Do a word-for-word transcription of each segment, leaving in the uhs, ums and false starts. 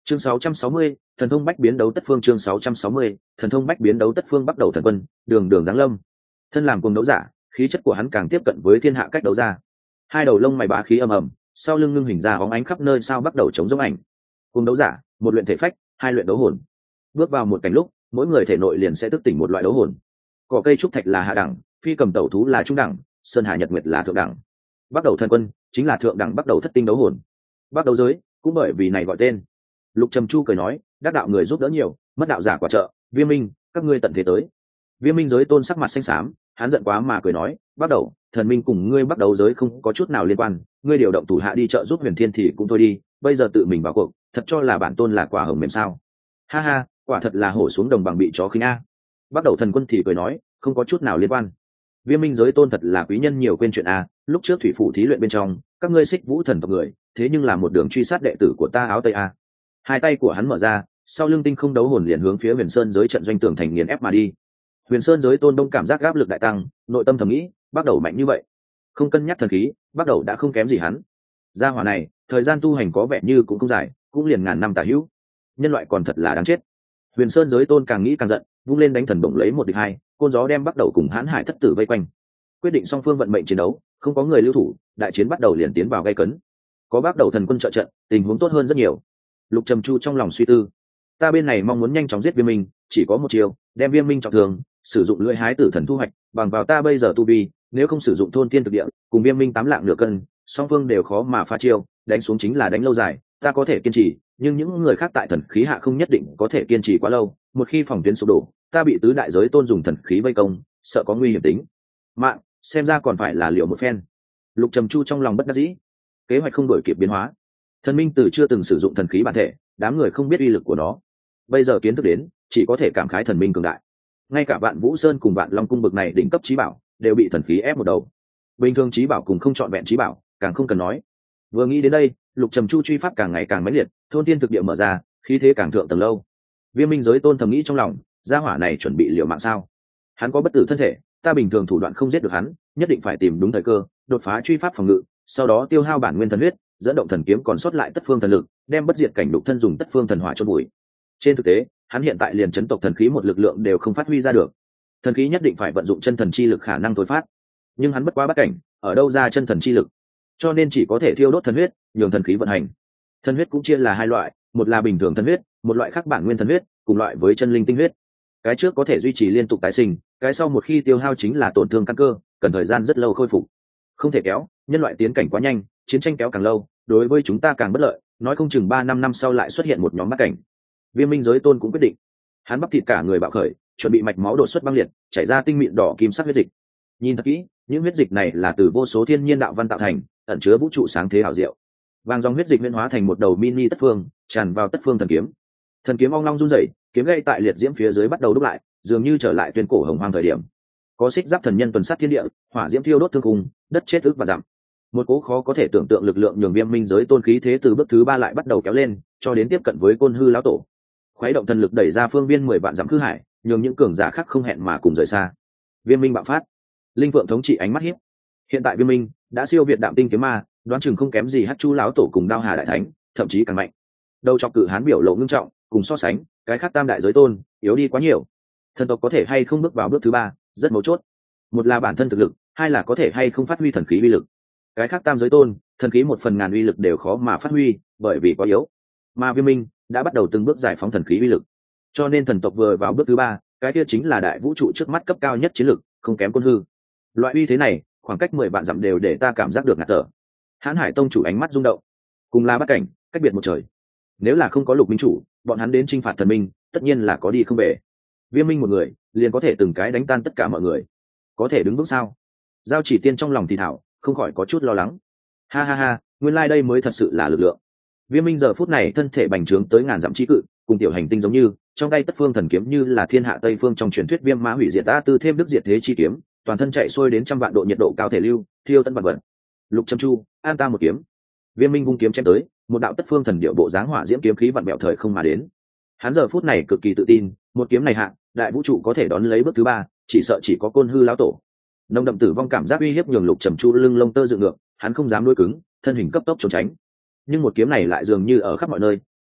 Chương sáu trăm sáu mươi, thần thông bách biến đấu tất phương. Chương sáu trăm sáu mươi, thần thông bách biến đấu tất phương. Bắt đầu thần quân, đường đường giáng lâm. Thân làm cùng đấu giả, khí chất của hắn càng tiếp cận với thiên hạ cách đấu ra. Hai đầu lông mày bá khí ầm ầm, sau lưng ngưng hình ra óng ánh khắp nơi sao bắt đầu chống giống ảnh. Cùng đấu giả, một luyện thể phách, hai luyện đấu hồn. Bước vào một cảnh lúc, mỗi người thể nội liền sẽ thức tỉnh một loại đấu hồn. Cỏ cây trúc thạch là hạ đẳng, phi cầm tẩu thú là trung đẳng, sơn hà nhật nguyệt là thượng đẳng. Bắt đầu thần quân chính là thượng đẳng bắt đầu thất tinh đấu hồn. Bắt đầu giới cũng bởi vì này gọi tên. Lục Trầm Chu cười nói, đắc đạo người giúp đỡ nhiều, mất đạo giả quả trợ, Viêm Minh, các ngươi tận thế tới. Viêm Minh giới tôn sắc mặt xanh xám, hắn giận quá mà cười nói, bắt đầu, thần minh cùng ngươi bắt đầu giới không có chút nào liên quan, ngươi điều động thủ hạ đi trợ giúp Huyền Thiên thì cũng thôi đi, bây giờ tự mình vào cuộc, thật cho là bản tôn là quả hồng mềm sao? Ha ha, quả thật là hổ xuống đồng bằng bị chó khinh a. Bắt đầu thần quân thì cười nói, không có chút nào liên quan. Viêm Minh giới tôn thật là quý nhân nhiều quên chuyện a, lúc trước thủy phủ thí luyện bên trong, các ngươi xích vũ thần tộc người, thế nhưng là một đường truy sát đệ tử của ta áo tây a. Hai tay của hắn mở ra, sau lưng tinh không đấu hồn liền hướng phía Huyền Sơn giới trận doanh tường thành nghiền ép mà đi. Huyền Sơn giới tôn đông cảm giác áp lực đại tăng, nội tâm thầm nghĩ, bắt đầu mạnh như vậy, không cân nhắc thần khí, bắt đầu đã không kém gì hắn. Gia hỏa này, thời gian tu hành có vẻ như cũng không dài, cũng liền ngàn năm tả hữu. Nhân loại còn thật là đáng chết. Huyền Sơn giới tôn càng nghĩ càng giận, vung lên đánh thần bổng lấy một địch hai, côn gió đem bắt đầu cùng hãn hải thất tử vây quanh. Quyết định song phương vận mệnh chiến đấu, không có người lưu thủ, đại chiến bắt đầu liền tiến vào gay cấn. Có bắt đầu thần quân trợ trận, tình huống tốt hơn rất nhiều. Lục Trầm Chu trong lòng suy tư, ta bên này mong muốn nhanh chóng giết Viêm Minh, chỉ có một chiều, đem Viêm Minh trọng thương, sử dụng lưỡi hái tử thần thu hoạch, bằng vào ta bây giờ tu vi, nếu không sử dụng thôn tiên thực địa, cùng Viêm Minh tám lạng nửa cân, song phương đều khó mà phá chiêu, đánh xuống chính là đánh lâu dài, ta có thể kiên trì, nhưng những người khác tại thần khí hạ không nhất định có thể kiên trì quá lâu, một khi phòng tuyến sụp đổ, ta bị tứ đại giới tôn dùng thần khí vây công, sợ có nguy hiểm tính mạng, xem ra còn phải là liệu một phen. Lục Trầm Chu trong lòng bất đắc dĩ, kế hoạch không đổi kịp biến hóa. Thần minh từ chưa từng sử dụng thần khí bản thể, đám người không biết uy lực của nó, bây giờ kiến thức đến, chỉ có thể cảm khái thần minh cường đại. Ngay cả Vạn Vũ Sơn cùng Vạn Long cung bực này đỉnh cấp trí bảo đều bị thần khí ép một đầu, bình thường trí bảo cùng không chọn vẹn trí bảo càng không cần nói. Vừa nghĩ đến đây, Lục Trầm Chu truy pháp càng ngày càng mãnh liệt, thôn tiên thực địa mở ra, khí thế càng thượng tầng lâu. Viêm Minh giới tôn thầm nghĩ trong lòng, gia hỏa này chuẩn bị liều mạng sao? Hắn có bất tử thân thể, ta bình thường thủ đoạn không giết được hắn, nhất định phải tìm đúng thời cơ, đột phá truy pháp phòng ngự, sau đó tiêu hao bản nguyên thần huyết, dẫn động thần kiếm còn sót lại tất phương thần lực, đem bất diệt cảnh đục thân dùng tất phương thần hỏa chôn bụi. Trên thực tế, hắn hiện tại liền chấn tộc thần khí một lực lượng đều không phát huy ra được. Thần khí nhất định phải vận dụng chân thần chi lực khả năng tối phát, nhưng hắn bất quá bất cảnh, ở đâu ra chân thần chi lực? Cho nên chỉ có thể thiêu đốt thần huyết, nhường thần khí vận hành. Thần huyết cũng chia là hai loại, một là bình thường thần huyết, một loại khác bản nguyên thần huyết, cùng loại với chân linh tinh huyết. Cái trước có thể duy trì liên tục tái sinh, cái sau một khi tiêu hao chính là tổn thương căn cơ, cần thời gian rất lâu khôi phục. Không thể kéo, nhân loại tiến cảnh quá nhanh, chiến tranh kéo càng lâu, đối với chúng ta càng bất lợi, nói không chừng ba năm năm sau lại xuất hiện một nhóm bắt cảnh. Viêm Minh giới tôn cũng quyết định, hắn bắp thịt cả người bạo khởi, chuẩn bị mạch máu đột xuất băng liệt, chảy ra tinh mịn đỏ kim sắc huyết dịch. Nhìn thật kỹ, những huyết dịch này là từ vô số thiên nhiên đạo văn tạo thành, ẩn chứa vũ trụ sáng thế hảo diệu. Vàng dòng huyết dịch nguyên hóa thành một đầu mini tất phương, tràn vào tất phương thần kiếm. Thần kiếm ong long run rẩy, kiếm gậy tại liệt diễm phía dưới bắt đầu đúc lại, dường như trở lại tuyên cổ hồng hoang thời điểm. Có xích giáp thần nhân tuần sát thiên địa, hỏa diễm thiêu đốt thương khung, đất chết ức và giảm. Một cố khó có thể tưởng tượng lực lượng nhường Viêm Minh giới tôn khí thế từ bước thứ ba lại bắt đầu kéo lên, cho đến tiếp cận với côn hư lão tổ. Khuấy động thần lực đẩy ra phương viên mười vạn dặm khư hải, nhường những cường giả khác không hẹn mà cùng rời xa. Viêm Minh bạo phát, linh vượng thống trị ánh mắt hiếp. Hiện tại Viêm Minh đã siêu việt đạm tinh kiếm ma, đoán chừng không kém gì Hắc Chu lão tổ cùng Đao Hà đại thánh, thậm chí càng mạnh. Đầu chọc cự hán biểu lộ ngưng trọng, cùng so sánh, cái khác tam đại giới tôn yếu đi quá nhiều. Thần tộc có thể hay không bước vào bước thứ ba, rất mấu chốt. Một là bản thân thực lực, hai là có thể hay không phát huy thần khí uy lực. Cái khác tam giới tôn, thần khí một phần ngàn uy lực đều khó mà phát huy, bởi vì quá yếu. Mà Viêm Minh đã bắt đầu từng bước giải phóng thần khí uy lực, cho nên thần tộc vừa vào bước thứ ba, cái kia chính là đại vũ trụ trước mắt cấp cao nhất chiến lực, không kém côn hư. Loại uy thế này, khoảng cách mười vạn dặm đều để ta cảm giác được ngạt thở. Hán Hải tông chủ ánh mắt rung động, cùng là bắt cảnh, cách biệt một trời. Nếu là không có Lục minh chủ, bọn hắn đến chinh phạt thần minh, tất nhiên là có đi không về. Viêm Minh một người, liền có thể từng cái đánh tan tất cả mọi người, có thể đứng vững sao? Giao Chỉ Tiên trong lòng thì thảo, không khỏi có chút lo lắng. Ha ha ha, nguyên lai like đây mới thật sự là lực lượng. Viêm Minh giờ phút này thân thể bành trướng tới ngàn dặm trí cự, cùng tiểu hành tinh giống như, trong tay tất phương thần kiếm như là thiên hạ tây phương trong truyền thuyết viêm mã hủy diệt ta tư thêm đức diệt thế chi kiếm, toàn thân chạy xuôi đến trăm vạn độ nhiệt độ cao thể lưu, thiêu tân vật vật. Lục Trầm Chu, an ta một kiếm. Viêm Minh vung kiếm chém tới, một đạo tất phương thần điệu bộ dáng hỏa diễm kiếm khí vặn bẹo thời không mà đến. Hắn giờ phút này cực kỳ tự tin, một kiếm này hạ, đại vũ trụ có thể đón lấy bước thứ ba, chỉ sợ chỉ có côn hư lão tổ. Nồng đậm tử vong cảm giác uy hiếp nhường Lục Trầm Chu lưng lông tơ dựng ngược, hắn không dám nuôi cứng, thân hình cấp tốc trốn tránh. Nhưng một kiếm này lại dường như ở khắp mọi nơi,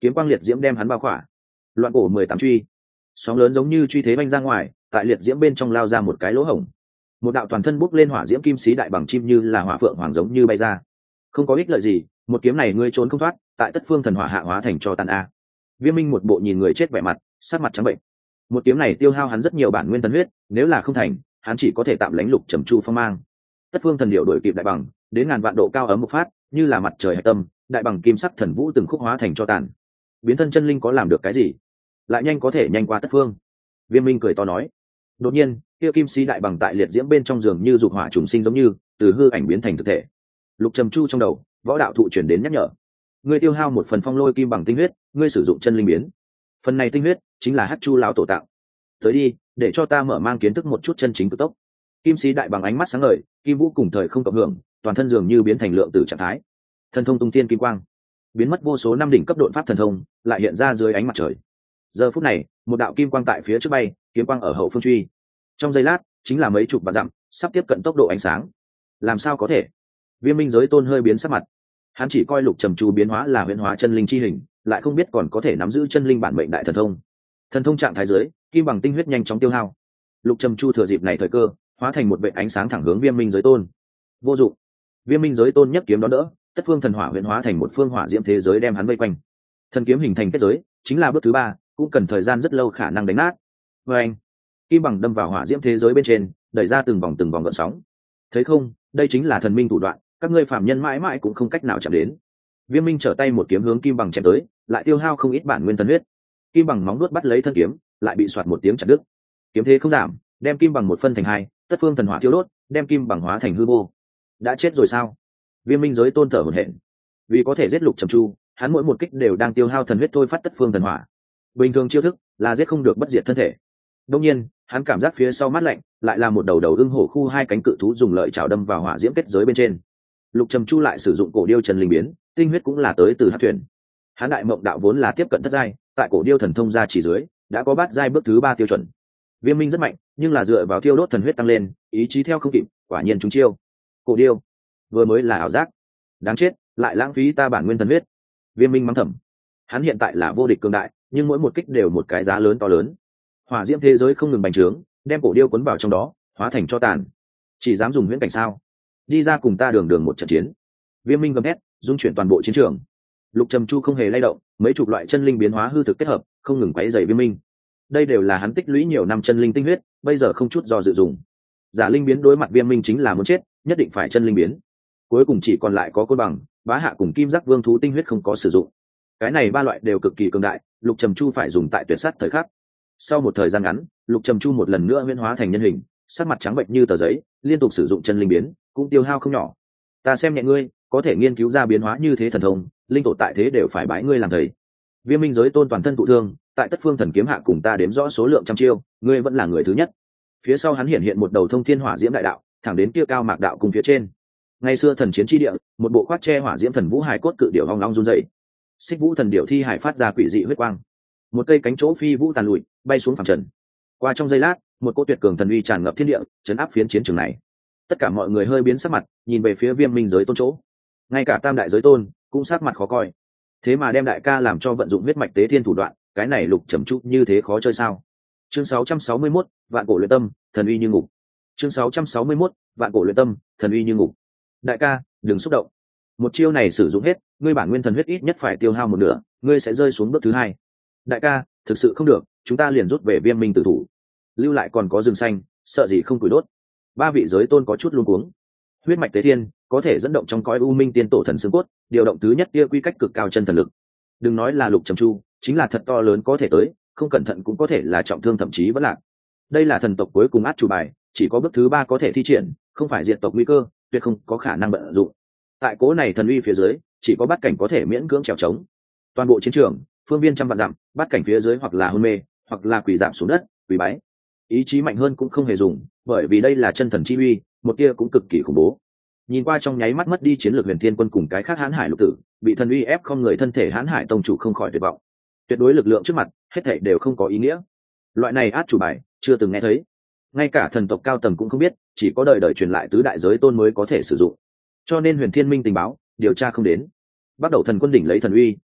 kiếm quang liệt diễm đem hắn bao khỏa. Loạn cổ mười tám truy, sóng lớn giống như truy thế vanh ra ngoài, tại liệt diễm bên trong lao ra một cái lỗ hổng. Một đạo toàn thân bốc lên hỏa diễm kim sĩ đại bằng chim như là hỏa phượng hoàng giống như bay ra. Không có ích lợi gì, một kiếm này ngươi trốn không thoát, tại tất phương thần hỏa hạ hóa thành cho tàn a. Viêm Minh một bộ nhìn người chết vẻ mặt, sát mặt trắng bệnh. Một kiếm này tiêu hao hắn rất nhiều bản nguyên thần huyết, nếu là không thành, hắn chỉ có thể tạm lãnh lục trầm chu phong mang. Tất phương thần điệu đổi kịp đại bằng, đến ngàn vạn độ cao ấm một phát, như là mặt trời hạch tâm, đại bằng kim sắc thần vũ từng khúc hóa thành cho tàn. Biến thân chân linh có làm được cái gì? Lại nhanh có thể nhanh qua tất phương. Viêm Minh cười to nói. Đột nhiên, kia kim sĩ đại bằng tại liệt diễm bên trong giường như dục hỏa trùng sinh giống như, từ hư ảnh biến thành thực thể. Lục trầm chu trong đầu, võ đạo thụ chuyển đến nhắc nhở. Ngươi tiêu hao một phần phong lôi kim bằng tinh huyết, ngươi sử dụng chân linh biến. Phần này tinh huyết chính là Hắc Chu lão tổ tạo. Tới đi, để cho ta mở mang kiến thức một chút chân chính cực tốc. Kim sĩ đại bằng ánh mắt sáng ngời, kim vũ cùng thời không cộng hưởng, toàn thân dường như biến thành lượng tử trạng thái. Thần thông tung thiên kim quang, biến mất vô số năm đỉnh cấp độn pháp thần thông, lại hiện ra dưới ánh mặt trời. Giờ phút này, một đạo kim quang tại phía trước bay, kiếm quang ở hậu phương truy. Trong giây lát, chính là mấy chục vạn dặm, sắp tiếp cận tốc độ ánh sáng. Làm sao có thể? Viêm Minh giới tôn hơi biến sắc mặt. Hắn chỉ coi lục trầm chu biến hóa là huyễn hóa chân linh chi hình, lại không biết còn có thể nắm giữ chân linh bản mệnh đại thần thông. Thần thông trạng thái dưới, kim bằng tinh huyết nhanh chóng tiêu hao. Lục trầm chu thừa dịp này thời cơ, hóa thành một vệt ánh sáng thẳng hướng Viêm Minh giới tôn. Vô dụng. Viêm Minh giới tôn nhất kiếm đón đỡ, tất phương thần hỏa huyễn hóa thành một phương hỏa diễm thế giới đem hắn vây quanh. Thần kiếm hình thành kết giới, chính là bước thứ ba, cũng cần thời gian rất lâu khả năng đánh nát. Và anh, kim bằng đâm vào hỏa diễm thế giới bên trên, đẩy ra từng vòng từng vòng gợn sóng. Thấy không, đây chính là thần minh thủ đoạn, các ngươi phạm nhân mãi mãi cũng không cách nào chạm đến. Viêm Minh trở tay một kiếm hướng kim bằng chém tới, lại tiêu hao không ít bản nguyên thần huyết. Kim bằng móng nuốt bắt lấy thân kiếm, lại bị soạt một tiếng chặt đứt. Kiếm thế không giảm, đem kim bằng một phân thành hai, tất phương thần hỏa thiêu đốt, đem kim bằng hóa thành hư vô. Đã chết rồi sao? Viêm Minh giới tôn thở hổn hển. Vì có thể giết lục trầm chu, hắn mỗi một kích đều đang tiêu hao thần huyết thôi phát tất phương thần hỏa. Bình thường chiêu thức là giết không được bất diệt thân thể. Đương nhiên, hắn cảm giác phía sau mát lạnh, lại là một đầu đầu ưng hổ khu hai cánh cự thú dùng lợi chảo đâm vào hỏa diễm kết giới bên trên. Lục trầm chu lại sử dụng cổ điêu trần linh biến, tinh huyết cũng là tới từ hắc thuyền. Hắn đại mộng đạo vốn là tiếp cận thất giai, tại cổ điêu thần thông ra chỉ dưới, đã có bát giai bước thứ ba tiêu chuẩn. Viêm Minh rất mạnh, nhưng là dựa vào thiêu đốt thần huyết tăng lên, ý chí theo không kịp, quả nhiên chúng chiêu. Cổ điêu, vừa mới là ảo giác, đáng chết, lại lãng phí ta bản nguyên thần huyết. Viêm Minh mắng thầm. Hắn hiện tại là vô địch cường đại, nhưng mỗi một kích đều một cái giá lớn to lớn. Hỏa diễm thế giới không ngừng bành trướng, đem cổ điêu cuốn vào trong đó, hóa thành cho tàn. Chỉ dám dùng huyễn cảnh sao? Đi ra cùng ta đường đường một trận chiến. Viêm Minh gầm hét, dung chuyển toàn bộ chiến trường. Lục trầm chu không hề lay động, mấy chục loại chân linh biến hóa hư thực kết hợp, không ngừng quấy rầy Viêm Minh. Đây đều là hắn tích lũy nhiều năm chân linh tinh huyết, bây giờ không chút do dự dùng. Giả linh biến đối mặt Viêm Minh chính là muốn chết, nhất định phải chân linh biến. Cuối cùng chỉ còn lại có côn bằng, bá hạ cùng kim giác vương thú tinh huyết không có sử dụng. Cái này ba loại đều cực kỳ cường đại, lục trầm chu phải dùng tại tuyệt sát thời khắc. Sau một thời gian ngắn, lục trầm chu một lần nữa huyễn hóa thành nhân hình, sắc mặt trắng bệnh như tờ giấy, liên tục sử dụng chân linh biến, cũng tiêu hao không nhỏ. Ta xem nhẹ ngươi, có thể nghiên cứu ra biến hóa như thế thần thông, linh tổ tại thế đều phải bái ngươi làm thầy. Viêm Minh giới tôn toàn thân thụ thương, tại tất phương thần kiếm hạ cùng ta đếm rõ số lượng trăm chiêu, ngươi vẫn là người thứ nhất. Phía sau hắn hiện hiện một đầu thông thiên hỏa diễm đại đạo, thẳng đến kia cao mạc đạo cùng phía trên. Ngày xưa thần chiến chi địa, một bộ khoác che hỏa diễm thần vũ hài cốt cự điểu ong long run rẩy. Xích vũ thần điểu thi hải phát ra quỷ dị huyết quang. Một cây cánh chỗ phi vũ tàn lụi, bay xuống phẳng trần. Qua trong giây lát, một cỗ tuyệt cường thần uy tràn ngập thiên địa, chấn áp phiến chiến trường này. Tất cả mọi người hơi biến sắc mặt, nhìn về phía Viêm Minh giới tôn chỗ. Ngay cả tam đại giới tôn cũng sắc mặt khó coi. Thế mà đem đại ca làm cho vận dụng huyết mạch tế thiên thủ đoạn, cái này lục trầm trụ như thế khó chơi sao? Chương sáu trăm sáu mươi mốt, vạn cổ luyện tâm, thần uy như ngục. Chương sáu trăm sáu mươi mốt, vạn cổ luyện tâm, thần uy như ngục. Đại ca, đừng xúc động. Một chiêu này sử dụng hết, ngươi bản nguyên thần huyết ít nhất phải tiêu hao một nửa, ngươi sẽ rơi xuống bước thứ hai. Đại ca, thực sự không được, chúng ta liền rút về Viêm Minh tử thủ. Lưu lại còn có rừng xanh, sợ gì không củi đốt. Ba vị giới tôn có chút luống cuống. Huyết mạch tế thiên có thể dẫn động trong cõi u minh tiên tổ thần xương cốt, điều động tứ nhất kia quy cách cực cao chân thần lực. Đừng nói là lục trầm chu, chính là thật to lớn có thể tới, không cẩn thận cũng có thể là trọng thương thậm chí vẫn lạc. Đây là thần tộc cuối cùng át chủ bài, chỉ có bước thứ ba có thể thi triển, không phải diệt tộc nguy cơ, tuyệt không có khả năng vận dụng. Tại cố này thần uy phía dưới, chỉ có bát cảnh có thể miễn cưỡng trèo trống. Toàn bộ chiến trường, phương viên trăm vạn dặm, bát cảnh phía dưới hoặc là hôn mê, hoặc là quỳ giảm xuống đất, quỳ bái. Ý chí mạnh hơn cũng không hề dùng, bởi vì đây là chân thần chi uy, một tia cũng cực kỳ khủng bố. Nhìn qua trong nháy mắt mất đi chiến lược Huyền Thiên quân cùng cái khác Hán Hải lục tử, bị thần uy ép không người thân thể Hán Hải tông chủ không khỏi tuyệt vọng. Tuyệt đối lực lượng trước mặt, hết thảy đều không có ý nghĩa. Loại này át chủ bài, chưa từng nghe thấy. Ngay cả thần tộc cao tầng cũng không biết, chỉ có đời đời truyền lại tứ đại giới tôn mới có thể sử dụng. Cho nên Huyền Thiên Minh tình báo, điều tra không đến. Bắt đầu thần quân đỉnh lấy thần uy,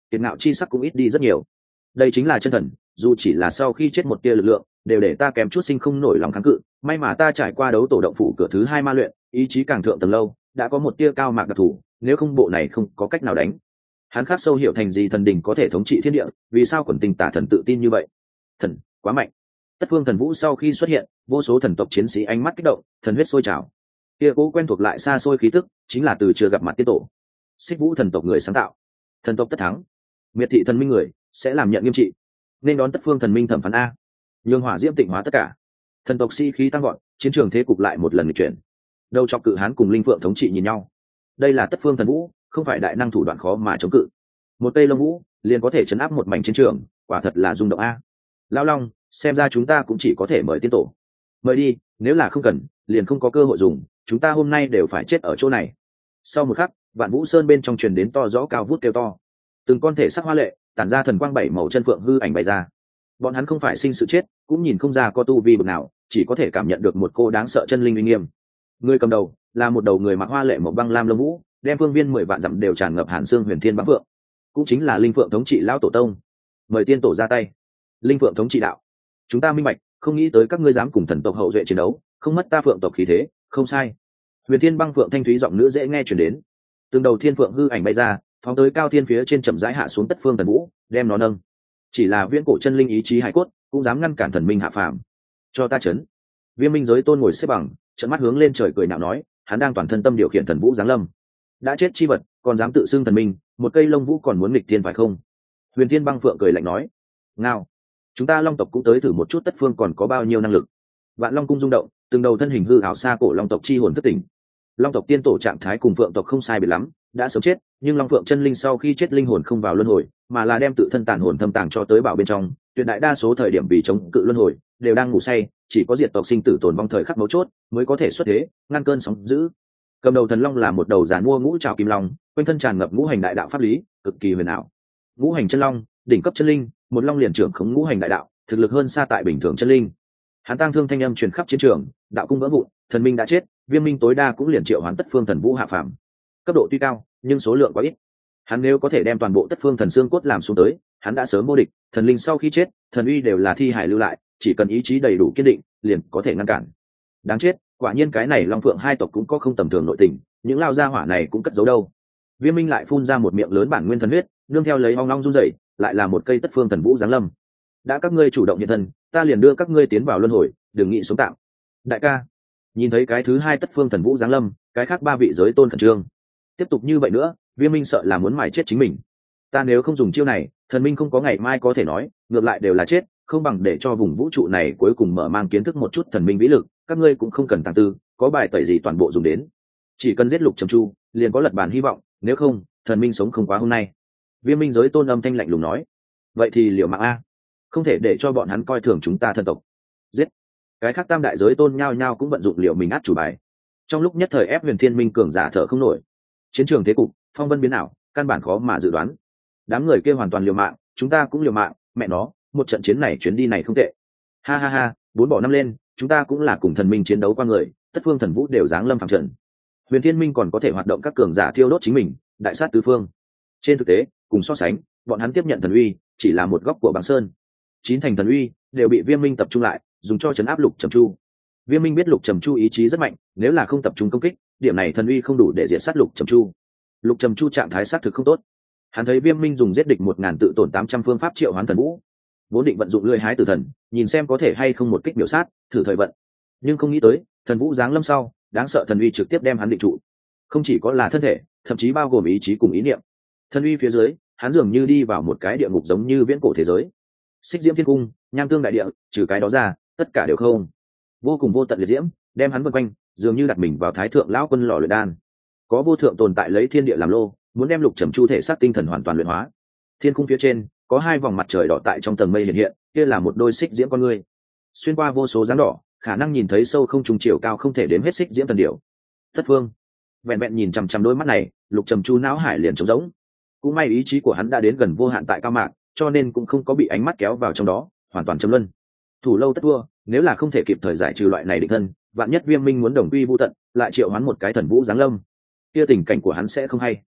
kiệt ngạo chi sắc cũng ít đi rất nhiều. Đây chính là chân thần, dù chỉ là sau khi chết một tia lực lượng đều để ta kém chút sinh không nổi lòng kháng cự. May mà ta trải qua đấu tổ động phủ cửa thứ hai ma luyện, ý chí càng thượng tầng lâu, đã có một tia cao mạc đặc thù, nếu không bộ này không có cách nào đánh. Hắn khắc sâu hiểu thành gì thần đình có thể thống trị thiên địa, vì sao quần tình tả thần tự tin như vậy. Thần quá mạnh. Tất phương thần vũ sau khi xuất hiện, vô số thần tộc chiến sĩ ánh mắt kích động, thần huyết sôi trào. Kia cố quen thuộc lại xa xôi khí tức, chính là từ chưa gặp mặt tiên tổ. Xích Vũ thần tộc người sáng tạo, thần tộc tất thắng. Miệt thị thần minh người sẽ làm nhận nghiêm trị, nên đón tất phương thần minh thẩm phán a, nhường hỏa diễm tịnh hóa tất cả. Thần tộc si khí tăng gọn, chiến trường thế cục lại một lần nghịch chuyển. Đầu chọc cự hán cùng linh phượng thống trị nhìn nhau. Đây là tất phương thần vũ, không phải đại năng thủ đoạn khó mà chống cự. Một cây lông vũ liền có thể chấn áp một mảnh chiến trường, quả thật là rung động a. Lão Long, xem ra chúng ta cũng chỉ có thể mời tiên tổ. Mời đi, nếu là không cần, liền không có cơ hội dùng, chúng ta hôm nay đều phải chết ở chỗ này. Sau một khắc, Vạn Vũ Sơn bên trong truyền đến to rõ cao vút kêu to. Từng con thể sắc hoa lệ, tản ra thần quang bảy màu chân phượng hư ảnh bày ra. Bọn hắn không phải sinh sự chết, cũng nhìn không ra có tu vi bậc nào, chỉ có thể cảm nhận được một cô đáng sợ chân linh uy nghiêm. Người cầm đầu là một đầu người mặc hoa lệ màu băng lam lông vũ, đem phương viên mười vạn dặm đều tràn ngập hàn xương huyền thiên bá phượng, cũng chính là linh phượng thống trị lão tổ tông. Mời tiên tổ ra tay. Linh phượng thống trị đạo, chúng ta minh bạch, không nghĩ tới các ngươi dám cùng thần tộc hậu duệ chiến đấu, không mất ta phượng tộc khí thế, không sai. Huyền thiên băng phượng thanh thúy giọng nữ dễ nghe truyền đến. Từng đầu thiên phượng hư ảnh bay ra, phóng tới cao thiên phía trên chậm rãi hạ xuống tất phương thần vũ, đem nó nâng. Chỉ là viễn cổ chân linh ý chí hải cốt, cũng dám ngăn cản thần minh hạ phàm. Cho ta chấn. Viêm minh giới tôn ngồi xếp bằng, trợn mắt hướng lên trời cười nhạo nói, hắn đang toàn thân tâm điều khiển thần vũ giáng lâm. Đã chết chi vật, còn dám tự xưng thần minh, một cây lông vũ còn muốn nghịch thiên phải không? Huyền thiên băng phượng cười lạnh nói, ngao, chúng ta long tộc cũng tới thử một chút tất phương còn có bao nhiêu năng lực. Vạn long cung rung động, từng đầu thân hình hư ảo xa cổ long tộc chi hồn thức tỉnh. Long tộc tiên tổ trạng thái cùng phượng tộc không sai biệt lắm, đã sớm chết, nhưng long phượng chân linh sau khi chết linh hồn không vào luân hồi, mà là đem tự thân tàn hồn thâm tàng cho tới bảo bên trong. Tuyệt đại đa số thời điểm vì chống cự luân hồi, đều đang ngủ say, chỉ có diệt tộc sinh tử tồn vong thời khắc mấu chốt mới có thể xuất thế, ngăn cơn sóng dữ. Cầm đầu thần long là một đầu giàn mua ngũ trảo kim long, quanh thân tràn ngập ngũ hành đại đạo pháp lý, cực kỳ huyền ảo. Ngũ hành chân long, đỉnh cấp chân linh, một long liền trưởng khống ngũ hành đại đạo, thực lực hơn xa tại bình thường chân linh. Hắn tang thương thanh âm truyền khắp chiến trường, đạo cung vỡ vụn, thần minh đã chết, viêm minh tối đa cũng liền triệu hoán tất phương thần vũ hạ phàm. Cấp độ tuy cao, nhưng số lượng quá ít. Hắn nếu có thể đem toàn bộ tất phương thần xương cốt làm xuống tới, hắn đã sớm vô địch. Thần linh sau khi chết, thần uy đều là thi hải lưu lại, chỉ cần ý chí đầy đủ kiên định, liền có thể ngăn cản. Đáng chết, quả nhiên cái này long phượng hai tộc cũng có không tầm thường nội tình, những lao gia hỏa này cũng cất giấu đâu. Viêm minh lại phun ra một miệng lớn bản nguyên thần huyết, nương theo lấy ong long run rẩy, lại là một cây tất phương thần vũ giáng lâm. Đã các ngươi chủ động hiện thân, ta liền đưa các ngươi tiến vào luân hồi, đừng nghĩ sống tạm. Đại ca, nhìn thấy cái thứ hai tất phương thần vũ giáng lâm, cái khác ba vị giới tôn khẩn trương. Tiếp tục như vậy nữa, viêm minh sợ là muốn mài chết chính mình. Ta nếu không dùng chiêu này, thần minh không có ngày mai có thể nói, ngược lại đều là chết, không bằng để cho vùng vũ trụ này cuối cùng mở mang kiến thức một chút thần minh vĩ lực. Các ngươi cũng không cần tàng tư, có bài tẩy gì toàn bộ dùng đến, chỉ cần giết lục trầm chu liền có lật bàn hy vọng, nếu không thần minh sống không quá hôm nay. Viêm minh giới tôn âm thanh lạnh lùng nói, vậy thì liệu mạng a, không thể để cho bọn hắn coi thường chúng ta thần tộc. Giết. Cái khác tam đại giới tôn nhao nhao cũng vận dụng liệu mình át chủ bài, trong lúc nhất thời ép huyền thiên minh cường giả thở không nổi. Chiến trường thế cục phong vân biến ảo, căn bản khó mà dự đoán. Đám người kia hoàn toàn liều mạng, chúng ta cũng liều mạng, mẹ nó, một trận chiến này chuyến đi này không tệ. Ha ha ha, bốn bỏ năm lên, chúng ta cũng là cùng thần minh chiến đấu qua người, tất phương thần vũ đều giáng lâm phàm trận. Huyền thiên minh còn có thể hoạt động các cường giả thiêu đốt chính mình, đại sát tứ phương. Trên thực tế, cùng so sánh, bọn hắn tiếp nhận thần uy chỉ là một góc của băng sơn, chín thành thần uy đều bị viêm minh tập trung lại, dùng cho chấn áp lục trầm chu. Viêm minh biết lục trầm chu ý chí rất mạnh, nếu là không tập trung công kích, điểm này thần uy không đủ để diệt sát lục trầm chu. Lục trầm chu trạng thái sát thực không tốt, hắn thấy viêm minh dùng giết địch một ngàn tự tổn tám trăm phương pháp triệu hoán thần vũ, vốn định vận dụng lưỡi hái tử thần, nhìn xem có thể hay không một kích biểu sát, thử thời vận. Nhưng không nghĩ tới, thần vũ giáng lâm sau, đáng sợ thần uy trực tiếp đem hắn định trụ. Không chỉ có là thân thể, thậm chí bao gồm ý chí cùng ý niệm. Thần uy phía dưới, hắn dường như đi vào một cái địa ngục giống như viễn cổ thế giới. Xích diễm thiên cung, nham tương đại địa, trừ cái đó ra, tất cả đều không. Vô cùng vô tận liệt diễm, đem hắn vây quanh, dường như đặt mình vào thái thượng lão quân lò luyện đan. Có vô thượng tồn tại lấy thiên địa làm lô, muốn đem lục trầm chu thể xác tinh thần hoàn toàn luyện hóa. Thiên cung phía trên có hai vòng mặt trời đỏ tại trong tầng mây hiện hiện, kia là một đôi xích diễm con ngươi. Xuyên qua vô số dáng đỏ, khả năng nhìn thấy sâu không trùng chiều cao không thể đếm hết xích diễm thần điểu. Thất phương vẹn vẹn nhìn chằm chằm đôi mắt này, lục trầm chu não hải liền trống rỗng. Cũng may ý chí của hắn đã đến gần vô hạn tại cao mạc, cho nên cũng không có bị ánh mắt kéo vào trong đó, hoàn toàn châm luân. Thủ lâu tất thua, nếu là không thể kịp thời giải trừ loại này định thân, vạn nhất viêm minh muốn đồng quy vu tận, lại triệu hắn một cái thần vũ giáng lâm, kia tình cảnh của hắn sẽ không hay.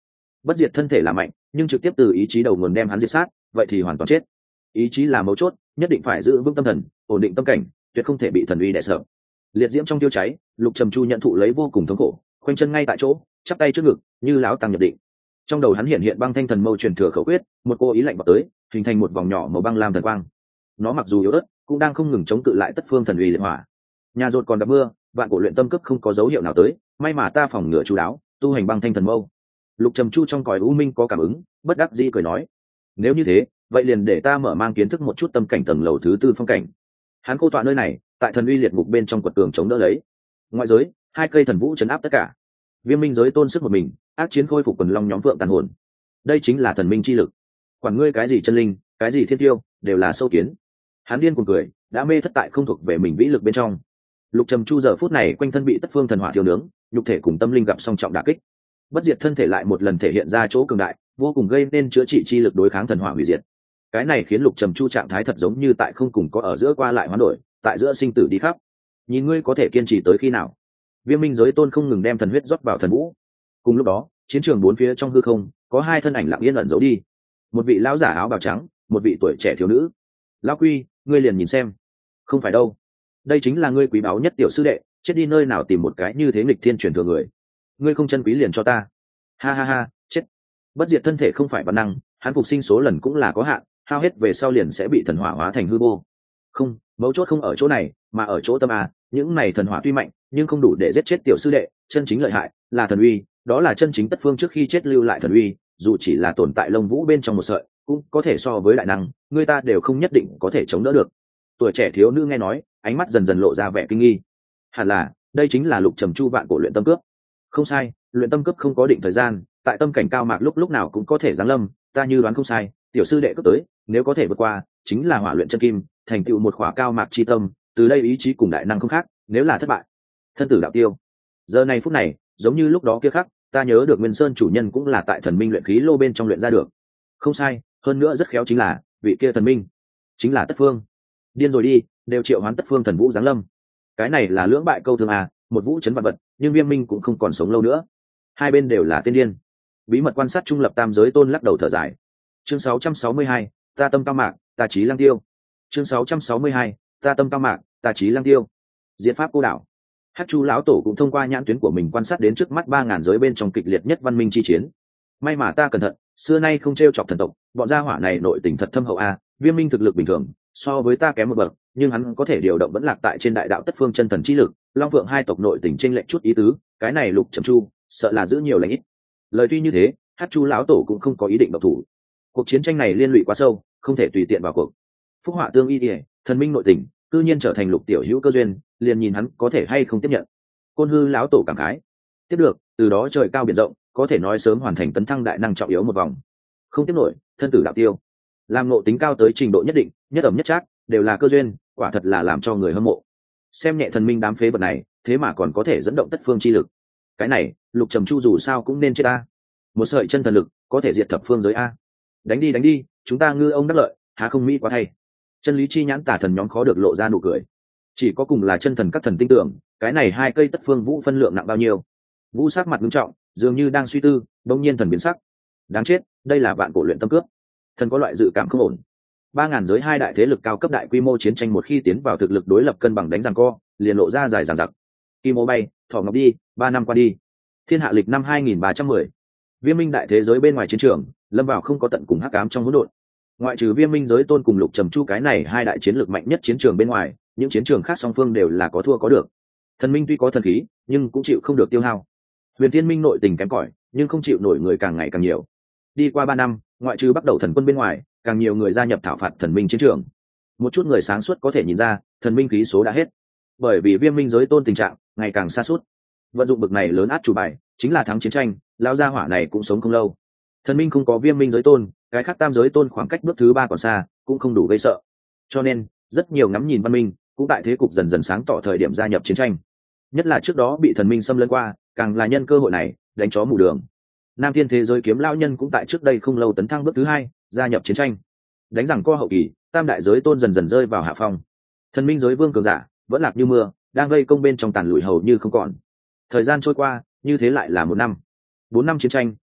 Bất diệt thân thể là mạnh, nhưng trực tiếp từ ý chí đầu nguồn đem hắn diệt sát, vậy thì hoàn toàn chết. Ý chí là mấu chốt, nhất định phải giữ vững tâm thần, ổn định tâm cảnh, tuyệt không thể bị thần uy đè sợ. Liệt diễm trong tiêu cháy, Lục Trầm Chu nhận thụ lấy vô cùng thống khổ, khoanh chân ngay tại chỗ, chắp tay trước ngực, như lão tăng nhập định. Trong đầu hắn hiện hiện băng thanh thần mâu truyền thừa khẩu quyết, một cô ý lạnh bọc tới, hình thành một vòng nhỏ màu băng lam thần quang. Nó mặc dù yếu ớt, cũng đang không ngừng chống cự lại tất phương thần uy liệt hỏa. Nhà rột còn gặp mưa, vạn cổ luyện tâm cấp không có dấu hiệu nào tới, may mà ta phòng ngừa chú đáo, tu hành băng thanh thần mâu. Lục Trầm Chu trong cõi u minh có cảm ứng, bất đắc dĩ cười nói: nếu như thế, vậy liền để ta mở mang kiến thức một chút tâm cảnh tầng lầu thứ tư phong cảnh. Hắn cô tọa nơi này, tại thần uy liệt ngục bên trong quật tường chống đỡ lấy. Ngoại giới, hai cây thần vũ chấn áp tất cả. Viêm minh giới tôn sức một mình, ác chiến khôi phục quần long nhóm vượng tàn hồn. Đây chính là thần minh chi lực. Quản ngươi cái gì chân linh, cái gì thiên tiêu, đều là sâu kiến. Hắn điên cuồng cười, đã mê thất tại không thuộc về mình vĩ lực bên trong. Lục Trầm Chu giờ phút này quanh thân bị tất phương thần hỏa thiêu nướng, nhục thể cùng tâm linh gặp song trọng đả kích. Bất diệt thân thể lại một lần thể hiện ra chỗ cường đại, vô cùng gây nên chữa trị chi lực đối kháng thần hỏa hủy diệt. Cái này khiến Lục Trầm Chu trạng thái thật giống như tại không cùng có ở giữa qua lại hoán đổi, tại giữa sinh tử đi khắp. Nhìn ngươi có thể kiên trì tới khi nào? Viêm minh giới tôn không ngừng đem thần huyết rót vào thần vũ. Cùng lúc đó, chiến trường bốn phía trong hư không có hai thân ảnh lặng yên ẩn giấu đi. Một vị lão giả áo bào trắng, một vị tuổi trẻ thiếu nữ. Lão Quy, ngươi liền nhìn xem. Không phải đâu, đây chính là ngươi quý báu nhất tiểu sư đệ, chết đi nơi nào tìm một cái như thế nghịch thiên truyền thừa người. Ngươi không chân quý liền cho ta. Ha ha ha, chết. Bất diệt thân thể không phải bản năng, hắn phục sinh số lần cũng là có hạn, hao hết về sau liền sẽ bị thần hỏa hóa thành hư vô. Không, mấu chốt không ở chỗ này, mà ở chỗ tâm à, những này thần hỏa tuy mạnh, nhưng không đủ để giết chết tiểu sư đệ, chân chính lợi hại là thần uy, đó là chân chính tất phương trước khi chết lưu lại thần uy, dù chỉ là tồn tại lông vũ bên trong một sợi, cũng có thể so với đại năng, người ta đều không nhất định có thể chống đỡ được. Tuổi trẻ thiếu nữ nghe nói, ánh mắt dần dần lộ ra vẻ kinh nghi. Hẳn là, đây chính là Lục Trầm Chu vạn cổ luyện tâm cướp. Không sai, luyện tâm cướp không có định thời gian, tại tâm cảnh cao mạc lúc lúc nào cũng có thể giáng lâm, ta như đoán không sai, tiểu sư đệ cấp tới, nếu có thể vượt qua, chính là hỏa luyện chân kim, thành tựu một khỏa cao mạc chi tâm, từ đây ý chí cùng đại năng không khác, nếu là thất bại, thân tử đạo tiêu. Giờ này phút này, giống như lúc đó kia khác, ta nhớ được Nguyên Sơn chủ nhân cũng là tại thần minh luyện khí lô bên trong luyện ra được. Không sai, hơn nữa rất khéo chính là, vị kia thần minh chính là Tất Phương. Điên rồi đi, đều triệu hoán Tất Phương thần vũ giáng lâm. Cái này là lưỡng bại câu thương à, một vũ chấn vạn vật, nhưng Viêm Minh cũng không còn sống lâu nữa. Hai bên đều là tiên điên. Bí mật quan sát trung lập tam giới tôn lắc đầu thở dài. Chương sáu trăm sáu mươi hai, ta tâm cao mạc, ta chí lang tiêu. Chương sáu trăm sáu mươi hai, ta tâm cao mạc, ta chí lang tiêu. Diễn pháp cô đảo. Hắc Chu lão tổ cũng thông qua nhãn tuyến của mình quan sát đến trước mắt ba ngàn giới bên trong kịch liệt nhất văn minh chi chiến. May mà ta cẩn thận, xưa nay không trêu chọc thần tộc, bọn gia hỏa này nội tình thật thâm hậu a, Viêm Minh thực lực bình thường, so với ta kém một bậc, nhưng hắn có thể điều động vẫn lạc tại trên đại đạo tất phương chân thần chi lực, Long Vượng hai tộc nội tình chênh lệch chút ý tứ, cái này Lục Trầm Chu, sợ là giữ nhiều lành ít. Lời tuy như thế, Hắc Chu lão tổ cũng không có ý định động thủ. Cuộc chiến tranh này liên lụy quá sâu, không thể tùy tiện vào cuộc. Phúc họa tương y, thần minh nội tình, cư nhiên trở thành Lục tiểu hữu cơ duyên, liền nhìn hắn có thể hay không tiếp nhận. Côn Hư lão tổ cảm khái. Tiếp được, từ đó trời cao biển rộng, có thể nói sớm hoàn thành tấn thăng đại năng trọng yếu một vòng. Không tiếp nổi, thân tử đạo tiêu. Làm nộ tính cao tới trình độ nhất định, nhất ẩm nhất trác, đều là cơ duyên, quả thật là làm cho người hâm mộ. Xem nhẹ thần minh đám phế vật này, thế mà còn có thể dẫn động tất phương chi lực. Cái này, Lục Trầm Chu dù sao cũng nên chết a. Một sợi chân thần lực, có thể diệt thập phương giới a. Đánh đi đánh đi, chúng ta ngư ông đắc lợi, há không mỹ quá thay. Chân lý chi nhãn tả thần nhóm khó được lộ ra nụ cười. Chỉ có cùng là chân thần các thần tin tưởng, cái này hai cây tất phương vũ phân lượng nặng bao nhiêu. Vũ sắc mặt nghiêm trọng, dường như đang suy tư, bỗng nhiên thần biến sắc. Đáng chết, đây là vạn cổ luyện tâm cướp. Thần có loại dự cảm không ổn. Ba ngàn giới hai đại thế lực cao cấp đại quy mô chiến tranh một khi tiến vào thực lực đối lập cân bằng đánh giằng co, liền lộ ra dài dằng dặc. Kim ô bay, thỏ ngọc đi, ba năm qua đi. Thiên hạ lịch năm hai nghìn ba trăm mười. Viêm minh đại thế giới bên ngoài chiến trường, lâm vào không có tận cùng hắc ám trong hỗn độn. Ngoại trừ Viêm minh giới tôn cùng Lục Trầm Chu cái này hai đại chiến lược mạnh nhất chiến trường bên ngoài, những chiến trường khác song phương đều là có thua có được. Thần minh tuy có thần khí, nhưng cũng chịu không được tiêu hao. Huyền Thiên Minh nội tình kém cỏi, nhưng không chịu nổi người càng ngày càng nhiều. Đi qua ba năm, ngoại trừ bắt đầu thần quân bên ngoài, càng nhiều người gia nhập thảo phạt thần minh chiến trường. Một chút người sáng suốt có thể nhìn ra, thần minh khí số đã hết. Bởi vì Viêm minh giới tôn tình trạng ngày càng sa sút. Vận dụng bực này lớn át chủ bài, chính là thắng chiến tranh, lão gia hỏa này cũng sống không lâu. Thần minh không có Viêm minh giới tôn, cái khác tam giới tôn khoảng cách bước thứ ba còn xa, cũng không đủ gây sợ. Cho nên, rất nhiều ngắm nhìn văn minh, cũng tại thế cục dần dần sáng tỏ thời điểm gia nhập chiến tranh. Nhất là trước đó bị thần minh xâm lấn qua, càng là nhân cơ hội này đánh chó mù đường. Nam thiên thế giới kiếm lão nhân cũng tại trước đây không lâu tấn thăng bước thứ hai, gia nhập chiến tranh. Đánh rằng co hậu kỳ, tam đại giới tôn dần dần rơi vào hạ phong. Thần minh giới vương cường giả vẫn lạc như mưa, đang gây công bên trong tàn lụi hầu như không còn. Thời gian trôi qua, như thế lại là một năm. Bốn năm chiến tranh,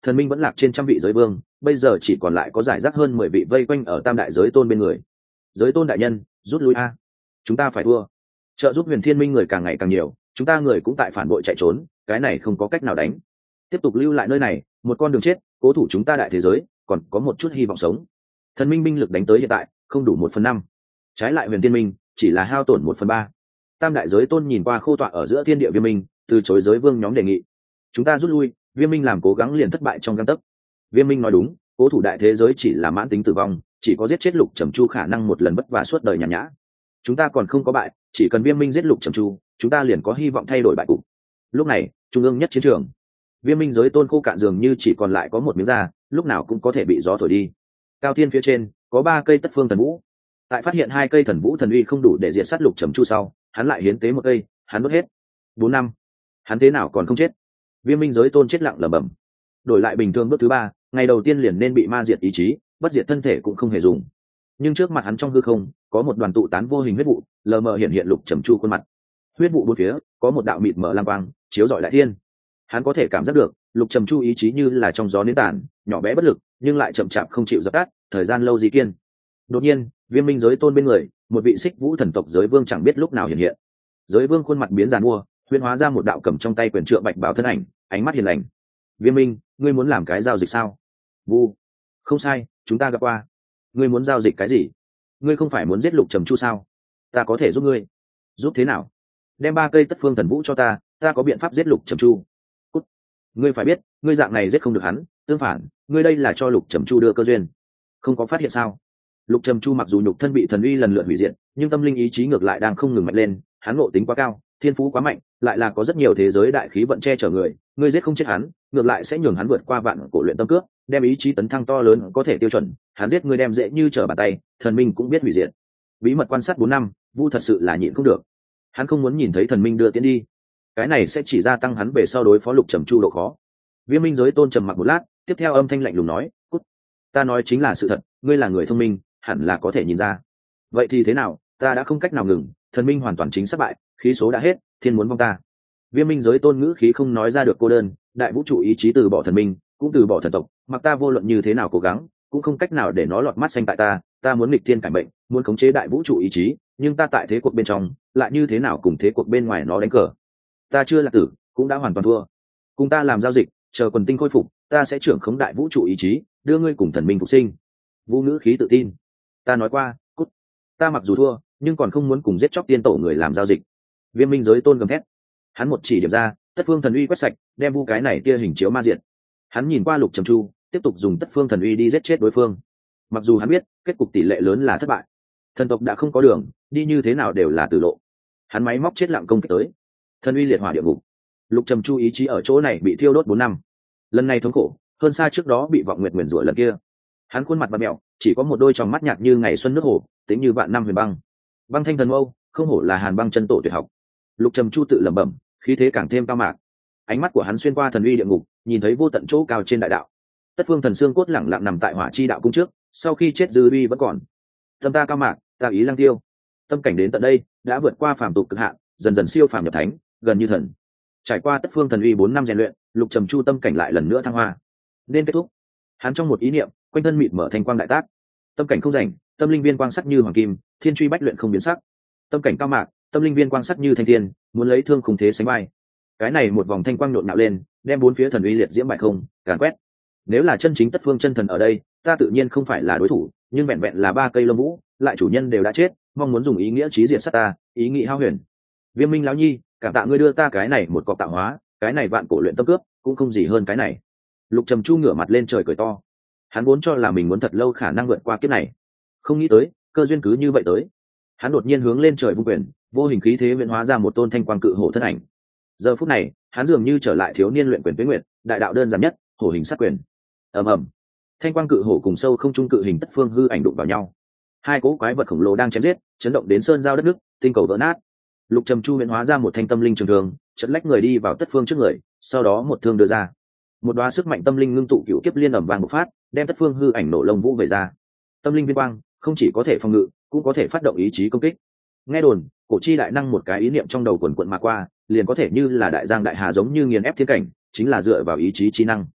thần minh vẫn lạc trên trăm vị giới vương, bây giờ chỉ còn lại có giải rác hơn mười vị vây quanh ở tam đại giới tôn bên người. Giới tôn đại nhân, rút lui a, chúng ta phải thua. Trợ giúp huyền thiên minh người càng ngày càng nhiều, chúng ta người cũng tại phản bội chạy trốn, cái này không có cách nào đánh. Tiếp tục lưu lại nơi này, một con đường chết, cố thủ chúng ta đại thế giới còn có một chút hy vọng sống. Thần minh binh lực đánh tới hiện tại không đủ một phần năm, trái lại huyền thiên minh chỉ là hao tổn một phần ba. Tam đại giới tôn nhìn qua khô tọa ở giữa thiên địa viêm minh, từ chối giới vương nhóm đề nghị. Chúng ta rút lui, viêm minh làm cố gắng liền thất bại trong gang tấc. Viêm minh nói đúng, cố thủ đại thế giới chỉ là mãn tính tử vong, chỉ có giết chết lục trầm chu khả năng một lần vất vả suốt đời nhàn nhã. Chúng ta còn không có bại, chỉ cần viêm minh giết lục trầm chu, chúng ta liền có hy vọng thay đổi bại cục. Lúc này trung ương nhất chiến trường, viêm minh giới tôn khô cạn dường như chỉ còn lại có một miếng da, lúc nào cũng có thể bị gió thổi đi. Cao thiên phía trên có ba cây tất phương thần vũ, tại phát hiện hai cây thần vũ thần uy không đủ để diệt sát lục trầm chu sau, hắn lại hiến tế một cây, hắn đốt hết bốn năm, hắn thế nào còn không chết? Viêm minh giới tôn chết lặng lẩm bẩm. Đổi lại bình thường bước thứ ba, ngày đầu tiên liền nên bị ma diệt ý chí, bất diệt thân thể cũng không hề dùng. Nhưng trước mặt hắn trong hư không có một đoàn tụ tán vô hình huyết vụ, lờ mờ hiện hiện lục trầm chu khuôn mặt. Huyết vụ bốn phía có một đạo mịt mở lam quang chiếu rọi đại thiên. Hắn có thể cảm giác được lục trầm chu ý chí như là trong gió nến tàn, nhỏ bé bất lực nhưng lại chậm chạp không chịu dập tắt, thời gian lâu di kiên. Đột nhiên viêm minh giới tôn bên người một vị xích vũ thần tộc giới vương chẳng biết lúc nào hiện hiện. Giới vương khuôn mặt biến giàn mua, huyễn hóa ra một đạo cầm trong tay quyền trượng bạch bảo thân ảnh, ánh mắt hiền lành. Viêm minh, ngươi muốn làm cái giao dịch sao? Vu, không sai, chúng ta gặp qua. Ngươi muốn giao dịch cái gì? Ngươi không phải muốn giết lục trầm chu sao? Ta có thể giúp ngươi. Giúp thế nào? Đem ba cây tất phương thần vũ cho ta, ta có biện pháp giết lục trầm chu. Cút. Ngươi phải biết, ngươi dạng này giết không được hắn, tương phản, ngươi đây là cho lục trầm chu đưa cơ duyên. Không có phát hiện sao? Lục trầm chu mặc dù nhục thân bị thần uy lần lượt hủy diệt, nhưng tâm linh ý chí ngược lại đang không ngừng mạnh lên. Hắn ngộ tính quá cao, thiên phú quá mạnh, lại là có rất nhiều thế giới đại khí vận che chở người. Ngươi giết không chết hắn, ngược lại sẽ nhường hắn vượt qua vạn cổ luyện tâm cước, đem ý chí tấn thăng to lớn có thể tiêu chuẩn. Hắn giết ngươi đem dễ như trở bàn tay, thần minh cũng biết hủy diệt. Bí mật quan sát bốn năm, Vu thật sự là nhịn không được. Hắn không muốn nhìn thấy thần minh đưa tiến đi, cái này sẽ chỉ gia tăng hắn về sau đối phó lục trầm chu độ khó. Viêm minh giới tôn trầm mặc một lát, tiếp theo âm thanh lạnh lùng nói: "Cút, ta nói chính là sự thật, ngươi là người thông minh, hẳn là có thể nhìn ra. Vậy thì thế nào, ta đã không cách nào ngừng, thần minh hoàn toàn chính xác bại, khí số đã hết, thiên muốn vong ta." Viêm minh giới tôn ngữ khí không nói ra được cô đơn, đại vũ trụ ý chí từ bỏ thần minh, cũng từ bỏ thần tộc, mặc ta vô luận như thế nào cố gắng, cũng không cách nào để nó lọt mắt xanh tại ta. Ta muốn nghịch thiên cải mệnh, muốn khống chế đại vũ trụ ý chí, nhưng ta tại thế cuộc bên trong, lại như thế nào cùng thế cuộc bên ngoài nó đánh cờ. Ta chưa là tử, cũng đã hoàn toàn thua. Cùng ta làm giao dịch, chờ quần tinh khôi phục, ta sẽ trưởng khống đại vũ trụ ý chí, đưa ngươi cùng thần minh phục sinh. Vũ ngữ khí tự tin. Ta nói qua, cút. Ta mặc dù thua, nhưng còn không muốn cùng giết chóc tiên tổ người làm giao dịch. Viêm minh giới tôn gầm thét. Hắn một chỉ điểm ra, tất phương thần uy quét sạch, đem vu cái này tia hình chiếu ma diện. Hắn nhìn qua lục trầm chu, tiếp tục dùng tất phương thần uy đi giết chết đối phương. Mặc dù hắn biết kết cục tỷ lệ lớn là thất bại, thần tộc đã không có đường đi, như thế nào đều là tử lộ. Hắn máy móc chết lặng công kích tới, thần uy liệt hỏa địa ngục. Lục trầm chu ý chí ở chỗ này bị thiêu đốt bốn năm, lần này thống khổ hơn xa trước đó bị vọng nguyệt nguyền rủa lần kia. Hắn khuôn mặt bặm mẹo, chỉ có một đôi tròng mắt nhạt như ngày xuân nước hồ, tính như vạn năm huyền băng. Băng thanh thần mâu, không hổ là hàn băng chân tổ tuyệt học. Lục trầm chu tự lẩm bẩm, khí thế càng thêm cao mạc. Ánh mắt của hắn xuyên qua thần uy địa ngục, nhìn thấy vô tận chỗ cao trên đại đạo. Tất phương thần xương cốt lẳng lặng nằm tại hỏa chi đạo cung trước, sau khi chết dư uy vẫn còn. Tâm ta cao mạc, ta ý lăng tiêu. Tâm cảnh đến tận đây đã vượt qua phàm tục cực hạn, dần dần siêu phàm nhập thánh, gần như thần. Trải qua tất phương thần uy bốn năm rèn luyện, lục trầm chu tâm cảnh lại lần nữa thăng hoa. Nên kết thúc. Hắn trong một ý niệm, quanh thân mịt mở thanh quang đại tác. Tâm cảnh không rảnh, tâm linh viên quang sắc như hoàng kim, thiên truy bách luyện không biến sắc. Tâm cảnh cao mạc, tâm linh viên quang sắc như thanh thiên, muốn lấy thương khung thế sánh vai. Cái này một vòng thanh quang nhộn nhạo lên, đem bốn phía thần uy liệt diễm bại không, càn quét. Nếu là chân chính tất phương chân thần ở đây, ta tự nhiên không phải là đối thủ, nhưng vẹn vẹn là ba cây lông vũ, lại chủ nhân đều đã chết, mong muốn dùng ý nghĩa trí diệt sát ta, ý nghĩ hao huyền. Viêm minh lão nhi, cảm tạ ngươi đưa ta cái này một cọc tạo hóa, cái này vạn cổ luyện tâm cướp, cũng không gì hơn cái này. Lục trầm chu ngửa mặt lên trời cười to. Hắn vốn cho là mình muốn thật lâu khả năng vượt qua kiếp này, không nghĩ tới cơ duyên cứ như vậy tới. Hắn đột nhiên hướng lên trời vung quyền, vô hình khí thế biến hóa ra một tôn thanh quang cự hổ thân ảnh. Giờ phút này, hắn dường như trở lại thiếu niên luyện quyền tuế nguyệt, đại đạo đơn giản nhất, hổ hình sát quyền. Ầm ầm, thanh quang cự hổ cùng sâu không trung cự hình tất phương hư ảnh đụng vào nhau. Hai cỗ quái vật khổng lồ đang chém giết, chấn động đến sơn giao đất nước, tinh cầu vỡ nát. Lục trầm chu biến hóa ra một thanh tâm linh trường thương, chật lách người đi vào tất phương trước người, sau đó một thương đưa ra. Một đóa sức mạnh tâm linh ngưng tụ cựu kiếp liên ầm vang bộc phát, đem tất phương hư ảnh nổ lông vũ về ra. Tâm linh viên quang không chỉ có thể phòng ngự, cũng có thể phát động ý chí công kích. Nghe đồn, cổ chi đại năng một cái ý niệm trong đầu quần quận mà qua, liền có thể như là đại giang đại hà giống như nghiền ép thiên cảnh, chính là dựa vào ý chí chi năng.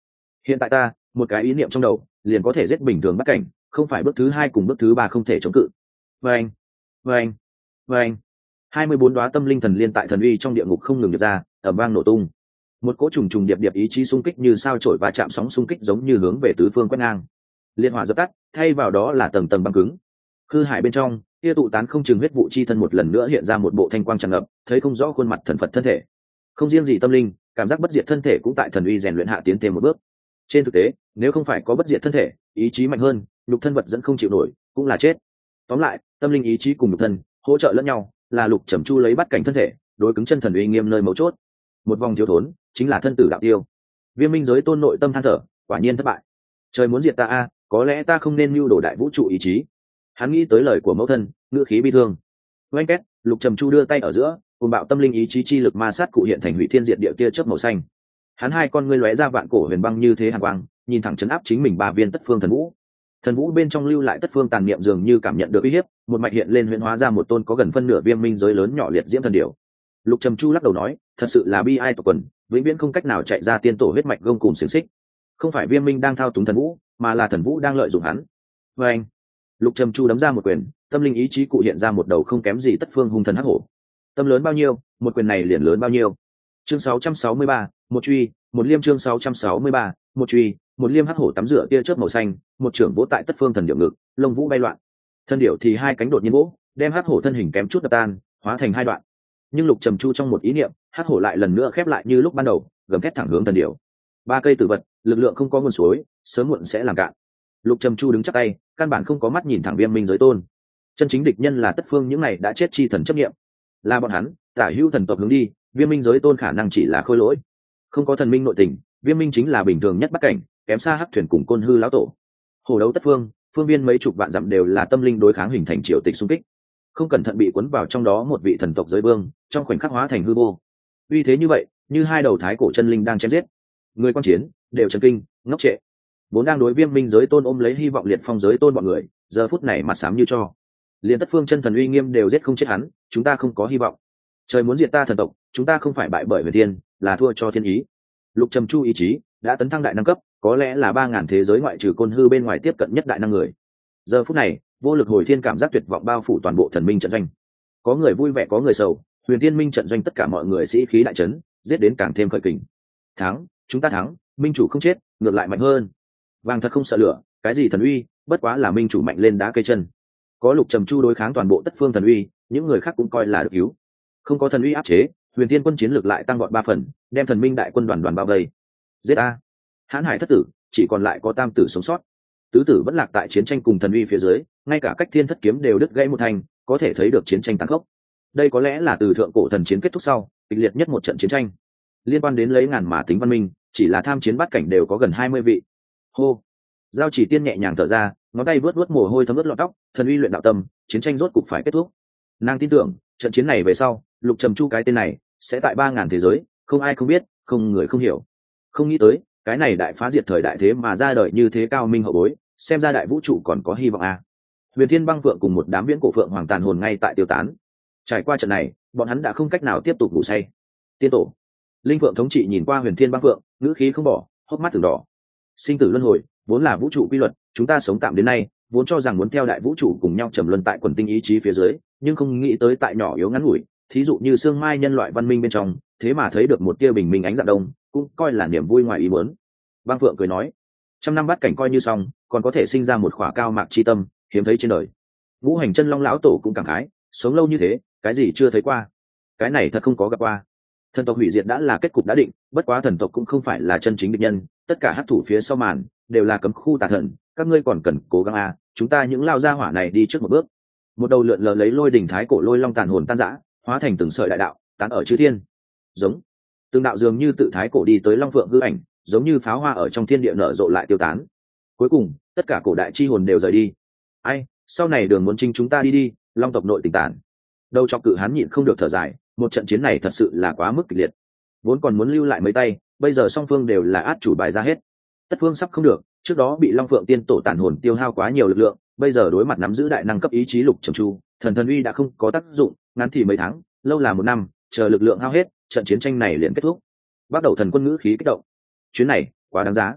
Hiện tại ta một cái ý niệm trong đầu liền có thể giết bình thường bắt cảnh, không phải bước thứ hai cùng bước thứ ba không thể chống cự. Vâng, vâng, vâng. hai mươi bốn đoá tâm linh thần liên tại thần uy trong địa ngục không ngừng được ra, ầm vang nổ tung. Một cỗ trùng trùng điệp điệp ý chí xung kích như sao chổi và chạm sóng xung kích giống như hướng về tứ phương quét ngang. Liên hỏa dập tắt, thay vào đó là tầng tầng băng cứng. Khư hải bên trong, kia tụ tán không chừng huyết vụ chi thân một lần nữa hiện ra một bộ thanh quang tràn ngập, thấy không rõ khuôn mặt thần Phật thân thể. Không riêng gì tâm linh, cảm giác bất diệt thân thể cũng tại thần uy rèn luyện hạ tiến thêm một bước. Trên thực tế, nếu không phải có bất diệt thân thể, ý chí mạnh hơn, nhục thân vật dẫn không chịu nổi, cũng là chết. Tóm lại, tâm linh ý chí cùng nhục thân hỗ trợ lẫn nhau, là Lục Trầm Chu lấy bắt cảnh thân thể, đối cứng chân thần uy nghiêm nơi mấu chốt. Một vòng thiếu thốn, chính là thân tử đạo tiêu. Viêm minh giới tôn nội tâm than thở, quả nhiên thất bại. Trời muốn diệt ta a, có lẽ ta không nên mưu đồ đại vũ trụ ý chí. Hắn nghĩ tới lời của mẫu thân, ngữ khí bi thương. Oanh két, Lục Trầm Chu đưa tay ở giữa, cùng bạo tâm linh ý chí chi lực ma sát cụ hiện thành hủy thiên diệt địa tia chớp màu xanh. Hắn hai con ngươi lóe ra vạn cổ huyền băng như thế hàn quang, nhìn thẳng chấn áp chính mình ba viên tất phương thần vũ. Thần vũ bên trong lưu lại tất phương tàn niệm dường như cảm nhận được uy hiếp, một mạch hiện lên huyễn hóa ra một tôn có gần phân nửa viêm minh giới lớn nhỏ liệt diễm thần điểu. Lục Trầm Chu lắc đầu nói, thật sự là bi ai tộc quần, vĩnh viễn không cách nào chạy ra tiên tổ huyết mạch gông cùm xiềng xích. Không phải viêm minh đang thao túng thần vũ, mà là thần vũ đang lợi dụng hắn. Và anh, Lục Trầm Chu đấm ra một quyền, tâm linh ý chí cụ hiện ra một đầu không kém gì tất phương hung thần hắc hổ. Tâm lớn bao nhiêu, một quyền này liền lớn bao nhiêu. Chương sáu trăm sáu mươi ba, một truy, một liêm chương sáu trăm sáu mươi ba, một truy, một liêm hắc hổ tắm rửa tia chớp màu xanh, một trưởng vỗ tại tất phương thần điệu ngực, lông vũ bay loạn. Thân điệu thì hai cánh đột nhiên vỗ, đem hắc hổ thân hình kém chút đập tan, hóa thành hai đoạn. Nhưng Lục Trầm Chu trong một ý niệm, hắc hổ lại lần nữa khép lại như lúc ban đầu, gầm thét thẳng hướng thần điệu. Ba cây tử vật, lực lượng không có nguồn suối, sớm muộn sẽ làm cạn. Lục Trầm Chu đứng chắc tay, căn bản không có mắt nhìn thẳng viêm minh giới tôn. Chân chính địch nhân là tất phương những này đã chết chi thần chấp nghiệm, là bọn hắn tả hữu thần tộc hướng đi, viêm minh giới tôn khả năng chỉ là khôi lỗi, không có thần minh nội tình. Viêm minh chính là bình thường nhất bắt cảnh, kém xa hắc thuyền cùng côn hư lão tổ. Hồ đấu tất phương, phương viên mấy chục vạn dặm đều là tâm linh đối kháng hình thành triều tịch xung kích, không cẩn thận bị cuốn vào trong đó một vị thần tộc giới vương, trong khoảnh khắc hóa thành hư vô. Uy thế như vậy, như hai đầu thái cổ chân linh đang chém giết, người quan chiến đều chấn kinh ngốc trệ. Vốn đang đối viêm minh giới tôn ôm lấy hy vọng liệt phong giới tôn bọn người, giờ phút này mặt xám như cho. Liên tất phương chân thần uy nghiêm đều giết không chết hắn, chúng ta không có hy vọng. Trời muốn diệt ta thần tộc, chúng ta không phải bại bởi huyền thiên, là thua cho thiên ý. Lục Trầm Chu ý chí đã tấn thăng đại năng cấp, có lẽ là ba ngàn thế giới ngoại trừ côn hư bên ngoài tiếp cận nhất đại năng người. Giờ phút này, vô lực hồi thiên cảm giác tuyệt vọng bao phủ toàn bộ thần minh trận doanh. Có người vui vẻ có người sầu, huyền thiên minh trận doanh tất cả mọi người sĩ khí đại chấn, giết đến càng thêm khởi kình. Thắng, chúng ta thắng, minh chủ không chết, ngược lại mạnh hơn. Vàng thật không sợ lửa, cái gì thần uy, bất quá là minh chủ mạnh lên đá cây chân. Có Lục Trầm Chu đối kháng toàn bộ tất phương thần uy, những người khác cũng coi là được cứu. Không có thần uy áp chế, huyền thiên quân chiến lược lại tăng gọn ba phần, đem thần minh đại quân đoàn đoàn bao vây. Giết a! Hãn hải thất tử, chỉ còn lại có tam tử sống sót. Tứ tử vẫn lạc tại chiến tranh cùng thần uy phía dưới, ngay cả cách thiên thất kiếm đều đứt gãy một thành, có thể thấy được chiến tranh tàn khốc. Đây có lẽ là từ thượng cổ thần chiến kết thúc sau, kịch liệt nhất một trận chiến tranh. Liên quan đến lấy ngàn mà tính văn minh, chỉ là tham chiến bát cảnh đều có gần hai mươi vị. Hô! Giao Chỉ Tiên nhẹ nhàng thở ra, ngón tay vớt vớt mồ hôi thấm ướt lọn tóc, thần uy luyện đạo tâm, chiến tranh rốt cục phải kết thúc. Nàng tin tưởng, trận chiến này về sau, Lục Trầm Chu cái tên này sẽ tại ba ngàn thế giới, không ai không biết, không người không hiểu. Không nghĩ tới, cái này đại phá diệt thời đại thế mà ra đời như thế cao minh hậu bối, xem ra đại vũ trụ còn có hy vọng a. À. Huyền Thiên Băng Phượng cùng một đám viễn cổ phượng hoàng tàn hồn ngay tại tiêu tán. Trải qua trận này, bọn hắn đã không cách nào tiếp tục ngủ say. Tiên tổ, Linh Phượng thống trị nhìn qua Huyền Thiên Băng Phượng, ngữ khí không bỏ, hốc mắt từng đỏ. Sinh tử luân hồi, vốn là vũ trụ quy luật, chúng ta sống tạm đến nay, vốn cho rằng muốn theo đại vũ trụ cùng nhau trầm luân tại quần tinh ý chí phía dưới, nhưng không nghĩ tới tại nhỏ yếu ngắn ngủi, thí dụ như xương mai nhân loại văn minh bên trong, thế mà thấy được một tia bình minh ánh dạng đông, cũng coi là niềm vui ngoài ý muốn. Băng Phượng cười nói, trăm năm bắt cảnh coi như xong, còn có thể sinh ra một khỏa cao mạc chi tâm, hiếm thấy trên đời. Ngũ Hành Chân Long lão tổ cũng cảm khái, sống lâu như thế, cái gì chưa thấy qua, cái này thật không có gặp qua. Thần tộc hủy diệt đã là kết cục đã định, bất quá thần tộc cũng không phải là chân chính địch nhân, tất cả hắc thủ phía sau màn đều là cấm khu tà thần, các ngươi còn cần cố gắng à, chúng ta những lao gia hỏa này đi trước một bước. Một đầu lượn lờ lấy lôi đỉnh thái cổ lôi long tàn hồn tan rã, hóa thành từng sợi đại đạo, tán ở chư thiên. Giống, từng đạo dường như tự thái cổ đi tới long phượng hư ảnh, giống như pháo hoa ở trong thiên địa nở rộ lại tiêu tán. Cuối cùng, tất cả cổ đại chi hồn đều rời đi. Ai, sau này đường muốn trinh chúng ta đi đi, long tộc nội tình tản. Đầu chọc cự hán nhịn không được thở dài, một trận chiến này thật sự là quá mức kịch liệt. Vốn còn muốn lưu lại mấy tay, bây giờ song phương đều là át chủ bài ra hết. Tất phương sắp không được, trước đó bị long phượng tiên tổ tàn hồn tiêu hao quá nhiều lực lượng, bây giờ đối mặt nắm giữ đại năng cấp ý chí Lục Trầm Chu, thần thần uy đã không có tác dụng, ngắn thì mấy tháng, lâu là một năm, chờ lực lượng hao hết, trận chiến tranh này liền kết thúc. Bắt đầu thần quân ngữ khí kích động. Chuyến này quá đáng giá.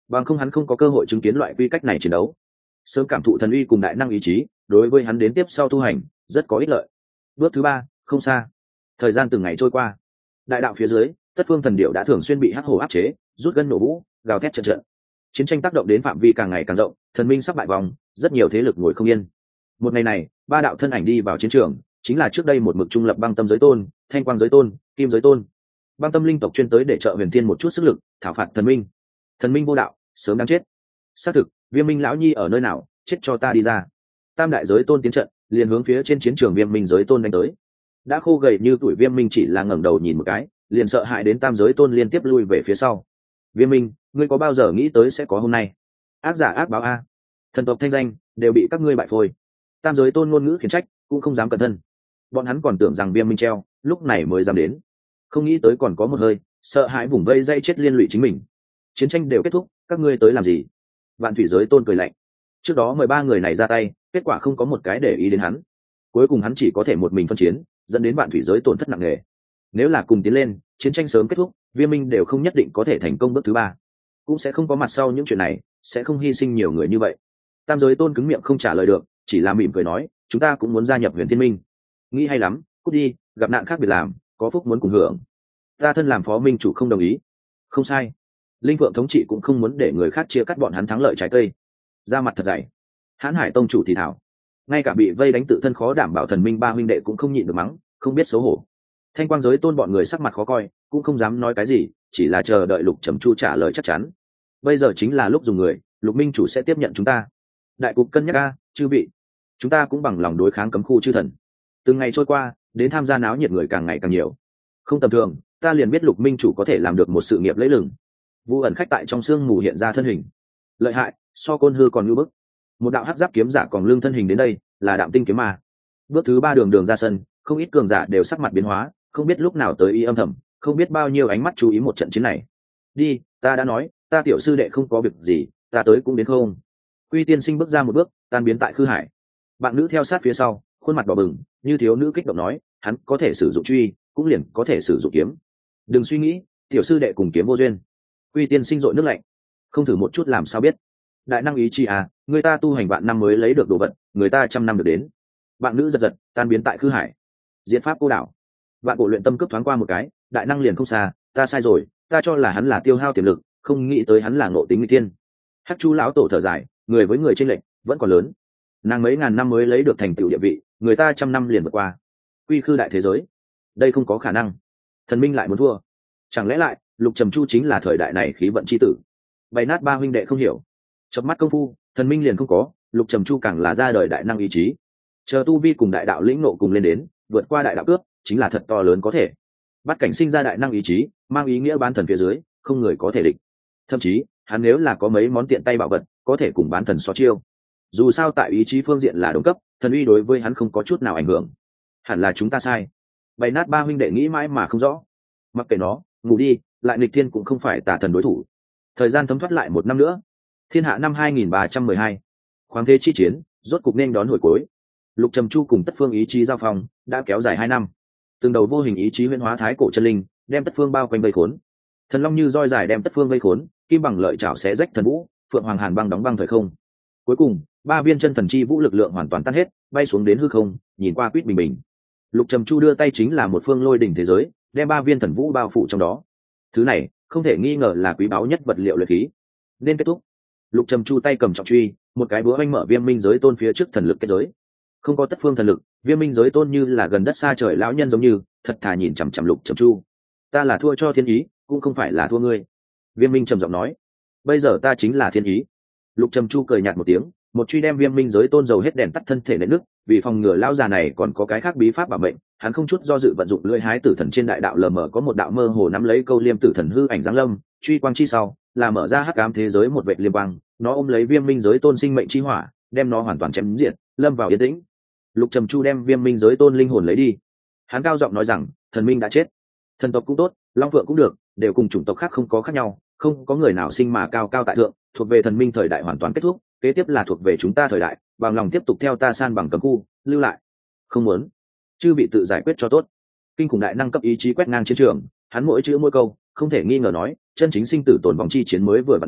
bằng không hắn không có cơ hội chứng kiến loại quy cách này chiến đấu. Sớm cảm thụ thần uy cùng đại năng ý chí, đối với hắn đến tiếp sau tu hành rất có ích lợi. Bước thứ ba, không xa. Thời gian từng ngày trôi qua, đại đạo phía dưới, tất phương thần điệu đã thường xuyên bị hắc hổ áp chế, rút gân nổ vũ, gào thét trận trận. Chiến tranh tác động đến phạm vi càng ngày càng rộng, thần minh sắp bại vòng, rất nhiều thế lực ngồi không yên. Một ngày này, ba đạo thân ảnh đi vào chiến trường, chính là trước đây một mực trung lập băng tâm giới tôn, thanh quang giới tôn, kim giới tôn. Băng tâm linh tộc chuyên tới để trợ huyền thiên một chút sức lực, thảo phạt thần minh. Thần minh vô đạo, sớm đáng chết. Xác thực, Viêm Minh lão nhi ở nơi nào, chết cho ta đi ra. Tam đại giới tôn tiến trận, liền hướng phía trên chiến trường Viêm Minh giới tôn đánh tới. Đã khô gầy như tuổi Viêm Minh chỉ là ngẩng đầu nhìn một cái, liền sợ hãi đến tam giới tôn liên tiếp lui về phía sau. Viêm Minh, ngươi có bao giờ nghĩ tới sẽ có hôm nay? Ác giả ác báo a, thần tộc thanh danh đều bị các ngươi bại phôi. Tam giới tôn ngôn ngữ khiển trách, cũng không dám cẩn thân. Bọn hắn còn tưởng rằng Viêm Minh treo, lúc này mới dám đến. Không nghĩ tới còn có một hơi, sợ hãi vùng vây dây chết liên lụy chính mình. Chiến tranh đều kết thúc, các ngươi tới làm gì? Vạn thủy giới tôn cười lạnh. Trước đó mười ba người này ra tay, kết quả không có một cái để ý đến hắn. Cuối cùng hắn chỉ có thể một mình phân chiến, dẫn đến vạn thủy giới tổn thất nặng nề. Nếu là cùng tiến lên, chiến tranh sớm kết thúc, Viêm Minh đều không nhất định có thể thành công bước thứ ba, cũng sẽ không có mặt sau những chuyện này, sẽ không hy sinh nhiều người như vậy. Tam giới tôn cứng miệng không trả lời được, chỉ là mỉm cười nói, chúng ta cũng muốn gia nhập Huyền Thiên Minh. Nghĩ hay lắm, cút đi, gặp nạn khác biệt làm, có phúc muốn cùng hưởng. Ta thân làm phó minh chủ không đồng ý. Không sai, linh vượng thống trị cũng không muốn để người khác chia cắt bọn hắn thắng lợi trái cây. Ra mặt thật dày. Hán Hải tông chủ thì thảo, ngay cả bị vây đánh tự thân khó đảm bảo thần minh ba huynh đệ cũng không nhịn được mắng, không biết xấu hổ. Thanh quang giới tôn bọn người sắc mặt khó coi, cũng không dám nói cái gì, chỉ là chờ đợi Lục Trầm Chu trả lời chắc chắn. Bây giờ chính là lúc dùng người, Lục minh chủ sẽ tiếp nhận chúng ta. Đại cục cân nhắc a, chư vị, chúng ta cũng bằng lòng đối kháng cấm khu chư thần. Từng ngày trôi qua, đến tham gia náo nhiệt người càng ngày càng nhiều. Không tầm thường, ta liền biết Lục minh chủ có thể làm được một sự nghiệp lẫy lừng. Vu ẩn khách tại trong sương mù hiện ra thân hình, lợi hại, so côn hư còn ngưu bức. Một đạo hắc giáp kiếm giả còn lương thân hình đến đây, là Đạm Tinh kiếm ma. Bước thứ ba đường đường ra sân, không ít cường giả đều sắc mặt biến hóa, không biết lúc nào tới y âm thầm, không biết bao nhiêu ánh mắt chú ý một trận chiến này. Đi, ta đã nói, ta tiểu sư đệ không có việc gì, ta tới cũng đến không. Quy tiên sinh bước ra một bước, tan biến tại khư hải. Bạn nữ theo sát phía sau, khuôn mặt đỏ bừng, như thiếu nữ kích động nói, hắn có thể sử dụng truy, cũng liền có thể sử dụng kiếm. Đừng suy nghĩ, tiểu sư đệ cùng kiếm vô duyên. Quy tiên sinh dội nước lạnh, không thử một chút làm sao biết. Đại năng ý chí à, người ta tu hành vạn năm mới lấy được đồ vật, người ta trăm năm được đến. Bạn nữ giật giật, tan biến tại khư hải. Diễn pháp cô đảo. Vạn bộ luyện tâm cấp thoáng qua một cái, đại năng liền không xa, ta sai rồi, ta cho là hắn là tiêu hao tiềm lực, không nghĩ tới hắn là ngộ tính nguy tiên. Hắc Chu lão tổ thở dài, người với người chênh lệch vẫn còn lớn. Nàng mấy ngàn năm mới lấy được thành tựu địa vị, người ta trăm năm liền vượt qua. Quy khư đại thế giới, đây không có khả năng. Thần minh lại muốn thua, chẳng lẽ lại Lục Trầm Chu chính là thời đại này khí vận chi tử? Bày nát ba huynh đệ không hiểu, chớp mắt công phu, thần minh liền không có, Lục Trầm Chu càng là ra đời đại năng ý chí. Chờ tu vi cùng đại đạo lĩnh nộ cùng lên đến, vượt qua đại đạo cướp, chính là thật to lớn có thể. Bắt cảnh sinh ra đại năng ý chí, mang ý nghĩa bán thần phía dưới, không người có thể địch. Thậm chí, hắn nếu là có mấy món tiện tay bảo vật, có thể cùng bán thần so chiêu. Dù sao tại ý chí phương diện là đồng cấp, thần uy đối với hắn không có chút nào ảnh hưởng. Hẳn là chúng ta sai. Bày nát ba huynh đệ nghĩ mãi mà không rõ. Mặc kệ nó, ngủ đi, lại nghịch thiên cũng không phải tà thần đối thủ. Thời gian thấm thoát lại một năm nữa. Thiên hạ năm hai nghìn ba trăm mười hai, khoáng thế chi chiến rốt cục nên đón hồi cuối. Lục Trầm Chu cùng Tất Phương ý chí giao phong đã kéo dài hai năm. Từng đầu vô hình ý chí huyễn hóa thái cổ chân linh, đem Tất Phương bao quanh vây khốn. Thần long như roi dài đem Tất Phương vây khốn, kim bằng lợi chảo xé rách thần vũ, phượng hoàng hàn băng đóng băng thời không. Cuối cùng, ba viên chân thần chi vũ lực lượng hoàn toàn tan hết, bay xuống đến hư không, nhìn qua quýt bình bình. Lục Trầm Chu đưa tay chính là một phương lôi đỉnh thế giới, đem ba viên thần vũ bao phủ trong đó. Thứ này không thể nghi ngờ là quý báu nhất vật liệu luyện khí. Nên kết thúc. Lục Trầm Chu tay cầm trọng truy, một cái búa anh mở Viêm Minh giới tôn phía trước thần lực kết giới. Không có Tất Phương thần lực, Viêm Minh giới tôn như là gần đất xa trời lão nhân giống như, thật thà nhìn chằm chằm Lục Trầm Chu. Ta là thua cho thiên ý, cũng không phải là thua ngươi. Viêm Minh trầm giọng nói. Bây giờ ta chính là thiên ý. Lục Trầm Chu cười nhạt một tiếng, một truy đem Viêm Minh giới tôn dầu hết đèn tắt thân thể nện nước, vì phòng ngừa lão già này còn có cái khác bí pháp bảo mệnh, hắn không chút do dự vận dụng lưỡi hái tử thần trên đại đạo lờ mờ có một đạo mơ hồ nắm lấy câu liêm tử thần hư ảnh giáng lâm, truy quang chi sau, là mở ra hắc ám thế giới một vệ liêm quang, nó ôm lấy Viêm Minh giới tôn sinh mệnh chi hỏa, đem nó hoàn toàn chém diệt, lâm vào yên tĩnh. Lục Trầm Chu đem Viêm Minh giới tôn linh hồn lấy đi. Hắn cao giọng nói rằng, thần minh đã chết, thần tộc cũng tốt, long phượng cũng được, đều cùng chủng tộc khác không có khác nhau, không có người nào sinh mà cao cao tại thượng, thuộc về thần minh thời đại hoàn toàn kết thúc, kế tiếp là thuộc về chúng ta thời đại, bằng lòng tiếp tục theo ta san bằng cấm khu, lưu lại. Không muốn, chư bị tự giải quyết cho tốt. Kinh khủng đại năng cấp ý chí quét ngang chiến trường, hắn mỗi chữ mỗi câu, không thể nghi ngờ nói, chân chính sinh tử tồn vòng chi chiến mới vừa vặn đến,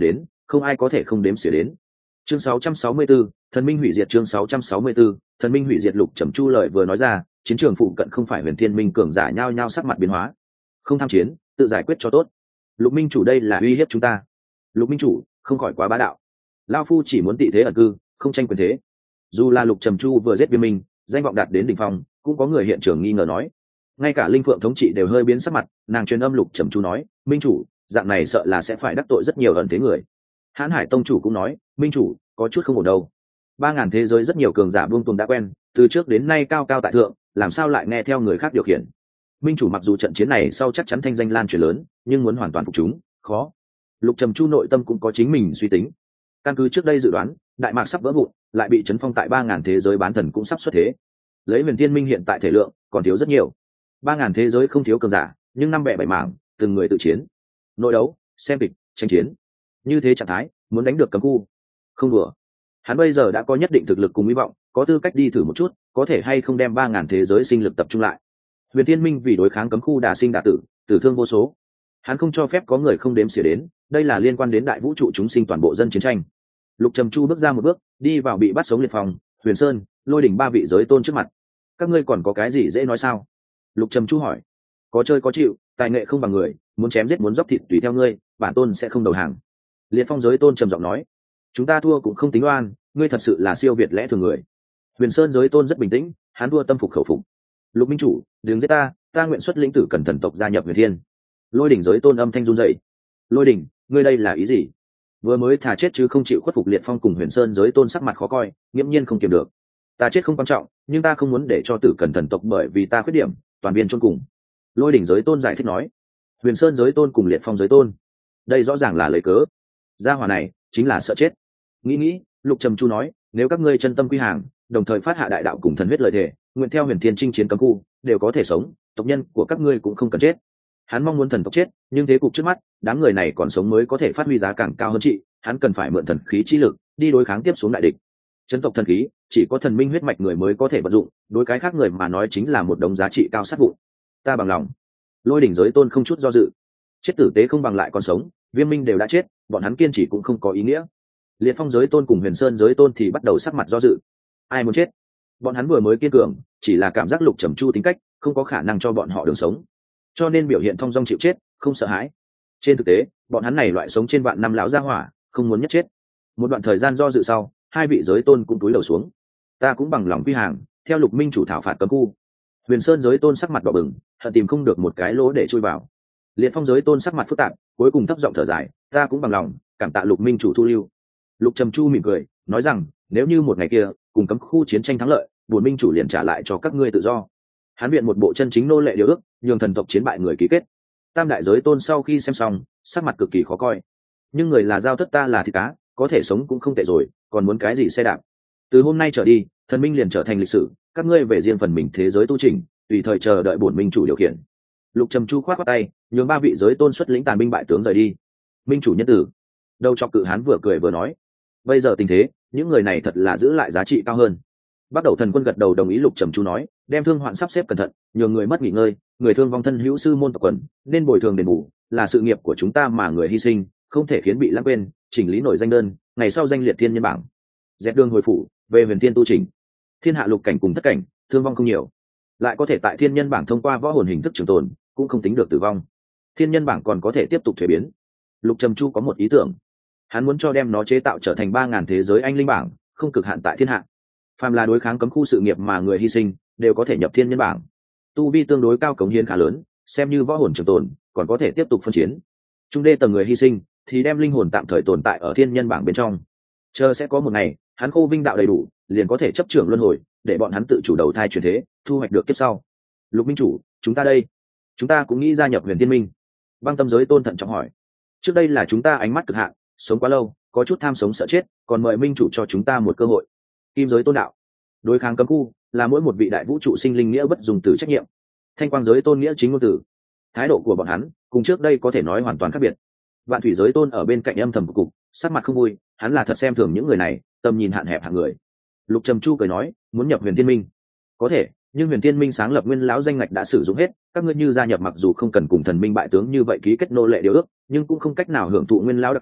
không ai có thể không đếm xỉa đến. Chương sáu trăm sáu mươi tư, thần minh hủy diệt. Chương sáu trăm sáu mươi tư, thần minh hủy diệt. Lục Trầm Chu lời vừa nói ra, chiến trường phụ cận không phải Huyền Thiên Minh cường giả nhao nhao sắc mặt biến hóa. Không tham chiến, tự giải quyết cho tốt. Lục minh chủ đây là uy hiếp chúng ta. Lục minh chủ không khỏi quá bá đạo. Lão phu chỉ muốn tị thế ẩn cư, không tranh quyền thế. Dù là Lục Trầm Chu vừa giết Viêm Minh, danh vọng đạt đến đỉnh phong, cũng có người hiện trường nghi ngờ nói. Ngay cả Linh Phượng thống trị đều hơi biến sắc mặt, nàng truyền âm Lục Trầm Chu nói, minh chủ, dạng này sợ là sẽ phải đắc tội rất nhiều ẩn thế người. Hán Hải tông chủ cũng nói, minh chủ có chút không ổn đâu. Ba ngàn thế giới rất nhiều cường giả buông tuồng đã quen, từ trước đến nay cao cao tại thượng, làm sao lại nghe theo người khác điều khiển. Minh chủ mặc dù trận chiến này sau chắc chắn thanh danh lan truyền lớn, nhưng muốn hoàn toàn phục chúng khó. Lục Trầm Chu nội tâm cũng có chính mình suy tính. Căn cứ trước đây dự đoán, đại mạc sắp vỡ vụn, lại bị chấn phong tại ba ngàn thế giới bán thần cũng sắp xuất thế. Lấy Huyền Thiên Minh hiện tại thể lượng còn thiếu rất nhiều. Ba ngàn thế giới không thiếu cường giả, nhưng năm bẻ bảy mảng, từng người tự chiến, nội đấu, xem kịch, tranh chiến. Như thế trạng thái, muốn đánh được cấm khu, không đùa. Hắn bây giờ đã có nhất định thực lực cùng hy vọng, có tư cách đi thử một chút, có thể hay không đem ba ngàn thế giới sinh lực tập trung lại. Huyền Thiên Minh vì đối kháng cấm khu đả sinh đả tử, tử thương vô số. Hắn không cho phép có người không đếm xỉa đến, đây là liên quan đến đại vũ trụ chúng sinh toàn bộ dân chiến tranh. Lục Trầm Chu bước ra một bước, đi vào bị bắt sống liệt phòng, Huyền Sơn, Lôi Đỉnh ba vị giới tôn trước mặt. Các ngươi còn có cái gì dễ nói sao? Lục Trầm Chu hỏi. Có chơi có chịu, tài nghệ không bằng người, muốn chém giết muốn dốc thịt tùy theo ngươi, bản tôn sẽ không đầu hàng. Liệt Phong giới tôn trầm giọng nói. Chúng ta thua cũng không tính oan, ngươi thật sự là siêu việt lẽ thường người. Huyền Sơn giới tôn rất bình tĩnh, hắn thua tâm phục khẩu phục. Lục minh chủ, đừng giết ta, ta nguyện xuất lĩnh tử cần thần tộc gia nhập Huyền Thiên. Lôi Đỉnh giới tôn âm thanh run dậy. Lôi Đỉnh, ngươi đây là ý gì? Vừa mới thả chết chứ không chịu khuất phục. Liệt Phong cùng Huyền Sơn giới tôn sắc mặt khó coi, nghiễm nhiên không kiềm được. Ta chết không quan trọng, nhưng ta không muốn để cho tử cần thần tộc bởi vì ta khuyết điểm toàn viên chôn cùng. Lôi Đỉnh giới tôn giải thích nói. Huyền Sơn giới tôn cùng Liệt Phong giới tôn, đây rõ ràng là lấy cớ. Gia hỏa này chính là sợ chết. Nghĩ nghĩ, Lục Trầm Chu nói, nếu các ngươi chân tâm quy hàng, đồng thời phát hạ đại đạo cùng thần huyết lời thề, nguyện theo Huyền Thiên chinh chiến cấm khu, đều có thể sống, tộc nhân của các ngươi cũng không cần chết. Hắn mong muốn thần tộc chết, nhưng thế cục trước mắt, đám người này còn sống mới có thể phát huy giá càng cao hơn trị, hắn cần phải mượn thần khí chi lực đi đối kháng tiếp xuống đại địch. Chấn tộc thần khí chỉ có thần minh huyết mạch người mới có thể vận dụng, đối cái khác người mà nói chính là một đống giá trị cao sát vụn. Ta bằng lòng. Lôi Đỉnh giới tôn không chút do dự. Chết tử tế không bằng lại còn sống, Viêm Minh đều đã chết, bọn hắn kiên trì cũng không có ý nghĩa. Liệt Phong giới tôn cùng Huyền Sơn giới tôn thì bắt đầu sắc mặt do dự. Ai muốn chết? Bọn hắn vừa mới kiên cường, chỉ là cảm giác Lục Trầm Chu tính cách không có khả năng cho bọn họ đường sống, cho nên biểu hiện thong dong chịu chết, không sợ hãi. Trên thực tế, bọn hắn này loại sống trên vạn năm lão gia hỏa, không muốn nhất chết. Một đoạn thời gian do dự sau, hai vị giới tôn cũng cúi đầu xuống. Ta cũng bằng lòng quy hàng, theo Lục minh chủ thảo phạt cấm khu. Huyền Sơn giới tôn sắc mặt đỏ bừng, hận tìm không được một cái lỗ để chui vào. Liệt Phong giới tôn sắc mặt phức tạp, cuối cùng thấp giọng thở dài, ta cũng bằng lòng, cảm tạ Lục minh chủ thu lưu. Lục Trầm Chu mỉm cười, nói rằng, nếu như một ngày kia cùng cấm khu chiến tranh thắng lợi, bổn minh chủ liền trả lại cho các ngươi tự do. Hắn viện một bộ chân chính nô lệ điều ước, nhường thần tộc chiến bại người ký kết. Tam đại giới tôn sau khi xem xong, sắc mặt cực kỳ khó coi. Nhưng người là giao thất, ta là thịt cá, có thể sống cũng không tệ rồi, còn muốn cái gì xe đạp? Từ hôm nay trở đi, thần minh liền trở thành lịch sử, các ngươi về riêng phần mình thế giới tu trình, tùy thời chờ đợi bổn minh chủ điều khiển. Lục Trầm Chu khoát khoát tay, nhường ba vị giới tôn xuất lĩnh tàn binh bại tướng rời đi. Minh chủ nhân tử. Đầu chọc cự hán vừa cười vừa nói, bây giờ tình thế, những người này thật là giữ lại giá trị cao hơn. Bắt đầu thần quân gật đầu đồng ý. Lục Trầm Chu nói, đem thương hoạn sắp xếp cẩn thận, nhường người mất nghỉ ngơi, người thương vong thân hữu sư môn tộc quần nên bồi thường đền bù, là sự nghiệp của chúng ta mà người hy sinh không thể khiến bị lãng quên. Chỉnh lý nổi danh đơn, ngày sau danh liệt thiên nhân bảng. Dẹp đường hồi phủ, về Huyền Thiên tu trình. Thiên hạ lục cảnh cùng thất cảnh, thương vong không nhiều, lại có thể tại thiên nhân bảng thông qua võ hồn hình thức trường tồn, cũng không tính được tử vong. Thiên nhân bảng còn có thể tiếp tục thuế biến. Lục Trầm Chu có một ý tưởng, hắn muốn cho đem nó chế tạo trở thành ba ngàn thế giới anh linh bảng, không cực hạn tại thiên hạ. Phàm là đối kháng cấm khu sự nghiệp mà người hy sinh, đều có thể nhập thiên nhân bảng. Tu vi tương đối cao, cống hiến khá lớn, xem như võ hồn trường tồn, còn có thể tiếp tục phân chiến. Trung đê tầng người hy sinh, thì đem linh hồn tạm thời tồn tại ở thiên nhân bảng bên trong. Chờ sẽ có một ngày, hắn khô vinh đạo đầy đủ, liền có thể chấp trưởng luân hồi, để bọn hắn tự chủ đầu thai chuyển thế, thu hoạch được kiếp sau. Lục minh chủ, chúng ta đây, chúng ta cũng nghĩ gia nhập Huyền Thiên Minh. Băng Tâm giới tôn thận trọng hỏi. Trước đây là chúng ta ánh mắt cực hạn, sống quá lâu, có chút tham sống sợ chết, còn mời minh chủ cho chúng ta một cơ hội. Kim giới tôn đạo, đối kháng cấm khu là mỗi một vị đại vũ trụ sinh linh nghĩa bất dùng từ trách nhiệm. Thanh Quang giới tôn nghĩa chính ngôn tử. Thái độ của bọn hắn cùng trước đây có thể nói hoàn toàn khác biệt. Vạn Thủy giới tôn ở bên cạnh âm thầm của cục, sắc mặt không vui, hắn là thật xem thường những người này, tầm nhìn hạn hẹp hạng người. Lục Trầm Chu cười nói, muốn nhập Huyền Thiên Minh có thể, nhưng Huyền Thiên Minh sáng lập nguyên lão danh ngạch đã sử dụng hết, các ngươi như gia nhập mặc dù không cần cùng thần minh bại tướng như vậy ký kết nô lệ điều ước, nhưng cũng không cách nào hưởng thụ nguyên lão đặc quyền,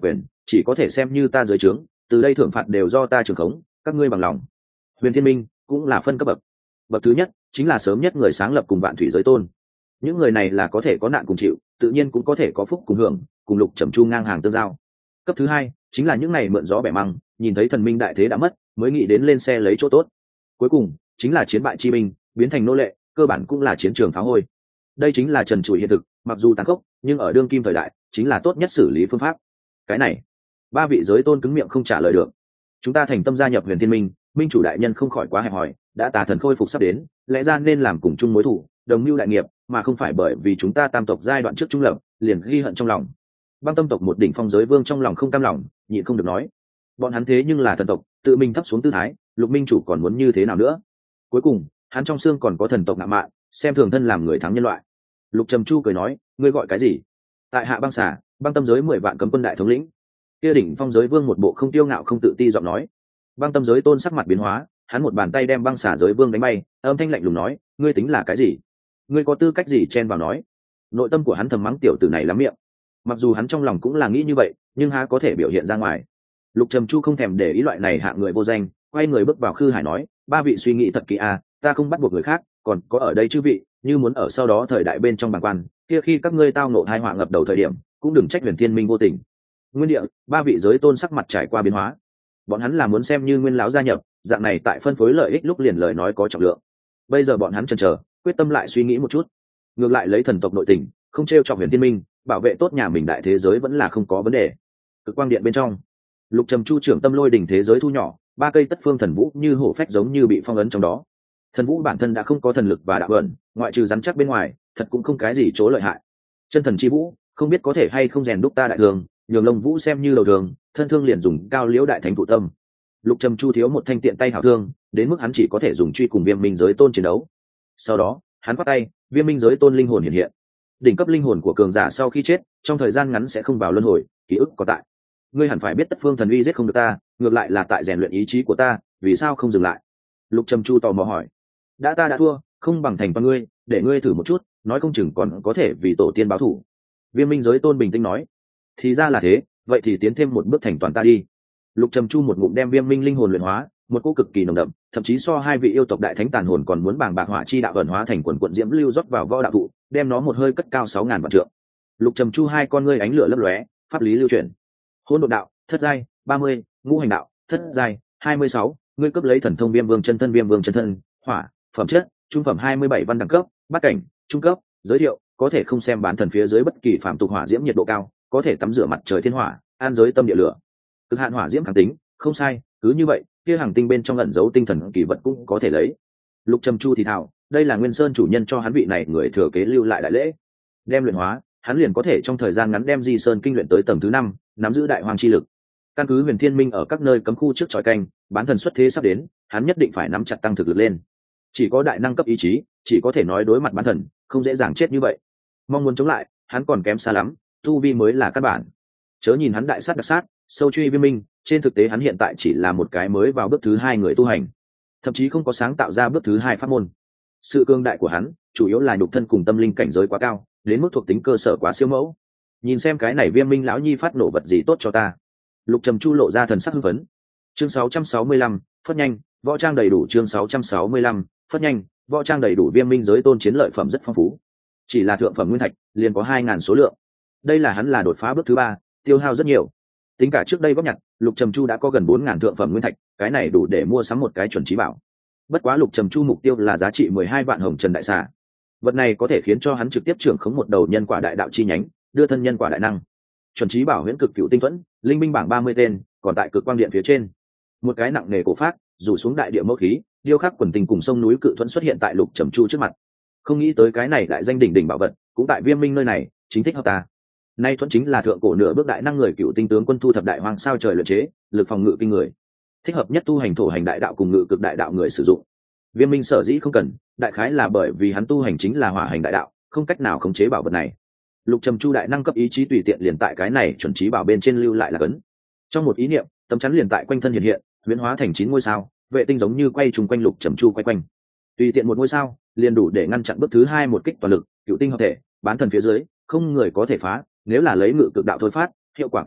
chỉ có thể xem như ta dưới trướng, từ đây thưởng phạt đều do ta trưởng khống, các ngươi bằng lòng. Huyền Thiên Minh cũng là phân cấp bậc. Bậc thứ nhất chính là sớm nhất người sáng lập cùng Vạn Thủy Giới Tôn. Những người này là có thể có nạn cùng chịu, tự nhiên cũng có thể có phúc cùng hưởng, cùng Lục Trầm Chu ngang hàng tương giao. Cấp thứ hai chính là những này mượn gió bẻ măng, nhìn thấy thần minh đại thế đã mất, mới nghĩ đến lên xe lấy chỗ tốt. Cuối cùng chính là chiến bại chi binh, biến thành nô lệ, cơ bản cũng là chiến trường phá hôi. Đây chính là trần trụi hiện thực, mặc dù tàn khốc, nhưng ở đương kim thời đại, chính là tốt nhất xử lý phương pháp. Cái này, ba vị giới tôn cứng miệng không trả lời được. Chúng ta thành tâm gia nhập Huyền Thiên Minh, minh chủ đại nhân không khỏi quá hẹp hòi, đã tà thần khôi phục sắp đến, lẽ ra nên làm cùng chung mối thủ, đồng mưu đại nghiệp, mà không phải bởi vì chúng ta tam tộc giai đoạn trước trung lập, liền ghi hận trong lòng. Băng Tâm tộc một đỉnh phong giới vương trong lòng không cam lòng, nhịn không được nói, bọn hắn thế nhưng là thần tộc, tự mình thấp xuống tư thái, Lục minh chủ còn muốn như thế nào nữa? Cuối cùng, hắn trong xương còn có thần tộc ngạo mạn, xem thường thân làm người thắng nhân loại. Lục Trầm Chu cười nói, ngươi gọi cái gì? Tại hạ băng xả, băng tâm giới mười vạn cấm quân đại thống lĩnh. Kia đỉnh phong giới vương một bộ không tiêu ngạo không tự ti giọng nói. Băng tâm giới tôn sắc mặt biến hóa, hắn một bàn tay đem băng xả giới vương đánh bay, âm thanh lạnh lùng nói, ngươi tính là cái gì? Ngươi có tư cách gì chen vào nói? Nội tâm của hắn thầm mắng tiểu tử này lắm miệng. Mặc dù hắn trong lòng cũng là nghĩ như vậy, nhưng há có thể biểu hiện ra ngoài. Lục Trầm Chu không thèm để ý loại này hạ người vô danh, quay người bước vào khư hải nói, ba vị suy nghĩ thật kỹ à, ta không bắt buộc người khác, còn có ở đây chư vị, như muốn ở sau đó thời đại bên trong bàng quan, kia khi các ngươi tao nộ hai họa ngập đầu thời điểm, cũng đừng trách Huyền Thiên Minh vô tình. Nguyên địa, ba vị giới tôn sắc mặt trải qua biến hóa. Bọn hắn là muốn xem như nguyên lão gia nhập, dạng này tại phân phối lợi ích lúc liền lời nói có trọng lượng. Bây giờ bọn hắn chần chờ, quyết tâm lại suy nghĩ một chút. Ngược lại lấy thần tộc nội tình, không trêu chọc Huyền Thiên Minh, bảo vệ tốt nhà mình đại thế giới vẫn là không có vấn đề. Cực quang điện bên trong, Lục Trầm Chu trưởng tâm lôi đỉnh thế giới thu nhỏ, ba cây tất phương thần vũ như hổ phách giống như bị phong ấn trong đó. Thần vũ bản thân đã không có thần lực và đạo ẩn, ngoại trừ rắn chắc bên ngoài, thật cũng không cái gì chỗ lợi hại. Chân thần chi vũ, không biết có thể hay không rèn đúc ta đại thường, nhường lông vũ xem như đầu thường, thân thương liền dùng cao liễu đại thánh tụ tâm. Lục Trầm Chu thiếu một thanh tiện tay hảo thương, đến mức hắn chỉ có thể dùng truy cùng Viêm Minh giới tôn chiến đấu. Sau đó, hắn bắt tay, Viêm Minh giới tôn linh hồn hiện hiện. Đỉnh cấp linh hồn của cường giả sau khi chết, trong thời gian ngắn sẽ không vào luân hồi, ký ức có tại. Ngươi hẳn phải biết tất phương thần uy giết không được ta, ngược lại là tại rèn luyện ý chí của ta, vì sao không dừng lại? Lục Trầm Chu tò mò hỏi. Đã ta đã thua, không bằng thành con ngươi, để ngươi thử một chút, nói không chừng còn có thể vì tổ tiên báo thù. Viêm Minh giới tôn bình tĩnh nói. Thì ra là thế, vậy thì tiến thêm một bước thành toàn ta đi. Lục Trầm Chu một ngụm đem Viêm Minh linh hồn luyện hóa, một cỗ cực kỳ nồng đậm, thậm chí so hai vị yêu tộc đại thánh tàn hồn còn muốn bàng bạc hỏa chi đạo ẩn hóa thành quần quần diễm lưu rót vào võ đạo thụ, đem nó một hơi cất cao sáu ngàn vạn trượng. Lục Trầm Chu hai con ngươi ánh lửa lấp lóe, pháp lý lưu chuyển. Hỗn độn đạo, thất giai, ba mươi, ngũ hành đạo, thất giai, hai mươi sáu, ngươi cấp lấy thần thông Viêm Vương chân thân Viêm Vương chân thân, hỏa, phẩm chất, trung phẩm hai mươi bảy văn đẳng cấp, bát cảnh, trung cấp, giới thiệu, có thể không xem bán thần phía dưới bất kỳ phạm tục hỏa diễm nhiệt độ cao, có thể tắm rửa mặt trời thiên hỏa, an giới tâm địa lửa. Cực hạn hỏa diễm kháng tính, không sai, cứ như vậy, kia hàng tinh bên trong ẩn giấu tinh thần kỳ vật cũng có thể lấy. Lục Trầm Chu thì thào, đây là Nguyên Sơn chủ nhân cho hắn vị này người thừa kế lưu lại đại lễ. Đem luyện hóa, hắn liền có thể trong thời gian ngắn đem Di Sơn kinh luyện tới tầng thứ năm, nắm giữ đại hoàng chi lực. Căn cứ Huyền Thiên Minh ở các nơi cấm khu trước chói canh, bán thần xuất thế sắp đến, hắn nhất định phải nắm chặt tăng thực lực lên. Chỉ có đại năng cấp ý chí, chỉ có thể nói đối mặt bán thần, không dễ dàng chết như vậy. Mong muốn chống lại, hắn còn kém xa lắm, tu vi mới là căn bản. Chớ nhìn hắn đại sát đặc sát, sâu truy Viêm Minh, trên thực tế hắn hiện tại chỉ là một cái mới vào bước thứ hai người tu hành, thậm chí không có sáng tạo ra bước thứ hai pháp môn. Sự cương đại của hắn, chủ yếu là nhục thân cùng tâm linh cảnh giới quá cao, đến mức thuộc tính cơ sở quá siêu mẫu. Nhìn xem cái này Viêm Minh lão nhi phát nổ vật gì tốt cho ta. Lục Trầm Chu lộ ra thần sắc hưng phấn. Chương sáu trăm sáu mươi lăm, phất nhanh, võ trang đầy đủ. Chương sáu trăm sáu mươi lăm, phất nhanh, võ trang đầy đủ. Viêm Minh giới tôn chiến lợi phẩm rất phong phú, chỉ là thượng phẩm nguyên thạch liền có hai ngàn số lượng. Đây là hắn là đột phá bước thứ ba, tiêu hao rất nhiều. Tính cả trước đây góp nhặt, Lục Trầm Chu đã có gần bốn ngàn thượng phẩm nguyên thạch, cái này đủ để mua sắm một cái chuẩn trí bảo. Bất quá Lục Trầm Chu mục tiêu là giá trị mười hai vạn hồng trần đại xà. Vật này có thể khiến cho hắn trực tiếp trưởng khống một đầu nhân quả đại đạo chi nhánh, đưa thân nhân quả đại năng. Chuẩn trí bảo huyễn cực cựu tinh thuẫn, linh binh bảng ba mươi tên, còn tại cực quang điện phía trên. Một cái nặng nề cổ phát, rủ xuống đại địa mẫu khí, điêu khắc quần tình cùng sông núi cự thuẫn xuất hiện tại Lục Trầm Chu trước mặt. Không nghĩ tới cái này đại danh đỉnh đỉnh bảo vật, cũng tại Viêm Minh nơi này, chính thích hợp ta. Nay thuẫn chính là thượng cổ nửa bước đại năng người cựu tinh tướng quân thu thập đại hoang sao trời luyện chế, lực phòng ngự kinh người, thích hợp nhất tu hành thổ hành đại đạo cùng ngự cực đại đạo người sử dụng. Viêm Minh sở dĩ không cần, đại khái là bởi vì hắn tu hành chính là hỏa hành đại đạo, không cách nào khống chế bảo vật này. Lục Trầm Chu đại năng cấp ý chí tùy tiện liền tại cái này chuẩn trí bảo bên trên lưu lại là cấn. Trong một ý niệm, tấm chắn liền tại quanh thân hiện hiện, biến hóa thành chín ngôi sao, vệ tinh giống như quay trùng quanh Lục Trầm Chu quay quanh. Tùy tiện một ngôi sao, liền đủ để ngăn chặn bước thứ hai một kích toàn lực, cựu tinh hợp thể, bán thần phía dưới, không người có thể phá, nếu là lấy ngự cực đạo thôi phát, hiệu quả càng lớn,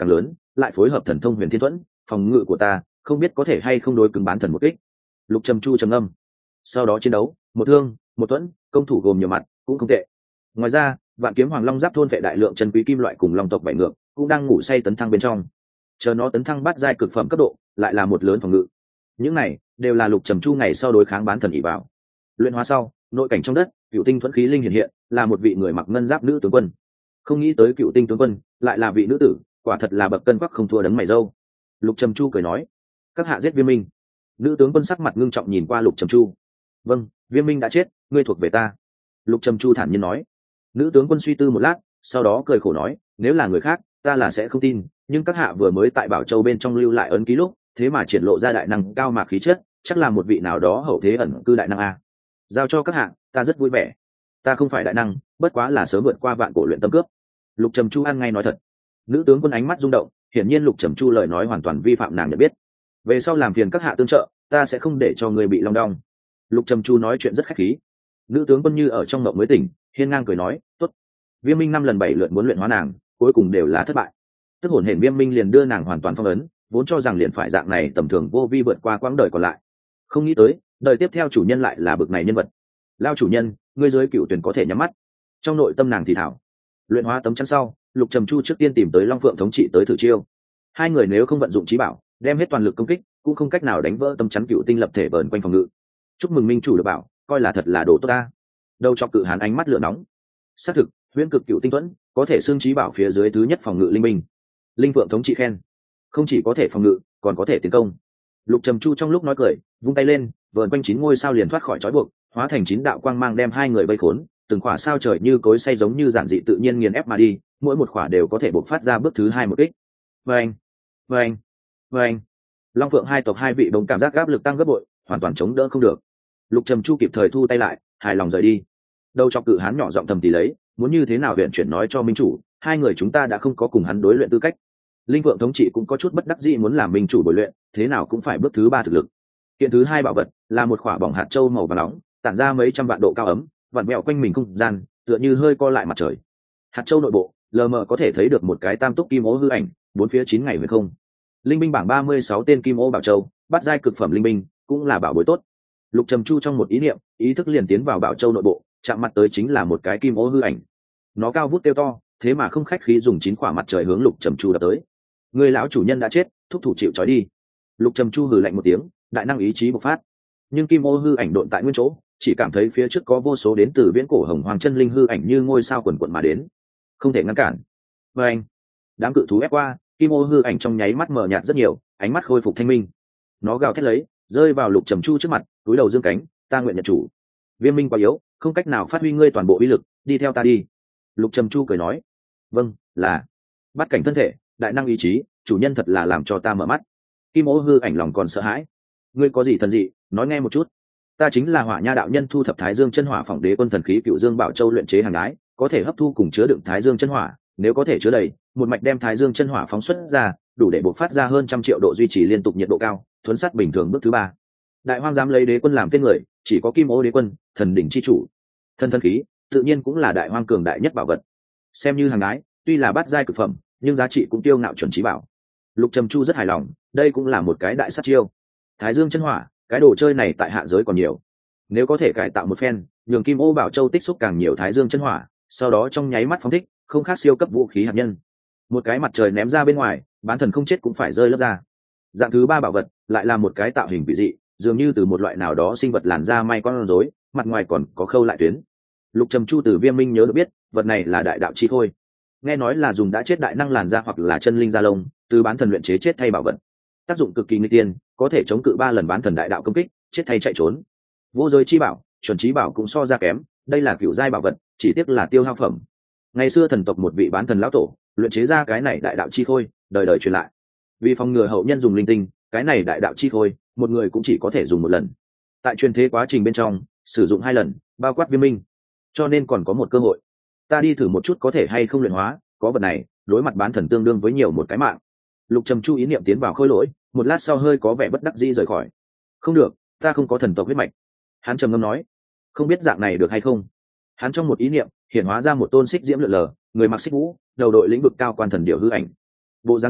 lại phối hợp thần thông huyền thiên thuẫn, phòng ngự của ta không biết có thể hay không đối cứng bán thần một kích. Lục trầm chu trầm âm. Sau đó chiến đấu, một thương một thuẫn, công thủ gồm nhiều mặt cũng không tệ. Ngoài ra vạn kiếm hoàng long giáp thôn vệ đại lượng chân quý kim loại cùng long tộc bảy ngược cũng đang ngủ say tấn thăng bên trong, chờ nó tấn thăng bắt giai cực phẩm cấp độ lại là một lớn phòng ngự. Những này đều là lục trầm chu ngày sau đối kháng bán thần ỷ vào. Luyện hóa sau, nội cảnh trong đất cựu tinh thuẫn khí linh hiện hiện, là một vị người mặc ngân giáp nữ tướng quân. Không nghĩ tới cựu tinh tướng quân lại là vị nữ tử, quả thật là bậc cân quắc không thua đấng mày râu. Lục trầm chu cười nói, các hạ giết Viêm Minh. Nữ tướng quân sắc mặt ngưng trọng nhìn qua lục trầm chu. Vâng, Viêm Minh đã chết, ngươi thuộc về ta. Lục trầm chu thản nhiên nói. Nữ tướng quân suy tư một lát, sau đó cười khổ nói, nếu là người khác ta là sẽ không tin, nhưng các hạ vừa mới tại Bảo Châu bên trong lưu lại ấn ký lúc, thế mà triển lộ ra đại năng cao mạc khí chất, chắc là một vị nào đó hậu thế ẩn cư đại năng a. Giao cho các hạ, ta rất vui vẻ. Ta không phải đại năng, bất quá là sớm vượt qua vạn cổ luyện tâm cướp. Lục trầm chu ăn ngay nói thật. Nữ tướng quân ánh mắt rung động, hiển nhiên lục trầm chu lời nói hoàn toàn vi phạm nàng nhận biết. Về sau làm phiền các hạ tương trợ, ta sẽ không để cho người bị long đong. Lục trầm chu nói chuyện rất khách khí. Nữ tướng quân như ở trong mộng mới tỉnh, hiên ngang cười nói, tốt. Viêm Minh năm lần bảy lượt muốn luyện hóa nàng, cuối cùng đều là thất bại. Tức hồn hển Viêm Minh liền đưa nàng hoàn toàn phong ấn, vốn cho rằng liền phải dạng này tầm thường vô vi vượt qua quãng đời còn lại. Không nghĩ tới đời tiếp theo chủ nhân lại là bực này nhân vật. Lao chủ nhân, ngươi dưới cựu tuyển có thể nhắm mắt. Trong nội tâm nàng thì thảo. Luyện hóa tấm chắn sau, lục trầm chu trước tiên tìm tới long phượng thống trị tới thử chiêu. Hai người nếu không vận dụng trí bảo, đem hết toàn lực công kích cũng không cách nào đánh vỡ tấm chắn cựu tinh lập thể vờn quanh phòng ngự. Chúc mừng minh chủ được bảo, coi là thật là đồ tốt ta. Đầu chọc cự hán ánh mắt lửa nóng. Xác thực, huyễn cực cựu tinh tuẫn có thể xương trí bảo phía dưới thứ nhất phòng ngự linh minh. Linh phượng thống trị khen, không chỉ có thể phòng ngự còn có thể tiến công. Lục trầm chu trong lúc nói cười, vung tay lên, vờn quanh chín ngôi sao liền thoát khỏi trói buộc, hóa thành chín đạo quang mang đem hai người vây khốn. Từng khỏa sao trời như cối xay giống như giản dị tự nhiên nghiền ép mà đi, mỗi một khỏa đều có thể bộc phát ra bước thứ hai một kích. Vâng, vâng, vâng. Long phượng hai tộc hai vị đồng cảm giác áp lực tăng gấp bội, hoàn toàn chống đỡ không được. Lục trầm chu kịp thời thu tay lại, hài lòng rời đi. Đầu chọc cự hán nhỏ giọng thầm thì lấy, muốn như thế nào huyện chuyển nói cho minh chủ, hai người chúng ta đã không có cùng hắn đối luyện tư cách. Linh vượng thống trị cũng có chút bất đắc dĩ muốn làm minh chủ bồi luyện, thế nào cũng phải bước thứ ba thực lực. Kiện thứ hai bảo vật là một quả bỏng hạt châu màu vàng nóng, tản ra mấy trăm vạn độ cao ấm, vặn vẹo quanh mình không gian, tựa như hơi co lại mặt trời. Hạt châu nội bộ lờ mờ có thể thấy được một cái tam túc kim ô hư ảnh, bốn phía chín ngày huyền không. Linh binh bảng ba mươi sáu tên kim ô bảo châu, bắt giai cực phẩm linh binh, cũng là bảo bối tốt. Lục trầm chu trong một ý niệm, ý thức liền tiến vào bảo châu nội bộ, chạm mặt tới chính là một cái kim ô hư ảnh. Nó cao vút tiêu to, thế mà không khách khí dùng chín quả mặt trời hướng lục trầm chu đập tới. Người lão chủ nhân đã chết, thúc thủ chịu trói đi. Lục trầm chu hừ lạnh một tiếng, đại năng ý chí bộc phát. Nhưng kim ô hư ảnh độn tại nguyên chỗ, chỉ cảm thấy phía trước có vô số đến từ viễn cổ hồng hoàng chân linh hư ảnh như ngôi sao quần quận mà đến, không thể ngăn cản. Và anh, đám cự thú ép qua, kim ô hư ảnh trong nháy mắt mờ nhạt rất nhiều, ánh mắt khôi phục thanh minh. Nó gào thét lấy, rơi vào lục trầm chu trước mặt, túi đầu dương cánh, ta nguyện nhận chủ. Viêm minh quá yếu, không cách nào phát huy ngươi toàn bộ uy lực, đi theo ta đi. Lục trầm chu cười nói, vâng, là. Bắt cảnh thân thể, đại năng ý chí, chủ nhân thật là làm cho ta mở mắt. Kim ô hư ảnh lòng còn sợ hãi. Ngươi có gì thần dị, nói nghe một chút. Ta chính là hỏa nha đạo nhân thu thập thái dương chân hỏa phỏng đế quân thần khí cựu dương bảo châu luyện chế hàng ái, có thể hấp thu cùng chứa đựng thái dương chân hỏa, nếu có thể chứa đầy, một mạch đem thái dương chân hỏa phóng xuất ra, đủ để bộc phát ra hơn trăm triệu độ duy trì liên tục nhiệt độ cao, thuấn sát bình thường bước thứ ba. Đại hoang dám lấy đế quân làm tên người, chỉ có kim ô đế quân, thần đỉnh chi chủ. Thân thân khí, tự nhiên cũng là đại hoang cường đại nhất bảo vật. Xem như hàng ái, tuy là bát giai cực phẩm, nhưng giá trị cũng tiêu ngạo chuẩn trí bảo. Lục trầm chu rất hài lòng, đây cũng là một cái đại sát chiêu. Thái dương chân hỏa, cái đồ chơi này tại hạ giới còn nhiều, nếu có thể cải tạo một phen, nhường kim ô bảo châu tích xúc càng nhiều thái dương chân hỏa, sau đó trong nháy mắt phóng thích, không khác siêu cấp vũ khí hạt nhân. Một cái mặt trời ném ra bên ngoài, bán thần không chết cũng phải rơi lớp ra. Dạng thứ ba bảo vật lại là một cái tạo hình vị dị, dường như từ một loại nào đó sinh vật làn da may con rối, mặt ngoài còn có khâu lại tuyến. Lục trầm chu từ Viêm Minh nhớ được biết, vật này là đại đạo chi khôi, nghe nói là dùng đã chết đại năng làn da hoặc là chân linh da lông từ bán thần luyện chế chết thay bảo vật, tác dụng cực kỳ nguy tiên, có thể chống cự ba lần bán thần đại đạo công kích, chết thay chạy trốn. Vô giới chi bảo, chuẩn trí bảo cũng so ra kém, đây là cựu giai bảo vật, chỉ tiếc là tiêu hao phẩm. Ngày xưa thần tộc một vị bán thần lão tổ luyện chế ra cái này đại đạo chi khôi, đời đời truyền lại. Vì phòng ngừa hậu nhân dùng linh tinh, cái này đại đạo chi khôi một người cũng chỉ có thể dùng một lần, tại truyền thế quá trình bên trong sử dụng hai lần, bao quát Viêm Minh, cho nên còn có một cơ hội. Ta đi thử một chút có thể hay không luyện hóa, có vật này đối mặt bán thần tương đương với nhiều một cái mạng. Lục trầm chu ý niệm tiến vào khôi lỗi, một lát sau hơi có vẻ bất đắc dĩ rời khỏi. Không được, ta không có thần tộc huyết mạch. Hắn trầm ngâm nói, không biết dạng này được hay không. Hắn trong một ý niệm hiện hóa ra một tôn xích diễm lượn lờ, người mặc xích vũ, đầu đội lĩnh vực cao quan thần điểu hư ảnh. Bộ dáng này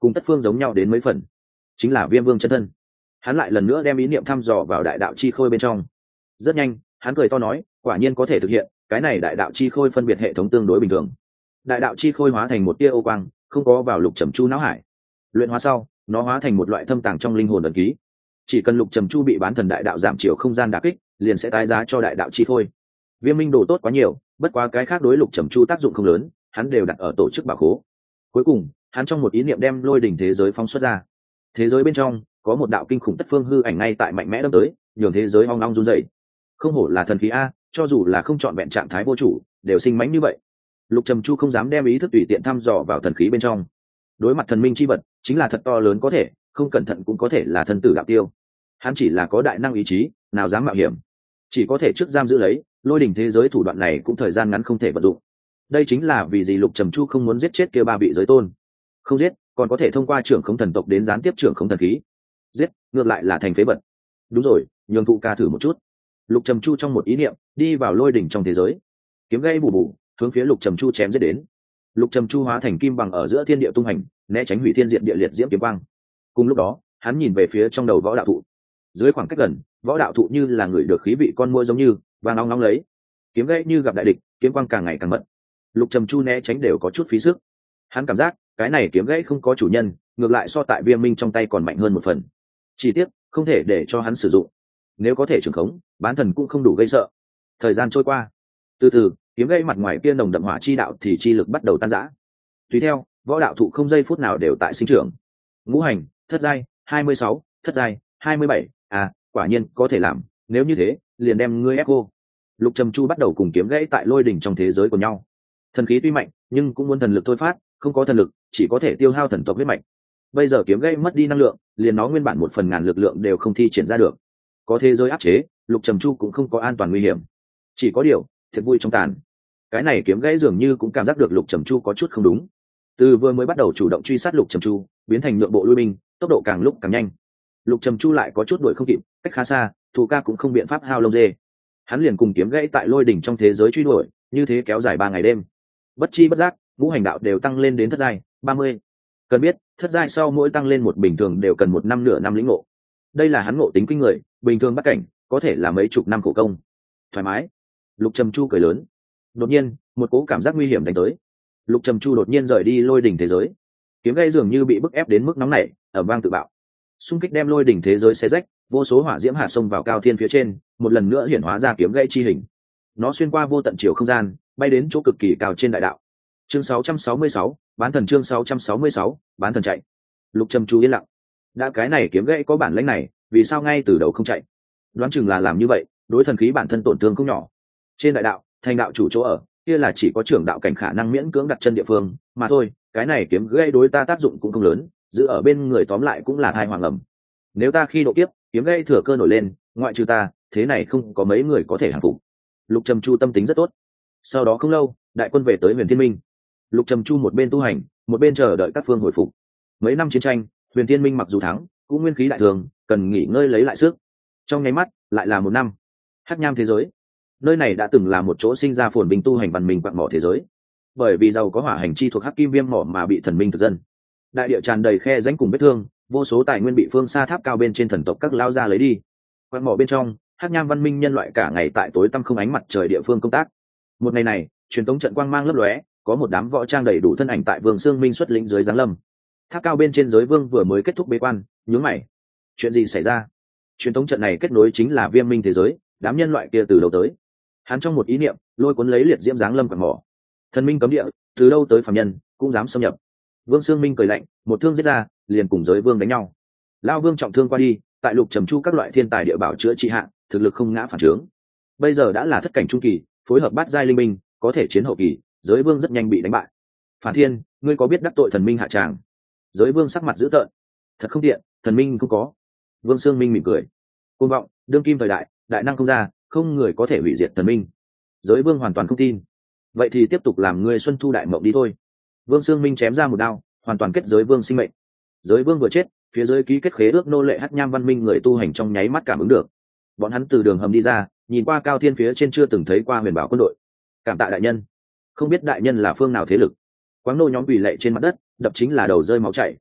cùng tất phương giống nhau đến mấy phần, chính là Viêm Vương chân thân. Hắn lại lần nữa đem ý niệm thăm dò vào đại đạo chi khôi bên trong. Rất nhanh, hắn cười to nói, quả nhiên có thể thực hiện, cái này đại đạo chi khôi phân biệt hệ thống tương đối bình thường. Đại đạo chi khôi hóa thành một tia ô quang, không có vào Lục Trầm Chu não hải. Luyện hóa sau, nó hóa thành một loại thâm tàng trong linh hồn ấn ký. Chỉ cần Lục Trầm Chu bị bán thần đại đạo giảm chiều không gian đả kích, liền sẽ tái giá cho đại đạo chi khôi. Viêm Minh đồ tốt quá nhiều, bất quá cái khác đối Lục Trầm Chu tác dụng không lớn, hắn đều đặt ở tổ chức bảo khố. Cuối cùng, hắn trong một ý niệm đem lôi đỉnh thế giới phóng xuất ra. Thế giới bên trong có một đạo kinh khủng tất phương hư ảnh ngay tại mạnh mẽ đâm tới, nhường thế giới ong ong run rẩy. Không hổ là thần khí a, cho dù là không chọn vẹn trạng thái vô chủ, đều sinh mãnh như vậy. Lục Trầm Chu không dám đem ý thức tùy tiện thăm dò vào thần khí bên trong. Đối mặt thần minh chi vật, chính là thật to lớn có thể, không cẩn thận cũng có thể là thân tử đạo tiêu. Hắn chỉ là có đại năng ý chí, nào dám mạo hiểm, chỉ có thể trước giam giữ lấy. Lôi đỉnh thế giới thủ đoạn này cũng thời gian ngắn không thể vận dụng. Đây chính là vì gì Lục Trầm Chu không muốn giết chết kia ba vị giới tôn. Không giết, còn có thể thông qua trưởng khống thần tộc đến gián tiếp trưởng khống thần khí. Giết, ngược lại là thành phế vật. Đúng rồi, nhường thụ ca thử một chút. Lục Trầm Chu trong một ý niệm đi vào lôi đỉnh trong thế giới, kiếm gây bù bù hướng phía Lục Trầm Chu chém giết đến. Lục Trầm Chu hóa thành kim bằng ở giữa thiên địa tung hành, né tránh hủy thiên diện địa liệt diễm kiếm quang. Cùng lúc đó, hắn nhìn về phía trong đầu võ đạo thụ. Dưới khoảng cách gần, võ đạo thụ như là người được khí vị con mua giống như và nóng nóng lấy. Kiếm gãy như gặp đại địch, kiếm quang càng ngày càng mật. Lục Trầm Chu né tránh đều có chút phí sức. Hắn cảm giác cái này kiếm gãy không có chủ nhân, ngược lại so tại Viêm Minh trong tay còn mạnh hơn một phần. Chỉ tiếc không thể để cho hắn sử dụng. Nếu có thể trưởng khống, bán thần cũng không đủ gây sợ. Thời gian trôi qua, từ từ, kiếm gãy mặt ngoài kia nồng đậm hỏa chi đạo thì chi lực bắt đầu tan rã. Tùy theo, võ đạo thụ không giây phút nào đều tại sinh trưởng. Ngũ hành, thất giai, hai mươi sáu, thất giai, hai mươi bảy, à, quả nhiên có thể làm, nếu như thế, liền đem ngươi ép cô. Lục Trầm Chu bắt đầu cùng kiếm gãy tại lôi đỉnh trong thế giới của nhau. Thần khí tuy mạnh, nhưng cũng muốn thần lực thôi phát, không có thần lực, chỉ có thể tiêu hao thần tộc huyết mạch. Bây giờ kiếm gãy mất đi năng lượng, liền nó nguyên bản một phần ngàn lực lượng đều không thi triển ra được. Có thế giới áp chế, Lục Trầm Chu cũng không có an toàn nguy hiểm. Chỉ có điều, thiệt vui trong tàn. Cái này kiếm gãy dường như cũng cảm giác được Lục Trầm Chu có chút không đúng. Từ vừa mới bắt đầu chủ động truy sát Lục Trầm Chu, biến thành nhượng bộ lui binh, tốc độ càng lúc càng nhanh. Lục Trầm Chu lại có chút đuổi không kịp, cách khá xa, thủ ca cũng không biện pháp hao lông dê. Hắn liền cùng kiếm gãy tại lôi đỉnh trong thế giới truy đuổi, như thế kéo dài ba ngày đêm. Bất chi bất giác, ngũ hành đạo đều tăng lên đến thất giai, ba mươi. Cần biết, thất giai sau mỗi tăng lên một bình thường đều cần một năm nửa năm lĩnh ngộ. Đây là hắn ngộ tính kinh người, bình thường bắt cảnh, có thể là mấy chục năm khổ công. Thoải mái. Lục Trầm Chu cười lớn. Đột nhiên, một cỗ cảm giác nguy hiểm đánh tới. Lục Trầm Chu đột nhiên rời đi lôi đỉnh thế giới. Kiếm gãy dường như bị bức ép đến mức nóng nảy, ở vang tự bạo. Xung kích đem lôi đỉnh thế giới xé rách, vô số hỏa diễm hạ xông vào cao thiên phía trên, một lần nữa hiển hóa ra kiếm gãy chi hình. Nó xuyên qua vô tận chiều không gian, bay đến chỗ cực kỳ cao trên đại đạo. Chương sáu trăm sáu mươi sáu, bán thần chương sáu trăm sáu mươi sáu, bán thần chạy. Lục Trầm Chu yên lặng. Đã cái này kiếm gãy có bản lĩnh này, vì sao ngay từ đầu không chạy? Đoán chừng là làm như vậy, đối thần khí bản thân tổn thương không nhỏ. Trên đại đạo, thành đạo chủ chỗ ở, kia là chỉ có trưởng đạo cảnh khả năng miễn cưỡng đặt chân địa phương, mà thôi, cái này kiếm gãy đối ta tác dụng cũng không lớn, giữ ở bên người tóm lại cũng là thai hoàng ẩm. Nếu ta khi độ kiếp, kiếm gãy thừa cơ nổi lên, ngoại trừ ta, thế này không có mấy người có thể hàng phục. Lục Trầm Chu tâm tính rất tốt. Sau đó không lâu, đại quân về tới Huyền Thiên Minh. Lục Trầm Chu một bên tu hành, một bên chờ đợi các phương hồi phục. Mấy năm chiến tranh, Huyền Thiên Minh mặc dù thắng, cũng nguyên khí đại thường, cần nghỉ ngơi lấy lại sức. Trong nháy mắt, lại là một năm. Hắc Nham thế giới, nơi này đã từng là một chỗ sinh ra phồn bình tu hành văn minh quặng mỏ thế giới. Bởi vì giàu có hỏa hành chi thuộc Hắc Kim Viêm mỏ mà bị thần minh thực dân. Đại địa tràn đầy khe rãnh cùng vết thương, vô số tài nguyên bị phương xa tháp cao bên trên thần tộc các lao ra lấy đi. Quặng mỏ bên trong, Hắc Nham văn minh nhân loại cả ngày tại tối tăm không ánh mặt trời địa phương công tác. Một ngày này, truyền tống trận quang mang lấp lóe, có một đám võ trang đầy đủ thân ảnh tại Vương Sương Minh xuất lĩnh dưới giáng lâm. Tháp cao bên trên giới vương vừa mới kết thúc bế quan, nhướng mày. Chuyện gì xảy ra? Truyền tống trận này kết nối chính là Viêm Minh thế giới, đám nhân loại kia từ đâu tới? Hắn trong một ý niệm, lôi cuốn lấy liệt diễm giáng lâm quặng mỏ. Thần minh cấm địa, từ đâu tới phàm nhân, cũng dám xâm nhập. Vương Sương Minh cười lạnh, một thương giết ra, liền cùng giới vương đánh nhau. Lao vương trọng thương qua đi, tại Lục Trầm Chu các loại thiên tài địa bảo chữa trị hạng, thực lực không ngã phản trướng. Bây giờ đã là thất cảnh trung kỳ, phối hợp bát giai linh minh, có thể chiến hậu kỳ, giới vương rất nhanh bị đánh bại. Phản Thiên, ngươi có biết đắc tội thần minh hạ tràng? Giới vương sắc mặt dữ tợn. Thật không tiện, thần minh không có. Vương Sương Minh mỉm cười. Côn vọng, đương kim thời đại, đại năng không ra, không người có thể hủy diệt thần minh. Giới vương hoàn toàn không tin. Vậy thì tiếp tục làm ngươi xuân thu đại mộng đi thôi. Vương Sương Minh chém ra một đao, hoàn toàn kết giới vương sinh mệnh. Giới vương vừa chết, phía dưới ký kết khế ước nô lệ Hắc Nham văn minh người tu hành trong nháy mắt cảm ứng được. Bọn hắn từ đường hầm đi ra, nhìn qua cao thiên phía trên chưa từng thấy qua huyền bảo quân đội. Cảm tạ đại nhân. Không biết đại nhân là phương nào thế lực. Quáng nô nhóm quỳ lệ trên mặt đất, đập chính là đầu rơi máu chảy.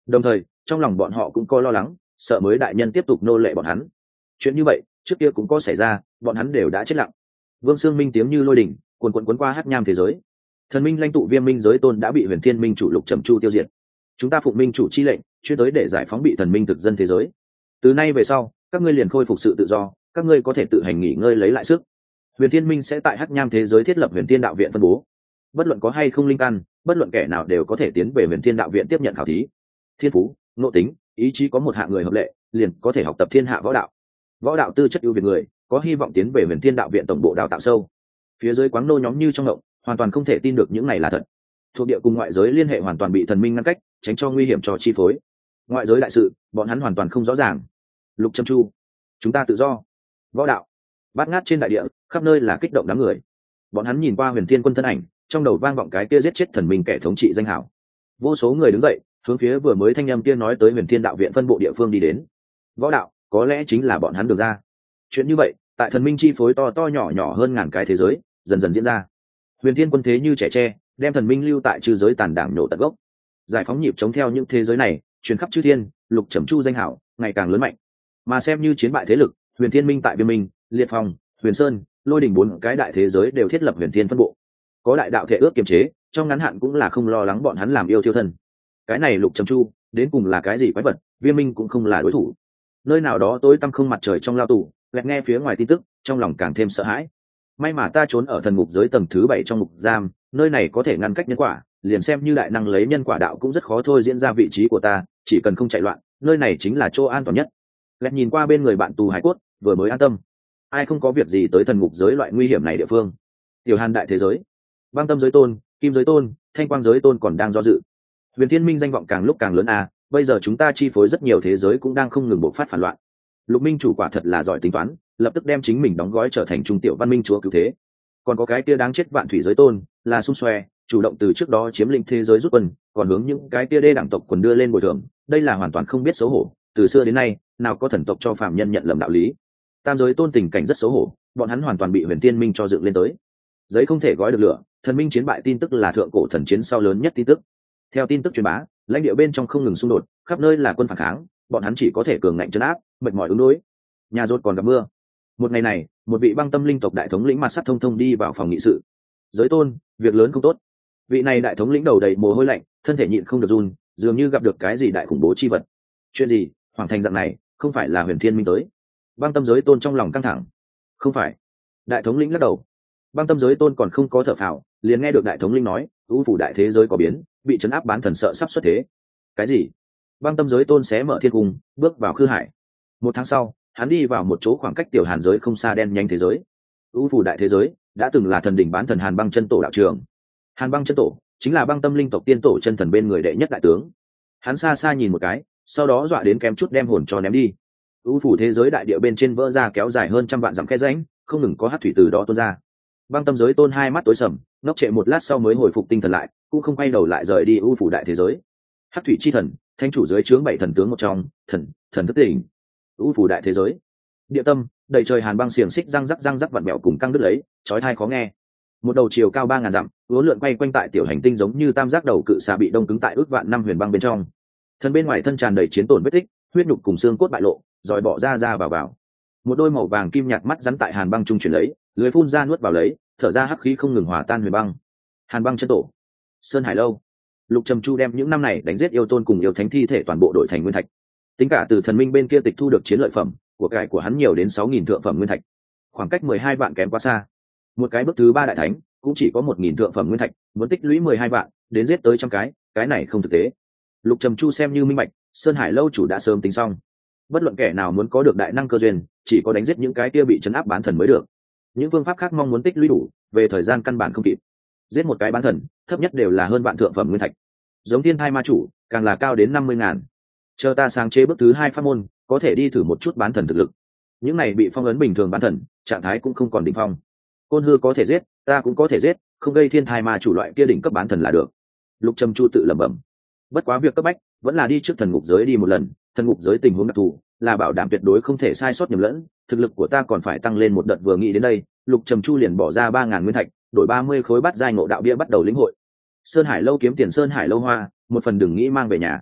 Đồng thời trong lòng bọn họ cũng có lo lắng, sợ mới đại nhân tiếp tục nô lệ bọn hắn. Chuyện như vậy trước kia cũng có xảy ra, bọn hắn đều đã chết lặng. Vương Sương Minh tiếng như lôi đình cuồn cuộn cuốn qua hắc nham thế giới. Thần minh lãnh tụ Viêm Minh giới tôn đã bị Huyền Thiên Minh chủ Lục Trầm Chu tiêu diệt. Chúng ta phụng minh chủ chi lệnh, chuyên tới để giải phóng bị thần minh thực dân thế giới. Từ nay về sau, các ngươi liền khôi phục sự tự do, các ngươi có thể tự hành nghỉ ngơi lấy lại sức. Huyền Thiên Minh sẽ tại hắc nham thế giới thiết lập Huyền Thiên đạo viện phân bố. Bất luận có hay không linh căn, bất luận kẻ nào đều có thể tiến về Huyền Thiên đạo viện tiếp nhận khảo thí. Thiên phú, nội tính, ý chí có một hạng người hợp lệ, liền có thể học tập thiên hạ võ đạo. Võ đạo tư chất ưu việt người, có hy vọng tiến về Huyền Thiên đạo viện tổng bộ đào tạo sâu. Phía dưới quáng nô nhóm như trong ngộng, hoàn toàn không thể tin được những này là thật. Thuộc địa cùng ngoại giới liên hệ hoàn toàn bị thần minh ngăn cách, tránh cho nguy hiểm cho chi phối. Ngoại giới đại sự, bọn hắn hoàn toàn không rõ ràng. Lục Trầm Chu, chúng ta tự do. Võ đạo, bát ngát trên đại địa, khắp nơi là kích động đám người. Bọn hắn nhìn qua Huyền Thiên quân thân ảnh, trong đầu vang vọng cái kia giết chết thần minh kẻ thống trị danh hảo. Vô số người đứng dậy, hướng phía vừa mới thanh âm kia nói tới Huyền Thiên đạo viện phân bộ địa phương đi đến. Võ đạo, có lẽ chính là bọn hắn được ra. Chuyện như vậy, tại thần minh chi phối to to nhỏ nhỏ hơn ngàn cái thế giới, dần dần diễn ra. Huyền Thiên quân thế như trẻ tre, đem thần minh lưu tại trừ giới tàn đảng nổ tận gốc, giải phóng nhịp chống theo những thế giới này, truyền khắp chư thiên. Lục Trầm Chu danh hảo ngày càng lớn mạnh, mà xem như chiến bại thế lực, Huyền Thiên Minh tại Viêm Minh, Liệt Phong, Huyền Sơn, Lôi Đình bốn cái đại thế giới đều thiết lập Huyền Thiên phân bộ. Có đại đạo thể ước kiềm chế, trong ngắn hạn cũng là không lo lắng bọn hắn làm yêu thiêu thân. Cái này Lục Trầm Chu đến cùng là cái gì quái vật, Viêm Minh cũng không là đối thủ. Nơi nào đó tối tăm không mặt trời trong lao tù, lẹt nghe phía ngoài tin tức, trong lòng càng thêm sợ hãi. May mà ta trốn ở thần ngục giới tầng thứ bảy trong ngục giam, nơi này có thể ngăn cách nhân quả, liền xem như đại năng lấy nhân quả đạo cũng rất khó thôi diễn ra vị trí của ta, chỉ cần không chạy loạn, nơi này chính là chỗ an toàn nhất. Lẹt nhìn qua bên người bạn tù hải cốt, vừa mới an tâm. Ai không có việc gì tới thần ngục giới loại nguy hiểm này địa phương. Tiểu Hàn đại thế giới, Băng Tâm giới tôn, Kim giới tôn, Thanh Quang giới tôn còn đang do dự. Huyền Thiên Minh danh vọng càng lúc càng lớn à, bây giờ chúng ta chi phối rất nhiều thế giới cũng đang không ngừng bộc phát phản loạn. Lục Minh chủ quả thật là giỏi tính toán, lập tức đem chính mình đóng gói trở thành trung tiểu văn minh chúa cứu thế. Còn có cái kia đáng chết Vạn Thủy giới tôn, là xung xoe, chủ động từ trước đó chiếm lĩnh thế giới rút quân, còn hướng những cái kia đê đẳng tộc quần đưa lên bồi thường, đây là hoàn toàn không biết xấu hổ. Từ xưa đến nay, nào có thần tộc cho phàm nhân nhận lầm đạo lý. Tam giới tôn tình cảnh rất xấu hổ, bọn hắn hoàn toàn bị Huyền Thiên Minh cho dựng lên tới. Giấy không thể gói được lửa, thần minh chiến bại tin tức là thượng cổ thần chiến sau lớn nhất tin tức. Theo tin tức truyền bá, lãnh địa bên trong không ngừng xung đột, khắp nơi là quân phản kháng, bọn hắn chỉ có thể cường ngạnh trấn áp, mệt mỏi ứng đối. Nhà rốt còn gặp mưa. Một ngày này, một vị băng tâm linh tộc đại thống lĩnh mặt sắt thông thông đi vào phòng nghị sự. Giới tôn, việc lớn không tốt. Vị này đại thống lĩnh đầu đầy mồ hôi lạnh, thân thể nhịn không được run, dường như gặp được cái gì đại khủng bố chi vật. Chuyện gì? Hoàng thành dạng này, không phải là Huyền Thiên Minh tới? Băng tâm giới tôn trong lòng căng thẳng. Không phải. Đại thống lĩnh lắc đầu. Băng tâm giới tôn còn không có thở phào, liền nghe được đại thống lĩnh nói, u phủ đại thế giới có biến, bị trấn áp bán thần sợ sắp xuất thế. Cái gì? Băng tâm giới tôn xé mở thiên cung, bước vào khư hải. Một tháng sau, hắn đi vào một chỗ khoảng cách tiểu Hàn giới không xa đen nhanh thế giới. U phủ đại thế giới đã từng là thần đỉnh bán thần Hàn Băng chân tổ đạo trường. Hàn Băng chân tổ chính là băng tâm linh tộc tiên tổ chân thần bên người đệ nhất đại tướng. Hắn xa xa nhìn một cái, sau đó dọa đến kém chút đem hồn cho ném đi. U phủ thế giới đại địa bên trên vỡ ra kéo dài hơn trăm vạn dặm khe rãnh, không ngừng có hắc thủy từ đó tuôn ra. Băng tâm giới tôn hai mắt tối sầm, ngốc trệ một lát sau mới hồi phục tinh thần lại, cũng không quay đầu lại rời đi U phủ đại thế giới. Hắc thủy chi thần, thánh chủ dưới trướng bảy thần tướng một trong, thần, thần thức tỉnh. U phủ đại thế giới, địa tâm, đầy trời hàn băng xiềng xích răng rắc răng rắc vặn mèo cùng căng đứt lấy, chói tai khó nghe. Một đầu chiều cao ba ngàn dặm, uốn lượn quay quanh tại tiểu hành tinh giống như tam giác đầu cự xà bị đông cứng tại ước vạn năm huyền băng bên trong. Thân bên ngoài thân tràn đầy chiến tổn vết tích, huyết nhục cùng xương cốt bại lộ, rồi bỏ ra ra vào vào. Một đôi màu vàng kim nhạt mắt rắn tại hàn băng trung chuyển lấy, lưới phun ra nuốt vào lấy, thở ra hắc khí không ngừng hòa tan huyền băng. Hàn Băng chân tổ, Sơn Hải lâu. Lục Trầm Chu đem những năm này đánh giết yêu tôn cùng yêu thánh thi thể toàn bộ đổi thành nguyên thạch. Tính cả từ thần minh bên kia tịch thu được chiến lợi phẩm, của cải của hắn nhiều đến sáu nghìn thượng phẩm nguyên thạch. Khoảng cách mười hai vạn kém quá xa. Một cái bước thứ ba đại thánh, cũng chỉ có một nghìn thượng phẩm nguyên thạch, muốn tích lũy mười hai vạn, đến giết tới trăm cái, cái này không thực tế. Lục Trầm Chu xem như minh bạch, Sơn Hải lâu chủ đã sớm tính xong. Bất luận kẻ nào muốn có được đại năng cơ duyên, chỉ có đánh giết những cái kia bị trấn áp bán thần mới được. Những phương pháp khác mong muốn tích lũy đủ, về thời gian căn bản không kịp. Giết một cái bán thần, thấp nhất đều là hơn vạn thượng phẩm nguyên thạch. Giống Thiên Thai Ma chủ, càng là cao đến năm mươi ngàn. Chờ ta sáng chế bước thứ hai pháp môn, có thể đi thử một chút bán thần thực lực. Những này bị phong ấn bình thường bán thần, trạng thái cũng không còn đỉnh phong. Côn Hư có thể giết, ta cũng có thể giết, không gây Thiên Thai Ma chủ loại kia đỉnh cấp bán thần là được. Lục Trầm Chu tự lẩm bẩm. Bất quá việc cấp bách, vẫn là đi trước thần ngục giới đi một lần, thần ngục giới tình huống đặc thù, là bảo đảm tuyệt đối không thể sai sót nhầm lẫn, thực lực của ta còn phải tăng lên một đợt. Vừa nghĩ đến đây, Lục Trầm Chu liền bỏ ra ba ngàn nguyên thạch, đổi ba mươi khối bát giai ngộ đạo bia bắt đầu lĩnh hội. Sơn Hải lâu kiếm tiền Sơn Hải lâu hoa, một phần đừng nghĩ mang về nhà.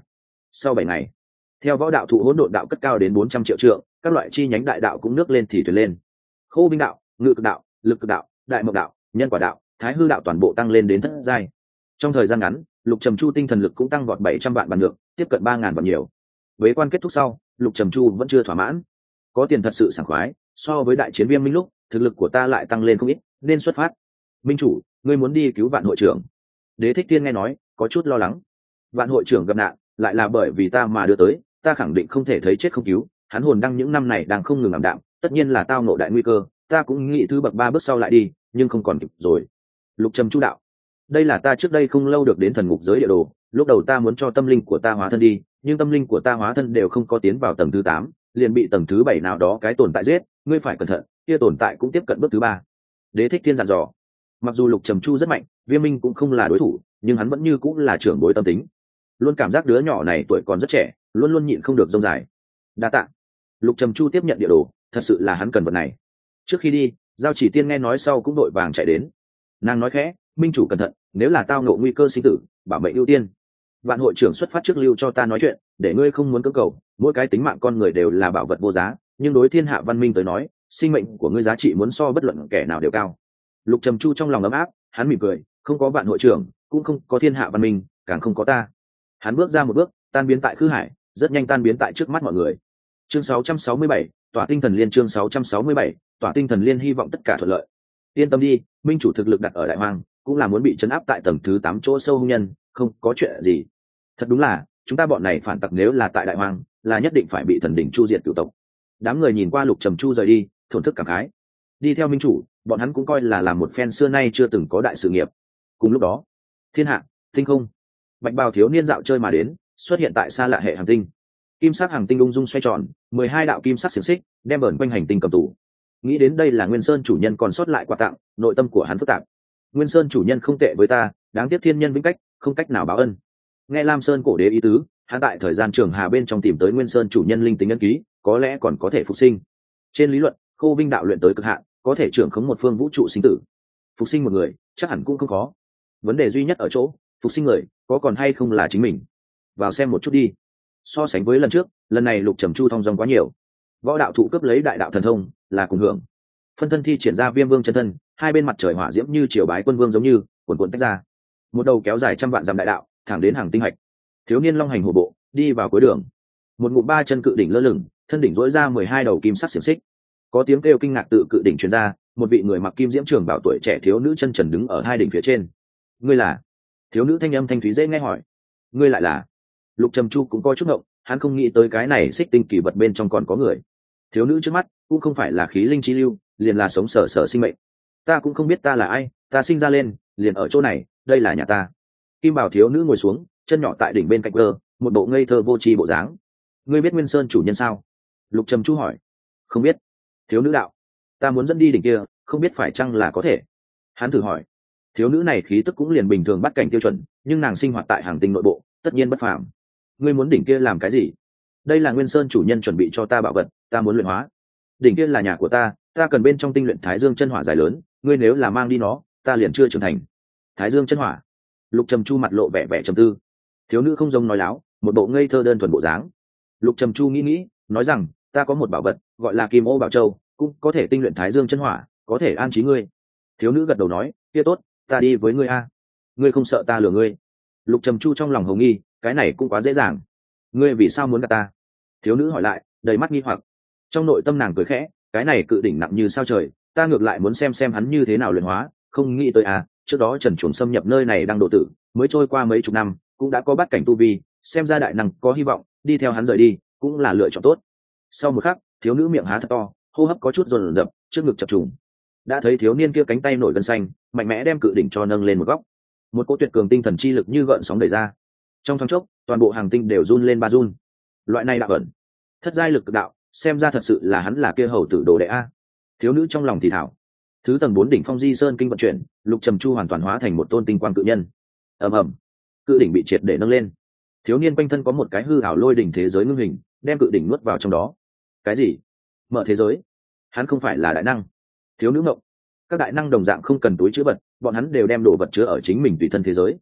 Sau bảy ngày, theo võ đạo thụ hỗn độn đạo cất cao đến bốn trăm triệu trượng, các loại chi nhánh đại đạo cũng nước lên thì thuyền lên. Khô Vinh đạo, Ngự Cực đạo, Lực Cực đạo, Đại Mộng đạo, Nhân Quả đạo, Thái Hư đạo toàn bộ tăng lên đến thất giai. Trong thời gian ngắn, Lục Trầm Chu tinh thần lực cũng tăng vọt bảy trăm vạn vạn lượng, tiếp cận ba ngàn vạn nhiều. Vế quan kết thúc sau, Lục Trầm Chu vẫn chưa thỏa mãn. Có tiền thật sự sảng khoái, so với đại chiến Viêm Minh lúc, thực lực của ta lại tăng lên không ít, nên xuất phát. Minh chủ, ngươi muốn đi cứu Vạn hội trưởng? Đế Thích Tiên nghe nói, có chút lo lắng. Vạn hội trưởng gặp nạn, lại là bởi vì ta mà đưa tới, ta khẳng định không thể thấy chết không cứu. Hắn hồn đăng những năm này đang không ngừng ảm đạm, tất nhiên là tao ngộ đại nguy cơ, ta cũng nghĩ thứ bậc ba bước sau lại đi, nhưng không còn kịp rồi. Lục Trầm Chu đạo, đây là ta trước đây không lâu được đến thần ngục giới địa đồ, lúc đầu ta muốn cho tâm linh của ta hóa thân đi, nhưng tâm linh của ta hóa thân đều không có tiến vào tầng thứ tám, liền bị tầng thứ bảy nào đó cái tồn tại giết, ngươi phải cẩn thận, kia tồn tại cũng tiếp cận bước thứ ba. Đế Thích Thiên dặn dò. Mặc dù Lục Trầm Chu rất mạnh, Viêm Minh cũng không là đối thủ, nhưng hắn vẫn như cũng là trưởng bối tâm tính, luôn cảm giác đứa nhỏ này tuổi còn rất trẻ, luôn luôn nhịn không được rông dài. Đa tạ. Lục Trầm Chu tiếp nhận địa đồ, thật sự là hắn cần vật này. Trước khi đi, Giao Chỉ Tiên nghe nói sau cũng đội vàng chạy đến. Nàng nói khẽ, Minh chủ cẩn thận, nếu là tao ngộ nguy cơ sinh tử, bảo mệnh ưu tiên. Vạn hội trưởng xuất phát trước lưu cho ta nói chuyện, để ngươi không muốn cưỡng cầu, mỗi cái tính mạng con người đều là bảo vật vô giá, nhưng đối thiên hạ văn minh tới nói, sinh mệnh của ngươi giá trị muốn so bất luận kẻ nào đều cao. Lục Trầm Chu trong lòng ấm áp, hắn mỉm cười, không có vạn hội trưởng, cũng không có thiên hạ văn minh, càng không có ta. Hắn bước ra một bước, tan biến tại khư hải, rất nhanh tan biến tại trước mắt mọi người. Chương sáu trăm sáu mươi bảy, tỏa tinh thần liên. Chương sáu trăm sáu mươi bảy, tỏa tinh thần liên. Hy vọng tất cả thuận lợi. Yên tâm đi, Minh chủ thực lực đặt ở đại hoang, cũng là muốn bị trấn áp tại tầng thứ tám chỗ sâu hung nhân, không có chuyện gì. Thật đúng là, chúng ta bọn này phản tặc nếu là tại đại hoang, là nhất định phải bị thần đỉnh chu diệt cửu tộc. Đám người nhìn qua Lục Trầm Chu rời đi, thổn thức cảm khái. Đi theo Minh chủ, bọn hắn cũng coi là làm một phen xưa nay chưa từng có đại sự nghiệp. Cùng lúc đó, thiên hạ, tinh không, bạch bào thiếu niên dạo chơi mà đến, xuất hiện tại xa lạ hệ hành tinh. Kim sắc hành tinh ung dung xoay tròn, mười hai đạo kim sắc xiềng xích đem bờn quanh hành tinh cầm tù. Nghĩ đến đây là Nguyên Sơn chủ nhân còn sót lại quà tặng, nội tâm của hắn phức tạp. Nguyên Sơn chủ nhân không tệ với ta, đáng tiếc thiên nhân vĩnh cách, không cách nào báo ân. Nghe Lam Sơn cổ đế ý tứ, hắn tại thời gian trường hà bên trong tìm tới Nguyên Sơn chủ nhân linh tính ấn ký, có lẽ còn có thể phục sinh. Trên lý luận, Khô Vinh đạo luyện tới cực hạn, có thể trưởng khống một phương vũ trụ sinh tử. Phục sinh một người, chắc hẳn cũng không khó. Vấn đề duy nhất ở chỗ, phục sinh người, có còn hay không là chính mình. Vào xem một chút đi. So sánh với lần trước, lần này Lục Trầm Chu thong dong quá nhiều. Võ đạo thụ cướp lấy đại đạo thần thông, là cùng hưởng. Phân thân thi triển ra Viêm Vương chân thân, hai bên mặt trời hỏa diễm như triều bái quân vương giống như cuồn cuộn tách ra. Một đầu kéo dài trăm vạn dặm đại đạo, thẳng đến hàng tinh hạch. Thiếu niên long hành hổ bộ, đi vào cuối đường. Một ngụm ba chân cự đỉnh lơ lửng, thân đỉnh rỗi ra mười hai đầu kim sắc xiềng xích. Có tiếng kêu kinh ngạc tự cự đỉnh truyền ra, một vị người mặc kim diễm trường bảo tuổi trẻ thiếu nữ chân trần đứng ở hai đỉnh phía trên. Ngươi là? Thiếu nữ thanh âm thanh thúy dễ nghe hỏi. Ngươi lại là? Lục Trầm Chu cũng có chút ngộng, hắn không nghĩ tới cái này xích tinh kỳ vật bên trong còn có người. Thiếu nữ trước mắt cũng không phải là khí linh chi lưu, liền là sống sở sở sinh mệnh. Ta cũng không biết ta là ai, ta sinh ra lên liền ở chỗ này, đây là nhà ta. Kim bảo thiếu nữ ngồi xuống, chân nhỏ tại đỉnh bên cạnh cơ, một bộ ngây thơ vô tri bộ dáng. Ngươi biết Nguyên Sơn chủ nhân sao? Lục Trầm Chu hỏi. Không biết. Thiếu nữ đạo. Ta muốn dẫn đi đỉnh kia, không biết phải chăng là có thể. Hắn thử hỏi. Thiếu nữ này khí tức cũng liền bình thường bắt cảnh tiêu chuẩn, nhưng nàng sinh hoạt tại hàng tinh nội bộ, tất nhiên bất phàm. Ngươi muốn đỉnh kia làm cái gì? Đây là Nguyên Sơn chủ nhân chuẩn bị cho ta bảo vật, ta muốn luyện hóa. Đỉnh kia là nhà của ta, ta cần bên trong tinh luyện Thái Dương chân hỏa dài lớn, ngươi nếu là mang đi nó, ta liền chưa trưởng thành. Thái Dương chân hỏa. Lục Trầm Chu mặt lộ vẻ vẻ trầm tư. Thiếu nữ không giống nói láo, một bộ ngây thơ đơn thuần bộ dáng. Lục Trầm Chu nghĩ nghĩ, nói rằng, ta có một bảo vật, gọi là Kim Ô Bảo Châu, cũng có thể tinh luyện Thái Dương chân hỏa, có thể an trí ngươi. Thiếu nữ gật đầu nói, kia tốt, ta đi với ngươi a. Ngươi không sợ ta lừa ngươi? Lục Trầm Chu trong lòng hồng nghi, cái này cũng quá dễ dàng. Ngươi vì sao muốn gặp ta? Thiếu nữ hỏi lại, đầy mắt nghi hoặc. Trong nội tâm nàng cười khẽ, cái này cự đỉnh nặng như sao trời, ta ngược lại muốn xem xem hắn như thế nào luyện hóa, không nghĩ tới à, trước đó Trần Chuồng xâm nhập nơi này đang độ tử, mới trôi qua mấy chục năm, cũng đã có bát cảnh tu vi, xem ra đại năng có hy vọng, đi theo hắn rời đi, cũng là lựa chọn tốt. Sau một khắc, thiếu nữ miệng há thật to, hô hấp có chút dồn dập, trước ngực chập trùng. Đã thấy thiếu niên kia cánh tay nổi gân xanh, mạnh mẽ đem cự đỉnh cho nâng lên một góc. Một cỗ tuyệt cường tinh thần chi lực như gợn sóng đẩy ra. Trong thoáng chốc, toàn bộ hàng tinh đều run lên ba run. Loại này đạo ẩn, thất giai lực cực đạo, xem ra thật sự là hắn là kia hầu tử đồ đệ a. Thiếu nữ trong lòng thì thảo. Thứ tầng bốn đỉnh Phong Di Sơn kinh vận chuyển, Lục Trầm Chu hoàn toàn hóa thành một tôn tinh quang cự nhân. Ầm ầm, cự đỉnh bị triệt để nâng lên. Thiếu niên quanh thân có một cái hư ảo lôi đỉnh thế giới ngưng hình, đem cự đỉnh nuốt vào trong đó. Cái gì? Mở thế giới? Hắn không phải là đại năng? Thiếu nữ ngộng. Các đại năng đồng dạng không cần túi chứa vật, bọn hắn đều đem đồ vật chứa ở chính mình tùy thân thế giới.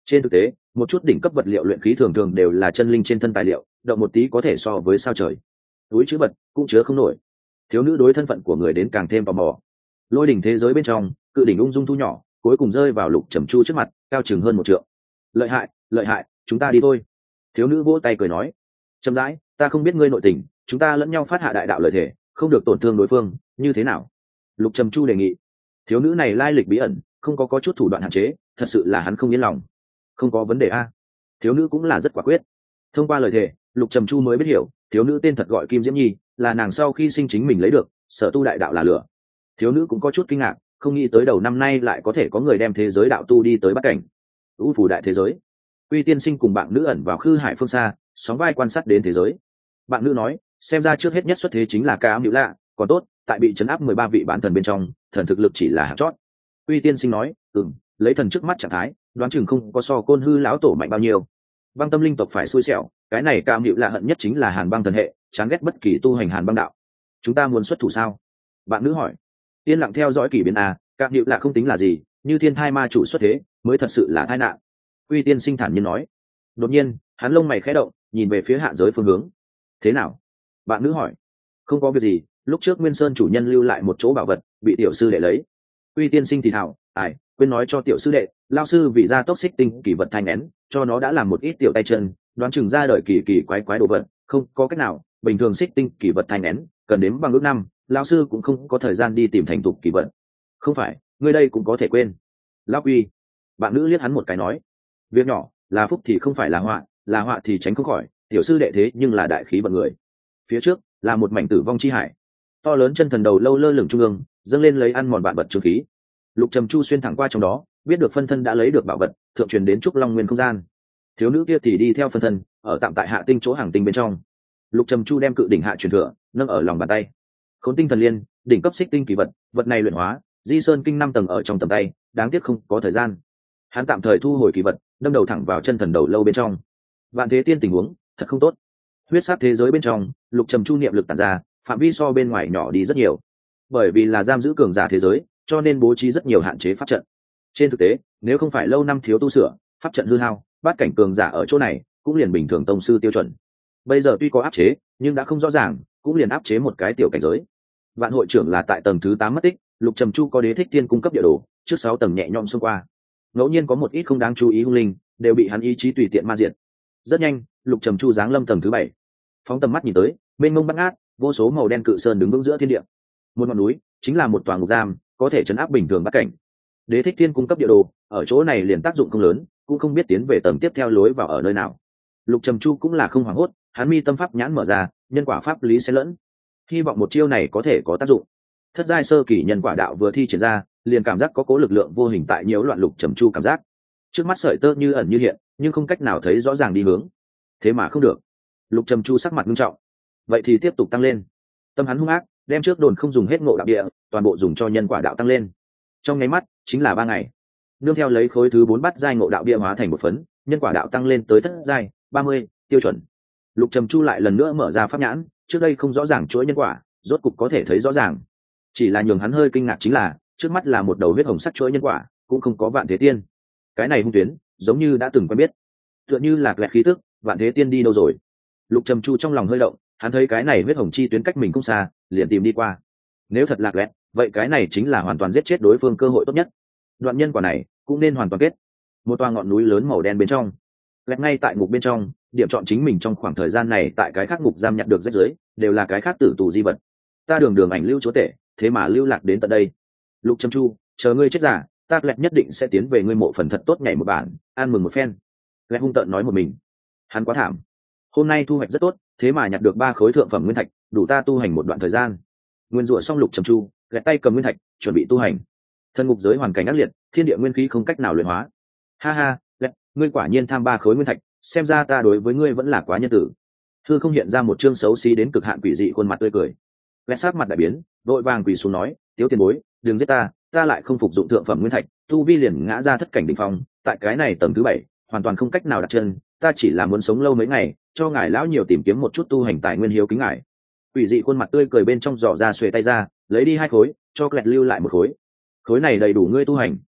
Trên thực tế một chút đỉnh cấp vật liệu luyện khí thường thường đều là chân linh trên thân tài liệu, động một tí có thể so với sao trời. Túi chứa vật cũng chứa không nổi. Thiếu nữ đối thân phận của người đến càng thêm tò mò. Lôi đỉnh thế giới bên trong, cự đỉnh ung dung thu nhỏ, cuối cùng rơi vào Lục Trầm Chu trước mặt, cao chừng hơn một trượng. Lợi hại, lợi hại, chúng ta đi thôi. Thiếu nữ vỗ tay cười nói. Chậm rãi, ta không biết ngươi nội tình, chúng ta lẫn nhau phát hạ đại đạo lợi thể, không được tổn thương đối phương, như thế nào? Lục Trầm Chu đề nghị. Thiếu nữ này lai lịch bí ẩn, không có có chút thủ đoạn hạn chế, thật sự là hắn không yên lòng. Không có vấn đề a. Thiếu nữ cũng là rất quả quyết. Thông qua lời thề, Lục Trầm Chu mới biết hiểu, thiếu nữ tên thật gọi Kim Diễm Nhi, là nàng sau khi sinh chính mình lấy được, sở tu đại đạo là lửa. Thiếu nữ cũng có chút kinh ngạc, không nghĩ tới đầu năm nay lại có thể có người đem thế giới đạo tu đi tới Bắc cảnh. U phủ đại thế giới. Uy tiên sinh cùng bạn nữ ẩn vào khư hải phương xa, sóng vai quan sát đến thế giới. Bạn nữ nói, xem ra trước hết nhất xuất thế chính là Ca Ám Hữu Lạ, còn tốt, tại bị trấn áp mười ba vị bán thần bên trong, thần thực lực chỉ là hạng chót. Uy tiên sinh nói, ừm, lấy thần trước mắt trạng thái, đoán chừng không có so Côn Hư lão tổ mạnh bao nhiêu. Băng tâm linh tộc phải xui xẻo, cái này Ca Ám Hữu Lạ hận nhất chính là Hàn Băng thần hệ, chán ghét bất kỳ tu hành Hàn Băng đạo. Chúng ta muốn xuất thủ sao? Bạn nữ hỏi. Yên lặng theo dõi kỷ biến a, Ca Ám Hữu Lạ không tính là gì, như thiên thai ma chủ xuất thế, mới thật sự là tai nạn. Uy tiên sinh thản nhiên nói. Đột nhiên, hắn lông mày khẽ động, nhìn về phía hạ giới phương hướng. Thế nào? Bạn nữ hỏi. Không có việc gì, lúc trước Nguyên Sơn chủ nhân lưu lại một chỗ bảo vật, bị tiểu sư đệ lấy. Uy tiên sinh thì thảo, ai, quên nói cho tiểu sư đệ, lao sư vì ra tốc xích tinh kỳ vật thanh nén, cho nó đã làm một ít tiểu tay chân, đoán chừng ra đời kỳ kỳ quái quái đồ vật, không có cách nào, bình thường xích tinh kỳ vật thanh nén, cần đếm bằng ước năm, lao sư cũng không có thời gian đi tìm thành tục kỳ vật. Không phải, ngươi đây cũng có thể quên. Lão Uy, bạn nữ liếc hắn một cái nói, việc nhỏ, là phúc thì không phải là họa, là họa thì tránh không khỏi, tiểu sư đệ thế nhưng là đại khí vận người. Phía trước là một mảnh tử vong chi hải, to lớn chân thần đầu lâu lơ lửng trung ương, dâng lên lấy ăn mòn vạn vật trương khí. Lục Trầm Chu xuyên thẳng qua trong đó, biết được phân thân đã lấy được bảo vật, thượng truyền đến trúc long nguyên không gian. Thiếu nữ kia thì đi theo phân thân, ở tạm tại hạ tinh chỗ hàng tinh bên trong. Lục Trầm Chu đem cự đỉnh hạ truyền thừa nâng ở lòng bàn tay. Khốn tinh thần liên, đỉnh cấp xích tinh kỳ vật, vật này luyện hóa, Di Sơn kinh năm tầng ở trong tầm tay, đáng tiếc không có thời gian. Hắn tạm thời thu hồi kỳ vật, đâm đầu thẳng vào chân thần đầu lâu bên trong. Vạn Thế Tiên tình huống thật không tốt. Huyết sát thế giới bên trong, Lục Trầm Chu niệm lực tản ra, phạm vi so bên ngoài nhỏ đi rất nhiều. Bởi vì là giam giữ cường giả thế giới, cho nên bố trí rất nhiều hạn chế pháp trận. Trên thực tế, nếu không phải lâu năm thiếu tu sửa, pháp trận hư hao, bát cảnh cường giả ở chỗ này cũng liền bình thường tông sư tiêu chuẩn. Bây giờ tuy có áp chế, nhưng đã không rõ ràng, cũng liền áp chế một cái tiểu cảnh giới. Vạn hội trưởng là tại tầng thứ tám mất tích, Lục Trầm Chu có Đế Thích Tiên cung cấp địa đồ, trước sáu tầng nhẹ nhõm xông qua. Ngẫu nhiên có một ít không đáng chú ý hung linh, đều bị hắn ý chí tùy tiện ma diệt. Rất nhanh, Lục Trầm Chu giáng lâm tầng thứ bảy. Phóng tầm mắt nhìn tới, mênh mông bát ngát, vô số màu đen cự sơn đứng vững giữa thiên địa. Một ngọn núi chính là một tòa ngục giam, có thể chấn áp bình thường bát cảnh. Đế Thích Thiên cung cấp địa đồ, ở chỗ này liền tác dụng không lớn, cũng không biết tiến về tầng tiếp theo lối vào ở nơi nào. Lục Trầm Chu cũng là không hoảng hốt, hắn mi tâm pháp nhãn mở ra, nhân quả pháp lý xen lẫn, hy vọng một chiêu này có thể có tác dụng. Thất giai sơ kỳ nhân quả đạo vừa thi triển ra, liền cảm giác có cố lực lượng vô hình tại nhiễu loạn Lục Trầm Chu cảm giác. Trước mắt sợi tơ như ẩn như hiện, nhưng không cách nào thấy rõ ràng đi hướng. Thế mà không được. Lục Trầm Chu sắc mặt nghiêm trọng. Vậy thì tiếp tục tăng lên. Tâm hắn hung ác, đem trước đồn không dùng hết ngộ đạo địa, toàn bộ dùng cho nhân quả đạo tăng lên. Trong nháy mắt, chính là ba ngày. Nương theo lấy khối thứ bốn bắt giai ngộ đạo địa hóa thành một phấn, nhân quả đạo tăng lên tới thất giai ba mươi tiêu chuẩn. Lục Trầm Chu lại lần nữa mở ra pháp nhãn, trước đây không rõ ràng chuỗi nhân quả, rốt cục có thể thấy rõ ràng. Chỉ là nhường hắn hơi kinh ngạc chính là, trước mắt là một đầu huyết hồng sắc chuỗi nhân quả, cũng không có Vạn Thế Tiên. Cái này hung tuyến, giống như đã từng quen biết. Tựa như lạc lẹt khí tức, Vạn Thế Tiên đi đâu rồi? Lục Trầm Chu trong lòng hơi động, hắn thấy cái này huyết hồng chi tuyến cách mình không xa, liền tìm đi qua. Nếu thật lạc lẹt, vậy cái này chính là hoàn toàn giết chết đối phương cơ hội tốt nhất. Đoạn nhân quả này cũng nên hoàn toàn kết. Một toa ngọn núi lớn màu đen bên trong, lẹt ngay tại ngục bên trong, điểm chọn chính mình trong khoảng thời gian này tại cái khác ngục giam nhặt được rách rưới, đều là cái khác tử tù di vật. Ta đường đường ảnh lưu chúa tể, thế mà lưu lạc đến tận đây. Lục Trầm Chu, chờ ngươi chết giả, ta lẹt nhất định sẽ tiến về ngươi mộ phần thật tốt nhảy một bản, ăn mừng một phen. Lẹt hung tợn nói một mình. Hắn quá thảm. Hôm nay thu hoạch rất tốt, thế mà nhặt được ba khối thượng phẩm nguyên thạch, đủ ta tu hành một đoạn thời gian. Nguyên rủa xong Lục Trầm Chu, lẹt tay cầm nguyên thạch, chuẩn bị tu hành. Thân ngục giới hoàn cảnh ác liệt, thiên địa nguyên khí không cách nào luyện hóa. Ha ha, lẹt, ngươi quả nhiên tham ba khối nguyên thạch, xem ra ta đối với ngươi vẫn là quá nhân tử. Thư không hiện ra một chương xấu xí đến cực hạn quỷ dị khuôn mặt tươi cười. Lẹt sát mặt đại biến, vội vàng quỳ xuống nói, tiếu tiền bối, đừng giết ta, ta lại không phục dụng thượng phẩm nguyên thạch, tu vi liền ngã ra thất cảnh đỉnh phong, tại cái này tầng thứ bảy, hoàn toàn không cách nào đặt chân, ta chỉ là muốn sống lâu mấy ngày, cho ngài lão nhiều tìm kiếm một chút tu hành tài nguyên hiếu kính ngài. Quỷ dị khuôn mặt tươi cười bên trong giỏ ra xuề tay ra, lấy đi hai khối, cho Lẹt lưu lại một khối. Khối này đầy đủ ngươi tu hành,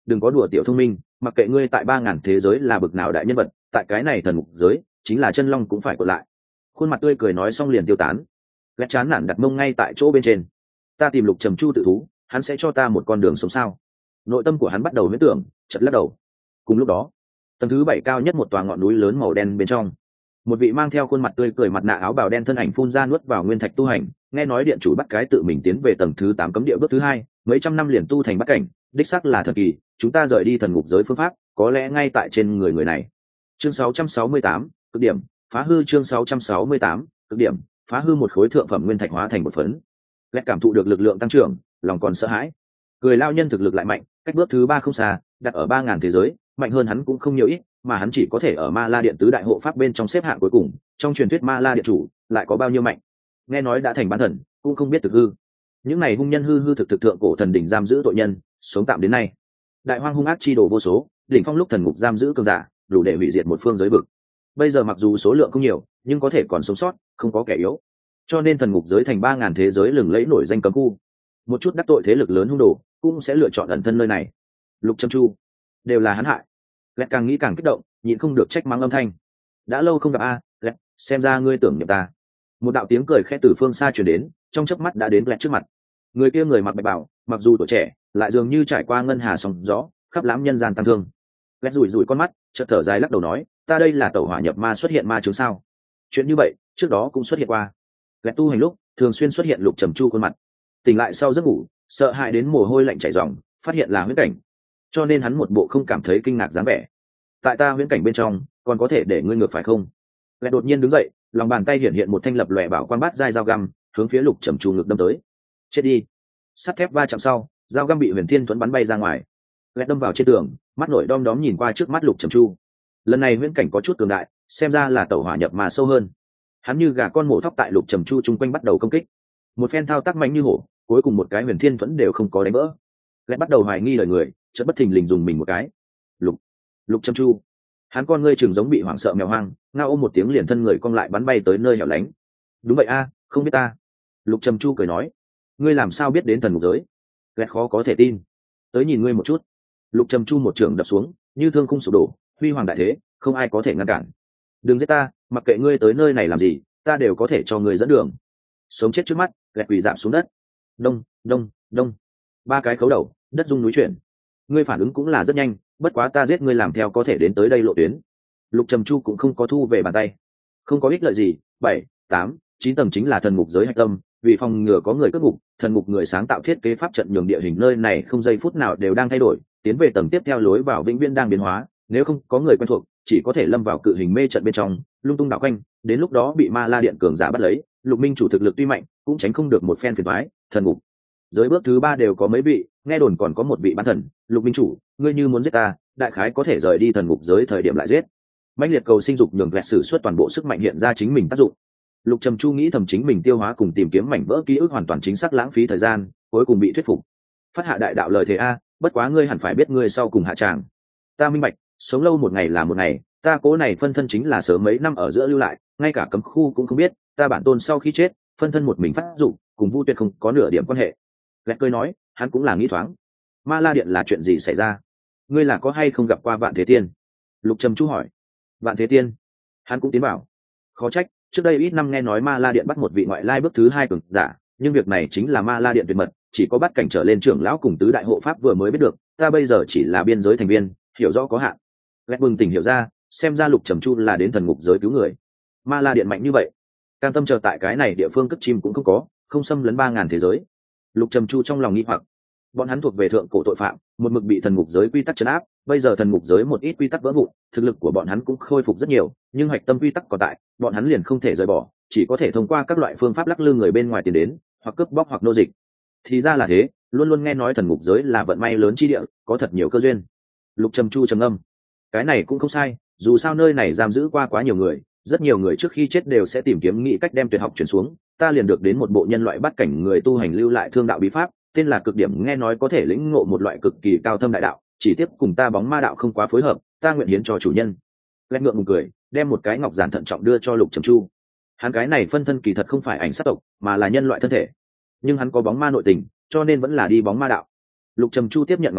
đừng có đùa tiểu thông minh, mặc kệ ngươi tại ba ngàn thế giới là bực nào đại nhân vật, tại cái này thần ngục giới chính là chân long cũng phải cột lại. Khuôn mặt tươi cười nói xong liền tiêu tán. Lét chán nản đặt mông ngay tại chỗ bên trên. Ta tìm Lục Trầm Chu tự thú, hắn sẽ cho ta một con đường sống sao? Nội tâm của hắn bắt đầu huyễn tưởng, chợt lắc đầu. Cùng lúc đó, tầng thứ bảy cao nhất một tòa ngọn núi lớn màu đen bên trong, một vị mang theo khuôn mặt tươi cười mặt nạ áo bào đen thân ảnh phun ra nuốt vào nguyên thạch tu hành. Nghe nói điện chủ bắt cái tự mình tiến về tầng thứ tám cấm địa bước thứ hai, mấy trăm năm liền tu thành bắt cảnh, đích xác là thần kỳ. Chúng ta rời đi thần ngục giới phương pháp, có lẽ ngay tại trên người người này. Chương sáu trăm sáu mươi tám, cực điểm phá hư. Chương sáu trăm sáu mươi tám, cực điểm phá hư. Một khối thượng phẩm nguyên thạch hóa thành một phấn. Lẹt cảm thụ được lực lượng tăng trưởng, lòng còn sợ hãi. Cười lao nhân thực lực lại mạnh, cách bước thứ ba không xa, đặt ở ba ngàn thế giới, mạnh hơn hắn cũng không nhiều ít, mà hắn chỉ có thể ở Ma La Điện tứ đại hộ pháp bên trong xếp hạng cuối cùng. Trong truyền thuyết Ma La Điện chủ lại có bao nhiêu mạnh? Nghe nói đã thành bán thần, cũng không biết thực hư. Những này hung nhân hư hư thực thực thượng cổ thần đỉnh giam giữ tội nhân, sống tạm đến nay. Đại hoang hung ác chi đồ vô số, đỉnh phong lúc thần ngục giam giữ cường giả, đủ để hủy diệt một phương giới vực. Bây giờ mặc dù số lượng không nhiều, nhưng có thể còn sống sót, không có kẻ yếu. Cho nên thần ngục giới thành ba ngàn thế giới lừng lẫy nổi danh cấm khu. Một chút đắc tội thế lực lớn hung đồ, cũng sẽ lựa chọn ẩn thân nơi này. Lục Trầm Chu đều là hắn hại. Lẹt càng nghĩ càng kích động, nhịn không được trách mắng âm thanh. Đã lâu không gặp a, Lẹt, xem ra ngươi tưởng niệm ta. Một đạo tiếng cười khẽ từ phương xa truyền đến, trong chớp mắt đã đến Lẹt trước mặt. Người kia người mặc bạch bào, mặc dù tuổi trẻ, lại dường như trải qua ngân hà sóng gió, khắp lãm nhân gian tăng thương. Lẹt rủi rủi con mắt, chợt thở dài lắc đầu nói, ta đây là tẩu hỏa nhập ma xuất hiện ma chứng sao? Chuyện như vậy, trước đó cũng xuất hiện qua. Lẹt tu hành lúc, thường xuyên xuất hiện Lục Trầm Chu khuôn mặt. Tỉnh lại sau giấc ngủ, sợ hãi đến mồ hôi lạnh chảy ròng, phát hiện là huyễn cảnh. Cho nên hắn một bộ không cảm thấy kinh ngạc dáng vẻ. Tại ta huyễn cảnh bên trong, còn có thể để ngươi ngược phải không? Lẹt đột nhiên đứng dậy, lòng bàn tay hiện hiện một thanh lập lòe bảo quan bát dai dao găm, hướng phía Lục Trầm Chu ngực đâm tới. Chết đi! Sắt thép va chạm sau, dao găm bị Huyền Thiên Thuẫn bắn bay ra ngoài. Lẹt đâm vào trên tường, mắt nổi đom đóm nhìn qua trước mắt Lục Trầm Chu. Lần này huyễn cảnh có chút cường đại, xem ra là tẩu hỏa nhập mà sâu hơn. Hắn như gà con mổ thóc tại Lục Trầm Chu chung quanh bắt đầu công kích. Một phen thao tác mạnh như hổ, cuối cùng một cái Huyền Thiên Thuẫn đều không có đánh vỡ. Lẹt bắt đầu hoài nghi lời người, chợt bất thình lình dùng mình một cái. Lục, Lục Trầm Chu. Hắn con ngươi chừng giống bị hoảng sợ mèo hoang, ngao ôm một tiếng liền thân người cong lại bắn bay tới nơi hẻo lánh. Đúng vậy a, không biết ta. Lục Trầm Chu cười nói, ngươi làm sao biết đến thần ngục giới? Lẹt khó có thể tin. Tới nhìn ngươi một chút. Lục Trầm Chu một trường đập xuống, như thương khung sụp đổ, huy hoàng đại thế, không ai có thể ngăn cản. Đừng giết ta, mặc kệ ngươi tới nơi này làm gì, ta đều có thể cho ngươi dẫn đường. Sống chết trước mắt, Lẹt quỳ rạp xuống đất. Đông, đông, đông. Ba cái khấu đầu, đất rung núi chuyển. Ngươi phản ứng cũng là rất nhanh, bất quá ta giết ngươi làm theo có thể đến tới đây lộ tuyến. Lục Trầm Chu cũng không có thu về bàn tay. Không có ích lợi gì. Bảy, tám, chín tầng chính là thần ngục giới hạch tâm, vì phòng ngừa có người cướp ngục, thần ngục người sáng tạo thiết kế pháp trận nhường địa hình nơi này không giây phút nào đều đang thay đổi, tiến về tầng tiếp theo lối vào vĩnh viễn đang biến hóa, nếu không có người quen thuộc, chỉ có thể lâm vào cự hình mê trận bên trong, lung tung đảo quanh, đến lúc đó bị Ma La Điện cường giả bắt lấy, Lục Minh chủ thực lực tuy mạnh, cũng tránh không được một phen phiền toái. Thần ngục giới bước thứ ba đều có mấy vị, nghe đồn còn có một vị bán thần. Lục Minh chủ, ngươi như muốn giết ta, đại khái có thể rời đi thần ngục giới thời điểm lại giết. Mãnh liệt cầu sinh dục nhường Lẹt sử xuất toàn bộ sức mạnh hiện ra chính mình tác dụng. Lục Trầm Chu nghĩ thầm chính mình tiêu hóa cùng tìm kiếm mảnh vỡ ký ức hoàn toàn chính xác lãng phí thời gian, cuối cùng bị thuyết phục. Phát hạ đại đạo lời thề a, bất quá ngươi hẳn phải biết ngươi sau cùng hạ tràng. Ta minh bạch, sống lâu một ngày là một ngày, ta cố này phân thân chính là sớm mấy năm ở giữa lưu lại, ngay cả cấm khu cũng không biết, ta bản tôn sau khi chết, phân thân một mình phát dụng, cùng Vu Tuyệt không có nửa điểm quan hệ. Lẹt cười nói, hắn cũng là nghĩ thoáng. Ma La Điện là chuyện gì xảy ra? Ngươi là có hay không gặp qua Vạn Thế Tiên? Lục Trầm Chu hỏi. Vạn Thế Tiên? Hắn cũng tiến bảo. Khó trách, trước đây ít năm nghe nói Ma La Điện bắt một vị ngoại lai bước thứ hai cường giả, nhưng việc này chính là Ma La Điện tuyệt mật, chỉ có bắt cảnh trở lên trưởng lão cùng tứ đại hộ pháp vừa mới biết được, ta bây giờ chỉ là biên giới thành viên, hiểu rõ có hạn. Lẹt bừng tỉnh hiểu ra, xem ra Lục Trầm Chu là đến thần ngục giới cứu người. Ma La Điện mạnh như vậy, cam tâm chờ tại cái này địa phương cất chim cũng không có, không xâm lấn ba ngàn thế giới. Lục Trầm Chu trong lòng nghi hoặc, bọn hắn thuộc về thượng cổ tội phạm, một mực bị thần ngục giới quy tắc trấn áp, bây giờ thần ngục giới một ít quy tắc vỡ vụn, thực lực của bọn hắn cũng khôi phục rất nhiều, nhưng hoạch tâm quy tắc còn tại, bọn hắn liền không thể rời bỏ, chỉ có thể thông qua các loại phương pháp lắc lư người bên ngoài tiền đến, hoặc cướp bóc hoặc nô dịch. Thì ra là thế, luôn luôn nghe nói thần ngục giới là vận may lớn chi địa, có thật nhiều cơ duyên. Lục Trầm Chu trầm ngâm, cái này cũng không sai, dù sao nơi này giam giữ qua quá nhiều người, rất nhiều người trước khi chết đều sẽ tìm kiếm nghĩ cách đem tuyệt học chuyển xuống, ta liền được đến một bộ nhân loại bắt cảnh người tu hành lưu lại thương đạo bí pháp, tên là cực điểm, nghe nói có thể lĩnh ngộ một loại cực kỳ cao thâm đại đạo, chỉ tiếp cùng ta bóng ma đạo không quá phối hợp, ta nguyện hiến cho chủ nhân. Lẹt ngượng ngùng cười, đem một cái ngọc giản thận trọng đưa cho Lục Trầm Chu. Hắn cái này phân thân kỳ thật không phải ảnh sát tộc, mà là nhân loại thân thể, nhưng hắn có bóng ma nội tình, cho nên vẫn là đi bóng ma đạo. Lục Trầm Chu tiếp nhận ngọc giản,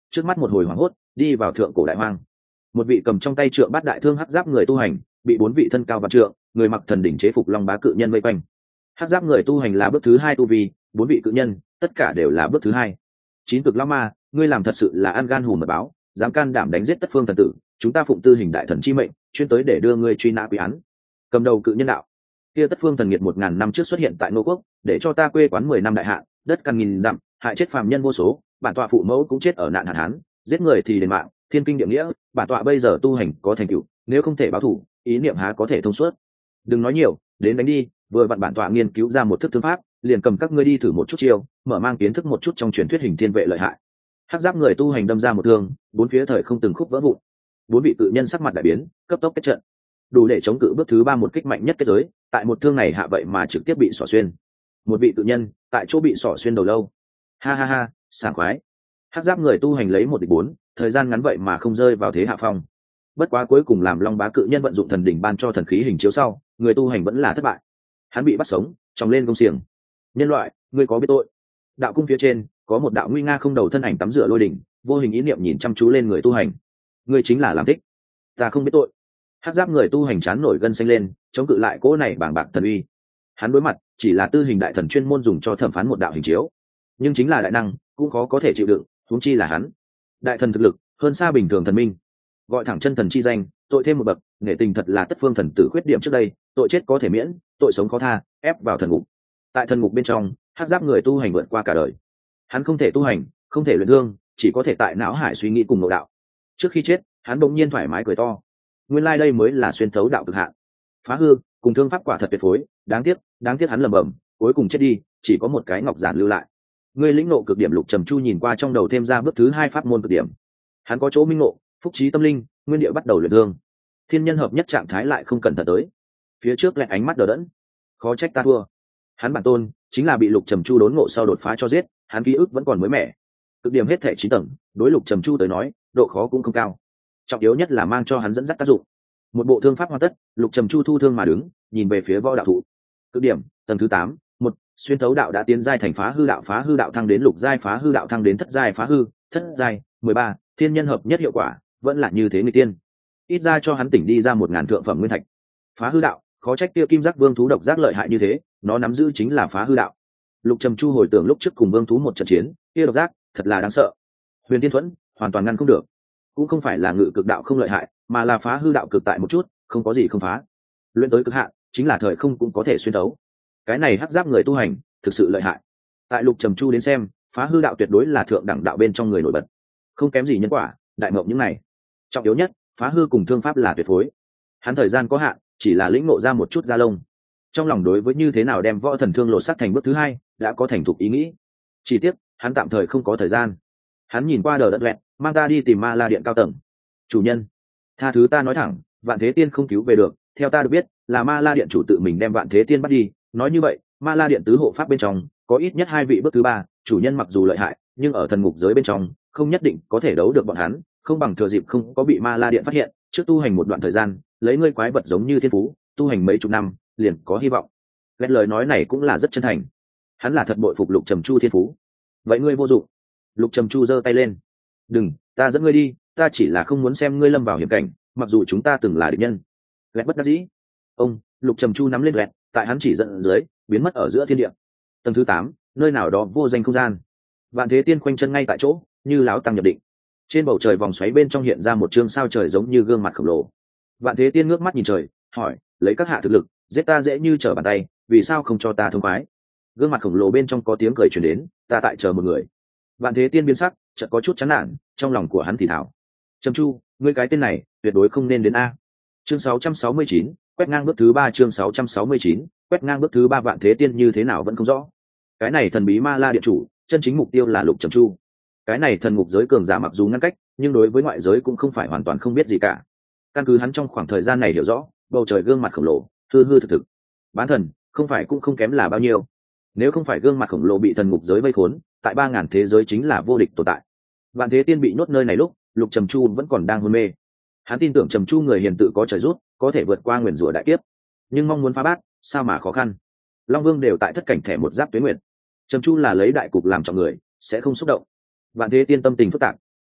trước mắt một hồi hoảng hốt, đi vào thượng cổ đại hoang. Một vị cầm trong tay trượng bát đại thương hắc giáp người tu hành, bị bốn vị thân cao vạn trượng, người mặc thần đỉnh chế phục long bá cự nhân vây quanh. Hắc giáp người tu hành là bước thứ hai tu vi, bốn vị cự nhân, tất cả đều là bước thứ hai. Chín cực lão ma, ngươi làm thật sự là ăn gan hùm mật báo, dám can đảm đánh giết tất phương thần tử, chúng ta phụng tư hình đại thần chi mệnh, chuyên tới để đưa ngươi truy nã quy án. Cầm đầu cự nhân đạo, kia tất phương thần nghiệt một ngàn năm trước xuất hiện tại Ngô Quốc, để cho ta quê quán mười năm đại hạn, đất căn nghìn dặm, hại chết phàm nhân vô số, bản tọa phụ mẫu cũng chết ở nạn hạn hán, giết người thì đền mạng, thiên kinh địa nghĩa, bản tọa bây giờ tu hành có thành tựu, nếu không thể báo thù, ý niệm há có thể thông suốt. Đừng nói nhiều, đến đánh đi, vừa vặn bản tọa nghiên cứu ra một thức thương pháp, liền cầm các ngươi đi thử một chút chiêu, mở mang kiến thức một chút trong truyền thuyết hình thiên vệ lợi hại. Hắc giáp người tu hành đâm ra một thương, bốn phía thời không từng khúc vỡ vụn. Bốn vị cự nhân sắc mặt đại biến, cấp tốc kết trận, đủ để chống cự bước thứ ba một kích mạnh nhất kết giới, tại một thương này hạ vậy mà trực tiếp bị xỏ xuyên. Một vị cự nhân tại chỗ bị xỏ xuyên đầu lâu. Ha ha ha, sảng khoái. Hắc giáp người tu hành lấy một địch bốn, thời gian ngắn vậy mà không rơi vào thế hạ phong. Bất quá cuối cùng làm long bá cự nhân vận dụng thần đỉnh ban cho thần khí hình chiếu sau, người tu hành vẫn là thất bại. Hắn bị bắt sống, tròng lên công xiềng. Nhân loại, ngươi có biết tội? Đạo cung phía trên có một đạo nguy nga không đầu thân ảnh tắm rửa lôi đỉnh, vô hình ý niệm nhìn chăm chú lên người tu hành. Ngươi chính là làm thích. Ta không biết tội. Hắc giáp người tu hành chán nổi gân xanh lên, chống cự lại cỗ này bàng bạc thần uy. Hắn đối mặt chỉ là tư hình đại thần chuyên môn dùng cho thẩm phán một đạo hình chiếu, nhưng chính là đại năng cũng khó có thể chịu đựng, huống chi là hắn. Đại thần thực lực hơn xa bình thường thần minh, gọi thẳng chân thần chi danh, tội thêm một bậc, nghệ tình thật là tất phương thần tử khuyết điểm trước đây, tội chết có thể miễn, tội sống khó tha, ép vào thần ngục. Tại thần ngục bên trong, hắc giáp người tu hành vượt qua cả đời. Hắn không thể tu hành, không thể luyện hương, chỉ có thể tại não hải suy nghĩ cùng nội đạo. Trước khi chết, hắn bỗng nhiên thoải mái cười to. Nguyên lai like đây mới là xuyên thấu đạo cực hạn. Phá hư cùng thương pháp quả thật tuyệt phối, đáng tiếc, đáng tiếc hắn lẩm bẩm, cuối cùng chết đi, chỉ có một cái ngọc giản lưu lại. Ngươi lĩnh ngộ cực điểm Lục Trầm Chu nhìn qua trong đầu thêm ra bước thứ hai pháp môn cực điểm. Hắn có chỗ minh ngộ, phúc trí tâm linh, nguyên địa bắt đầu luyện hương. Thiên nhân hợp nhất trạng thái lại không cẩn thận tới. Phía trước lại ánh mắt đờ đẫn. Khó trách ta thua. Hắn bản tôn chính là bị Lục Trầm Chu đốn ngộ sau đột phá cho giết, hắn ký ức vẫn còn mới mẻ. Cực điểm hết thể chín tầng, đối Lục Trầm Chu tới nói, độ khó cũng không cao. Trọng yếu nhất là mang cho hắn dẫn dắt tác dụng. Một bộ thương pháp hoàn tất, Lục Trầm Chu thu thương mà đứng, nhìn về phía võ đạo thụ. Cực điểm, tầng thứ tám, một, xuyên thấu đạo đã tiến giai thành phá hư đạo, phá hư đạo thăng đến lục giai, phá hư đạo thăng đến thất giai, phá hư, thất giai, mười ba, thiên nhân hợp nhất hiệu quả, vẫn là như thế người tiên. Ít ra cho hắn tỉnh đi ra một ngàn thượng phẩm nguyên thạch. Phá hư đạo, khó trách kia kim giác vương thú độc giác lợi hại như thế, nó nắm giữ chính là phá hư đạo. Lục Trầm Chu hồi tưởng lúc trước cùng vương thú một trận chiến, kia độc giác thật là đáng sợ. Huyền Tiên Thuẫn hoàn toàn ngăn không được. Cũng không phải là ngự cực đạo không lợi hại, mà là phá hư đạo cực tại một chút, không có gì không phá. Luyện tới cực hạn, chính là thời không cũng có thể xuyên thấu. Cái này hắc giáp người tu hành thực sự lợi hại. Tại Lục Trầm Chu đến xem, phá hư đạo tuyệt đối là thượng đẳng đạo bên trong người nổi bật, không kém gì nhân quả, đại mộng những này. Trọng yếu nhất, phá hư cùng thương pháp là tuyệt phối. Hắn thời gian có hạn, chỉ là lĩnh ngộ ra một chút da lông. Trong lòng đối với như thế nào đem võ thần thương lột sắt thành bước thứ hai, đã có thành thục ý nghĩ. Chỉ tiếc, hắn tạm thời không có thời gian. Hắn nhìn qua đờ đẫn loẹt, mang ta đi tìm Ma La Điện cao tầng. Chủ nhân, tha thứ ta nói thẳng, Vạn Thế Tiên không cứu về được, theo ta được biết, là Ma La Điện chủ tự mình đem Vạn Thế Tiên bắt đi. Nói như vậy, Ma La Điện tứ hộ pháp bên trong có ít nhất hai vị bước thứ ba, chủ nhân mặc dù lợi hại, nhưng ở thần ngục giới bên trong không nhất định có thể đấu được bọn hắn, không bằng thừa dịp không có bị Ma La Điện phát hiện, trước tu hành một đoạn thời gian, lấy ngươi quái vật giống như thiên phú, tu hành mấy chục năm, liền có hy vọng. Lẽ lời nói này cũng là rất chân thành. Hắn là thật bội phục Lục Trầm Chu thiên phú. Vậy ngươi vô dụng. Lục Trầm Chu giơ tay lên. Đừng, ta dẫn ngươi đi, ta chỉ là không muốn xem ngươi lâm vào hiểm cảnh, mặc dù chúng ta từng là địch nhân. Lẽ bất đắc dĩ. Ông, Lục Trầm Chu nắm lên lẹt, tại hắn chỉ dẫn dưới, biến mất ở giữa thiên địa. Tầng thứ tám, nơi nào đó vô danh không gian. Vạn Thế Tiên khoanh chân ngay tại chỗ, như láo tăng nhập định. Trên bầu trời vòng xoáy bên trong hiện ra một chương sao trời giống như gương mặt khổng lồ. Vạn Thế Tiên ngước mắt nhìn trời, hỏi, lấy các hạ thực lực, giết ta dễ như trở bàn tay, vì sao không cho ta thông khoái? Gương mặt khổng lồ bên trong có tiếng cười truyền đến, ta tại chờ một người. Vạn Thế Tiên biến sắc, chợt có chút chán nản, trong lòng của hắn thì thào, Trầm Chu, ngươi cái tên này, tuyệt đối không nên đến a. Chương sáu trăm sáu mươi chín, quét ngang bước thứ ba, chương sáu trăm sáu mươi chín, quét ngang bước thứ ba. Vạn Thế Tiên như thế nào vẫn không rõ. Cái này thần bí Ma La Điện chủ, chân chính mục tiêu là Lục Trầm Chu. Cái này thần ngục giới cường giả mặc dù ngăn cách, nhưng đối với ngoại giới cũng không phải hoàn toàn không biết gì cả. Căn cứ hắn trong khoảng thời gian này hiểu rõ, bầu trời gương mặt khổng lồ, hư hư thực thực. Bán thần, không phải cũng không kém là bao nhiêu. Nếu không phải gương mặt khổng lồ bị thần ngục giới vây khốn, tại ba ngàn thế giới chính là vô địch tồn tại. Vạn Thế Tiên bị nhốt nơi này lúc, Lục Trầm Chu vẫn còn đang hôn mê. Hắn tin tưởng Trầm Chu người hiền tự có trời rút, có thể vượt qua nguyền rủa đại kiếp, nhưng mong muốn phá bát, sao mà khó khăn. Long Vương đều tại thất cảnh thẻ một giáp tuyến nguyện. Trầm Chu là lấy đại cục làm trọng người, sẽ không xúc động. Vạn Thế Tiên tâm tình phức tạp.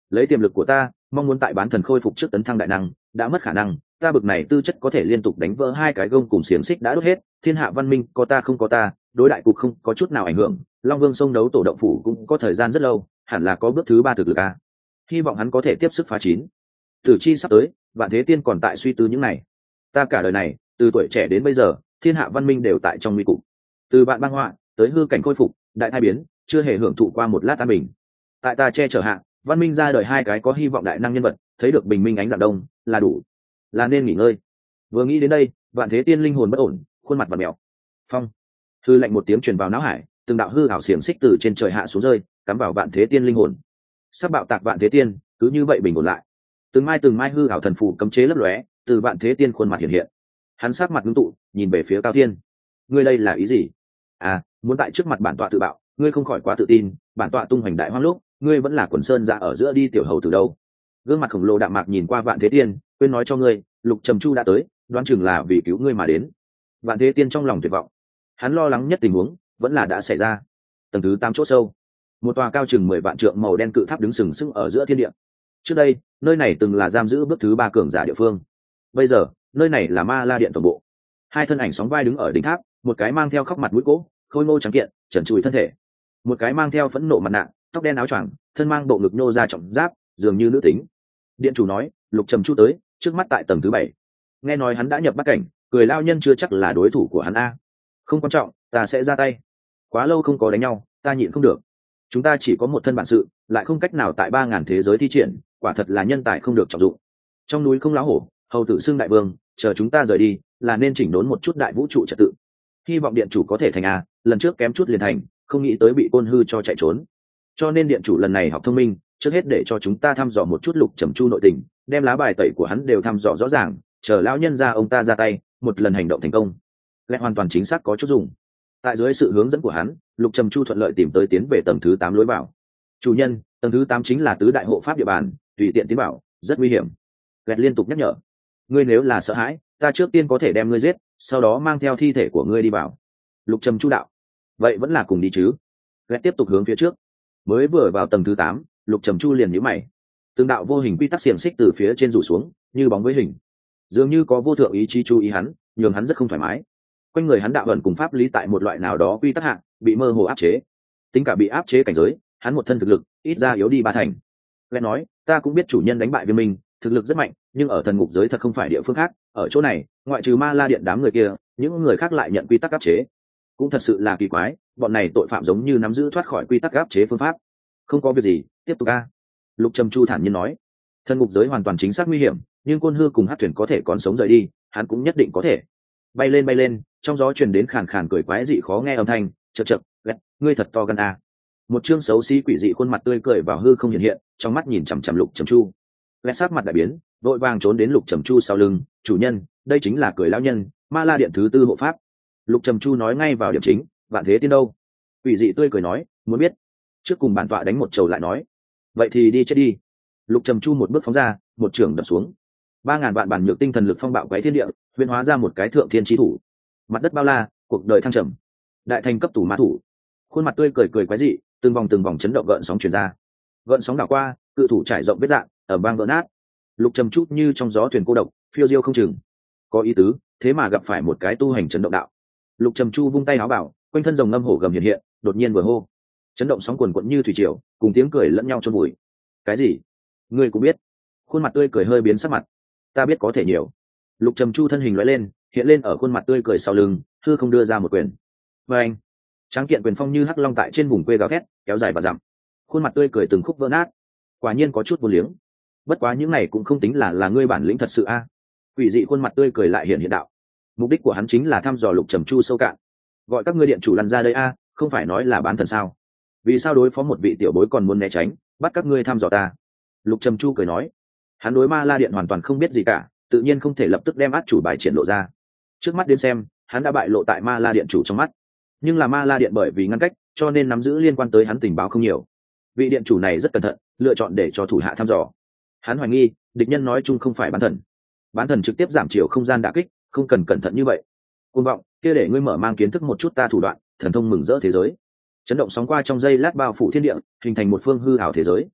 lấy tiềm lực của ta mong muốn tại bán thần khôi phục trước tấn thăng đại năng đã mất khả năng. Ta bực này tư chất có thể liên tục đánh vỡ hai cái gông cùng xiềng xích đã đốt hết. Thiên hạ văn minh có ta không có ta, đối đại cục không có chút nào ảnh hưởng. Long Vương sông đấu tổ động phủ cũng có thời gian rất lâu, hẳn là có bước thứ ba thực lực a. Hy vọng hắn có thể tiếp sức phá chín. Tử chi sắp tới, Vạn Thế Tiên còn tại suy tư những này. Ta cả đời này, từ tuổi trẻ đến bây giờ, thiên hạ văn minh đều tại trong nguy cục. Từ bạn băng họa tới hư cảnh khôi phục, đại thai biến, chưa hề hưởng thụ qua một lát an bình. Tại ta che chở hạ, văn minh ra đời hai cái có hy vọng đại năng nhân vật, thấy được bình minh ánh dạng đông, là đủ, là nên nghỉ ngơi. Vừa nghĩ đến đây, Vạn Thế Tiên linh hồn bất ổn, khuôn mặt vặn mèo. Phong, hư lạnh một tiếng truyền vào não hải, từng đạo hư ảo xiềng xích từ trên trời hạ xuống rơi, cắm vào Vạn Thế Tiên linh hồn. Sắp bạo tạc Vạn Thế Tiên, cứ như vậy bình ổn lại. Từng mai từng mai hư ảo thần phù cấm chế lấp lóe, từ Vạn Thế Tiên khuôn mặt hiện hiện. Hắn sát mặt ngưng tụ, nhìn về phía Cao Thiên. Ngươi đây là ý gì? À, muốn tại trước mặt bản tọa tự bạo, ngươi không khỏi quá tự tin. Bản tọa tung hoành đại hoang lúc, ngươi vẫn là quần sơn dạ ở giữa đi tiểu hầu từ đâu? Gương mặt khổng lồ đạm mạc nhìn qua Vạn Thế Tiên, quên nói cho ngươi, Lục Trầm Chu đã tới, đoán chừng là vì cứu ngươi mà đến. Vạn Thế Tiên trong lòng tuyệt vọng, hắn lo lắng nhất tình huống vẫn là đã xảy ra. Tầng thứ tám chỗ sâu, một tòa cao chừng mười vạn trượng màu đen cự tháp đứng sừng sững ở giữa thiên địa. Trước đây, nơi này từng là giam giữ bước thứ ba cường giả địa phương. Bây giờ, nơi này là Ma La Điện tổng bộ. Hai thân ảnh sóng vai đứng ở đỉnh tháp, một cái mang theo khóc mặt mũi cỗ, khôi ngô trắng kiện, trần trụi thân thể; một cái mang theo phẫn nộ mặt nạ, tóc đen áo choàng, thân mang bộ ngực nhô ra trọng giáp, dường như nữ tính. Điện chủ nói, Lục Trầm Chu tới, trước mắt tại tầng thứ bảy. Nghe nói hắn đã nhập Bắc cảnh, cười lao nhân chưa chắc là đối thủ của hắn a. Không quan trọng, ta sẽ ra tay. Quá lâu không có đánh nhau, ta nhịn không được. Chúng ta chỉ có một thân bản sự, lại không cách nào tại ba ngàn thế giới thi triển, quả thật là nhân tài không được trọng dụng. Trong núi không láo hổ, hầu tử xưng đại vương, chờ chúng ta rời đi, là nên chỉnh đốn một chút đại vũ trụ trật tự. Hy vọng điện chủ có thể thành a, lần trước kém chút liền thành, không nghĩ tới bị côn hư cho chạy trốn. Cho nên điện chủ lần này học thông minh, trước hết để cho chúng ta thăm dò một chút Lục Trầm Chu nội tình, đem lá bài tẩy của hắn đều thăm dò rõ ràng, chờ lão nhân ra ông ta ra tay, một lần hành động thành công. Lẽ hoàn toàn chính xác có chút dùng. Tại dưới sự hướng dẫn của hắn, Lục Trầm Chu thuận lợi tìm tới tiến về tầng thứ tám lối vào. Chủ nhân, tầng thứ tám chính là tứ đại hộ pháp địa bàn, tùy tiện tiến vào, rất nguy hiểm. Lẹt liên tục nhắc nhở. Ngươi nếu là sợ hãi, ta trước tiên có thể đem ngươi giết, sau đó mang theo thi thể của ngươi đi vào. Lục Trầm Chu đạo. Vậy vẫn là cùng đi chứ. Lẹt tiếp tục hướng phía trước. Mới vừa vào tầng thứ tám, Lục Trầm Chu liền nhíu mày. Từng đạo vô hình quy tắc xiềng xích từ phía trên rủ xuống, như bóng với hình. Dường như có vô thượng ý chí chú ý hắn, nhường hắn rất không thoải mái. Quanh người hắn đạo ẩn cùng pháp lý tại một loại nào đó quy tắc hạ, bị mơ hồ áp chế. Tính cả bị áp chế cảnh giới, hắn một thân thực lực ít ra yếu đi ba thành. Lẽ nói, ta cũng biết chủ nhân đánh bại Viêm Minh, thực lực rất mạnh, nhưng ở thần ngục giới thật không phải địa phương khác, ở chỗ này, ngoại trừ Ma La Điện đám người kia, những người khác lại nhận quy tắc áp chế. Cũng thật sự là kỳ quái, bọn này tội phạm giống như nắm giữ thoát khỏi quy tắc áp chế phương pháp. Không có việc gì, tiếp tục a. Lục Trầm Chu thản nhiên nói. Thần ngục giới hoàn toàn chính xác nguy hiểm, nhưng Côn Hư cùng Hắc Thuyền có thể còn sống rời đi, hắn cũng nhất định có thể. Bay lên bay lên, trong gió truyền đến khàn khàn cười quái dị khó nghe âm thanh, chậc chậc, lẹt, ngươi thật to gan a. Một chương xấu xí quỷ dị khuôn mặt tươi cười vào hư không hiện hiện, trong mắt nhìn chằm chằm Lục Trầm Chu. Lẹt sát mặt đại biến, vội vàng trốn đến Lục Trầm Chu sau lưng, chủ nhân, đây chính là cười lão nhân, Ma La Điện thứ tư hộ pháp. Lục Trầm Chu nói ngay vào điểm chính, Vạn Thế Tiên đâu? Quỷ dị tươi cười nói, muốn biết, trước cùng bản tọa đánh một trầu lại nói. Vậy thì đi chết đi. Lục Trầm Chu một bước phóng ra, một trường đập xuống. Ba ngàn vạn bản nhược tinh thần lực phong bạo quấy thiên địa, huyễn hóa ra một cái thượng thiên chí thủ. Mặt đất bao la, cuộc đời thăng trầm. Đại thành cấp tủ ma thủ. Khuôn mặt tươi cười cười quái dị, từng vòng từng vòng chấn động gợn sóng truyền ra. Gợn sóng đảo qua, cự thủ trải rộng vết dạng, ở bang vỡ nát. Lục Trầm Chu như trong gió thuyền cô độc, phiêu diêu không chừng. Có ý tứ, thế mà gặp phải một cái tu hành chấn động đạo. Lục Trầm Chu vung tay áo bảo, quanh thân rồng ngâm hổ gầm hiện hiện, đột nhiên vừa hô. Chấn động sóng cuồn cuộn như thủy triều, cùng tiếng cười lẫn nhau chôn bụi. Cái gì? Ngươi cũng biết? Khuôn mặt tươi cười hơi biến sắc mặt. Ta biết có thể nhiều. Lục Trầm Chu thân hình lóe lên, hiện lên ở khuôn mặt tươi cười sau lưng, hư không đưa ra một quyền. Và anh, tráng kiện quyền phong như hắc long tại trên vùng quê gào thét, kéo dài và dặm. Khuôn mặt tươi cười từng khúc vỡ nát. Quả nhiên có chút vô liếng. Bất quá những này cũng không tính là là ngươi bản lĩnh thật sự a. Quỷ dị khuôn mặt tươi cười lại hiện hiện đạo. Mục đích của hắn chính là thăm dò Lục Trầm Chu sâu cạn. Gọi các ngươi điện chủ lăn ra đây a, không phải nói là bán thần sao? Vì sao đối phó một vị tiểu bối còn muốn né tránh, bắt các ngươi thăm dò ta? Lục Trầm Chu cười nói. Hắn đối Ma La Điện hoàn toàn không biết gì cả, tự nhiên không thể lập tức đem át chủ bài triển lộ ra. Trước mắt đến xem, hắn đã bại lộ tại Ma La Điện chủ trong mắt. Nhưng là Ma La Điện bởi vì ngăn cách, cho nên nắm giữ liên quan tới hắn tình báo không nhiều. Vị điện chủ này rất cẩn thận, lựa chọn để cho thủ hạ thăm dò. Hắn hoài nghi, địch nhân nói chung không phải bán thần. Bán thần trực tiếp giảm chiều không gian đả kích, không cần cẩn thận như vậy. Cuồng vọng, kia để ngươi mở mang kiến thức một chút ta thủ đoạn, thần thông mừng rỡ thế giới. Chấn động sóng qua trong giây lát bao phủ thiên địa, hình thành một phương hư ảo thế giới.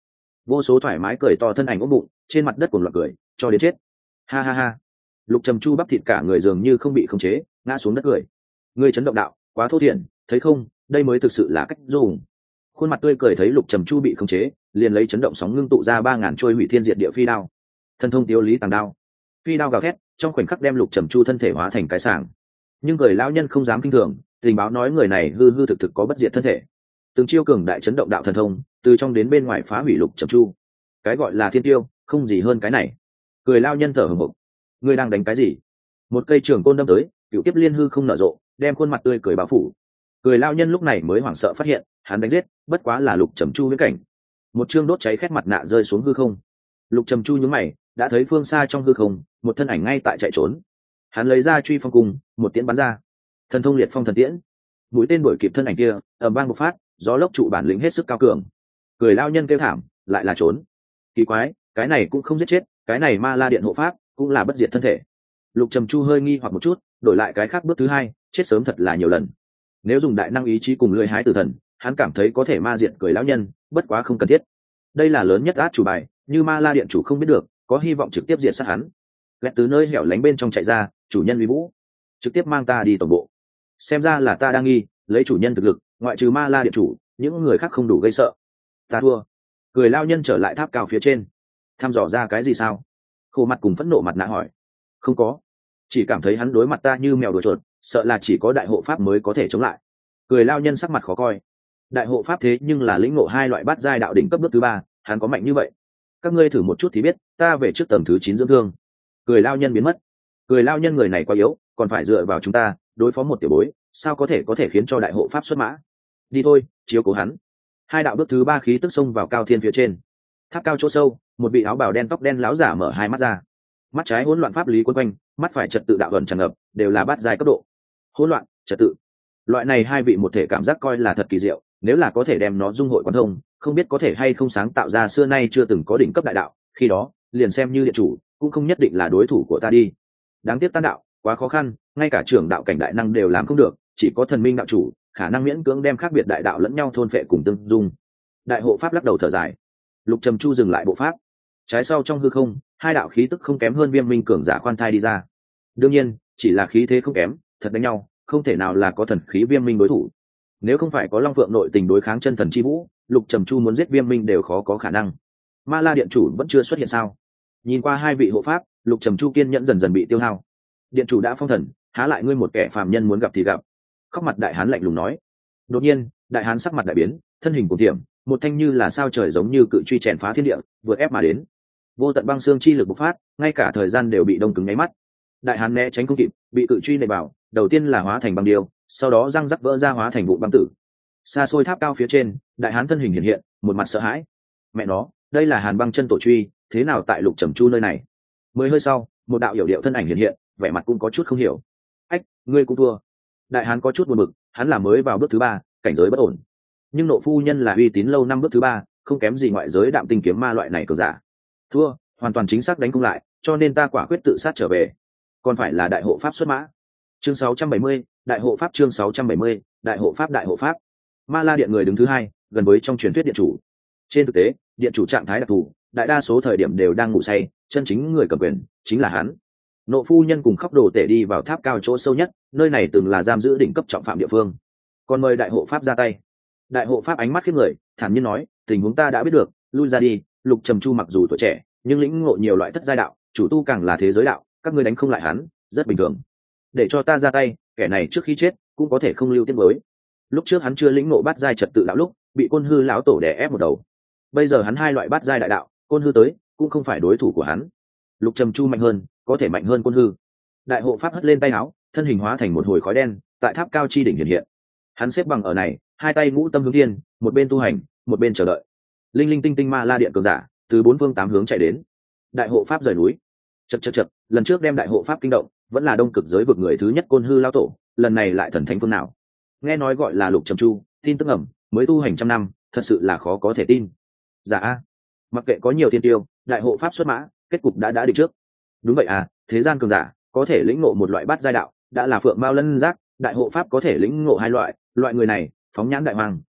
vô số thoải mái cười to thân ảnh ôm bụng trên mặt đất cuồng loạn cười cho đến chết. Ha ha ha. Lục Trầm Chu bắp thịt cả người dường như không bị khống chế ngã xuống đất cười. Ngươi chấn động đạo quá thô thiển, thấy không, đây mới thực sự là cách dùng. Khuôn mặt tươi cười thấy Lục Trầm Chu bị khống chế, liền lấy chấn động sóng ngưng tụ ra ba ngàn trôi hủy thiên diệt địa phi đao. Thần thông tiêu lý tàng đao, phi đao gào thét trong khoảnh khắc đem Lục Trầm Chu thân thể hóa thành cái sảng. Nhưng người lão nhân không dám kinh thường, tình báo nói người này hư hư thực thực có bất diệt thân thể. Từng chiêu cường đại chấn động đạo thần thông, từ trong đến bên ngoài phá hủy Lục Trầm Chu. Cái gọi là thiên tiêu, không gì hơn cái này. Cười lão nhân thở hổn hộc. Ngươi đang đánh cái gì? Một cây trường côn đâm tới, cựu tiếp liên hư không nở rộ, đem khuôn mặt tươi cười bao phủ. Cười lão nhân lúc này mới hoảng sợ phát hiện, hắn đánh giết, bất quá là Lục Trầm Chu viễn cảnh. Một chương đốt cháy khét mặt nạ rơi xuống hư không. Lục Trầm Chu nhướng mày, đã thấy phương xa trong hư không, một thân ảnh ngay tại chạy trốn. Hắn lấy ra truy phong cung, một tiễn bắn ra. Thần thông liệt phong thần tiễn. Mũi tên đuổi kịp thân ảnh kia, ầm vang một phát, gió lốc trụ bản lĩnh hết sức cao cường. Cười lão nhân kêu thảm, lại là trốn. Kỳ quái, cái này cũng không giết chết, cái này Ma La điện hộ pháp, cũng là bất diệt thân thể. Lục Trầm Chu hơi nghi hoặc một chút, đổi lại cái khác bước thứ hai, chết sớm thật là nhiều lần. Nếu dùng đại năng ý chí cùng lưỡi hái tử thần, hắn cảm thấy có thể ma diệt cười lão nhân, bất quá không cần thiết. Đây là lớn nhất át chủ bài, như Ma La điện chủ không biết được, có hy vọng trực tiếp diệt sát hắn. Lẹt từ nơi hẻo lánh bên trong chạy ra, chủ nhân uy vũ, trực tiếp mang ta đi tổng bộ. Xem ra là ta đang nghi, lấy chủ nhân thực lực, ngoại trừ Ma La điện chủ, những người khác không đủ gây sợ. Ta thua. Cười lão nhân trở lại tháp cao phía trên, thăm dò ra cái gì sao? Khô mặt cùng phẫn nộ mặt nạ hỏi. Không có, chỉ cảm thấy hắn đối mặt ta như mèo đuổi chuột, sợ là chỉ có đại hộ pháp mới có thể chống lại. Cười lão nhân sắc mặt khó coi. Đại hộ pháp thế nhưng là lĩnh ngộ hai loại bát giai đạo đỉnh cấp bước thứ ba, hắn có mạnh như vậy? Các ngươi thử một chút thì biết, ta về trước tầm thứ chín dưỡng thương. Cười lão nhân biến mất. Cười lão nhân người này quá yếu, còn phải dựa vào chúng ta đối phó một tiểu bối, sao có thể có thể khiến cho đại hộ pháp xuất mã? Đi thôi, chiếu cố hắn. Hai đạo bước thứ ba khí tức xông vào cao thiên phía trên. Tháp cao chỗ sâu, một vị áo bào đen tóc đen lão giả mở hai mắt ra. Mắt trái hỗn loạn pháp lý quấn quanh, mắt phải trật tự đạo ẩn tràn ngập, đều là bát giai cấp độ. Hỗn loạn, trật tự. Loại này hai vị một thể cảm giác coi là thật kỳ diệu, nếu là có thể đem nó dung hội quán thông, không biết có thể hay không sáng tạo ra xưa nay chưa từng có đỉnh cấp đại đạo, khi đó, liền xem như điện chủ, cũng không nhất định là đối thủ của ta đi. Đáng tiếc tan đạo, quá khó khăn, ngay cả trưởng đạo cảnh đại năng đều làm không được, chỉ có thần minh đạo chủ, khả năng miễn cưỡng đem khác biệt đại đạo lẫn nhau thôn phệ cùng tương dung. Đại hộ pháp lắc đầu thở dài. Lục Trầm Chu dừng lại bộ pháp. Trái sau trong hư không, hai đạo khí tức không kém hơn viêm minh cường giả khoan thai đi ra. Đương nhiên, chỉ là khí thế không kém, thật đánh nhau, không thể nào là có thần khí viêm minh đối thủ. Nếu không phải có Long Phượng nội tình đối kháng chân thần chi vũ, Lục Trầm Chu muốn giết viêm minh đều khó có khả năng. Ma La điện chủ vẫn chưa xuất hiện sao? Nhìn qua hai vị hộ pháp, Lục Trầm Chu kiên nhẫn dần dần bị tiêu hao. Điện chủ đã phong thần, há lại ngươi một kẻ phàm nhân muốn gặp thì gặp. Khóc mặt đại hán lạnh lùng nói. Đột nhiên, đại hán sắc mặt đại biến, thân hình của tiệm, một thanh như là sao trời giống như cự truy chèn phá thiên địa, vượt ép mà đến. Vô tận băng xương chi lực bộc phát, ngay cả thời gian đều bị đông cứng nháy mắt. Đại hán né tránh không kịp, bị cự truy nện vào, đầu tiên là hóa thành băng điêu, sau đó răng rắc vỡ ra hóa thành vụ băng tử. Xa xôi tháp cao phía trên, đại hán thân hình hiện hiện, một mặt sợ hãi. Mẹ nó, đây là Hàn Băng chân tổ truy, thế nào tại Lục Trầm Chu nơi này? Mới hơi sau, một đạo hiểu điệu thân ảnh hiện hiện, vẻ mặt cũng có chút không hiểu. Ách, ngươi cũng thua. Đại hán có chút buồn bực, hắn là mới vào bước thứ ba, cảnh giới bất ổn. Nhưng nộ phu nhân là uy tín lâu năm bước thứ ba, không kém gì ngoại giới đạm tinh kiếm ma loại này cường giả. Thua, hoàn toàn chính xác đánh không lại, cho nên ta quả quyết tự sát trở về. Còn phải là đại hộ pháp xuất mã. Chương sáu trăm bảy mươi, đại hộ pháp chương sáu trăm bảy mươi, đại hộ pháp đại hộ pháp. Ma La điện người đứng thứ hai, gần với trong truyền thuyết điện chủ. Trên thực tế, điện chủ trạng thái đặc thù, đại đa số thời điểm đều đang ngủ say, chân chính người cầm quyền chính là hắn. Nộ phu nhân cùng khóc đồ tể đi vào tháp cao chỗ sâu nhất, nơi này từng là giam giữ đỉnh cấp trọng phạm địa phương. Còn mời đại hộ pháp ra tay. Đại hộ pháp ánh mắt khiếp người, thản nhiên nói, tình huống ta đã biết được, lui ra đi. Lục Trầm Chu mặc dù tuổi trẻ, nhưng lĩnh ngộ nhiều loại thất giai đạo, chủ tu càng là thế giới đạo, các ngươi đánh không lại hắn, rất bình thường. Để cho ta ra tay, kẻ này trước khi chết cũng có thể không lưu tiết mới. Lúc trước hắn chưa lĩnh ngộ bát giai trật tự đạo lúc, bị Côn Hư lão tổ đè ép một đầu. Bây giờ hắn hai loại bát giai đại đạo, Côn Hư tới, cũng không phải đối thủ của hắn. Lục Trầm Chu mạnh hơn, có thể mạnh hơn Côn Hư. Đại hộ pháp hất lên tay áo, thân hình hóa thành một hồi khói đen, tại tháp cao chi đỉnh hiện hiện. Hắn xếp bằng ở này, hai tay ngũ tâm hướng thiên, một bên tu hành, một bên chờ đợi. Linh linh tinh tinh Ma La điện cường giả, từ bốn phương tám hướng chạy đến. Đại hộ pháp rời núi. Chậc chậc chậc, lần trước đem đại hộ pháp kinh động, vẫn là đông cực giới vực người thứ nhất Côn Hư lão tổ, lần này lại thần thánh phương nào? Nghe nói gọi là Lục Trầm Chu, tin tức ẩm, mới tu hành trăm năm, thật sự là khó có thể tin. Dạ a, mặc kệ có nhiều thiên tiêu, đại hộ pháp xuất mã, kết cục đã đã định trước. Đúng vậy à, thế gian cường giả có thể lĩnh ngộ một loại bát giai đạo, đã là phượng mao lân giác, đại hộ pháp có thể lĩnh ngộ hai loại, loại người này, phóng nhãn đại hoàng,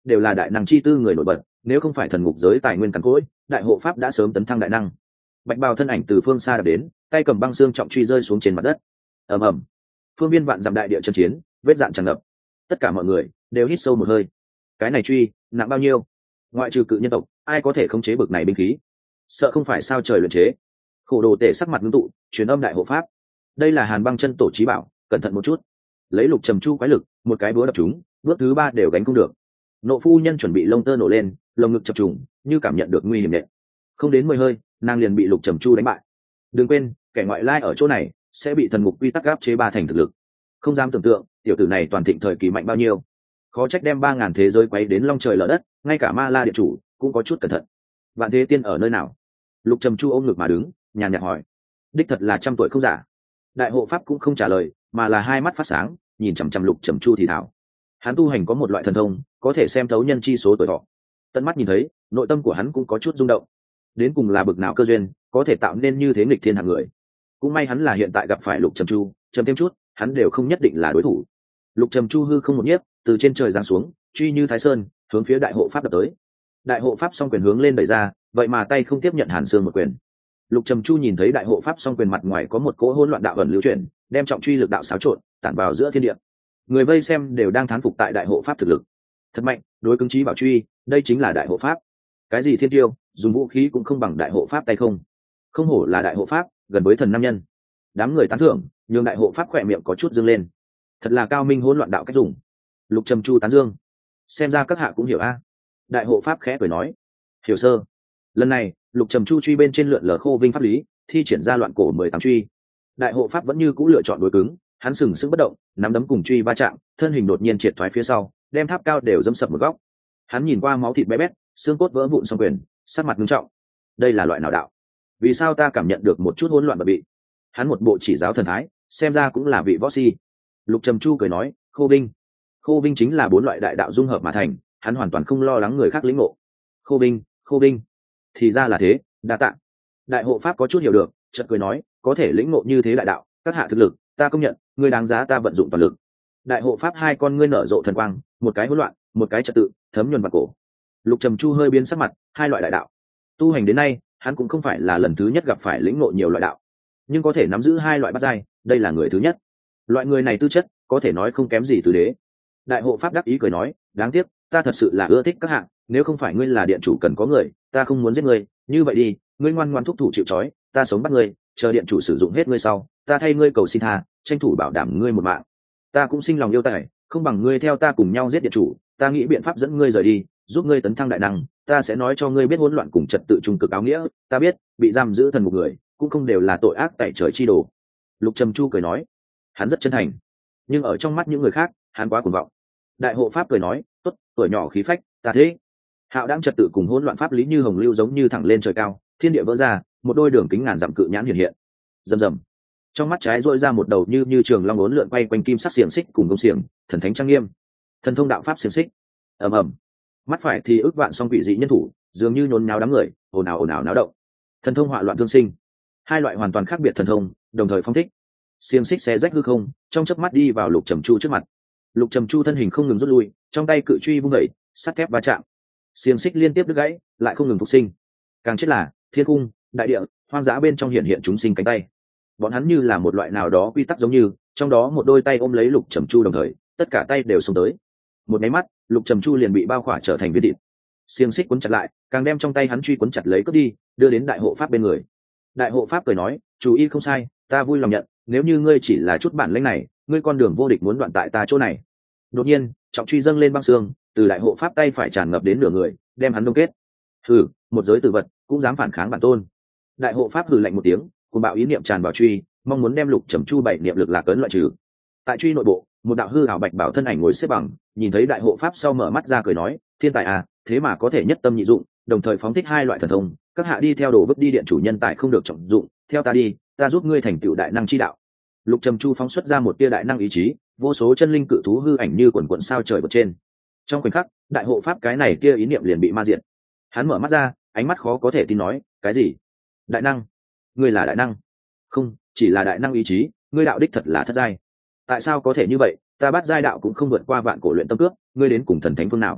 đều là đại năng chi tư người nổi bật, nếu không phải thần ngục giới tài nguyên cằn cỗi, đại hộ pháp đã sớm tấn thăng đại năng. Bạch bào thân ảnh từ phương xa đập đến, tay cầm băng xương trọng truy rơi xuống trên mặt đất. Ầm ầm, phương viên vạn dặm đại địa chân chiến, vết dạn tràn ngập. Tất cả mọi người đều hít sâu một hơi. Cái này truy nặng bao nhiêu? Ngoại trừ cự nhân tộc, ai có thể khống chế bực này binh khí? Sợ không phải sao trời luyện chế. Khổ đồ tể sắc mặt ngưng tụ, truyền âm đại hộ pháp. Đây là Hàn Băng chân tổ chí bảo, cẩn thận một chút. Lấy lục trầm chu quái lực, một cái búa đập chúng, bước thứ ba đều gánh không được. Nộ phu nhân chuẩn bị lông tơ nổ lên, lồng ngực chập trùng, như cảm nhận được nguy hiểm nệ. Không đến mười hơi, nàng liền bị lục trầm chu đánh bại. Đừng quên, kẻ ngoại lai ở chỗ này sẽ bị thần ngục quy tắc áp chế ba thành thực lực. Không dám tưởng tượng, tiểu tử này toàn thịnh thời kỳ mạnh bao nhiêu. Khó trách đem ba ngàn thế giới quấy đến long trời lở đất, ngay cả ma la địa chủ cũng có chút cẩn thận. Vạn thế tiên ở nơi nào? Lục trầm chu ôm ngực mà đứng, nhàn nhạt hỏi. Đích thật là trăm tuổi không giả. Đại hộ pháp cũng không trả lời, mà là hai mắt phát sáng, nhìn chằm chằm lục trầm chu thì thảo. Hắn tu hành có một loại thần thông, có thể xem thấu nhân chi số tuổi thọ. Tận mắt nhìn thấy, nội tâm của hắn cũng có chút rung động. Đến cùng là bực nào cơ duyên, có thể tạo nên như thế nghịch thiên hạng người. Cũng may hắn là hiện tại gặp phải lục trầm chu, chậm thêm chút, hắn đều không nhất định là đối thủ. Lục trầm chu hư không một nhiếp, từ trên trời giáng xuống, truy như thái sơn, hướng phía đại hộ pháp đập tới. Đại hộ pháp song quyền hướng lên đẩy ra, vậy mà tay không tiếp nhận Hàn Xương một quyền. Lục trầm chu nhìn thấy đại hộ pháp song quyền mặt ngoài có một cỗ hỗn loạn đạo ẩn lưu chuyển, đem trọng truy lực đạo xáo trộn, tản vào giữa thiên địa. Người vây xem đều đang thán phục tại đại hộ pháp thực lực thật mạnh, đối cứng trí bảo truy, đây chính là đại hộ pháp. Cái gì thiên tiêu, dùng vũ khí cũng không bằng đại hộ pháp tay không. Không hổ là đại hộ pháp, gần với thần nam nhân. Đám người tán thưởng, nhưng đại hộ pháp khỏe miệng có chút dương lên. Thật là cao minh hỗn loạn đạo cách dùng. Lục trầm chu tán dương. Xem ra các hạ cũng hiểu a. Đại hộ pháp khẽ cười nói. Hiểu sơ. Lần này, lục trầm chu truy bên trên lượn lờ khô vinh pháp lý, thi triển ra loạn cổ mười tám truy. Đại hộ pháp vẫn như cũ lựa chọn đối cứng, hắn sừng sững bất động, nắm đấm cùng truy va chạm, thân hình đột nhiên triệt thoái phía sau, đem tháp cao đều dẫm sập một góc. Hắn nhìn qua máu thịt bé bét, xương cốt vỡ vụn song quyền, sắc mặt nghiêm trọng. Đây là loại nào đạo? Vì sao ta cảm nhận được một chút hỗn loạn bờ bị? Hắn một bộ chỉ giáo thần thái, xem ra cũng là vị võ si. Lục trầm chu cười nói, khô vinh. Khô vinh chính là bốn loại đại đạo dung hợp mà thành, hắn hoàn toàn không lo lắng người khác lĩnh ngộ. Khô vinh, khô vinh. Thì ra là thế, đa tạ. Đại hộ pháp có chút hiểu được, chợt cười nói, có thể lĩnh ngộ như thế đại đạo, các hạ thực lực, ta công nhận, ngươi đáng giá ta vận dụng toàn lực. Đại hộ pháp hai con ngươi nở rộ thần quang, một cái hỗn loạn, một cái trật tự, thấm nhuần vào cổ. Lục trầm chu hơi biến sắc mặt, hai loại đại đạo. Tu hành đến nay, hắn cũng không phải là lần thứ nhất gặp phải lĩnh ngộ nhiều loại đạo, nhưng có thể nắm giữ hai loại bát giai, đây là người thứ nhất. Loại người này tư chất, có thể nói không kém gì từ đế. Đại hộ pháp đắc ý cười nói, đáng tiếc, ta thật sự là ưa thích các hạng, nếu không phải ngươi là điện chủ cần có người, ta không muốn giết ngươi, như vậy đi, ngươi ngoan ngoan thúc thủ chịu trói, ta sống bắt ngươi, chờ điện chủ sử dụng hết ngươi sau, ta thay ngươi cầu xin tha, tranh thủ bảo đảm ngươi một mạng. Ta cũng sinh lòng yêu tài, không bằng ngươi theo ta cùng nhau giết điện chủ, ta nghĩ biện pháp dẫn ngươi rời đi, giúp ngươi tấn thăng đại năng, ta sẽ nói cho ngươi biết hỗn loạn cùng trật tự trung cực áo nghĩa, ta biết, bị giam giữ thần một người, cũng không đều là tội ác tại trời chi đồ. Lục trầm chu cười nói, hắn rất chân thành, nhưng ở trong mắt những người khác, hắn quá cuồng vọng. Đại hộ pháp cười nói, tốt, tuổi nhỏ khí phách, ta thế. Hạo đang trật tự cùng hỗn loạn pháp lý như hồng lưu giống như thẳng lên trời cao, thiên địa vỡ ra, một đôi đường kính ngàn dặm cự nhãn hiện hiện. Rầm rầm. Trong mắt trái dội ra một đầu như như trường long uốn lượn quay quanh kim sắc xiềng xích cùng công xiềng, thần thánh trang nghiêm. Thần thông đạo pháp xiềng xích. Ầm ầm. Mắt phải thì ước vạn song quỷ dị nhân thủ, dường như nhốn nháo đám người, ồn ào ồn ào náo động. Thần thông họa loạn thương sinh. Hai loại hoàn toàn khác biệt thần thông, đồng thời phong thích. Xiềng xích xé rách hư không, trong chớp mắt đi vào Lục Trầm Chu trước mặt. Lục Trầm Chu thân hình không ngừng rút lui, trong tay cự truy vung dậy, sắt thép va chạm. Xiềng xích liên tiếp đứt gãy, lại không ngừng phục sinh. Càng chết là thiên cung, đại địa, hoang dã bên trong hiện hiện chúng sinh cánh tay. Bọn hắn như là một loại nào đó quy tắc giống như, trong đó một đôi tay ôm lấy Lục Trầm Chu đồng thời, tất cả tay đều xông tới. Một máy mắt, Lục Trầm Chu liền bị bao khỏa trở thành viên thịt. Xiềng xích cuốn chặt lại, càng đem trong tay hắn truy cuốn chặt lấy cướp đi, đưa đến đại hộ pháp bên người. Đại hộ pháp cười nói, chủ ý không sai, ta vui lòng nhận, nếu như ngươi chỉ là chút bản lĩnh này, ngươi con đường vô địch muốn đoạn tại ta chỗ này. Đột nhiên, trọng truy dâng lên băng xương, từ đại hộ pháp tay phải tràn ngập đến nửa người, đem hắn đông kết. Hừ, một giới tử vật cũng dám phản kháng bản tôn. Đại hộ pháp hừ lạnh một tiếng, cùng bạo ý niệm tràn vào truy, mong muốn đem Lục Trầm Chu bảy niệm lực lạc ấn loại trừ. Tại truy nội bộ, một đạo hư ảo bạch bảo thân ảnh ngồi xếp bằng, nhìn thấy đại hộ pháp sau mở mắt ra cười nói, thiên tài à, thế mà có thể nhất tâm nhị dụng, đồng thời phóng thích hai loại thần thông, các hạ đi theo đồ vứt đi điện chủ nhân tài không được trọng dụng, theo ta đi, ta giúp ngươi thành tựu đại năng chi đạo. Lục Trầm Chu phóng xuất ra một tia đại năng ý chí, vô số chân linh cự thú hư ảnh như quần quần sao trời bật trên. Trong khoảnh khắc, đại hộ pháp cái này tia ý niệm liền bị ma diệt. Hắn mở mắt ra, ánh mắt khó có thể tin nói, cái gì? Đại năng? Ngươi là đại năng? Không, chỉ là đại năng ý chí, ngươi đạo đích thật là thất giai. Tại sao có thể như vậy? Ta bắt giai đạo cũng không vượt qua vạn cổ luyện tâm cước, ngươi đến cùng thần thánh phương nào?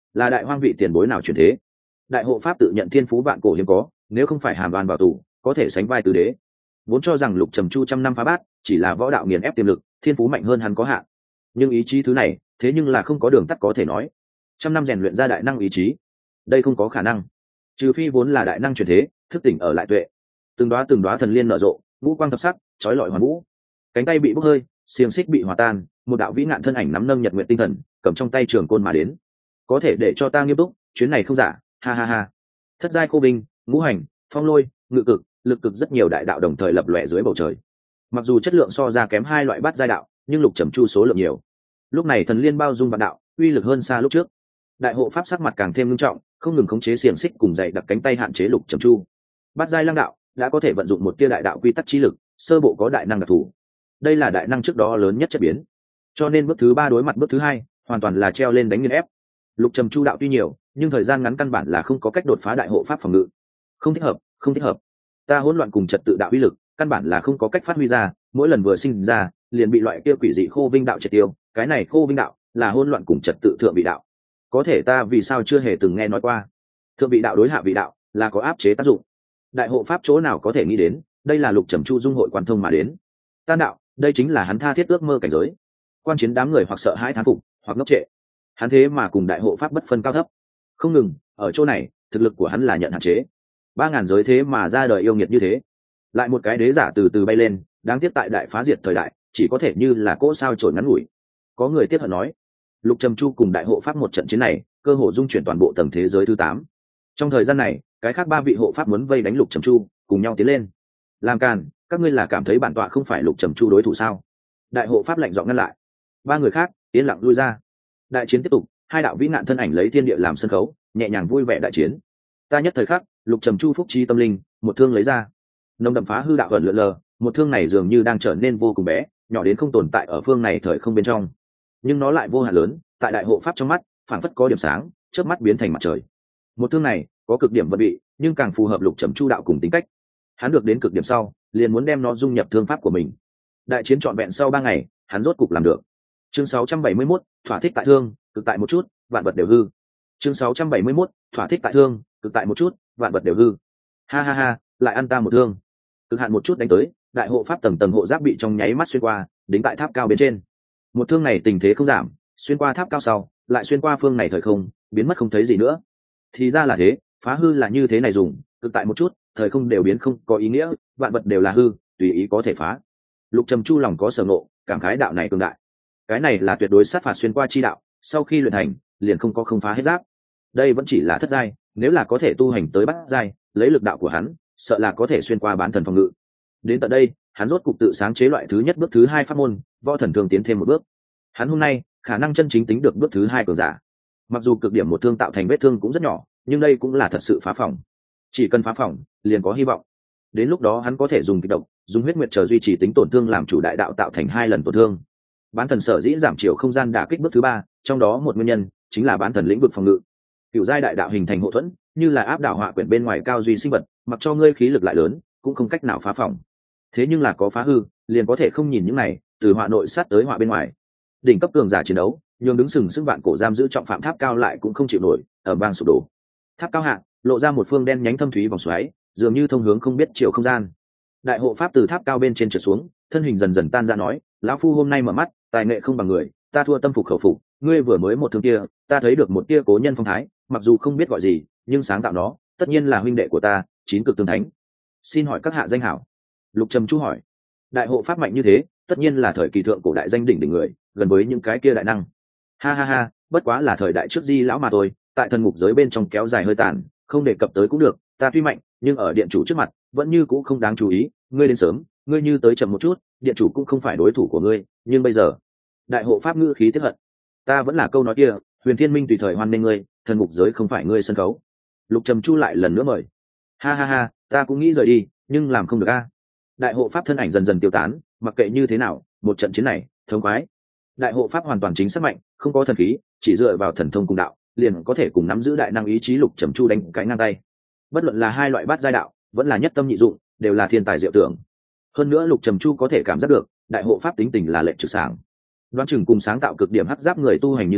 là đại hoang vị tiền bối nào chuyển thế? Đại hộ pháp tự nhận thiên phú vạn cổ hiếm có, nếu không phải hàm oan vào tù, có thể sánh vai tứ đế. Vốn cho rằng Lục Trầm Chu trăm năm phá bát chỉ là võ đạo nghiền ép tiềm lực, thiên phú mạnh hơn hắn có hạn, nhưng ý chí thứ này thế nhưng là không có đường tắt có thể nói. Trăm năm rèn luyện ra đại năng ý chí, đây không có khả năng, trừ phi vốn là đại năng chuyển thế thức tỉnh ở lại tuệ. Từng đóa từng đóa thần liên nở rộ, ngũ quang thập sắc chói lọi hoàn vũ, cánh tay bị bốc hơi, xiềng xích bị hòa tan, một đạo vĩ ngạn thân ảnh nắm nâng nhật nguyện tinh thần, cầm trong tay trường côn mà đến. Có thể để cho ta nghiêm túc, chuyến này không giả, ha ha ha. Thất giai khô binh, ngũ hành, phong lôi, ngự cực, lực cực rất nhiều đại đạo đồng thời lập lòe dưới bầu trời. Mặc dù chất lượng so ra kém hai loại bát giai đạo, nhưng Lục Trầm Chu số lượng nhiều. Lúc này thần liên bao dung vạn đạo, uy lực hơn xa lúc trước. Đại hộ pháp sắc mặt càng thêm nghiêm trọng, không ngừng khống chế xiềng xích cùng dày đặc cánh tay hạn chế Lục Trầm Chu. Bát giai lăng đạo đã có thể vận dụng một tia đại đạo quy tắc trí lực, sơ bộ có đại năng đặc thù. Đây là đại năng trước đó lớn nhất chất biến, cho nên bước thứ ba đối mặt bước thứ hai hoàn toàn là treo lên đánh nghiền ép. Lục Trầm Chu đạo tuy nhiều, nhưng thời gian ngắn căn bản là không có cách đột phá đại hộ pháp phòng ngự. Không thích hợp, không thích hợp. Ta hỗn loạn cùng trật tự đạo uy lực, căn bản là không có cách phát huy ra, mỗi lần vừa sinh ra, liền bị loại kia quỷ dị khô vinh đạo triệt tiêu, cái này khô vinh đạo là hỗn loạn cùng trật tự thượng vị đạo. Có thể ta vì sao chưa hề từng nghe nói qua? Thượng vị đạo đối hạ vị đạo là có áp chế tác dụng. Đại hộ pháp chỗ nào có thể nghĩ đến, đây là Lục Trầm Chu dung hội quan thông mà đến. Tan đạo, đây chính là hắn tha thiết ước mơ cảnh giới. Quan chiến đám người hoặc sợ hãi thán phục, hoặc ngốc trệ. Hắn thế mà cùng đại hộ pháp bất phân cao thấp. Không ngừng, ở chỗ này, thực lực của hắn là nhận hạn chế. Ba ngàn giới thế mà ra đời yêu nghiệt như thế. Lại một cái đế giả từ từ bay lên, đáng tiếc tại đại phá diệt thời đại, chỉ có thể như là cỗ sao trổi ngắn ngủi. Có người tiếc hận nói, Lục Trầm Chu cùng đại hộ pháp một trận chiến này, cơ hội dung chuyển toàn bộ tầng thế giới thứ tám. Trong thời gian này, cái khác ba vị hộ pháp muốn vây đánh Lục Trầm Chu, cùng nhau tiến lên. Làm càn, các ngươi là cảm thấy bản tọa không phải Lục Trầm Chu đối thủ sao? Đại hộ pháp lạnh giọng ngăn lại. Ba người khác yên lặng lui ra. Đại chiến tiếp tục, hai đạo vĩ ngạn thân ảnh lấy thiên địa làm sân khấu, nhẹ nhàng vui vẻ đại chiến. Ta nhất thời khắc, Lục Trầm Chu phúc trí tâm linh, một thương lấy ra. Nồng đậm phá hư đạo ẩn lượn lờ, một thương này dường như đang trở nên vô cùng bé, nhỏ đến không tồn tại ở phương này thời không bên trong. Nhưng nó lại vô hạn lớn, tại đại hộ pháp trong mắt, phảng phất có điểm sáng, chớp mắt biến thành mặt trời. Một thương này có cực điểm vận vị, nhưng càng phù hợp Lục Trầm Chu đạo cùng tính cách. Hắn được đến cực điểm sau, liền muốn đem nó dung nhập thương pháp của mình. Đại chiến trọn vẹn sau ba ngày, hắn rốt cục làm được. Chương sáu trăm bảy mươi mốt, thỏa thích tại thương, cực tại một chút, vạn vật đều hư. Chương sáu trăm bảy mươi mốt, thỏa thích tại thương, cực tại một chút, vạn vật đều hư. Ha ha ha, lại ăn ta một thương. Cực hạn một chút đánh tới, đại hộ pháp tầng tầng hộ giáp bị trong nháy mắt xuyên qua, đính tại tháp cao bên trên. Một thương này tình thế không giảm, xuyên qua tháp cao sau, lại xuyên qua phương này thời không, biến mất không thấy gì nữa. Thì ra là thế, phá hư là như thế này dùng, cực tại một chút, thời không đều biến không có ý nghĩa, vạn vật đều là hư, tùy ý có thể phá. Lục Trầm Chu lòng có sở ngộ, cảm khái đạo này cường đại. Cái này là tuyệt đối sát phạt xuyên qua chi đạo, sau khi luyện thành, liền không có không phá hết giáp. Đây vẫn chỉ là thất giai, nếu là có thể tu hành tới bát giai, lấy lực đạo của hắn, sợ là có thể xuyên qua bán thần phòng ngự. Đến tận đây, hắn rốt cục tự sáng chế loại thứ nhất bước thứ hai pháp môn, võ thần thương tiến thêm một bước. Hắn hôm nay, khả năng chân chính tính được bước thứ hai cường giả. Mặc dù cực điểm một thương tạo thành vết thương cũng rất nhỏ, nhưng đây cũng là thật sự phá phòng. Chỉ cần phá phòng, liền có hy vọng. Đến lúc đó hắn có thể dùng kịch độc, dùng huyết nguyệt chờ duy trì tính tổn thương làm chủ đại đạo tạo thành hai lần tổn thương. Bán thần sở dĩ giảm chiều không gian đả kích bước thứ ba, trong đó một nguyên nhân chính là bán thần lĩnh vực phòng ngự. Cựu giai đại đạo hình thành hộ thuẫn, như là áp đảo họa quyển bên ngoài cao duy sinh vật, mặc cho ngươi khí lực lại lớn, cũng không cách nào phá phòng. Thế nhưng là có phá hư, liền có thể không nhìn những này, từ họa nội sát tới họa bên ngoài. Đỉnh cấp cường giả chiến đấu, nhường đứng sừng sững vạn cổ giam giữ trọng phạm tháp cao lại cũng không chịu nổi, ở bang sụp đổ. Tháp cao hạ, lộ ra một phương đen nhánh thâm thúy vòng xoáy, dường như thông hướng không biết chiều không gian. Đại hộ pháp từ tháp cao bên trên trượt xuống, thân hình dần dần tan ra nói, lão phu hôm nay mở mắt, tài nghệ không bằng người, ta thua tâm phục khẩu phục, ngươi vừa mới một thương kia, ta thấy được một tia cố nhân phong thái, mặc dù không biết gọi gì, nhưng sáng tạo nó, tất nhiên là huynh đệ của ta, chín cực tương thánh. Xin hỏi các hạ danh hảo? Lục Trầm Chu hỏi. Đại hộ pháp mạnh như thế, tất nhiên là thời kỳ thượng cổ đại danh đỉnh đỉnh người, gần với những cái kia đại năng. Ha ha ha, bất quá là thời đại trước Di lão mà thôi, tại thần ngục giới bên trong kéo dài hơi tàn, không đề cập tới cũng được, ta tuy mạnh, nhưng ở điện chủ trước mặt, vẫn như cũ không đáng chú ý, ngươi đến sớm, ngươi như tới chậm một chút, điện chủ cũng không phải đối thủ của ngươi, nhưng bây giờ, đại hộ pháp ngữ khí tiếp hận. Ta vẫn là câu nói kia, Huyền Thiên Minh tùy thời hoan nghênh ngươi, thần ngục giới không phải ngươi sân khấu. Lục Trầm Chu lại lần nữa mời. Ha ha ha, ta cũng nghĩ rời đi, nhưng làm không được a. Đại hộ pháp thân ảnh dần dần tiêu tán, mặc kệ như thế nào, một trận chiến này, thống khoái. Đại hộ pháp hoàn toàn chính xác mạnh, không có thần khí, chỉ dựa vào thần thông cùng đạo, liền có thể cùng nắm giữ đại năng ý chí Lục Trầm Chu đánh cái ngang tay. Bất luận là hai loại bát giai đạo, vẫn là nhất tâm nhị dụng, đều là thiên tài diệu tưởng. Hơn nữa Lục Trầm Chu có thể cảm giác được, đại hộ pháp tính tình là lệnh trực sảng. Đoán chừng cùng sáng tạo cực điểm hắc giáp người tu hành như thế,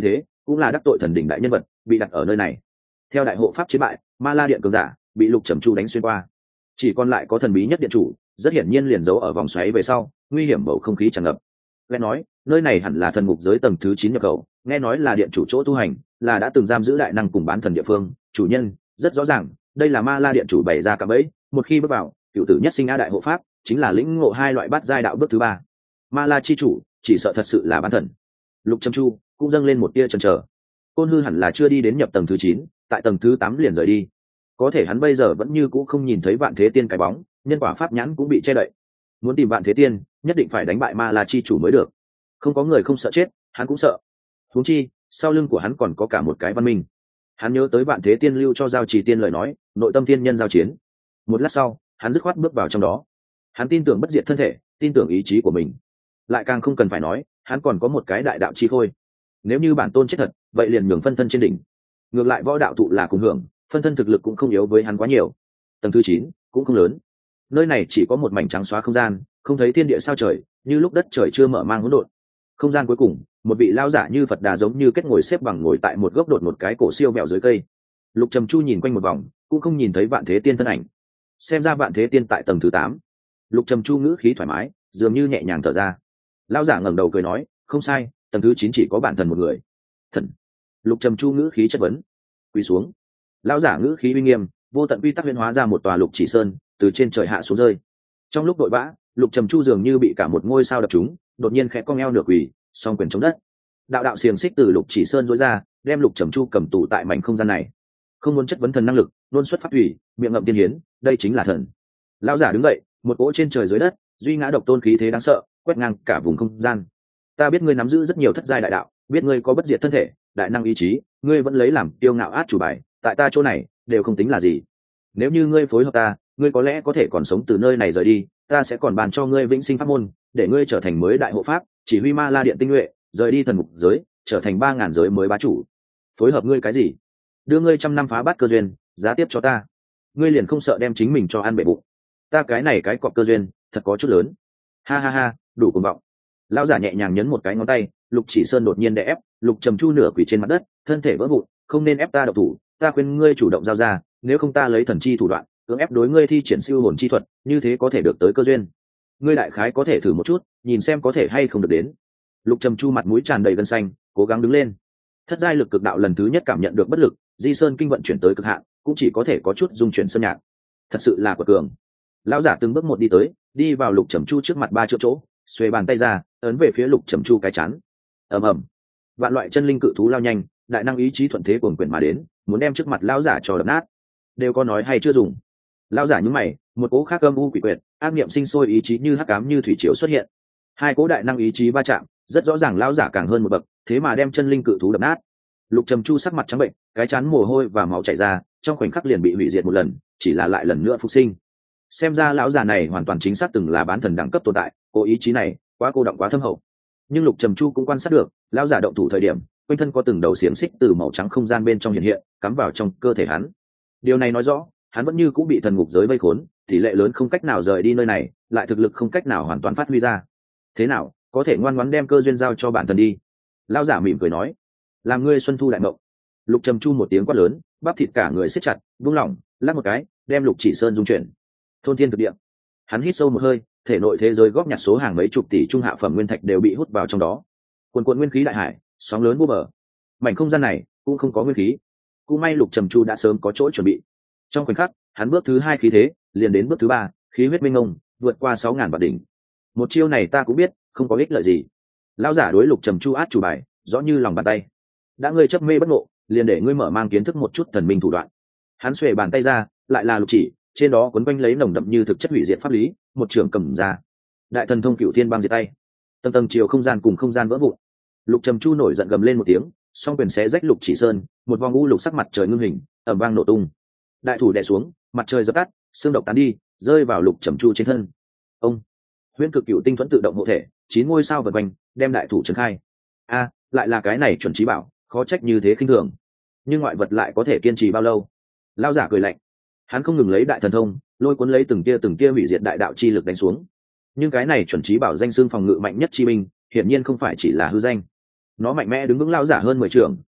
cũng là đắc tội thần đỉnh đại nhân vật, bị đặt ở nơi này. Theo đại hộ pháp chiến bại, Ma La điện cường giả bị Lục Trầm Chu đánh xuyên qua, chỉ còn lại có thần bí nhất điện chủ, rất hiển nhiên liền giấu ở vòng xoáy về sau, nguy hiểm bầu không khí tràn ngập. Nghe nói nơi này hẳn là thần ngục giới tầng thứ chín nhập khẩu, nghe nói là điện chủ chỗ tu hành, là đã từng giam giữ đại năng cùng bán thần địa phương. Chủ nhân rất rõ ràng, đây là Ma La điện chủ bày ra cả bẫy, một khi bước vào, cựu tử nhất sinh a đại hộ pháp chính là lĩnh ngộ hai loại bát giai đạo bước thứ ba. Ma La chi chủ chỉ sợ thật sự là bán thần. Lục Trầm Chu cũng dâng lên một tia chần chờ. Côn Hư hẳn là chưa đi đến nhập tầng thứ chín, tại tầng thứ tám liền rời đi. Có thể hắn bây giờ vẫn như cũ không nhìn thấy Vạn Thế Tiên cái bóng, nhân quả pháp nhãn cũng bị che đậy. Muốn tìm Vạn Thế Tiên, nhất định phải đánh bại Ma La chi chủ mới được. Không có người không sợ chết, hắn cũng sợ. Huống chi, sau lưng của hắn còn có cả một cái văn minh. Hắn nhớ tới Vạn Thế Tiên lưu cho Giao Trì Tiên lời nói, nội tâm tiên nhân giao chiến. Một lát sau, hắn dứt khoát bước vào trong đó. Hắn tin tưởng bất diệt thân thể, tin tưởng ý chí của mình. Lại càng không cần phải nói, hắn còn có một cái đại đạo chi khôi. Nếu như bản tôn chết thật, vậy liền nhường phân thân trên đỉnh. Ngược lại võ đạo tụ là cùng hưởng, phân thân thực lực cũng không yếu với hắn quá nhiều. Tầng thứ chín cũng không lớn. Nơi này chỉ có một mảnh trắng xóa không gian, không thấy thiên địa sao trời, như lúc đất trời chưa mở mang hỗn độn. Không gian cuối cùng, một vị lão giả như Phật Đà giống như kết ngồi xếp bằng ngồi tại một góc đột một cái cổ siêu mẹo dưới cây. Lục Trầm Chu nhìn quanh một vòng, cũng không nhìn thấy Vạn Thế Tiên thân ảnh. Xem ra Vạn Thế Tiên tại tầng thứ tám. Lục Trầm Chu ngữ khí thoải mái, dường như nhẹ nhàng thở ra. Lão giả ngẩng đầu cười nói, không sai, tầng thứ chín chỉ có bản thần một người. Thần? Lục Trầm Chu ngữ khí chất vấn. Quỳ xuống. Lão giả ngữ khí uy nghiêm, vô tận quy tắc huyễn hóa ra một tòa lục chỉ sơn, từ trên trời hạ xuống rơi. Trong lúc vội vã, Lục Trầm Chu dường như bị cả một ngôi sao đập trúng, đột nhiên khẽ cong eo nửa quỳ, song quyền chống đất. Đạo đạo xiềng xích từ lục chỉ sơn rối ra, đem Lục Trầm Chu cầm tù tại mảnh không gian này. Không muốn chất vấn thần năng lực, luôn xuất phát thủy, miệng ngậm tiên hiến, đây chính là thần. Lão giả đứng dậy, một cỗ trên trời dưới đất, duy ngã độc tôn khí thế đáng sợ, quét ngang cả vùng không gian. Ta biết ngươi nắm giữ rất nhiều thất giai đại đạo, biết ngươi có bất diệt thân thể, đại năng ý chí, ngươi vẫn lấy làm tiêu ngạo át chủ bài, tại ta chỗ này đều không tính là gì. Nếu như ngươi phối hợp ta, ngươi có lẽ có thể còn sống từ nơi này rời đi, ta sẽ còn bàn cho ngươi vĩnh sinh pháp môn, để ngươi trở thành mới đại hộ pháp, chỉ huy Ma La điện tinh nhuệ, rời đi thần ngục giới, trở thành ba ngàn giới mới bá chủ. Phối hợp ngươi cái gì? Đưa ngươi trăm năm phá bát cơ duyên, giá tiếp cho ta. Ngươi liền không sợ đem chính mình cho ăn bể bụng? Ta cái này cái cọp cơ duyên, thật có chút lớn. Ha ha ha, đủ cuồng vọng. Lão giả nhẹ nhàng nhấn một cái ngón tay, Lục Chỉ Sơn đột nhiên đè ép, Lục Trầm Chu nửa quỳ trên mặt đất, thân thể vỡ vụn, không nên ép ta độc thủ, ta khuyên ngươi chủ động giao ra, nếu không ta lấy thần chi thủ đoạn, cưỡng ép đối ngươi thi triển siêu hồn chi thuật, như thế có thể được tới cơ duyên. Ngươi đại khái có thể thử một chút, nhìn xem có thể hay không được đến. Lục Trầm Chu mặt mũi tràn đầy gân xanh, cố gắng đứng lên. Thất giai lực cực đạo lần thứ nhất cảm nhận được bất lực, Di Sơn kinh vận chuyển tới cực hạn, cũng chỉ có thể có chút dung chuyển sơn nhạc. Thật sự là quật cường. Lão giả từng bước một đi tới, đi vào Lục Trầm Chu trước mặt ba triệu chỗ, xuề bàn tay ra, ấn về phía Lục Trầm Chu cái chán. Ầm ầm, vạn loại chân linh cự thú lao nhanh, đại năng ý chí thuận thế cuồng quyển mà đến, muốn đem trước mặt lão giả cho đập nát. Đều có nói hay chưa dùng. Lão giả nhướng mày, một cỗ khác âm u quỷ quyệt, ác niệm sinh sôi ý chí như hắc ám như thủy triều xuất hiện. Hai cỗ đại năng ý chí va chạm, rất rõ ràng lão giả càng hơn một bậc, thế mà đem chân linh cự thú đập nát. Lục Trầm Chu sắc mặt trắng bệnh, cái chán mồ hôi và máu chảy ra, trong khoảnh khắc liền bị hủy diệt một lần, chỉ là lại lần nữa phục sinh. Xem ra lão già này hoàn toàn chính xác từng là bán thần đẳng cấp tồn tại, cố ý chí này quá cô động quá thâm hậu. Nhưng Lục Trầm Chu cũng quan sát được, lão giả động thủ thời điểm, quanh thân có từng đầu xiềng xích từ màu trắng không gian bên trong hiện hiện, cắm vào trong cơ thể hắn. Điều này nói rõ, hắn vẫn như cũng bị thần ngục giới vây khốn, tỷ lệ lớn không cách nào rời đi nơi này, lại thực lực không cách nào hoàn toàn phát huy ra. Thế nào, có thể ngoan ngoãn đem cơ duyên giao cho bản thân đi? Lão giả mỉm cười nói, làm ngươi xuân thu đại mộng. Lục Trầm Chu một tiếng quát lớn, bắp thịt cả người siết chặt, buông lỏng, lắc một cái, đem Lục Chỉ Sơn dung chuyển. Thôn thiên thực địa. Hắn hít sâu một hơi, thể nội thế giới góp nhặt số hàng mấy chục tỷ trung hạ phẩm nguyên thạch đều bị hút vào trong đó. Cuồn cuộn nguyên khí đại hải, sóng lớn vô bờ. Mảnh không gian này cũng không có nguyên khí. Cũng may Lục Trầm Chu đã sớm có chỗ chuẩn bị. Trong khoảnh khắc, hắn bước thứ hai khí thế, liền đến bước thứ ba, khí huyết minh ngông, vượt qua sáu ngàn vạn đỉnh. Một chiêu này ta cũng biết, không có ích lợi gì. Lão giả đối Lục Trầm Chu át chủ bài, rõ như lòng bàn tay. Đã ngươi chấp mê bất ngộ, liền để ngươi mở mang kiến thức một chút thần minh thủ đoạn. Hắn xuề bàn tay ra, lại là lục chỉ, trên đó quấn quanh lấy nồng đậm như thực chất hủy diệt pháp lý, một trường cầm ra. Đại thần thông cửu thiên băng diệt tay. Tầng tầng chiều không gian cùng không gian vỡ vụn. Lục Trầm Chu nổi giận gầm lên một tiếng, song quyền xé rách Lục Chỉ Sơn, một vòng u lục sắc mặt trời ngưng hình, ầm vang nổ tung. Đại thủ đè xuống, mặt trời dập tắt, xương độc tán đi, rơi vào Lục Trầm Chu trên thân. Ông, huyễn cực cửu tinh thuẫn tự động hộ thể, chín ngôi sao vần quanh, đem đại thủ trấn khai. A, lại là cái này chuẩn trí bảo, khó trách như thế khinh thường. Nhưng ngoại vật lại có thể kiên trì bao lâu? Lão giả cười lạnh, hắn không ngừng lấy đại thần thông, lôi cuốn lấy từng tia từng tia hủy diệt đại đạo chi lực đánh xuống. Nhưng cái này chuẩn trí bảo danh xương phòng ngự mạnh nhất chi minh, hiển nhiên không phải chỉ là hư danh. Nó mạnh mẽ đứng vững lão giả hơn mười trượng,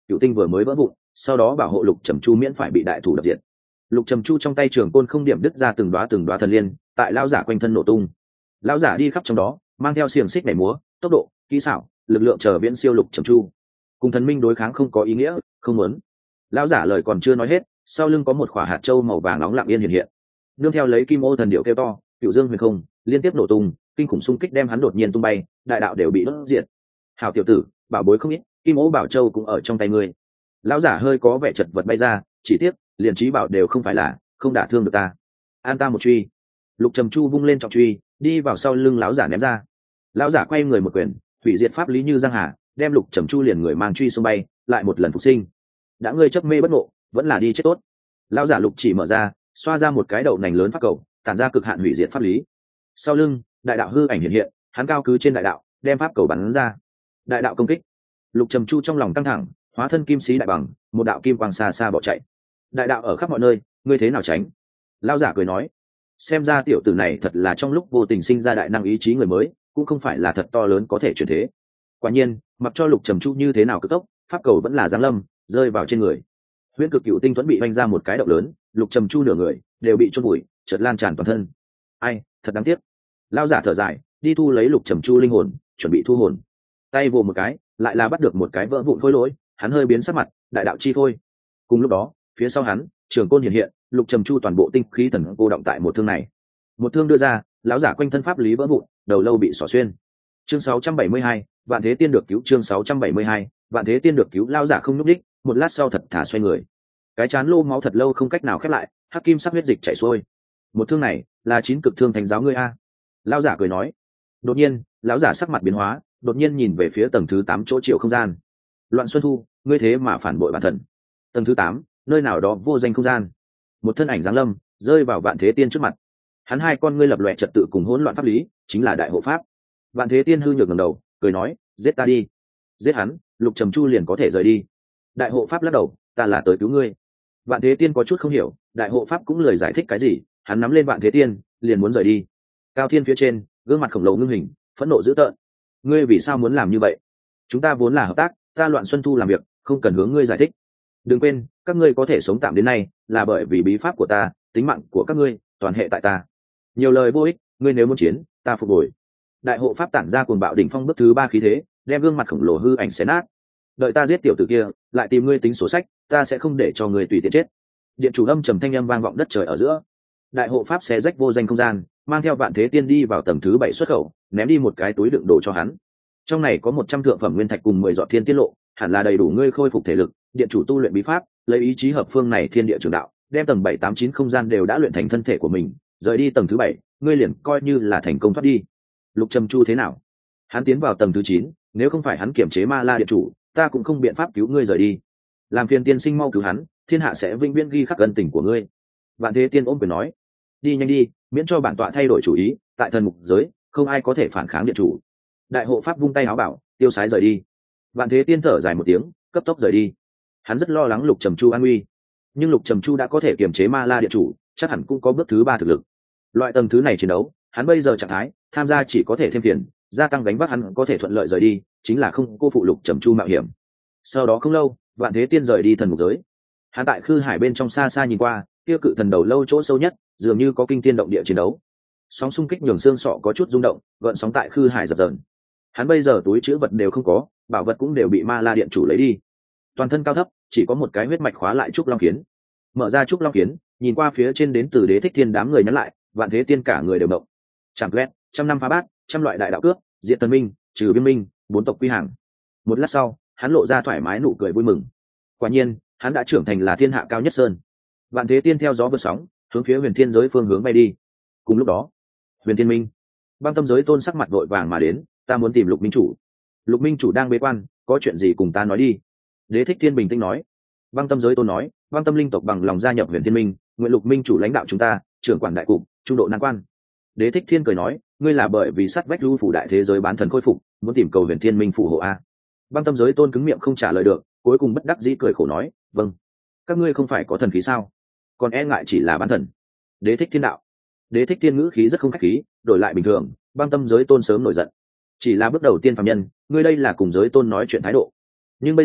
cựu tinh vừa mới vỡ vụn, sau đó bảo hộ Lục Trầm Chu miễn phải bị đại thủ đập diệt. Lục Trầm Chu trong tay trường côn không điểm đứt ra từng đóa từng đóa thần liên, tại lão giả quanh thân nổ tung. Lão giả đi khắp trong đó, mang theo xiềng xích nhảy múa, tốc độ, kỹ xảo, lực lượng chờ viễn siêu Lục Trầm Chu. Cùng thần minh đối kháng không có ý nghĩa, không muốn. Lão giả lời còn chưa nói hết, sau lưng có một quả hạt châu màu vàng nóng lặng yên hiện hiện. Nương theo lấy kim ô thần điệu kêu to, cựu dương huyền không liên tiếp nổ tung, kinh khủng xung kích đem hắn đột nhiên tung bay, đại đạo đều bị đốt diệt. Hảo tiểu tử, bảo bối không ít, kim ô bảo châu cũng ở trong tay ngươi. Lão giả hơi có vẻ chật vật bay ra, chỉ tiếc liền trí bảo đều không phải là, không đả thương được ta. An ta một truy. Lục Trầm Chu vung lên trọng truy, đi vào sau lưng lão giả ném ra. Lão giả quay người một quyền, hủy diệt pháp lý như giang hà, đem Lục Trầm Chu liền người mang truy xông bay, lại một lần phục sinh. Đã ngươi chấp mê bất ngộ, vẫn là đi chết tốt. Lão giả lục chỉ mở ra, xoa ra một cái đậu nành lớn pháp cầu, tản ra cực hạn hủy diệt pháp lý. Sau lưng, đại đạo hư ảnh hiện hiện, hắn cao cứ trên đại đạo, đem pháp cầu bắn ra. Đại đạo công kích. Lục Trầm Chu trong lòng căng thẳng, hóa thân kim sĩ đại bằng, một đạo kim quang xa xa bỏ chạy. Đại đạo ở khắp mọi nơi, ngươi thế nào tránh? Lão giả cười nói, xem ra tiểu tử này thật là trong lúc vô tình sinh ra đại năng ý chí người mới, cũng không phải là thật to lớn có thể chuyển thế. Quả nhiên, mặc cho Lục Trầm Chu như thế nào cực tốc, pháp cầu vẫn là giáng lâm, rơi vào trên người. Huyễn Cực Cựu Tinh Thuẫn bị vanh ra một cái động lớn, Lục Trầm Chu nửa người đều bị chôn bụi, chợt lan tràn toàn thân. Ai, thật đáng tiếc. Lão giả thở dài, đi thu lấy Lục Trầm Chu linh hồn, chuẩn bị thu hồn. Tay vồ một cái, lại là bắt được một cái vỡ vụn khối lỗi, hắn hơi biến sắc mặt, đại đạo chi thôi. Cùng lúc đó, phía sau hắn, trường côn hiện hiện, Lục Trầm Chu toàn bộ tinh khí thần cô động tại một thương này. Một thương đưa ra, lão giả quanh thân pháp lý vỡ vụn, đầu lâu bị xỏ xuyên. Chương sáu trăm bảy mươi hai, Vạn Thế Tiên được cứu. Chương sáu trăm bảy mươi hai, Vạn Thế Tiên được cứu. Lão giả không nhúc đích, một lát sau thật thả xoay người. Cái chán lô máu thật lâu không cách nào khép lại, hắc kim sắc huyết dịch chảy xuôi. Một thương này, là chín cực thương thánh giáo ngươi a. Lão giả cười nói. Đột nhiên, lão giả sắc mặt biến hóa, đột nhiên nhìn về phía tầng thứ tám chỗ triệu không gian. Loạn Xuân Thu, ngươi thế mà phản bội bản thần. Tầng thứ tám, nơi nào đó vô danh không gian. Một thân ảnh giáng lâm, rơi vào Vạn Thế Tiên trước mặt. Hắn hai con ngươi lập lòe trật tự cùng hỗn loạn pháp lý, chính là đại hộ pháp. Vạn Thế Tiên hư nhược ngẩng đầu, cười nói, giết ta đi. Giết hắn, Lục Trầm Chu liền có thể rời đi. Đại hộ pháp lắc đầu, ta là tới cứu ngươi. Vạn Thế Tiên có chút không hiểu, đại hộ pháp cũng lời giải thích cái gì, hắn nắm lên Vạn Thế Tiên, liền muốn rời đi. Cao Thiên phía trên, gương mặt khổng lồ ngưng hình, phẫn nộ dữ tợn. Ngươi vì sao muốn làm như vậy? Chúng ta vốn là hợp tác, ta Loạn Xuân Thu làm việc, không cần hướng ngươi giải thích. Đừng quên, các ngươi có thể sống tạm đến nay, là bởi vì bí pháp của ta, tính mạng của các ngươi, toàn hệ tại ta. Nhiều lời vô ích, ngươi nếu muốn chiến, ta phục hồi. Đại hộ pháp tản ra cuồng bạo đỉnh phong bước thứ ba khí thế, đem gương mặt khổng lồ hư ảnh xé nát. Đợi ta giết tiểu tử kia, lại tìm ngươi tính sổ sách, ta sẽ không để cho ngươi tùy tiện chết. Điện chủ âm trầm thanh âm vang vọng đất trời ở giữa. Đại hộ pháp xé rách vô danh không gian, mang theo Vạn Thế Tiên đi vào tầng thứ bảy xuất khẩu, ném đi một cái túi đựng đồ cho hắn. Trong này có một trăm thượng phẩm nguyên thạch cùng mười giọt thiên tiết lộ, hẳn là đầy đủ ngươi khôi phục thể lực. Điện chủ tu luyện bí pháp, lấy ý chí hợp phương này thiên địa trường đạo, đem tầng bảy tám chín không gian đều đã luyện thành thân thể của mình, rời đi tầng thứ bảy, ngươi liền coi như là thành công thoát đi. Lục Trầm Chu thế nào? Hắn tiến vào tầng thứ chín, nếu không phải hắn kiểm chế Ma La điện chủ, ta cũng không biện pháp cứu ngươi rời đi. Làm phiền tiên sinh mau cứu hắn, thiên hạ sẽ vĩnh viễn ghi khắc ân tình của ngươi. Vạn Thế Tiên ôm quyền nói, đi nhanh đi, miễn cho bản tọa thay đổi chủ ý, tại thần mục giới, không ai có thể phản kháng điện chủ. Đại hộ pháp vung tay áo bảo, tiêu sái rời đi. Vạn Thế Tiên thở dài một tiếng, cấp tốc rời đi. Hắn rất lo lắng Lục Trầm Chu an nguy, nhưng Lục Trầm Chu đã có thể kiềm chế Ma La điện chủ, chắc hẳn cũng có bước thứ ba thực lực. Loại tầng thứ này chiến đấu, hắn bây giờ trạng thái tham gia chỉ có thể thêm phiền, gia tăng gánh vác hắn có thể thuận lợi rời đi, chính là không cô phụ Lục Trầm Chu mạo hiểm. Sau đó không lâu, Vạn Thế Tiên rời đi thần mục giới. Hắn tại khư hải bên trong xa xa nhìn qua, kia cự thần đầu lâu chỗ sâu nhất, dường như có kinh thiên động địa chiến đấu. Sóng xung kích nhường xương sọ có chút rung động, gợn sóng tại khư hải dập dờn. Hắn bây giờ túi trữ vật đều không có, bảo vật cũng đều bị Ma La điện chủ lấy đi. Toàn thân cao thấp, chỉ có một cái huyết mạch khóa lại trúc long kiến. Mở ra trúc long kiến, nhìn qua phía trên đến từ Đế Thích Thiên đám người nhắn lại, Vạn Thế Tiên cả người đều động. Chẳng lẽ, trăm năm phá bát, trăm loại đại đạo cướp, diệt tân minh, trừ biên minh, bốn tộc quy hàng. Một lát sau, hắn lộ ra thoải mái nụ cười vui mừng. Quả nhiên, hắn đã trưởng thành là thiên hạ cao nhất sơn. Vạn Thế Tiên theo gió vượt sóng, hướng phía Huyền Thiên giới phương hướng bay đi. Cùng lúc đó, Huyền Thiên Minh, Băng Tâm giới tôn sắc mặt vội vàng mà đến, ta muốn tìm Lục Minh chủ. Lục Minh chủ đang bế quan, có chuyện gì cùng ta nói đi. Đế Thích Thiên bình tĩnh nói. Băng Tâm giới tôn nói, Băng Tâm linh tộc bằng lòng gia nhập Huyền Thiên Minh, nguyện Lục Minh chủ lãnh đạo chúng ta, trưởng quản đại cục, trung độ nan quan. Đế Thích Thiên cười nói, ngươi là bởi vì sát vách lưu phủ đại thế giới bán thần khôi phục, muốn tìm cầu Huyền Thiên Minh phù hộ a. Băng Tâm giới tôn cứng miệng không trả lời được, cuối cùng bất đắc dĩ cười khổ nói, vâng. Các ngươi không phải có thần khí sao? Còn e ngại chỉ là bán thần. Đế Thích Thiên đạo. Đế Thích Thiên ngữ khí rất không khách khí, đổi lại bình thường, Băng Tâm giới tôn sớm nổi giận. Chỉ là bước đầu tiên phàm nhân, ngươi đây là cùng giới tôn nói chuyện thái độ. Nhưng bây giờ,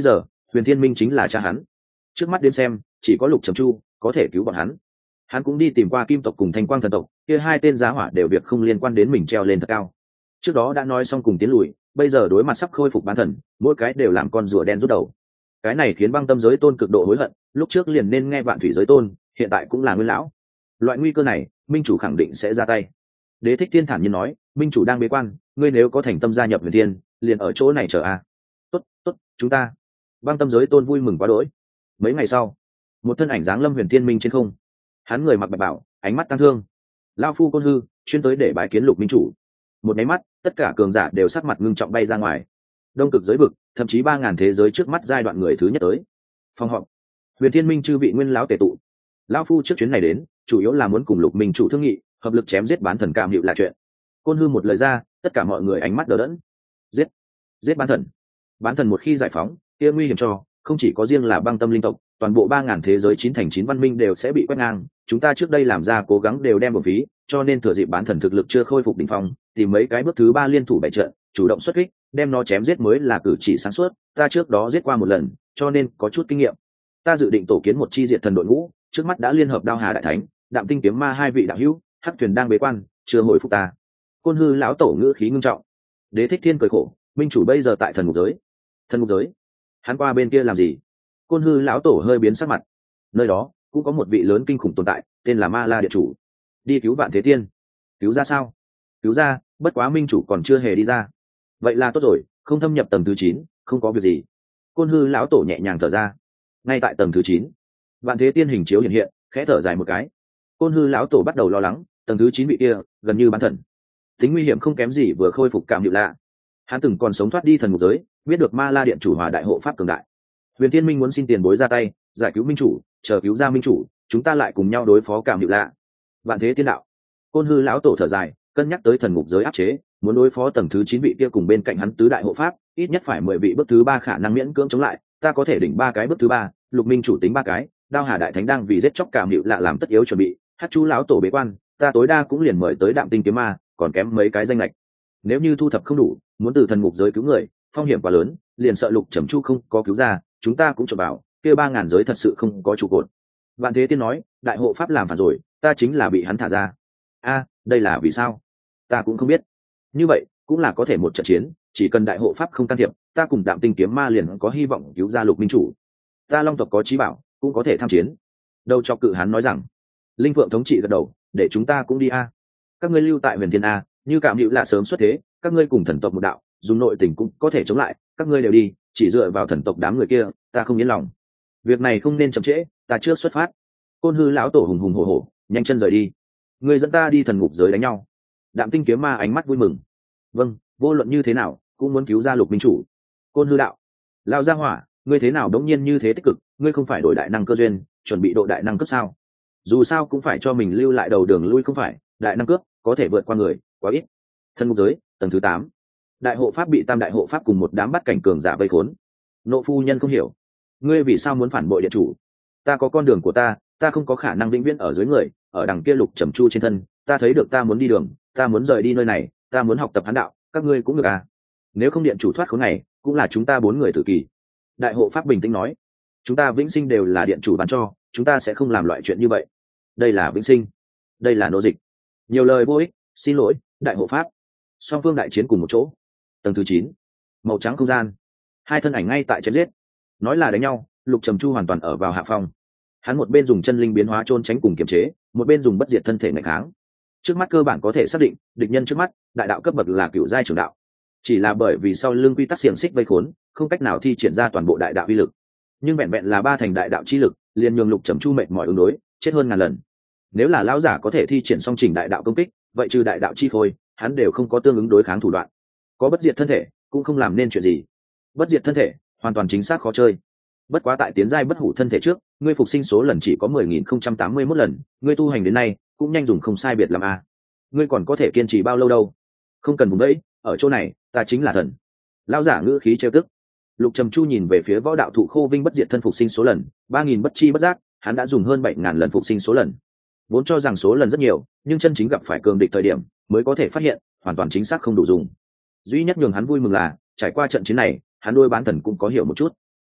Huyền Thiên Minh chính là cha hắn. Trước mắt đến xem chỉ có Lục Trầm Chu có thể cứu bọn hắn. Hắn cũng đi tìm qua Kim tộc cùng Thanh Quang thần tộc, kia hai tên giá hỏa đều việc không liên quan đến mình treo lên thật cao. Trước đó đã nói xong cùng tiến lùi, bây giờ đối mặt sắp khôi phục bán thần, mỗi cái đều làm con rùa đen rút đầu. Cái này khiến Băng Tâm giới tôn cực độ hối hận, lúc trước liền nên nghe Vạn Thủy giới tôn, hiện tại cũng là nguyên lão. Loại nguy cơ này, minh chủ khẳng định sẽ ra tay. Đế Thích Thiên thản nhiên nói, minh chủ đang bế quan, ngươi nếu có thành tâm gia nhập Huyền Thiên, liền ở chỗ này chờ a. Tốt, tốt, chúng ta. Băng Tâm giới tôn vui mừng quá đỗi. Mấy ngày sau, một thân ảnh dáng lâm Huyền Thiên Minh trên không. Hắn người mặc bạch bảo, ánh mắt tăng thương. Lão phu Côn Hư, chuyên tới để bái kiến Lục minh chủ. Một máy mắt, tất cả cường giả đều sắc mặt ngưng trọng bay ra ngoài. Đông cực giới vực, thậm chí ba ngàn thế giới trước mắt giai đoạn người thứ nhất tới. Phòng họp. Huyền Thiên Minh chư vị nguyên lão tề tụ. Lão phu trước chuyến này đến, chủ yếu là muốn cùng Lục minh chủ thương nghị, hợp lực chém giết bán thần Cam Hữu là chuyện. Côn Hư một lời ra, tất cả mọi người ánh mắt đờ đẫn. Giết, giết bán thần. Bán thần một khi giải phóng, kia nguy hiểm cho, không chỉ có riêng là Băng Tâm linh tộc, toàn bộ ba ngàn thế giới chín thành chín văn minh đều sẽ bị quét ngang. Chúng ta trước đây làm ra cố gắng đều đem một phí, cho nên thừa dịp bán thần thực lực chưa khôi phục đỉnh phong, tìm mấy cái bước thứ ba liên thủ bày trận, chủ động xuất kích, đem nó chém giết mới là cử chỉ sáng suốt. Ta trước đó giết qua một lần, cho nên có chút kinh nghiệm. Ta dự định tổ kiến một chi diệt thần đội ngũ, trước mắt đã liên hợp Đao Hà đại thánh, Đạm Tinh kiếm ma hai vị đạo hữu, Hắc Thuyền đang bế quan, chưa hồi phục ta. Côn Hư lão tổ ngữ khí ngưng trọng. Đế Thích Thiên cười khổ, minh chủ bây giờ tại thần ngục giới. Thần ngục giới? Hắn qua bên kia làm gì? Côn Hư lão tổ hơi biến sắc mặt. Nơi đó cũng có một vị lớn kinh khủng tồn tại, tên là Ma La Điện chủ. Đi cứu Vạn Thế Tiên. Cứu ra sao? Cứu ra, bất quá minh chủ còn chưa hề đi ra. Vậy là tốt rồi, không thâm nhập tầng thứ chín, không có việc gì. Côn Hư lão tổ nhẹ nhàng thở ra. Ngay tại tầng thứ chín, Vạn Thế Tiên hình chiếu hiện hiện, khẽ thở dài một cái. Côn Hư lão tổ bắt đầu lo lắng, tầng thứ chín vị kia gần như bán thần, tính nguy hiểm không kém gì vừa khôi phục Cảm Hữu lạ. Hắn từng còn sống thoát đi thần ngục giới, biết được Ma La Điện chủ hòa đại hộ pháp cường đại. Huyền Thiên Minh muốn xin tiền bối ra tay, giải cứu minh chủ, chờ cứu ra minh chủ, chúng ta lại cùng nhau đối phó Cảm Hữu lạ. Vạn Thế Tiên đạo. Côn Hư lão tổ thở dài, cân nhắc tới thần ngục giới áp chế, muốn đối phó tầng thứ chín vị kia cùng bên cạnh hắn tứ đại hộ pháp, ít nhất phải mười vị bước thứ ba khả năng miễn cưỡng chống lại, ta có thể đỉnh ba cái bước thứ ba, Lục minh chủ tính ba cái, Đao Hà đại thánh đang vì giết chóc Cảm Hữu lạ làm tất yếu chuẩn bị, Hát Chu lão tổ bế quan, ta tối đa cũng liền mời tới Đạm Tinh kiếm ma, còn kém mấy cái danh lệch. Nếu như thu thập không đủ, muốn từ thần ngục giới cứu người, phong hiểm quá lớn, liền sợ Lục Trầm Chu không có cứu ra, chúng ta cũng chợt bảo, kia ba ngàn giới thật sự không có trụ cột. Vạn Thế Tiên nói, đại hộ pháp làm phản rồi, ta chính là bị hắn thả ra. A, đây là vì sao? Ta cũng không biết. Như vậy, cũng là có thể một trận chiến, chỉ cần đại hộ pháp không can thiệp, ta cùng Đạm Tinh kiếm ma liền có hy vọng cứu ra Lục minh chủ. Ta Long tộc có chí bảo, cũng có thể tham chiến. Đầu chọc cự hắn nói rằng, Linh Phượng thống trị gật đầu, để chúng ta cũng đi a. Các ngươi lưu tại Huyền Thiên a, như Cảm Hữu lạ sớm xuất thế, các ngươi cùng thần tộc một đạo, dùng nội tình cũng có thể chống lại, các ngươi đều đi, chỉ dựa vào thần tộc đám người kia, ta không yên lòng. Việc này không nên chậm trễ, ta trước xuất phát. Côn Hư lão tổ hùng hùng hổ hổ, nhanh chân rời đi. Ngươi dẫn ta đi thần ngục giới đánh nhau. Đạm Tinh kiếm ma ánh mắt vui mừng. Vâng, vô luận như thế nào, cũng muốn cứu ra Lục minh chủ. Côn Hư đạo, lão gia hỏa, ngươi thế nào đống nhiên như thế tích cực, ngươi không phải đổi đại năng cơ duyên, chuẩn bị độ đại năng cấp sao? Dù sao cũng phải cho mình lưu lại đầu đường lui không phải, đại năng cướp có thể vượt qua người, quá ít. Thần ngục giới, tầng thứ tám. Đại hộ pháp bị tam đại hộ pháp cùng một đám bắt cảnh cường giả vây khốn. Nộ phu nhân không hiểu, ngươi vì sao muốn phản bội điện chủ? Ta có con đường của ta, ta không có khả năng vĩnh viễn ở dưới người, ở đằng kia Lục Trầm Chu trên thân, ta thấy được ta muốn đi đường, ta muốn rời đi nơi này, ta muốn học tập hán đạo, các ngươi cũng được à? Nếu không điện chủ thoát khốn này, cũng là chúng ta bốn người tử kỳ. Đại hộ pháp bình tĩnh nói, chúng ta vĩnh sinh đều là điện chủ bán cho, chúng ta sẽ không làm loại chuyện như vậy. Đây là vĩnh sinh, đây là nô dịch. Nhiều lời vô ích, xin lỗi, đại hộ pháp. Song phương đại chiến cùng một chỗ. Tầng thứ chín, màu trắng không gian, hai thân ảnh ngay tại chém giết. Nói là đánh nhau, Lục Trầm Chu hoàn toàn ở vào hạ phong. Hắn một bên dùng chân linh biến hóa trôn tránh cùng kiềm chế, một bên dùng bất diệt thân thể ngày kháng. Trước mắt cơ bản có thể xác định, địch nhân trước mắt, đại đạo cấp bậc là cửu giai trưởng đạo. Chỉ là bởi vì sau lưng quy tắc xiềng xích vây khốn, không cách nào thi triển ra toàn bộ đại đạo uy lực. Nhưng vẹn vẹn là ba thành đại đạo chi lực, liền nhường Lục Trầm Chu mệt mỏi ứng đối, chết hơn ngàn lần. Nếu là lão giả có thể thi triển song trình đại đạo công kích, vậy trừ đại đạo chi khôi, hắn đều không có tương ứng đối kháng thủ đoạn. Có bất diệt thân thể, cũng không làm nên chuyện gì. Bất diệt thân thể, hoàn toàn chính xác khó chơi. Bất quá tại tiến giai bất hủ thân thể trước, ngươi phục sinh số lần chỉ có mười nghìn không trăm tám mươi mốt lần, ngươi tu hành đến nay, cũng nhanh dùng không sai biệt làm a. Ngươi còn có thể kiên trì bao lâu đâu? Không cần vùng đấy, ở chỗ này, ta chính là thần. Lão giả ngữ khí trêu tức. Lục Trầm Chu nhìn về phía võ đạo thụ khô vinh bất diệt thân phục sinh số lần, ba nghìn bất chi bất giác, hắn đã dùng hơn bảy ngàn lần phục sinh số lần. Vốn cho rằng số lần rất nhiều, nhưng chân chính gặp phải cường địch thời điểm, mới có thể phát hiện, hoàn toàn chính xác không đủ dùng. Duy nhất nhường hắn vui mừng là, trải qua trận chiến này, hắn đôi bán thần cũng có hiểu một chút.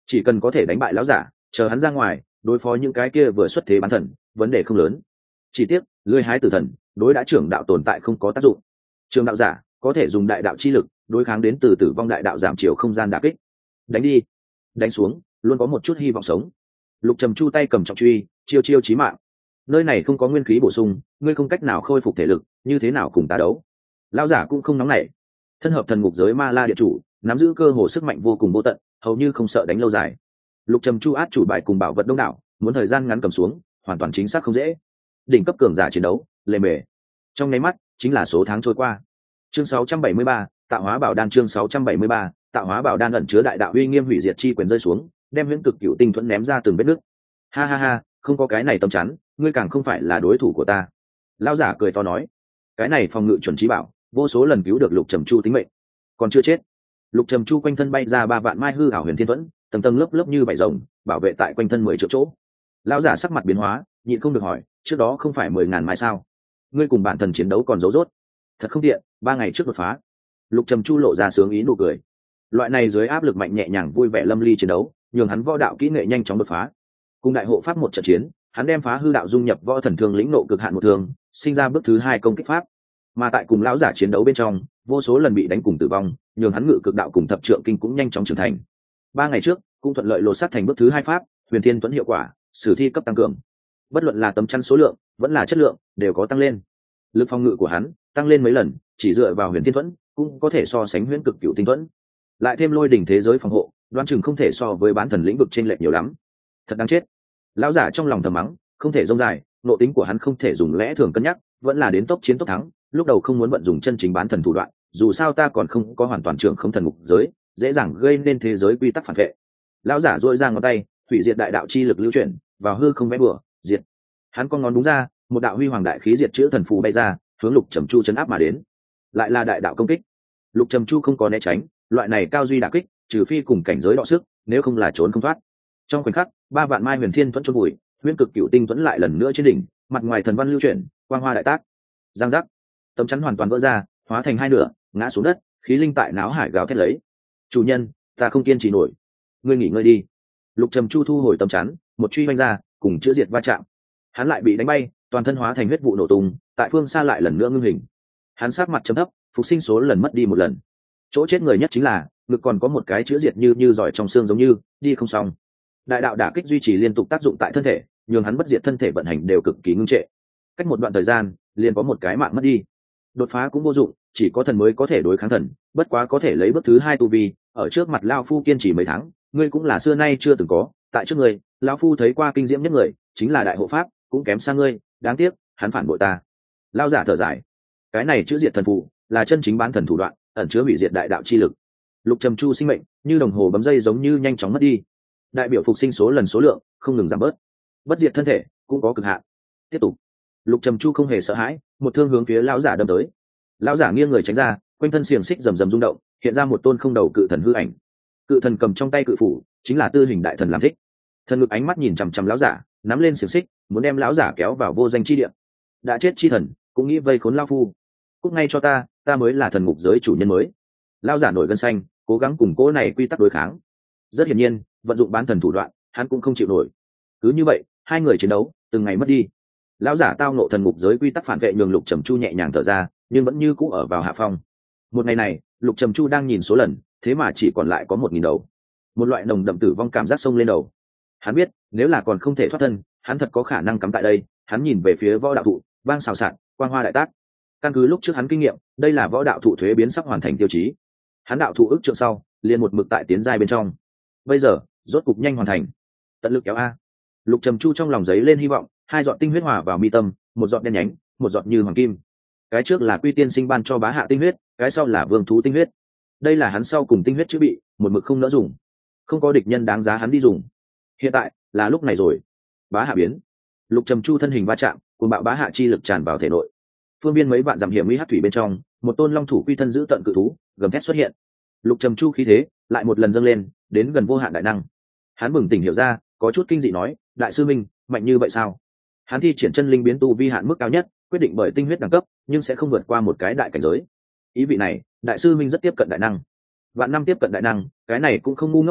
chỉ cần có thể đánh bại lão giả, chờ hắn ra ngoài đối phó những cái kia vừa xuất thế bán thần, vấn đề không lớn. Chỉ tiếc lưỡi hái tử thần đối đã trưởng đạo tồn tại không có tác dụng. Trường đạo giả có thể dùng đại đạo chi lực đối kháng đến từ tử vong đại đạo giảm chiều không gian đả kích. Đánh đi, đánh xuống, luôn có một chút hy vọng sống. Lục Trầm Chu tay cầm trọng truy, chiêu chiêu chí mạng. Nơi này không có nguyên khí bổ sung, ngươi không cách nào khôi phục thể lực, như thế nào cùng ta đấu? Lão giả cũng không nóng nảy. Thân hợp thần ngục giới ma la địa chủ, nắm giữ cơ hồ sức mạnh vô cùng vô tận, hầu như không sợ đánh lâu dài. Lục Trầm Chu át chủ bài cùng bảo vật đông đảo, muốn thời gian ngắn cầm xuống, hoàn toàn chính xác không dễ. Đỉnh cấp cường giả chiến đấu, lề mề. Trong nháy mắt, chính là số tháng trôi qua. Chương sáu trăm bảy mươi ba, tạo hóa bảo đan. Chương sáu trăm bảy mươi ba, tạo hóa bảo đan ẩn chứa đại đạo uy nghiêm hủy diệt chi quyền rơi xuống, đem huyễn cực cựu tinh thuẫn ném ra từng vết nứt. Ha ha ha, không có cái này tấm chắn, ngươi càng không phải là đối thủ của ta. Lão giả cười to nói, cái này phòng ngự chuẩn trí bảo, vô số lần cứu được Lục Trầm Chu tính mệnh, còn chưa chết. Lục Trầm Chu quanh thân bay ra ba vạn mai hư ảo huyền thiên thuẫn, tầng tầng lớp lớp như vảy rồng, bảo vệ tại quanh thân mười triệu chỗ. Lão giả sắc mặt biến hóa, nhịn không được hỏi, trước đó không phải mười ngàn mai sao? Ngươi cùng bản thần chiến đấu còn giấu rốt, thật không tiện. Ba ngày trước đột phá. Lục Trầm Chu lộ ra sướng ý nụ cười. Loại này dưới áp lực mạnh nhẹ nhàng vui vẻ lâm ly chiến đấu, nhường hắn võ đạo kỹ nghệ nhanh chóng đột phá. Cùng đại hộ pháp một trận chiến, hắn đem phá hư đạo dung nhập võ thần thương lĩnh nộ cực hạn một thường, sinh ra bước thứ hai công kích pháp. Mà tại cùng lão giả chiến đấu bên trong, vô số lần bị đánh cùng tử vong, nhường hắn ngự cực đạo cùng thập trượng kinh cũng nhanh chóng trưởng thành. Ba ngày trước, cũng thuận lợi lột xác thành bước thứ hai pháp, huyền thiên tuấn hiệu quả, sử thi cấp tăng cường. Bất luận là tấm chắn số lượng, vẫn là chất lượng, đều có tăng lên. Lực phòng ngự của hắn tăng lên mấy lần, chỉ dựa vào huyền thiên tuấn, cũng có thể so sánh huyền cực cửu tinh tuấn. Lại thêm lôi đỉnh thế giới phòng hộ, đoán chừng không thể so với bán thần lĩnh vực trên lệch nhiều lắm. Thật đáng chết. Lão giả trong lòng thầm mắng, không thể rông dài, nội tính của hắn không thể dùng lẽ thường cân nhắc, vẫn là đến tốc chiến tốc thắng. Lúc đầu không muốn vận dụng chân chính bán thần thủ đoạn, dù sao ta còn không có hoàn toàn trưởng không thần ngục giới, dễ dàng gây nên thế giới quy tắc phản vệ. Lão giả duỗi ra ngón tay, hủy diệt đại đạo chi lực lưu chuyển vào hư không vẽ bừa, diệt. Hắn con ngón đúng ra, một đạo huy hoàng đại khí diệt chữ thần phù bay ra, hướng Lục Trầm Chu chấn áp mà đến. Lại là đại đạo công kích. Lục Trầm Chu không có né tránh, loại này cao duy đả kích, trừ phi cùng cảnh giới đọ sức, nếu không là trốn không thoát. Trong khoảnh khắc, ba vạn mai huyền thiên thuẫn chôn bụi, huyền cực cửu tinh thuẫn lại lần nữa trên đỉnh, mặt ngoài thần văn lưu chuyển, quang hoa đại tác. Giang giác, tấm chắn hoàn toàn vỡ ra, hóa thành hai nửa, ngã xuống đất, khí linh tại náo hải gào thét lấy. Chủ nhân, ta không kiên trì nổi, ngươi nghỉ ngơi đi. Lục Trầm Chu thu hồi tấm chắn, một truy vung ra, cùng chữa diệt va chạm. Hắn lại bị đánh bay, toàn thân hóa thành huyết vụ nổ tung, tại phương xa lại lần nữa ngưng hình. Hắn sát mặt chấm thấp, phục sinh số lần mất đi một lần. Chỗ chết người nhất chính là ngực còn có một cái chữa diệt như như giỏi trong xương giống như đi không xong. Đại đạo đả kích duy trì liên tục tác dụng tại thân thể, nhường hắn bất diệt thân thể vận hành đều cực kỳ ngưng trệ. Cách một đoạn thời gian, liền có một cái mạng mất đi. Đột phá cũng vô dụng, chỉ có thần mới có thể đối kháng thần, bất quá có thể lấy bước thứ hai tu vi, ở trước mặt lão phu kiên trì mấy tháng, ngươi cũng là xưa nay chưa từng có, tại trước ngươi, lão phu thấy qua kinh diễm nhất người, chính là đại hộ pháp, cũng kém xa ngươi, đáng tiếc, hắn phản bội ta. Lão giả thở dài, cái này chữ diệt thần phụ, là chân chính bán thần thủ đoạn, ẩn chứa hủy diệt đại đạo chi lực. Lục Trầm Chu sinh mệnh như đồng hồ bấm dây giống như nhanh chóng mất đi, đại biểu phục sinh số lần số lượng không ngừng giảm bớt, bất diệt thân thể cũng có cực hạn. Tiếp tục. Lục Trầm Chu không hề sợ hãi, một thương hướng phía lão giả đâm tới. Lão giả nghiêng người tránh ra, quanh thân xiềng xích rầm rầm rung động, hiện ra một tôn không đầu cự thần hư ảnh. Cự thần cầm trong tay cự phủ, chính là tư hình đại thần làm thích. Thần ngực ánh mắt nhìn chằm chằm lão giả, nắm lên xiềng xích, muốn đem lão giả kéo vào vô danh chi địa. Đã chết chi thần, cũng nghĩ vây khốn lão phu. Cút ngay cho ta, ta mới là thần ngục giới chủ nhân mới. Lão giả nổi gân xanh, cố gắng củng cố này quy tắc đối kháng. Rất hiển nhiên, vận dụng bán thần thủ đoạn, hắn cũng không chịu nổi. Cứ như vậy, hai người chiến đấu, từng ngày mất đi. Lão giả tao nộ thần ngục giới quy tắc phản vệ nhường Lục Trầm Chu nhẹ nhàng thở ra, nhưng vẫn như cũ ở vào hạ phong. Một ngày này, Lục Trầm Chu đang nhìn số lần, thế mà chỉ còn lại có một nghìn đầu. Một loại nồng đậm tử vong cảm giác xông lên đầu. Hắn biết, nếu là còn không thể thoát thân, hắn thật có khả năng cắm tại đây. Hắn nhìn về phía võ đạo thụ, vang xào xạc, quang hoa đại tác. Căn cứ lúc trước hắn kinh nghiệm, đây là võ đạo thụ thuế biến sắp hoàn thành tiêu chí. Hắn đạo thụ ức trượng sau, liền một mực tại tiến giai bên trong. Bây giờ, rốt cục nhanh hoàn thành. Tận lực kéo a. Lục Trầm Chu trong lòng giấy lên hy vọng, hai giọt tinh huyết hòa vào mi tâm, một giọt đen nhánh, một giọt như hoàng kim. Cái trước là Quy Tiên Sinh ban cho bá hạ tinh huyết, cái sau là Vương thú tinh huyết. Đây là hắn sau cùng tinh huyết chữa bị, một mực không nỡ dùng. Không có địch nhân đáng giá hắn đi dùng. Hiện tại, là lúc này rồi. Bá hạ biến. Lục Trầm Chu thân hình va chạm, cuồng bạo bá hạ chi lực tràn vào thể nội. Phương biên mấy vạn dặm hiểm nguy hắc thủy bên trong, một tôn long thủ quy thân giữ tận cự thú, gầm thét xuất hiện. Lục Trầm Chu khí thế lại một lần dâng lên, đến gần vô hạn đại năng. Hắn bừng tỉnh hiểu ra, có chút kinh dị nói, đại sư minh, mạnh như vậy sao? Hắn thi triển chân linh biến tu vi hạn mức cao nhất, quyết định bởi tinh huyết đẳng cấp, nhưng sẽ không vượt qua một cái đại cảnh giới. Ý vị này, đại sư minh rất tiếp cận đại năng. Vạn năm tiếp cận đại năng, cái này cũng không ngu ngốc a,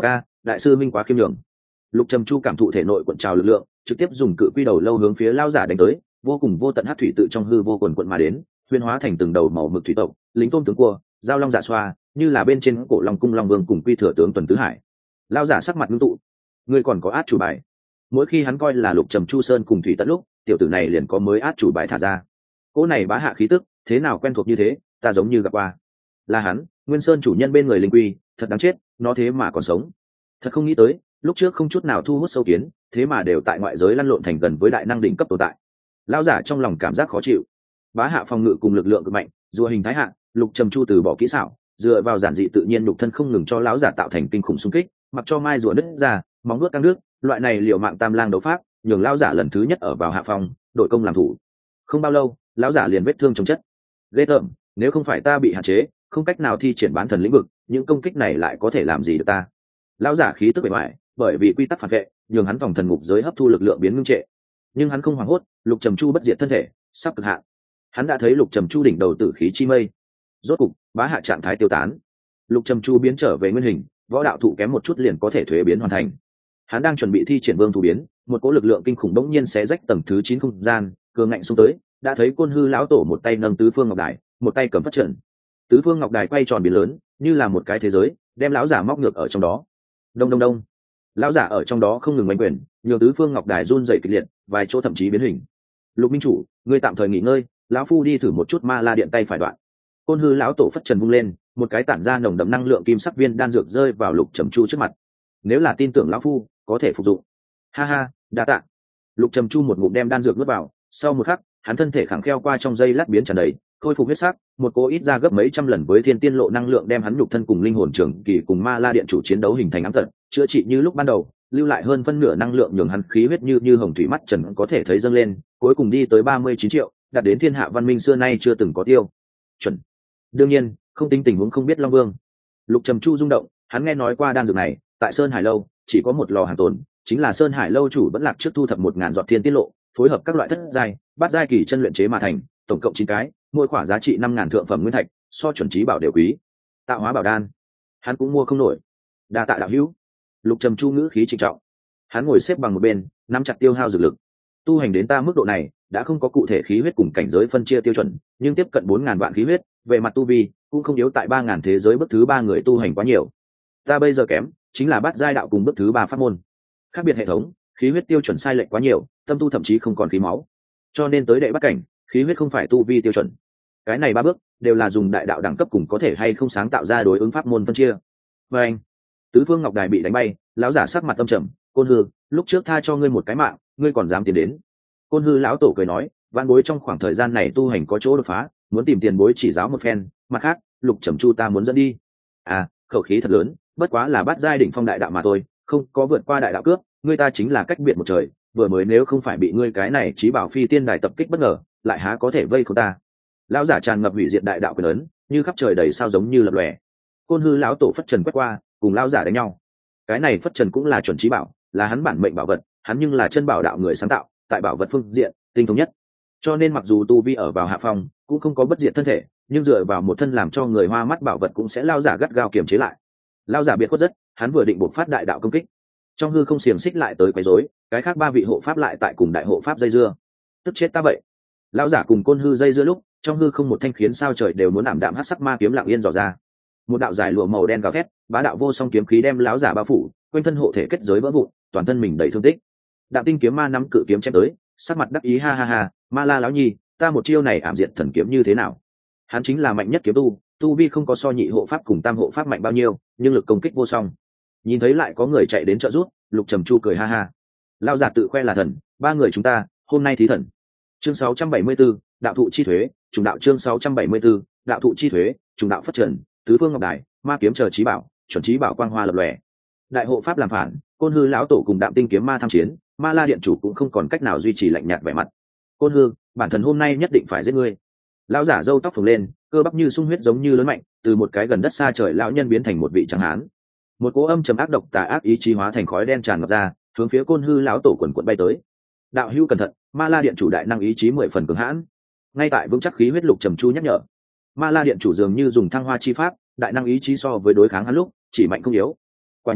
đại sư minh quá khiêm nhường. Lục trầm chu cảm thụ thể nội cuộn trào lực lượng, trực tiếp dùng cự quy đầu lâu hướng phía lao giả đánh tới, vô cùng vô tận hắc thủy tự trong hư vô quần quận mà đến, huyên hóa thành từng đầu màu mực thủy tộc, lính tôm tướng cua, giao long dạ xoa, như là bên trên cổ long cung long vương cùng quy thừa tướng tuần tứ hải. Lao giả sắc mặt ngưng tụ, ngươi còn có át chủ bài. Mỗi khi hắn coi là lục trầm chu sơn cùng thủy tận lúc, tiểu tử này liền có mới át chủ bài thả ra. Cỗ này bá hạ khí tức, thế nào quen thuộc như thế, ta giống như gặp qua. Là hắn, Nguyên Sơn chủ nhân bên người linh quy, thật đáng chết, nó thế mà còn sống. Thật không nghĩ tới, lúc trước không chút nào thu hút sâu kiến, thế mà đều tại ngoại giới lăn lộn thành gần với đại năng đỉnh cấp tồn tại. Lão giả trong lòng cảm giác khó chịu. Bá hạ phòng ngự cùng lực lượng cực mạnh, rùa hình thái hạ, lục trầm chu từ bỏ kỹ xảo, dựa vào giản dị tự nhiên lục thân không ngừng cho lão giả tạo thành kinh khủng xung kích, mặc cho mai rùa nứt ra, móng nuốt căng nước, loại này liều mạng tam lang đấu pháp, nhường lão giả lần thứ nhất ở vào hạ phòng, đội công làm thủ. Không bao lâu, lão giả liền vết thương chồng chất. Ghê tởm, nếu không phải ta bị hạn chế, không cách nào thi triển bán thần lĩnh vực, những công kích này lại có thể làm gì được ta? Lão giả khí tức bề ngoài, bởi vì quy tắc phản vệ, nhường hắn phòng thần ngục giới hấp thu lực lượng biến ngưng trệ. Nhưng hắn không hoảng hốt, lục trầm chu bất diệt thân thể, sắp cực hạn. Hắn đã thấy lục trầm chu đỉnh đầu tử khí chi mây, rốt cục bá hạ trạng thái tiêu tán. Lục trầm chu biến trở về nguyên hình, võ đạo thụ kém một chút liền có thể thuế biến hoàn thành. Hắn đang chuẩn bị thi triển vương thủ biến, một cỗ lực lượng kinh khủng bỗng nhiên xé rách tầng thứ chín không gian, cường ngạnh xung tới, đã thấy Côn Hư lão tổ một tay nâng tứ phương ngọc đài, một tay cầm phát trận. Tứ phương ngọc đài quay tròn biến lớn, như là một cái thế giới, đem lão giả móc ngược ở trong đó. Đông đông đông. Lão giả ở trong đó không ngừng oanh quyền, nhường tứ phương ngọc đài run rẩy kịch liệt, vài chỗ thậm chí biến hình. Lục minh chủ, ngươi tạm thời nghỉ ngơi, lão phu đi thử một chút ma la điện tay phải đoạn. Côn Hư lão tổ phất trần vung lên, một cái tản ra nồng đậm năng lượng kim sắc viên đan dược rơi vào lục trầm chu trước mặt. Nếu là tin tưởng lão phu, có thể phục dụng. Ha ha, đa tạ. Lục trầm chu một ngụm đem đan dược nuốt vào, sau một khắc, hắn thân thể khẳng kheo qua trong dây lát biến tràn đầy, khôi phục huyết sắc, một cô ít ra gấp mấy trăm lần với thiên tiên lộ năng lượng đem hắn nhục thân cùng linh hồn trưởng kỳ cùng ma la điện chủ chiến đấu hình thành ám tận, chữa trị như lúc ban đầu, lưu lại hơn phân nửa năng lượng nhường hắn khí huyết như như hồng thủy mắt trần có thể thấy dâng lên, cuối cùng đi tới ba mươi chín triệu, đạt đến thiên hạ văn minh xưa nay chưa từng có tiêu chuẩn. Đương nhiên, không tính tình huống không biết Long Vương. Lục trầm chu rung động, hắn nghe nói qua đan dược này, tại Sơn Hải lâu chỉ có một lò hàng tồn, chính là Sơn Hải lâu chủ vẫn lạc trước thu thập một ngàn giọt thiên tiết lộ, phối hợp các loại thất giai, bát giai kỳ chân luyện chế mà thành, tổng cộng chín cái, mỗi khoả giá trị năm ngàn thượng phẩm nguyên thạch, so chuẩn trí bảo đều quý. Tạo hóa bảo đan, hắn cũng mua không nổi. Đa tạ đạo hữu. Lục trầm chu ngữ khí trịnh trọng, hắn ngồi xếp bằng một bên, nắm chặt tiêu hao dược lực. Tu hành đến ta mức độ này, đã không có cụ thể khí huyết cùng cảnh giới phân chia tiêu chuẩn, nhưng tiếp cận bốn ngàn vạn khí huyết, về mặt tu vi cũng không yếu tại ba ngàn thế giới bước thứ ba người tu hành quá nhiều. Ta bây giờ kém, chính là bát giai đạo cùng bước thứ ba pháp môn. Khác biệt hệ thống, khí huyết tiêu chuẩn sai lệch quá nhiều, tâm tu thậm chí không còn khí máu. Cho nên tới đệ bắt cảnh, khí huyết không phải tu vi tiêu chuẩn. Cái này ba bước đều là dùng đại đạo đẳng cấp cùng có thể hay không sáng tạo ra đối ứng pháp môn phân chia. Và anh, tứ phương ngọc đài bị đánh bay, lão giả sắc mặt tâm trầm, Côn Hư, lúc trước tha cho ngươi một cái mạng, ngươi còn dám tiến đến. Côn Hư lão tổ cười nói, vạn bối trong khoảng thời gian này tu hành có chỗ đột phá, muốn tìm tiền bối chỉ giáo một phen, mặt khác, Lục Trầm Chu ta muốn dẫn đi. À, khẩu khí thật lớn, bất quá là bát giai đỉnh phong đại đạo mà thôi, không có vượt qua đại đạo cướp, ngươi ta chính là cách biệt một trời, vừa mới nếu không phải bị ngươi cái này chí bảo phi tiên đài tập kích bất ngờ, lại há có thể vây khốn ta. Lão giả tràn ngập hủy diệt đại đạo quyền ấn, như khắp trời đầy sao giống như lập lòe. Côn Hư lão tổ phất trần quét qua, cùng lão giả đánh nhau. Cái này phất trần cũng là chuẩn chí bảo, là hắn bản mệnh bảo vật, hắn nhưng là chân bảo đạo người sáng tạo, tại bảo vật phương diện tinh thống nhất. Cho nên mặc dù tu vi ở vào hạ phong, cũng không có bất diệt thân thể, nhưng dựa vào một thân làm cho người hoa mắt bảo vật cũng sẽ lao giả gắt gao kiềm chế lại. Lao giả biệt khuất rất, hắn vừa định buộc phát đại đạo công kích, trong hư không xiềng xích lại tới quấy rối, cái khác ba vị hộ pháp lại tại cùng đại hộ pháp dây dưa. Tức chết ta vậy. Lão giả cùng Côn Hư dây dưa lúc, trong hư không một thanh khiến sao trời đều muốn ảm đạm hắc sắc ma kiếm lặng yên dò ra. Một đạo dài lụa màu đen gào thét, bá đạo vô song kiếm khí đem lão giả bao phủ, quanh thân hộ thể kết giới vỡ vụn, toàn thân mình đầy thương tích. Đạm tinh kiếm ma nắm cự kiếm chém tới, sắc mặt đắc ý ha ha ha, Ma La lão nhi, ta một chiêu này ảm diệt thần kiếm như thế nào? Hắn chính là mạnh nhất kiếm tu, tu vi không có so nhị hộ pháp cùng tam hộ pháp mạnh bao nhiêu, nhưng lực công kích vô song. Nhìn thấy lại có người chạy đến trợ giúp, Lục Trầm Chu cười ha ha. Lão giả tự khoe là thần, ba người chúng ta, hôm nay thí thần. Chương sáu trăm bảy mươi 74, đạo thụ chi thuế, trùng đạo chương sáu trăm bảy mươi 74, đạo thụ chi thuế, trùng đạo phất trần, tứ phương ngọc đài, ma kiếm chờ chí bảo, chuẩn chí bảo quang hoa lập lòe. Đại hộ pháp làm phản, Côn Hư lão tổ cùng Đạm tinh kiếm ma tham chiến, Ma La điện chủ cũng không còn cách nào duy trì lạnh nhạt vẻ mặt. Côn Hư, bản thân hôm nay nhất định phải giết ngươi. Lão giả râu tóc phồng lên, cơ bắp như sung huyết giống như lớn mạnh, từ một cái gần đất xa trời lão nhân biến thành một vị trắng hán. Một cỗ âm trầm ác độc tà ác ý chí hóa thành khói đen tràn ngập ra, hướng phía Côn Hư lão tổ quần quần bay tới. Đạo hữu cẩn thận, Ma La điện chủ đại năng ý chí mười phần cường hãn. Ngay tại vững chắc khí huyết Lục Trầm Chu nhắc nhở. Ma La điện chủ dường như dùng thăng hoa chi pháp, đại năng ý chí so với đối kháng hắn lúc chỉ mạnh không yếu. Quả nhiên,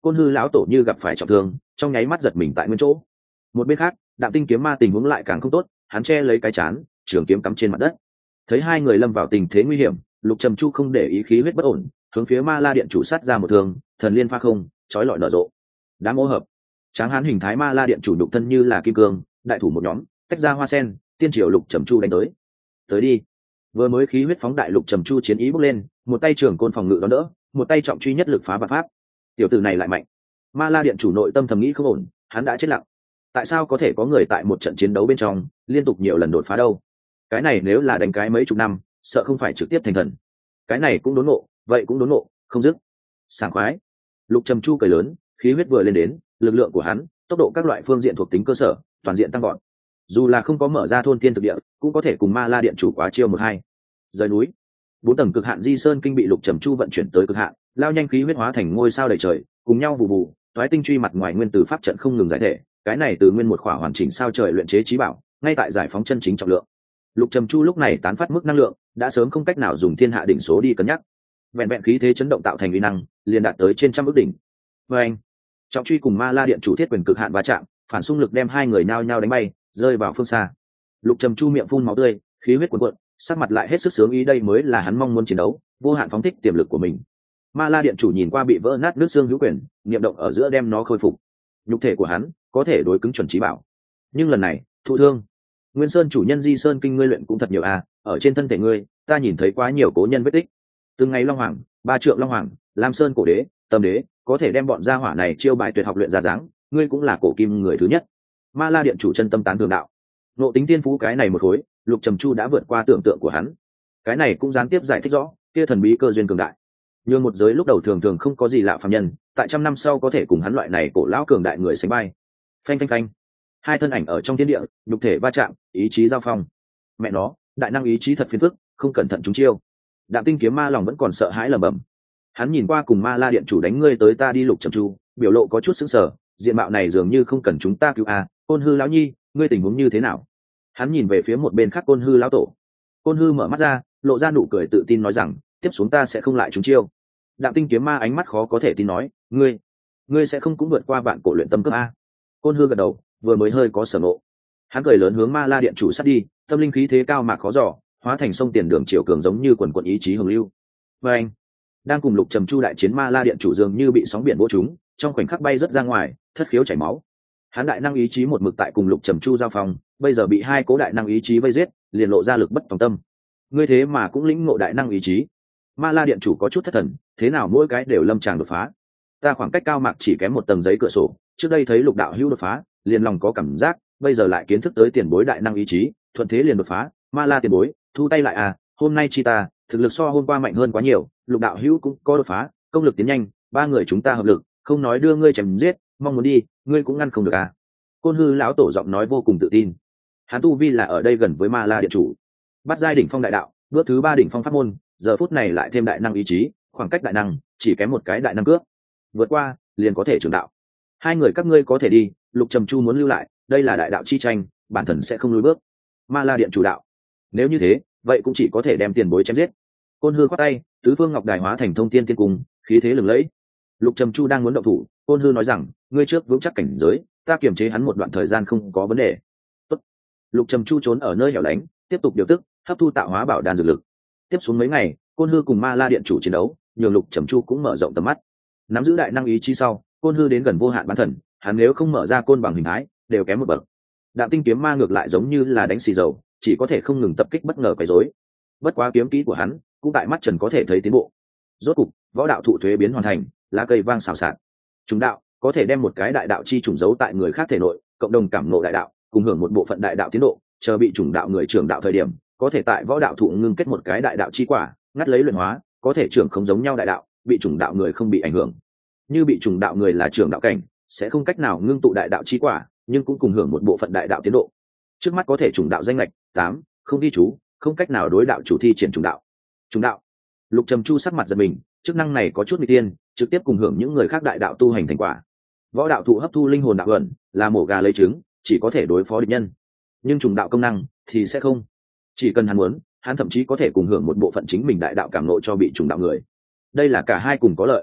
Côn Hư lão tổ như gặp phải trọng thương, trong nháy mắt giật mình tại nguyên chỗ. Một bên khác, Đạm Tinh kiếm ma tình huống lại càng không tốt, hắn che lấy cái chán, trường kiếm cắm trên mặt đất. Thấy hai người lâm vào tình thế nguy hiểm, Lục Trầm Chu không để ý khí huyết bất ổn, hướng phía Ma La điện chủ sát ra một thương, thần liên pha không, chói lọi nở rộ. Đám ô hợp, tráng hán hình thái Ma La điện chủ đục thân như là kim cương, đại thủ một nhóm, tách ra hoa sen, tiên triều Lục Trầm Chu đánh tới. Tới đi. Vừa mới khí huyết phóng đại Lục Trầm Chu chiến ý bốc lên, một tay trường côn phòng ngự đón đỡ, một tay trọng truy nhất lực phá bạt pháp. Tiểu tử này lại mạnh. Ma La điện chủ nội tâm thầm nghĩ không ổn, hắn đã chết lặng. Tại sao có thể có người tại một trận chiến đấu bên trong liên tục nhiều lần đột phá đâu? Cái này nếu là đánh cái mấy chục năm, sợ không phải trực tiếp thành thần. Cái này cũng đốn ngộ, vậy cũng đốn ngộ, không dứt. Sảng khoái. Lục Trầm Chu cười lớn, khí huyết vừa lên đến, lực lượng của hắn, tốc độ các loại phương diện thuộc tính cơ sở, toàn diện tăng gọn. Dù là không có mở ra thôn thiên thực địa, cũng có thể cùng Ma La điện chủ quá chiêu một hai. Rời núi, bốn tầng cực hạn di sơn kinh bị Lục Trầm Chu vận chuyển tới cực hạn, lao nhanh khí huyết hóa thành ngôi sao đầy trời, cùng nhau vụ vụ, toái tinh truy mặt ngoài nguyên tử pháp trận không ngừng giải thể, cái này từ nguyên một khỏa hoàn chỉnh sao trời luyện chế trí bảo, ngay tại giải phóng chân chính trọng lượng. Lục Trầm Chu lúc này tán phát mức năng lượng, đã sớm không cách nào dùng thiên hạ đỉnh số đi cân nhắc. Vẹn vẹn khí thế chấn động tạo thành uy năng, liền đạt tới trên trăm ước đỉnh. Và anh, trọng truy cùng Ma La điện chủ thiết quyền cực hạn va chạm, phản xung lực đem hai người nhao nhao đánh bay, rơi vào phương xa. Lục Trầm Chu miệng phun máu tươi, khí huyết cuồn cuộn, sắc mặt lại hết sức sướng ý, đây mới là hắn mong muốn chiến đấu, vô hạn phóng thích tiềm lực của mình. Ma La điện chủ nhìn qua bị vỡ nát nước xương hữu quyền, niệm động ở giữa đem nó khôi phục. Nhục thể của hắn có thể đối cứng chuẩn trí bảo, nhưng lần này thụ thương. Nguyên Sơn chủ nhân di sơn kinh ngươi luyện cũng thật nhiều à, ở trên thân thể ngươi ta nhìn thấy quá nhiều cố nhân vết tích. Từng ngày Long Hoàng, Ba Trượng Long Hoàng, Lam Sơn cổ đế, Tâm đế, có thể đem bọn gia hỏa này chiêu bài tuyệt học luyện ra dáng, ngươi cũng là cổ kim người thứ nhất. Ma La điện chủ chân tâm tán thường đạo. Nộ tính tiên phú cái này một khối, Lục Trầm Chu đã vượt qua tưởng tượng của hắn. Cái này cũng gián tiếp giải thích rõ kia thần bí cơ duyên cường đại. Nhưng một giới lúc đầu thường thường không có gì lạ phàm nhân, tại trăm năm sau có thể cùng hắn loại này cổ lão cường đại người sánh vai. Phanh phanh phanh, hai thân ảnh ở trong thiên địa, nhục thể va chạm, ý chí giao phong. Mẹ nó, đại năng ý chí thật phiền phức, không cẩn thận trúng chiêu. Đạm Tinh kiếm ma lòng vẫn còn sợ hãi lẩm bẩm. Hắn nhìn qua cùng Ma La điện chủ đánh ngươi tới ta đi Lục Trầm Chu, biểu lộ có chút sững sờ, diện mạo này dường như không cần chúng ta cứu à, Côn Hư lão nhi, ngươi tình huống như thế nào? Hắn nhìn về phía một bên khác Côn Hư lão tổ. Côn Hư mở mắt ra, lộ ra nụ cười tự tin nói rằng, tiếp xuống ta sẽ không lại trúng chiêu. Đạm Tinh kiếm ma ánh mắt khó có thể tin nói, ngươi, ngươi sẽ không cũng vượt qua vạn cổ luyện tâm cấp a? Côn Hư gật đầu, vừa mới hơi có sở ngộ. Hắn cười lớn hướng Ma La điện chủ sát đi, tâm linh khí thế cao mà khó dò, hóa thành sông tiền đường chiều cường giống như quần quần ý chí hồng lưu. Và anh, đang cùng Lục Trầm Chu đại chiến Ma La điện chủ dường như bị sóng biển vỗ trúng, trong khoảnh khắc bay rất ra ngoài, thất khiếu chảy máu. Hắn đại năng ý chí một mực tại cùng Lục Trầm Chu giao phong, bây giờ bị hai cố đại năng ý chí vây giết, liền lộ ra lực bất tòng tâm. Ngươi thế mà cũng lĩnh ngộ đại năng ý chí. Ma La điện chủ có chút thất thần, thế nào mỗi cái đều lâm tràng đột phá. Ta khoảng cách cao mạc chỉ kém một tầng giấy cửa sổ, trước đây thấy Lục đạo hữu đột phá, liền lòng có cảm giác, bây giờ lại kiến thức tới tiền bối đại năng ý chí, thuận thế liền đột phá. Ma La tiền bối, thu tay lại à, hôm nay chi ta thực lực so hôm qua mạnh hơn quá nhiều, Lục đạo hữu cũng có đột phá, công lực tiến nhanh, ba người chúng ta hợp lực, không nói đưa ngươi chém giết, mong muốn đi, ngươi cũng ngăn không được à. Côn Hư lão tổ giọng nói vô cùng tự tin. Hắn tu vi là ở đây gần với Ma La điện chủ, bắt giai đỉnh phong đại đạo, bước thứ ba đỉnh phong pháp môn, giờ phút này lại thêm đại năng ý chí, khoảng cách đại năng chỉ kém một cái đại năng cướp, vượt qua liền có thể trưởng đạo. Hai người các ngươi có thể đi, Lục Trầm Chu muốn lưu lại, đây là đại đạo chi tranh, bản thần sẽ không lùi bước. Ma La điện chủ đạo, nếu như thế, vậy cũng chỉ có thể đem tiền bối chém giết. Côn Hư khoát tay, tứ phương ngọc đài hóa thành thông thiên tiên cung, khí thế lừng lẫy. Lục Trầm Chu đang muốn động thủ, Côn Hư nói rằng, ngươi trước vững chắc cảnh giới, ta kiềm chế hắn một đoạn thời gian không có vấn đề. Tốt. Lục Trầm Chu trốn ở nơi hẻo lánh, tiếp tục điều tức, hấp thu tạo hóa bảo đan dược lực. Tiếp xuống mấy ngày, Côn Hư cùng Ma La điện chủ chiến đấu, nhường Lục Trầm Chu cũng mở rộng tầm mắt. Nắm giữ đại năng ý chí sau, Côn Hư đến gần vô hạn bán thần, hắn nếu không mở ra côn bằng hình thái, đều kém một bậc. Đạm Tinh kiếm ma ngược lại giống như là đánh xì dầu, chỉ có thể không ngừng tập kích bất ngờ quấy rối. Bất quá kiếm kỹ của hắn, cũng tại mắt trần có thể thấy tiến bộ. Rốt cục, võ đạo thụ thuế biến hoàn thành, lá cây vang xào xạc. Trùng đạo có thể đem một cái đại đạo chi trùng giấu tại người khác thể nội, cộng đồng cảm ngộ đại đạo, cùng hưởng một bộ phận đại đạo tiến độ, chờ bị trùng đạo người trưởng đạo thời điểm, có thể tại võ đạo thụ ngưng kết một cái đại đạo chi quả, ngắt lấy luyện hóa, có thể trưởng không giống nhau đại đạo, bị trùng đạo người không bị ảnh hưởng. Như bị trùng đạo người là trưởng đạo cảnh, sẽ không cách nào ngưng tụ đại đạo chi quả, nhưng cũng cùng hưởng một bộ phận đại đạo tiến độ. Trước mắt có thể trùng đạo danh lệch tám, không ghi chú, không cách nào đối đạo chủ thi triển trùng đạo. Trùng đạo. Lục Trầm Chu sắc mặt giật mình, chức năng này có chút nguy tiên, trực tiếp cùng hưởng những người khác đại đạo tu hành thành quả. Võ đạo thụ hấp thu linh hồn đạo ẩn, là mổ gà lấy trứng, chỉ có thể đối phó địch nhân. Nhưng trùng đạo công năng thì sẽ không. Chỉ cần hắn muốn, hắn thậm chí có thể cùng hưởng một bộ phận chính mình đại đạo cảm ngộ cho bị trùng đạo người. Đây là cả hai cùng có lợi.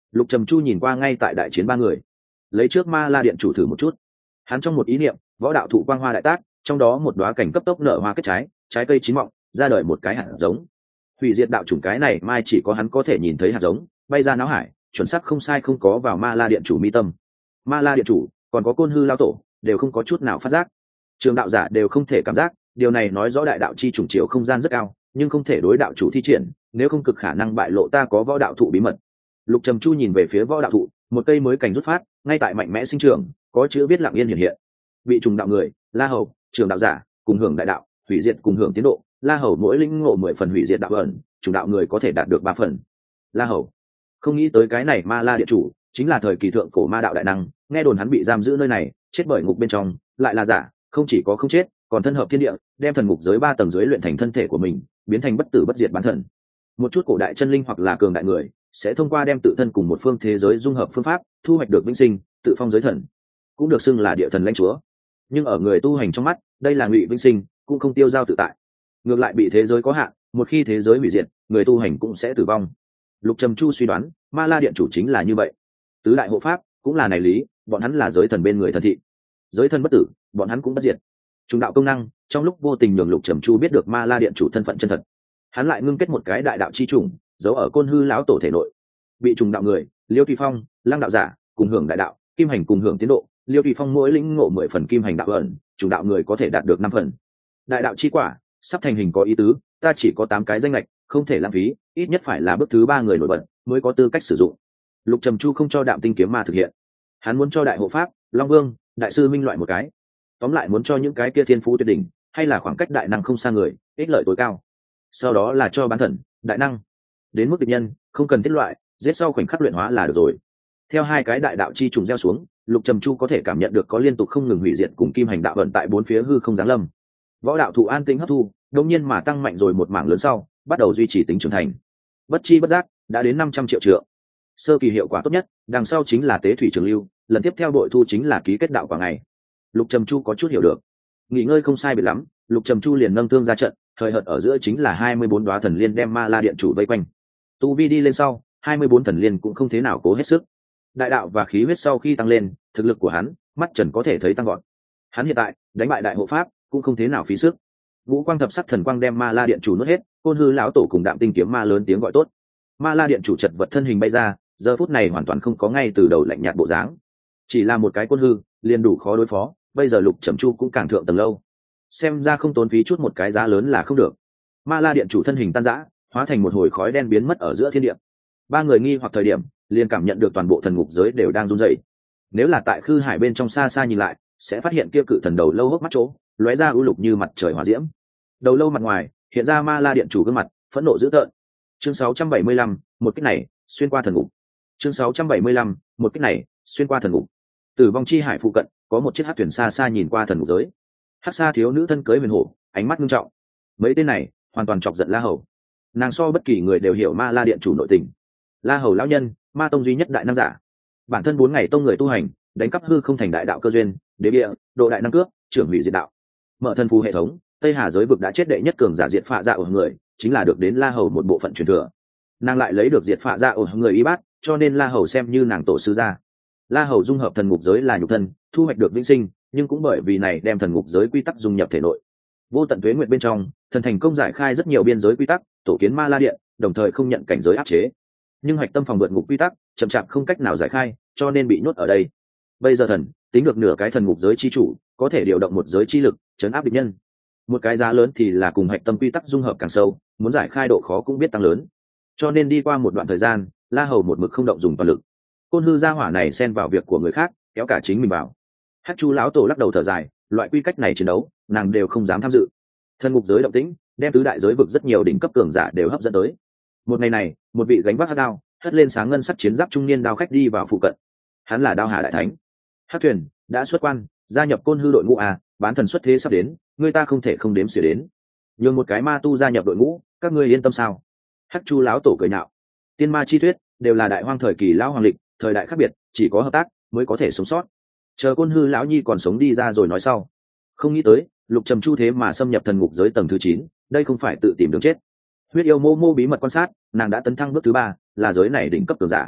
Lục Trầm Chu nhìn qua ngay tại đại chiến ba người, lấy trước Ma La điện chủ thử một chút. Hắn trong một ý niệm, võ đạo thụ quang hoa đại tác, trong đó một đóa cảnh cấp tốc nở hoa kết trái, trái cây chín mọng, ra đời một cái hạt giống. Hủy diệt đạo chủng cái này mai chỉ có hắn có thể nhìn thấy hạt giống, bay ra não hải, chuẩn xác không sai không có vào Ma La điện chủ mi tâm. Ma La điện chủ, còn có Côn Hư lão tổ, đều không có chút nào phát giác. Trường đạo giả đều không thể cảm giác, điều này nói rõ đại đạo chi chủng chiều không gian rất cao, nhưng không thể đối đạo chủ thi triển, nếu không cực khả năng bại lộ ta có võ đạo thụ bí mật. Lục Trầm Chu nhìn về phía võ đạo thụ, một cây mới cành rút phát, ngay tại mạnh mẽ sinh trưởng, có chữ viết lặng yên hiện hiện. Bị trùng đạo người, La Hầu, trường đạo giả, cùng hưởng đại đạo, hủy diệt cùng hưởng tiến độ. La Hầu mỗi lĩnh ngộ mười phần hủy diệt đạo ẩn, trùng đạo người có thể đạt được ba phần. La Hầu, không nghĩ tới cái này Ma La địa chủ, chính là thời kỳ thượng cổ ma đạo đại năng, nghe đồn hắn bị giam giữ nơi này, chết bởi ngục bên trong, lại là giả, không chỉ có không chết, còn thân hợp thiên địa, đem thần ngục giới ba tầng dưới luyện thành thân thể của mình, biến thành bất tử bất diệt bản thần. Một chút cổ đại chân linh hoặc là cường đại người, sẽ thông qua đem tự thân cùng một phương thế giới dung hợp phương pháp, thu hoạch được vĩnh sinh, tự phong giới thần, cũng được xưng là địa thần lãnh chúa. Nhưng ở người tu hành trong mắt, đây là ngụy vĩnh sinh, cũng không tiêu dao tự tại. Ngược lại bị thế giới có hạn, một khi thế giới hủy diệt, người tu hành cũng sẽ tử vong. Lục Trầm Chu suy đoán, Ma La điện chủ chính là như vậy. Tứ đại hộ pháp cũng là này lý, bọn hắn là giới thần bên người thần thị. Giới thần bất tử, bọn hắn cũng bất diệt. Trung đạo công năng, trong lúc vô tình nhường Lục Trầm Chu biết được Ma La điện chủ thân phận chân thật. Hắn lại ngưng kết một cái đại đạo chi trùng, giấu ở Côn Hư lão tổ thể nội. Bị trùng đạo người, Liêu Tùy Phong, Lăng đạo giả, cùng hưởng đại đạo, Kim Hành cùng hưởng tiến độ. Liêu Tùy Phong mỗi lĩnh ngộ mười phần Kim Hành đạo ẩn, trùng đạo người có thể đạt được năm phần. Đại đạo chi quả, sắp thành hình có ý tứ, ta chỉ có tám cái danh lệch, không thể lãng phí, ít nhất phải là bước thứ ba người nổi bật mới có tư cách sử dụng. Lục Trầm Chu không cho Đạm Tinh kiếm ma thực hiện, hắn muốn cho đại hộ pháp, Long Vương, đại sư minh loại một cái, tóm lại muốn cho những cái kia thiên phú tuyệt đỉnh, hay là khoảng cách đại năng không xa người, ích lợi tối cao. Sau đó là cho bán thần, đại năng, đến mức địch nhân không cần tiết loại, giết sau khoảnh khắc luyện hóa là được rồi. Theo hai cái đại đạo chi trùng gieo xuống, Lục Trầm Chu có thể cảm nhận được có liên tục không ngừng hủy diệt cùng kim hành đạo vận tại bốn phía hư không giáng lâm. Võ đạo thụ an tĩnh hấp thu, đột nhiên mà tăng mạnh rồi một mảng lớn sau, bắt đầu duy trì tính trưởng thành. Bất chi bất giác đã đến năm trăm triệu trượng. Sơ kỳ hiệu quả tốt nhất, đằng sau chính là tế thủy trường lưu, lần tiếp theo đội thu chính là ký kết đạo quả ngày. Lục Trầm Chu có chút hiểu được, nghỉ ngơi không sai biệt lắm, Lục Trầm Chu liền nâng thương ra trận, thời hợt ở giữa chính là hai mươi bốn đóa thần liên đem Ma La điện chủ vây quanh. Tu vi đi lên sau, hai mươi bốn thần liên cũng không thế nào cố hết sức. Đại đạo và khí huyết sau khi tăng lên, thực lực của hắn, mắt trần có thể thấy tăng vọt. Hắn hiện tại đánh bại đại hộ pháp, cũng không thế nào phí sức. Vũ quang thập sắc thần quang đem Ma La điện chủ nuốt hết, Côn Hư lão tổ cùng Đạm Tinh kiếm ma lớn tiếng gọi tốt. Ma La điện chủ chật vật thân hình bay ra, giờ phút này hoàn toàn không có ngay từ đầu lạnh nhạt bộ dáng, chỉ là một cái Côn Hư liền đủ khó đối phó, bây giờ Lục Trầm Chu cũng càng thượng tầng lâu, xem ra không tốn phí chút một cái giá lớn là không được. Ma La điện chủ thân hình tan rã, hóa thành một hồi khói đen biến mất ở giữa thiên địa. Ba người nghi hoặc thời điểm, liền cảm nhận được toàn bộ thần ngục giới đều đang run rẩy. Nếu là tại Khư Hải bên trong xa xa nhìn lại, sẽ phát hiện kia cự thần đầu lâu hốc mắt chỗ, lóe ra u lục như mặt trời hỏa diễm. Đầu lâu mặt ngoài hiện ra Ma La điện chủ gương mặt phẫn nộ dữ tợn. Chương sáu trăm bảy mươi lăm, một kích này xuyên qua thần ngục. Chương sáu trăm bảy mươi lăm, một kích này xuyên qua thần ngục. Tử vong chi hải phụ cận có một chiếc hắc thuyền xa xa nhìn qua thần ngục giới. Hắc Sa thiếu nữ thân cưới huyền hổ, ánh mắt nghiêm trọng. Mấy tên này hoàn toàn chọc giận La Hầu. Nàng so bất kỳ người đều hiểu Ma La điện chủ nội tình. La Hầu lão nhân, Ma tông duy nhất đại năng giả, bản thân bốn ngày tông người tu hành, đánh cắp hư không thành đại đạo cơ duyên, đế địa, độ đại năng cướp, trưởng hủy diệt đạo. Mở thân phù hệ thống, Tây Hà giới vực đã chết đệ nhất cường giả diệt phạ dạ ở người, chính là được đến La Hầu một bộ phận truyền thừa. Nàng lại lấy được diệt phạ dạ ở người y bát, cho nên La Hầu xem như nàng tổ sư gia. La Hầu dung hợp thần ngục giới là nhục thân, thu hoạch được vĩnh sinh, nhưng cũng bởi vì này đem thần ngục giới quy tắc dung nhập thể nội. Vô tận tuế nguyệt bên trong, thần thành công giải khai rất nhiều biên giới quy tắc, tổ kiến Ma La điện, đồng thời không nhận cảnh giới áp chế. Nhưng hoạch tâm phòng vượt ngục quy tắc, chậm chạp không cách nào giải khai, cho nên bị nhốt ở đây. Bây giờ thần tính được nửa cái thần ngục giới chi chủ, có thể điều động một giới chi lực, chấn áp địch nhân. Một cái giá lớn thì là cùng hoạch tâm quy tắc dung hợp càng sâu, muốn giải khai độ khó cũng biết tăng lớn. Cho nên đi qua một đoạn thời gian, La Hầu một mực không động dùng toàn lực. Côn Hư gia hỏa này xen vào việc của người khác, kéo cả chính mình vào. Hắc Chu lão tổ lắc đầu thở dài, loại quy cách này chiến đấu, nàng đều không dám tham dự. Thần ngục giới động tĩnh, đem tứ đại giới vực rất nhiều đỉnh cấp cường giả đều hấp dẫn tới. Một ngày này, một vị gánh vác hắc đao, hất lên sáng ngân sắc chiến giáp trung niên đao khách đi vào phụ cận. Hắn là Đao Hà đại thánh. Hắc thuyền đã xuất quan, gia nhập Côn Hư đội ngũ à, bán thần xuất thế sắp đến, người ta không thể không đếm xỉa đến. Nhường một cái ma tu gia nhập đội ngũ, các ngươi yên tâm sao? Hắc Chu lão tổ cười nhạo. Tiên ma chi thuyết đều là đại hoang thời kỳ lão hoàng lịch, thời đại khác biệt, chỉ có hợp tác mới có thể sống sót. Chờ Côn Hư lão nhi còn sống đi ra rồi nói sau. Không nghĩ tới, Lục Trầm Chu thế mà xâm nhập thần ngục giới tầng thứ chín, đây không phải tự tìm đường chết. Huyết yêu mô mô bí mật quan sát, nàng đã tấn thăng bước thứ ba, là giới này đỉnh cấp cường giả.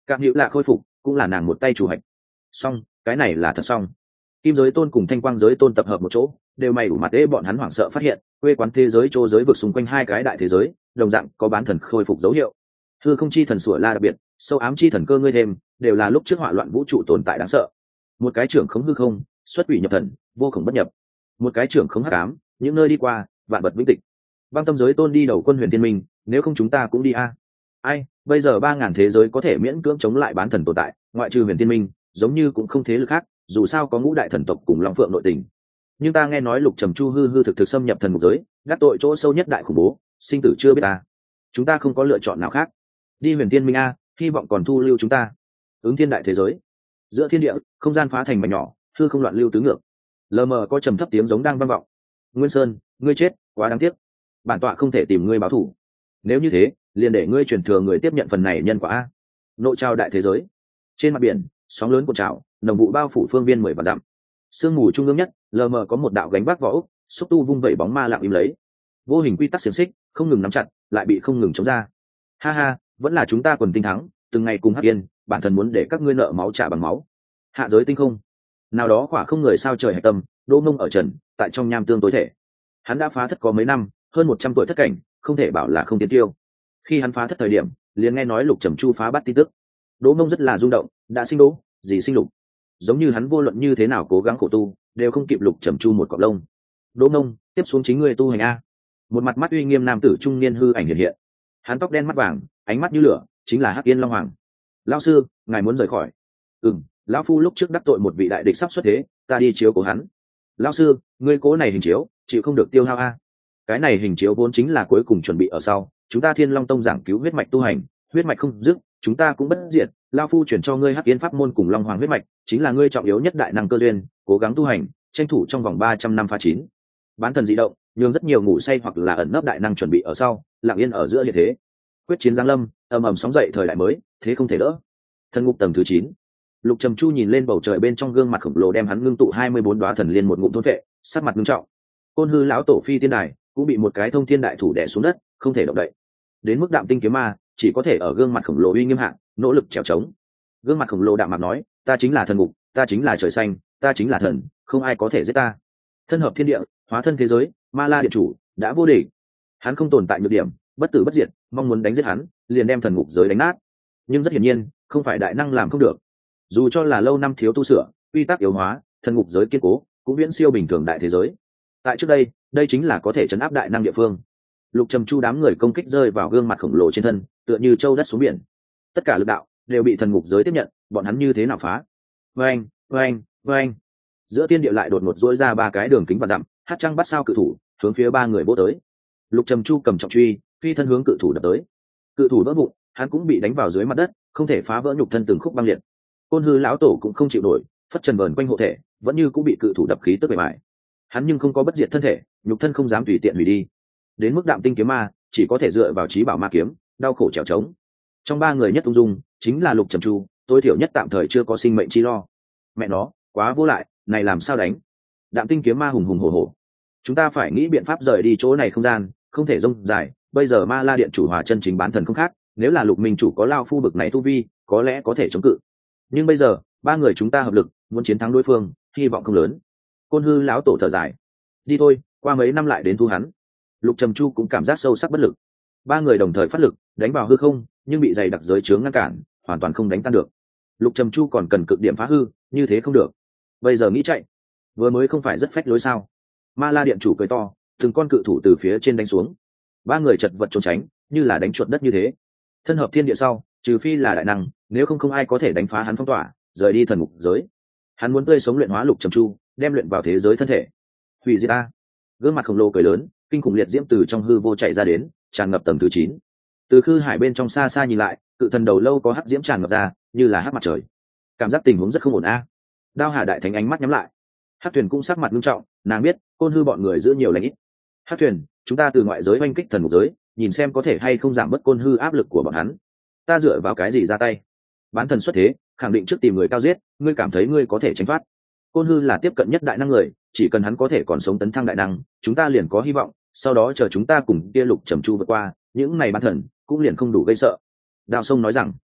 Cạm hữu lạ khôi phục cũng là nàng một tay chủ hạch. Xong, cái này là thật xong. Kim giới tôn cùng thanh quang giới tôn tập hợp một chỗ, đều mày đủ mặt ê bọn hắn hoảng sợ phát hiện, quê quán thế giới chỗ giới vực xung quanh hai cái đại thế giới, đồng dạng có bán thần khôi phục dấu hiệu. Hư không chi thần sủa la đặc biệt, sâu ám chi thần cơ ngươi thêm, đều là lúc trước hỏa loạn vũ trụ tồn tại đáng sợ. Một cái trưởng khống hư không, xuất quỷ nhập thần, vô khổng bất nhập. Một cái trưởng khống hắc ám, những nơi đi qua, vạn vật vĩnh tịch. Băng tâm giới tôn đi đầu quân huyền thiên minh, nếu không chúng ta cũng đi a. Ai, bây giờ ba ngàn thế giới có thể miễn cưỡng chống lại bán thần tồn tại, ngoại trừ huyền thiên minh, giống như cũng không thế lực khác, dù sao có ngũ đại thần tộc cùng long phượng nội tình. Nhưng ta nghe nói lục trầm chu hư hư thực thực xâm nhập thần mục giới, gác tội chỗ sâu nhất đại khủng bố, sinh tử chưa biết ta. Chúng ta không có lựa chọn nào khác. Đi huyền thiên minh a, hy vọng còn thu lưu chúng ta. Ứng thiên đại thế giới, giữa thiên địa, không gian phá thành mảnh nhỏ, hư không loạn lưu tứ ngược. Lờ mờ có trầm thấp tiếng giống đang vang vọng. Nguyên Sơn, ngươi chết, quá đáng tiếc. Bản tọa không thể tìm ngươi báo thù. Nếu như thế, liền để ngươi truyền thừa người tiếp nhận phần này nhân quả a. Nội trao đại thế giới, trên mặt biển, sóng lớn cuộn trào, nồng vụ bao phủ phương viên mười vạn dặm. Sương mù trung ương nhất, lờ mờ có một đạo gánh vác vỏ ốc, xúc tu vung vẩy bóng ma lặng im lấy. Vô hình quy tắc xiềng xích, không ngừng nắm chặt, lại bị không ngừng chống ra. Ha ha, vẫn là chúng ta quần tinh thắng, từng ngày cùng hắc yên, bản thân muốn để các ngươi nợ máu trả bằng máu. Hạ giới tinh không, nào đó quả không người sao trời hạch tâm, đỗ mông ở trần, tại trong nham tương tối thể. Hắn đã phá thất có mấy năm, hơn một trăm tuổi thất cảnh, không thể bảo là không tiến tiêu. Khi hắn phá thất thời điểm, liền nghe nói lục trầm chu phá bắt tin tức. Đỗ mông rất là rung động, đã sinh đỗ, gì sinh lục. Giống như hắn vô luận như thế nào cố gắng khổ tu, đều không kịp lục trầm chu một cọng lông. Đỗ mông, tiếp xuống chính ngươi tu hành a. Một mặt mắt uy nghiêm nam tử trung niên hư ảnh hiện hiện. Hắn tóc đen mắt vàng, ánh mắt như lửa, chính là Hắc Yên Long Hoàng. Lão sư, ngài muốn rời khỏi? Ừm, lão phu lúc trước đắc tội một vị đại địch sắp xuất thế, ta đi chiếu của hắn. Lão sư, ngươi cố này hình chiếu, chịu không được tiêu hao a. Cái này hình chiếu vốn chính là cuối cùng chuẩn bị ở sau, chúng ta Thiên Long Tông giảng cứu huyết mạch tu hành, huyết mạch không dứt, chúng ta cũng bất diệt. Lão phu chuyển cho ngươi Hắc Yên pháp môn cùng Long Hoàng huyết mạch, chính là ngươi trọng yếu nhất đại năng cơ duyên, cố gắng tu hành, tranh thủ trong vòng ba trăm năm phá chín. Bán thần dị động, nhường rất nhiều ngủ say hoặc là ẩn nấp đại năng chuẩn bị ở sau, lặng yên ở giữa hiện thế. Quyết chiến giáng lâm, ầm ầm sóng dậy thời đại mới, thế không thể đỡ. Thần ngục tầng thứ chín. Lục Trầm Chu nhìn lên bầu trời bên trong gương mặt khổng lồ đem hắn ngưng tụ hai mươi bốn đóa thần liên một ngụm thôn vệ, sắc mặt nghiêm trọng. Côn Hư lão tổ phi tiên đài cũng bị một cái thông thiên đại thủ đè xuống đất, không thể động đậy. Đến mức Đạm Tinh kiếm ma, chỉ có thể ở gương mặt khổng lồ uy nghiêm hạ, nỗ lực trèo trống. Gương mặt khổng lồ đạm mặt nói, ta chính là thần ngục, ta chính là trời xanh, ta chính là thần, không ai có thể giết ta. Thân hợp thiên địa, hóa thân thế giới, Ma La điện chủ đã vô địch. Hắn không tồn tại nhược điểm, bất tử bất diệt, mong muốn đánh giết hắn, liền đem thần ngục giới đánh nát. Nhưng rất hiển nhiên, không phải đại năng làm không được. Dù cho là lâu năm thiếu tu sửa, quy tắc yếu hóa, thần ngục giới kiên cố, cũng viễn siêu bình thường đại thế giới. Tại trước đây, đây chính là có thể chấn áp đại năng địa phương. Lục Trầm Chu đám người công kích rơi vào gương mặt khổng lồ trên thân, tựa như châu đất xuống biển. Tất cả lực đạo đều bị thần ngục giới tiếp nhận, bọn hắn như thế nào phá? Oeng, oeng, oeng. Giữa thiên địa lại đột ngột rũa ra ba cái đường kính và dặm, hát trăng bắt sao cự thủ, hướng phía ba người vỗ tới. Lục Trầm Chu cầm trọng truy, phi thân hướng cự thủ đập tới. Cự thủ vỡ vụn, hắn cũng bị đánh vào dưới mặt đất, không thể phá vỡ nhục thân từng khúc băng liệt. Côn Hư lão tổ cũng không chịu nổi, phất trần vờn quanh hộ thể, vẫn như cũng bị cự thủ đập khí tức bề mại. Hắn nhưng không có bất diệt thân thể, nhục thân không dám tùy tiện hủy đi. Đến mức Đạm Tinh kiếm ma, chỉ có thể dựa vào trí bảo ma kiếm, đau khổ trèo trống. Trong ba người nhất ung dung, chính là Lục Trầm Chu, tối thiểu nhất tạm thời chưa có sinh mệnh chi lo. Mẹ nó, quá vô lại, này làm sao đánh? Đạm Tinh kiếm ma hùng hùng hổ hổ. Chúng ta phải nghĩ biện pháp rời đi chỗ này không gian, không thể rông dài. Bây giờ Ma La điện chủ hòa chân chính bán thần không khác, nếu là Lục Minh chủ có lao phu bực này tu vi, có lẽ có thể chống cự. Nhưng bây giờ, ba người chúng ta hợp lực, muốn chiến thắng đối phương, hy vọng không lớn. Côn Hư lão tổ thở dài. Đi thôi, qua mấy năm lại đến thu hắn. Lục Trầm Chu cũng cảm giác sâu sắc bất lực. Ba người đồng thời phát lực, đánh vào hư không, nhưng bị dày đặc giới chướng ngăn cản, hoàn toàn không đánh tan được. Lục Trầm Chu còn cần cực điểm phá hư, như thế không được. Bây giờ nghĩ chạy, vừa mới không phải rất phách lối sao? Ma La điện chủ cười to, từng con cự thủ từ phía trên đánh xuống. Ba người chật vật trốn tránh, như là đánh chuột đất như thế. Thân hợp thiên địa sau, trừ phi là đại năng, nếu không không ai có thể đánh phá hắn phong tỏa, rời đi thần ngục giới. Hắn muốn tươi sống luyện hóa Lục Trầm Chu, đem luyện vào thế giới thân thể. Hủy diệt ta! Gương mặt khổng lồ cười lớn, kinh khủng liệt diễm từ trong hư vô chạy ra đến, tràn ngập tầng thứ chín. Từ khư hải bên trong xa xa nhìn lại, cự thần đầu lâu có hắc diễm tràn ngập ra, như là hắc mặt trời. Cảm giác tình huống rất không ổn a. À. Đao Hà đại thánh ánh mắt nhắm lại. Hắc Thuyền cũng sắc mặt nghiêm trọng, nàng biết, Côn Hư bọn người giữ nhiều lãnh ít. Hắc Thuyền, chúng ta từ ngoại giới oanh kích thần ngục giới, nhìn xem có thể hay không giảm bớt Côn Hư áp lực của bọn hắn. Ta dựa vào cái gì ra tay? Bán thần xuất thế, khẳng định trước tìm người cao giết, ngươi cảm thấy ngươi có thể tránh thoát? Côn Hư là tiếp cận nhất đại năng người, chỉ cần hắn có thể còn sống tấn thăng đại năng, chúng ta liền có hy vọng. Sau đó chờ chúng ta cùng kia Lục Trầm Chu vượt qua, những này bán thần cũng liền không đủ gây sợ. Đao Sông nói rằng.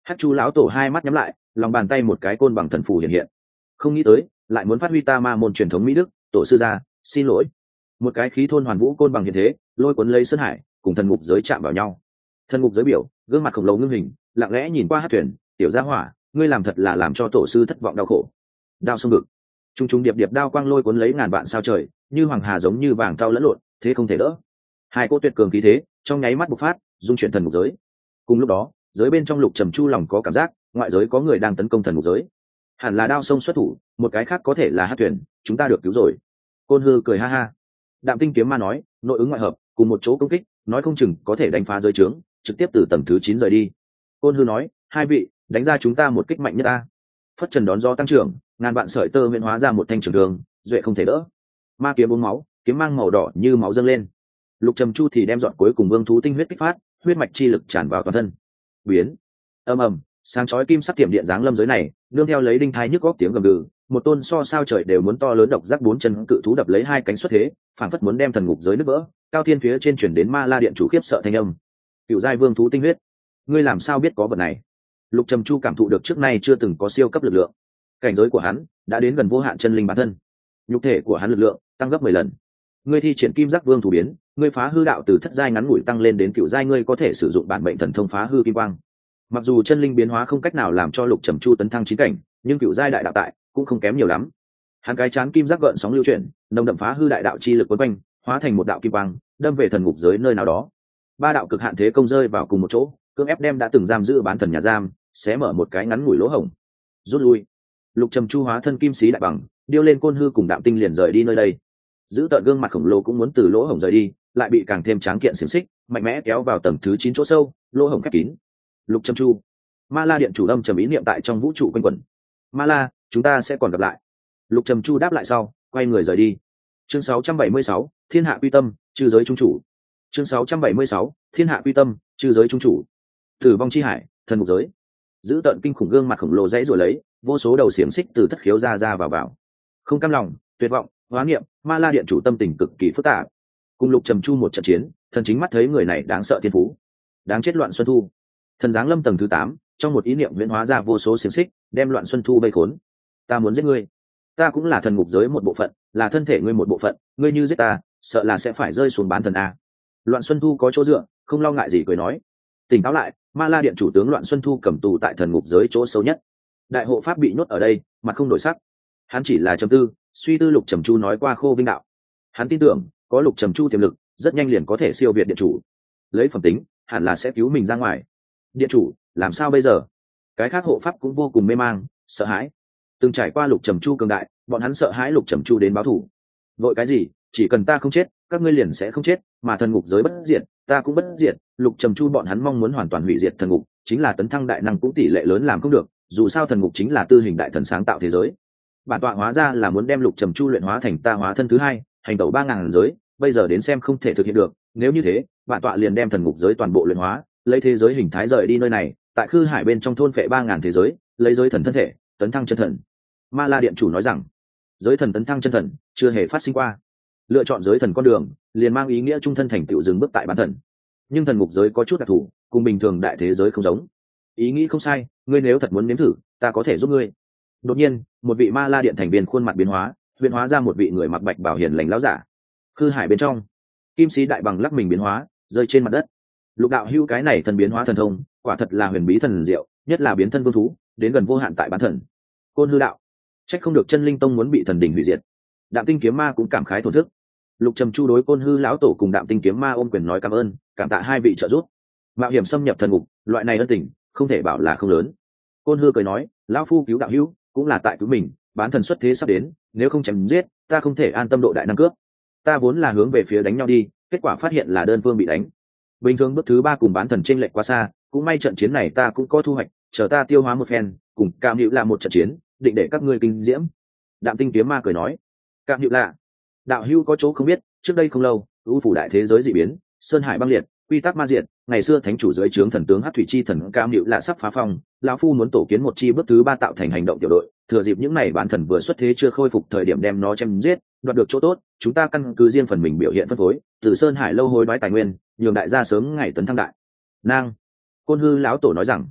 Hát chu lão tổ hai mắt nhắm lại, lòng bàn tay một cái côn bằng thần phù hiện hiện. Không nghĩ tới lại muốn phát huy ta ma môn truyền thống mỹ đức, tổ sư gia xin lỗi. Một cái khí thôn hoàn vũ côn bằng hiện thế, lôi cuốn lấy sơn hải cùng thần ngục giới chạm vào nhau. Thần ngục giới biểu gương mặt khổng lồ ngưng hình, lặng lẽ nhìn qua hát thuyền, tiểu gia hỏa, ngươi làm thật là làm cho tổ sư thất vọng đau khổ. Đao sông ngực, trung trung điệp điệp đao quang lôi cuốn lấy ngàn vạn sao trời, như hoàng hà giống như vàng thau lẫn lộn, thế không thể đỡ. Hai cỗ tuyệt cường khí thế trong nháy mắt bộc phát, dung chuyển thần ngục giới. Cùng lúc đó, giới bên trong Lục Trầm Chu lòng có cảm giác, ngoại giới có người đang tấn công thần ngục giới. Hẳn là đao sông xuất thủ, một cái khác có thể là hát thuyền, chúng ta được cứu rồi. Côn Hư cười ha ha. Đạm Tinh Kiếm Ma nói, nội ứng ngoại hợp, cùng một chỗ công kích, nói không chừng có thể đánh phá giới trướng, trực tiếp từ tầng thứ chín rời đi. Côn Hư nói, hai vị, đánh ra chúng ta một kích mạnh nhất ta. Phất trần đón gió tăng trưởng, ngàn vạn sợi tơ huyễn hóa ra một thanh trường thương, duệ không thể đỡ. Ma kiếm uống máu, kiếm mang màu đỏ như máu dâng lên. Lục Trầm Chu thì đem dọn cuối cùng vương thú tinh huyết kích phát, huyết mạch chi lực tràn vào toàn thân. Biến. Ầm ầm, sáng chói kim sắc tiệm điện dáng lâm giới này, nương theo lấy đinh thai nhức góc tiếng gầm gừ, một tôn so sao trời đều muốn to lớn độc giác bốn chân cự thú đập lấy hai cánh xuất thế, phảng phất muốn đem thần ngục giới nứt vỡ. Cao thiên phía trên chuyển đến Ma La điện chủ khiếp sợ thanh âm. Cựu giai vương thú tinh huyết, ngươi làm sao biết có vật này? Lục Trầm Chu cảm thụ được trước nay chưa từng có siêu cấp lực lượng. Cảnh giới của hắn đã đến gần vô hạn chân linh bản thân, nhục thể của hắn lực lượng tăng gấp mười lần. Ngươi thi triển kim giác vương thủ biến, ngươi phá hư đạo từ thất giai ngắn ngủi tăng lên đến cựu giai, ngươi có thể sử dụng bản mệnh thần thông phá hư kim quang. Mặc dù chân linh biến hóa không cách nào làm cho Lục Trầm Chu tấn thăng chín cảnh, nhưng cựu giai đại đạo tại cũng không kém nhiều lắm. Hắn cái chán kim giác gợn sóng lưu chuyển, nồng đậm phá hư đại đạo chi lực quấn quanh, hóa thành một đạo kim quang, đâm về thần ngục giới nơi nào đó. Ba đạo cực hạn thế công rơi vào cùng một chỗ, cưỡng ép đem đã từng giam giữ bán thần nhà giam, xé mở một cái ngắn ngủi lỗ hổng. Rút lui. Lục Trầm Chu hóa thân kim sĩ đại bằng, điêu lên Côn Hư cùng Đạm Tinh liền rời đi nơi đây. Giữ tợn gương mặt khổng lồ cũng muốn từ lỗ hổng rời đi, lại bị càng thêm tráng kiện xiềng xích mạnh mẽ kéo vào tầng thứ chín chỗ sâu, lỗ hổng khép kín. Lục Trầm Chu, Ma La điện chủ âm trầm ý niệm tại trong vũ trụ quanh quẩn. Ma La, chúng ta sẽ còn gặp lại. Lục Trầm Chu đáp lại sau, quay người rời đi. Chương sáu trăm bảy mươi sáu, Thiên hạ quy tâm, chư giới trung chủ. Chương sáu trăm bảy mươi sáu, Thiên hạ quy tâm, chư giới trung chủ. Tử vong chi hải, thần ngục giới. Giữ tợn kinh khủng gương mặt khổng lồ dãy rồi lấy, vô số đầu xiềng xích từ thất khiếu ra ra vào vào. Không cam lòng, tuyệt vọng, hóa niệm, Ma La điện chủ tâm tình cực kỳ phức tạp. Cùng Lục Trầm Chu một trận chiến, thần chính mắt thấy người này đáng sợ thiên phú, đáng chết Loạn Xuân Thu. Thần giáng lâm tầng thứ tám, trong một ý niệm huyễn hóa ra vô số xiềng xích, đem Loạn Xuân Thu vây khốn. Ta muốn giết ngươi, ta cũng là thần ngục giới một bộ phận, là thân thể ngươi một bộ phận, ngươi như giết ta, sợ là sẽ phải rơi xuống bán thần a. Loạn Xuân Thu có chỗ dựa, không lo ngại gì cười nói. Tỉnh táo lại, Ma La điện chủ tướng Loạn Xuân Thu cầm tù tại thần ngục giới chỗ sâu nhất. Đại hộ pháp bị nhốt ở đây, mặt không đổi sắc. Hắn chỉ là trầm tư, suy tư Lục Trầm Chu nói qua khô vinh đạo. Hắn tin tưởng, có Lục Trầm Chu tiềm lực, rất nhanh liền có thể siêu việt điện chủ. Lấy phẩm tính, hẳn là sẽ cứu mình ra ngoài. Điện chủ, làm sao bây giờ? Cái khác hộ pháp cũng vô cùng mê mang, sợ hãi. Từng trải qua Lục Trầm Chu cường đại, bọn hắn sợ hãi Lục Trầm Chu đến báo thù. Vội cái gì, chỉ cần ta không chết, các ngươi liền sẽ không chết, mà thần ngục giới bất diệt, ta cũng bất diệt. Lục Trầm Chu bọn hắn mong muốn hoàn toàn hủy diệt thần ngục, chính là tấn thăng đại năng cũng tỷ lệ lớn làm không được, dù sao thần ngục chính là tư hình đại thần sáng tạo thế giới. Bản tọa hóa ra là muốn đem Lục Trầm Chu luyện hóa thành ta hóa thân thứ hai, hành tẩu ba ngàn giới, bây giờ đến xem không thể thực hiện được, nếu như thế, bản tọa liền đem thần ngục giới toàn bộ luyện hóa, lấy thế giới hình thái rời đi nơi này, tại Khư Hải bên trong thôn phệ ba ngàn thế giới, lấy giới thần thân thể, tấn thăng chân thần. Ma La điện chủ nói rằng, giới thần tấn thăng chân thần chưa hề phát sinh qua. Lựa chọn giới thần con đường, liền mang ý nghĩa trung thân thành tựu dừng bước tại bán thần. Nhưng thần ngục giới có chút đặc thù, cùng bình thường đại thế giới không giống. Ý nghĩ không sai, ngươi nếu thật muốn nếm thử, ta có thể giúp ngươi. Đột nhiên, một vị Ma La điện thành viên khuôn mặt biến hóa, huyền hóa ra một vị người mặc bạch bảo hiền lành lão giả. Khư Hải bên trong, kim sĩ đại bằng lắc mình biến hóa, rơi trên mặt đất. Lục đạo hữu cái này thần biến hóa thần thông, quả thật là huyền bí thần diệu, nhất là biến thân vương thú, đến gần vô hạn tại bán thần. Côn Hư đạo, trách không được chân linh tông muốn bị thần đỉnh hủy diệt. Đạm Tinh kiếm ma cũng cảm khái thổn thức. Lục Trầm Chu đối Côn Hư lão tổ cùng Đạm Tinh kiếm ma ôm quyền nói cảm ơn, cảm tạ hai vị trợ giúp. Mạo hiểm xâm nhập thần ngục, loại này ân tình, không thể bảo là không lớn. Côn Hư cười nói, lão phu cứu đạo hữu, cũng là tại cứu mình, bán thần xuất thế sắp đến, nếu không chém giết, ta không thể an tâm độ đại năng cướp. Ta vốn là hướng về phía đánh nhau đi, kết quả phát hiện là đơn phương bị đánh. Bình thường bước thứ ba cùng bán thần chênh lệch quá xa, cũng may trận chiến này ta cũng có thu hoạch, chờ ta tiêu hóa một phen, cùng Cam Hữu là một trận chiến, định để các ngươi kinh diễm. Đạm Tinh kiếm ma cười nói, Cam Hữu lạ, đạo hữu có chỗ không biết, trước đây không lâu, ưu phủ đại thế giới dị biến, sơn hải băng liệt, quy tắc ma diệt, ngày xưa thánh chủ dưới trướng thần tướng Hắc thủy chi thần Cam Hữu lạ sắp phá phong, lão phu muốn tổ kiến một chi bước thứ ba tạo thành hành động tiểu đội, thừa dịp những này bán thần vừa xuất thế chưa khôi phục thời điểm đem nó chém giết, đoạt được chỗ tốt, chúng ta căn cứ riêng phần mình biểu hiện phân phối, từ sơn hải lâu hối đoái tài nguyên, nhường đại gia sớm ngày tấn thăng đại năng. Côn Hư lão tổ nói rằng,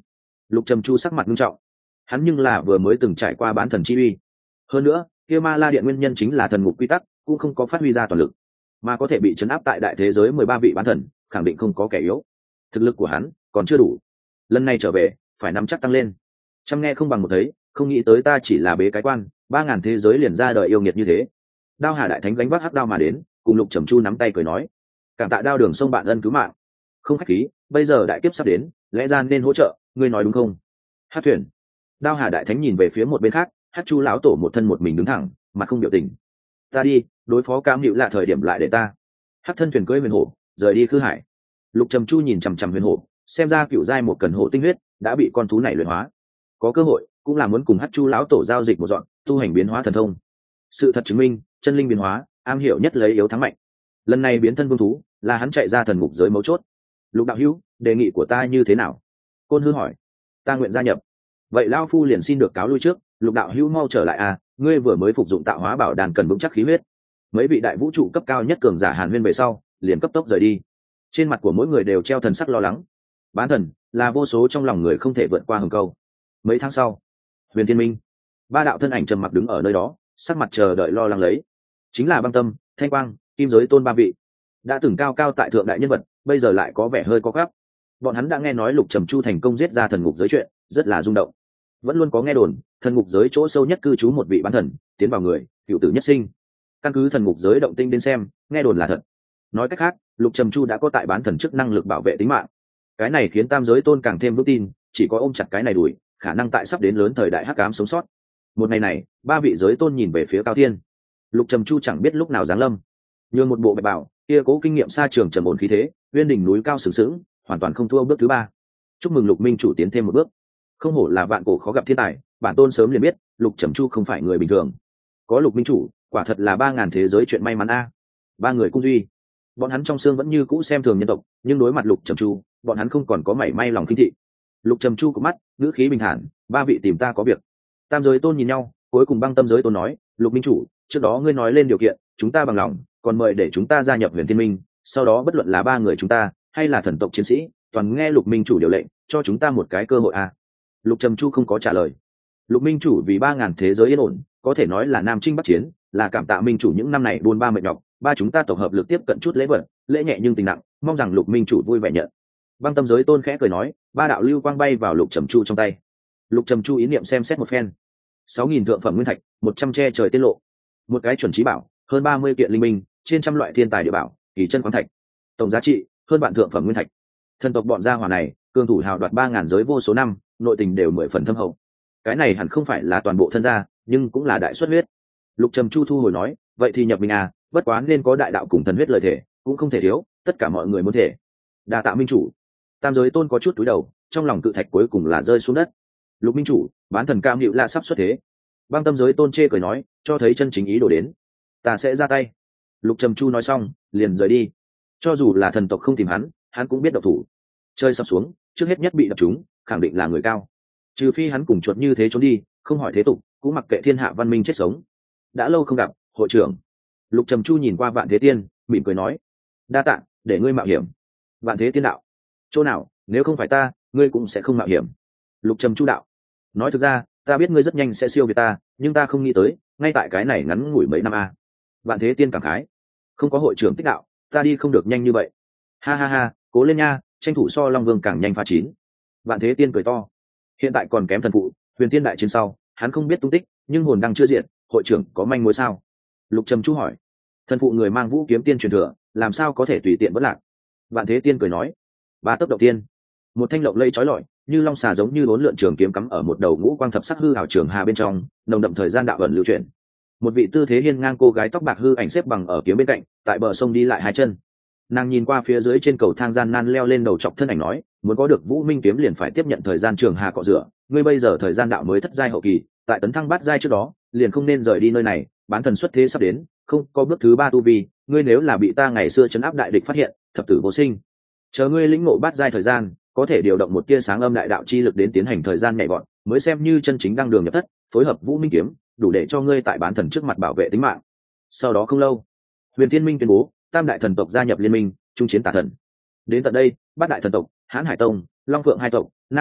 Lục Trầm Chu sắc mặt nghiêm trọng, hắn nhưng là vừa mới từng trải qua bán thần chi uy, hơn nữa kia ma la điện nguyên nhân chính là thần ngục quy tắc cũng không có phát huy ra toàn lực, mà có thể bị chấn áp tại đại thế giới mười ba vị bán thần khẳng định không có kẻ yếu, thực lực của hắn còn chưa đủ, lần này trở về phải nắm chắc tăng lên. Chăm nghe không bằng một thấy, không nghĩ tới ta chỉ là bế cái quan, ba ngàn thế giới liền ra đời yêu nghiệt như thế. Đao Hà đại thánh gánh vác hắc đao mà đến, cùng Lục Trầm Chu nắm tay cười nói, cảm tạ Đao Đường sông bạn ân cứu mạng. Không khách khí, bây giờ đại kiếp sắp đến, lẽ ra nên hỗ trợ, ngươi nói đúng không? Hát thuyền. Đao Hà đại thánh nhìn về phía một bên khác, Hát Chu lão tổ một thân một mình đứng thẳng, mặt không biểu tình. Ta đi, đối phó Cam Hữu là thời điểm lại để ta. Hát thân thuyền cưỡi huyền hổ, rời đi khư hải. Lục Trầm Chu nhìn chằm chằm huyền hổ, xem ra cựu giai một cần hổ tinh huyết đã bị con thú này luyện hóa, có cơ hội cũng là muốn cùng Hát Chu lão tổ giao dịch một dọn, tu hành biến hóa thần thông. Sự thật chứng minh, chân linh biến hóa, am hiểu nhất lấy yếu thắng mạnh. Lần này biến thân vương thú là hắn chạy ra thần ngục giới mấu chốt. Lục đạo hữu, đề nghị của ta như thế nào? Côn Hư hỏi. Ta nguyện gia nhập. Vậy lão phu liền xin được cáo lui trước. Lục đạo hữu mau trở lại à, ngươi vừa mới phục dụng tạo hóa bảo đàn cần vững chắc khí huyết. Mấy vị đại vũ trụ cấp cao nhất cường giả Hàn Huyên về sau, liền cấp tốc rời đi. Trên mặt của mỗi người đều treo thần sắc lo lắng. Bán thần là vô số trong lòng người không thể vượt qua hừng câu. Mấy tháng sau, Huyền Thiên Minh, ba đạo thân ảnh trầm mặc đứng ở nơi đó, sắc mặt chờ đợi lo lắng lấy. Chính là Băng Tâm, Thanh Quang, Kim Giới Tôn ba vị, đã từng cao cao tại thượng đại nhân vật, bây giờ lại có vẻ hơi có gáp. Bọn hắn đã nghe nói Lục Trầm Chu thành công giết ra thần ngục giới chuyện, rất là rung động. Vẫn luôn có nghe đồn, thần ngục giới chỗ sâu nhất cư trú một vị bán thần, tiến vào người, cựu tử nhất sinh. Căn cứ thần ngục giới động tinh đến xem, nghe đồn là thật. Nói cách khác, Lục Trầm Chu đã có tại bán thần chức năng lực bảo vệ tính mạng. Cái này khiến tam giới tôn càng thêm vững tin, chỉ có ôm chặt cái này đuổi, khả năng tại sắp đến lớn thời đại hắc ám sống sót. Một ngày này, ba vị giới tôn nhìn về phía Cao Thiên. Lục Trầm Chu chẳng biết lúc nào giáng lâm, nhường một bộ bạch bảo, kia cố kinh nghiệm xa trường trầm ổn khí thế, uyên đỉnh núi cao sừng sững, hoàn toàn không thua bước thứ ba. Chúc mừng Lục Minh chủ tiến thêm một bước. Không hổ là vạn cổ khó gặp thiên tài, bản tôn sớm liền biết, Lục Trầm Chu không phải người bình thường. Có Lục Minh chủ, quả thật là ba ngàn thế giới chuyện may mắn a. Ba người cung duy, bọn hắn trong xương vẫn như cũ xem thường nhân tộc, nhưng đối mặt Lục Trầm Chu, bọn hắn không còn có mảy may lòng khinh thị. Lục Trầm Chu có mắt, ngữ khí bình thản, ba vị tìm ta có việc. Tam giới tôn nhìn nhau, cuối cùng Băng Tâm giới tôn nói, Lục Minh chủ, trước đó ngươi nói lên điều kiện, chúng ta bằng lòng, còn mời để chúng ta gia nhập Huyền Thiên Minh, sau đó bất luận là ba người chúng ta hay là thần tộc chiến sĩ, toàn nghe Lục Minh chủ điều lệnh, cho chúng ta một cái cơ hội à. Lục Trầm Chu không có trả lời. Lục Minh chủ vì ba ngàn thế giới yên ổn, có thể nói là nam chinh bắc chiến, là cảm tạ Minh chủ những năm này buôn ba mệt nhọc, ba chúng ta tổng hợp lực tiếp cận chút lễ vật, lễ nhẹ nhưng tình nặng, mong rằng Lục Minh chủ vui vẻ nhận. Băng Tâm giới tôn khẽ cười nói, ba đạo lưu quang bay vào Lục Trầm Chu trong tay. Lục Trầm Chu ý niệm xem xét một phen. sáu nghìn thượng phẩm nguyên thạch, một trăm tre trời tiết lộ, một cái chuẩn trí bảo, hơn ba mươi kiện linh minh, trên trăm loại thiên tài địa bảo, kỳ chân khoáng thạch, tổng giá trị hơn vạn thượng phẩm nguyên thạch. Thần tộc bọn gia hỏa này, cường thủ hào đoạt ba ngàn giới vô số năm, nội tình đều mười phần thâm hậu. Cái này hẳn không phải là toàn bộ thân gia, nhưng cũng là đại xuất huyết. Lục Trầm Chu thu hồi nói, vậy thì nhập mình à, bất quá nên có đại đạo cùng thần huyết lời thể, cũng không thể thiếu, tất cả mọi người muốn thể. Đa tạ Minh chủ. Tam giới tôn có chút túi đầu, trong lòng cự thạch cuối cùng là rơi xuống đất. Lục Minh chủ, bán thần Cam Hữu La sắp xuất thế. Băng Tâm giới tôn chê cười nói, cho thấy chân chính ý đồ đến, ta sẽ ra tay. Lục Trầm Chu nói xong, liền rời đi. Cho dù là thần tộc không tìm hắn, hắn cũng biết độc thủ. Chơi sắp xuống, trước hết nhất bị đập trúng, khẳng định là người cao. Trừ phi hắn cùng chuột như thế trốn đi, không hỏi thế tục, cũng mặc kệ thiên hạ văn minh chết sống. Đã lâu không gặp, hội trưởng. Lục Trầm Chu nhìn qua Vạn Thế Tiên, mỉm cười nói, đa tạ, để ngươi mạo hiểm. Vạn Thế Tiên đạo, chỗ nào, nếu không phải ta, ngươi cũng sẽ không mạo hiểm. Lục Trầm Chu đạo, nói thực ra, ta biết ngươi rất nhanh sẽ siêu việt ta, nhưng ta không nghĩ tới, ngay tại cái này ngắn ngủi mấy năm a. Vạn Thế Tiên cảm khái, không có hội trưởng tích đạo, ta đi không được nhanh như vậy. Ha ha ha, cố lên nha, tranh thủ so Long Vương càng nhanh phá chín. Vạn Thế Tiên cười to, hiện tại còn kém thần phụ, Huyền Tiên đại chiến sau, hắn không biết tung tích, nhưng hồn đang chưa diện, hội trưởng có manh mối sao? Lục Trầm Chu hỏi. Thần phụ người mang vũ kiếm tiên truyền thừa, làm sao có thể tùy tiện vỡ lạc? Vạn Thế Tiên cười nói, ba tốc đầu tiên, một thanh lộng lây chói lọi, như long xà giống như bốn lượn trường kiếm cắm ở một đầu ngũ quang thập sắc hư hảo trường hà bên trong, nồng đậm thời gian đạo ẩn lưu chuyển. Một vị tư thế hiên ngang cô gái tóc bạc hư ảnh xếp bằng ở kiếm bên cạnh, tại bờ sông đi lại hai chân. Nàng nhìn qua phía dưới trên cầu thang gian nan leo lên đầu chọc thân ảnh nói, muốn có được vũ minh kiếm liền phải tiếp nhận thời gian trường hà cọ rửa, ngươi bây giờ thời gian đạo mới thất giai hậu kỳ, tại tấn thăng bát giai trước đó, liền không nên rời đi nơi này, bán thần xuất thế sắp đến, không có bước thứ ba tu vi, ngươi nếu là bị ta ngày xưa chấn áp đại địch phát hiện, thập tử vô sinh. Chờ ngươi lĩnh ngộ bát giai thời gian, có thể điều động một tia sáng âm đại đạo chi lực đến tiến hành thời gian nhảy vọt, mới xem như chân chính đăng đường nhập thất, phối hợp vũ minh kiếm, đủ để cho ngươi tại bán thần trước mặt bảo vệ tính mạng. Sau đó không lâu, Huyền Thiên Minh tuyên bố, tam đại thần tộc gia nhập liên minh, chung chiến tà thần. Đến tận đây, bát đại thần tộc, Hán Hải Tông, Long Phượng hai tộc, Nam Thiên,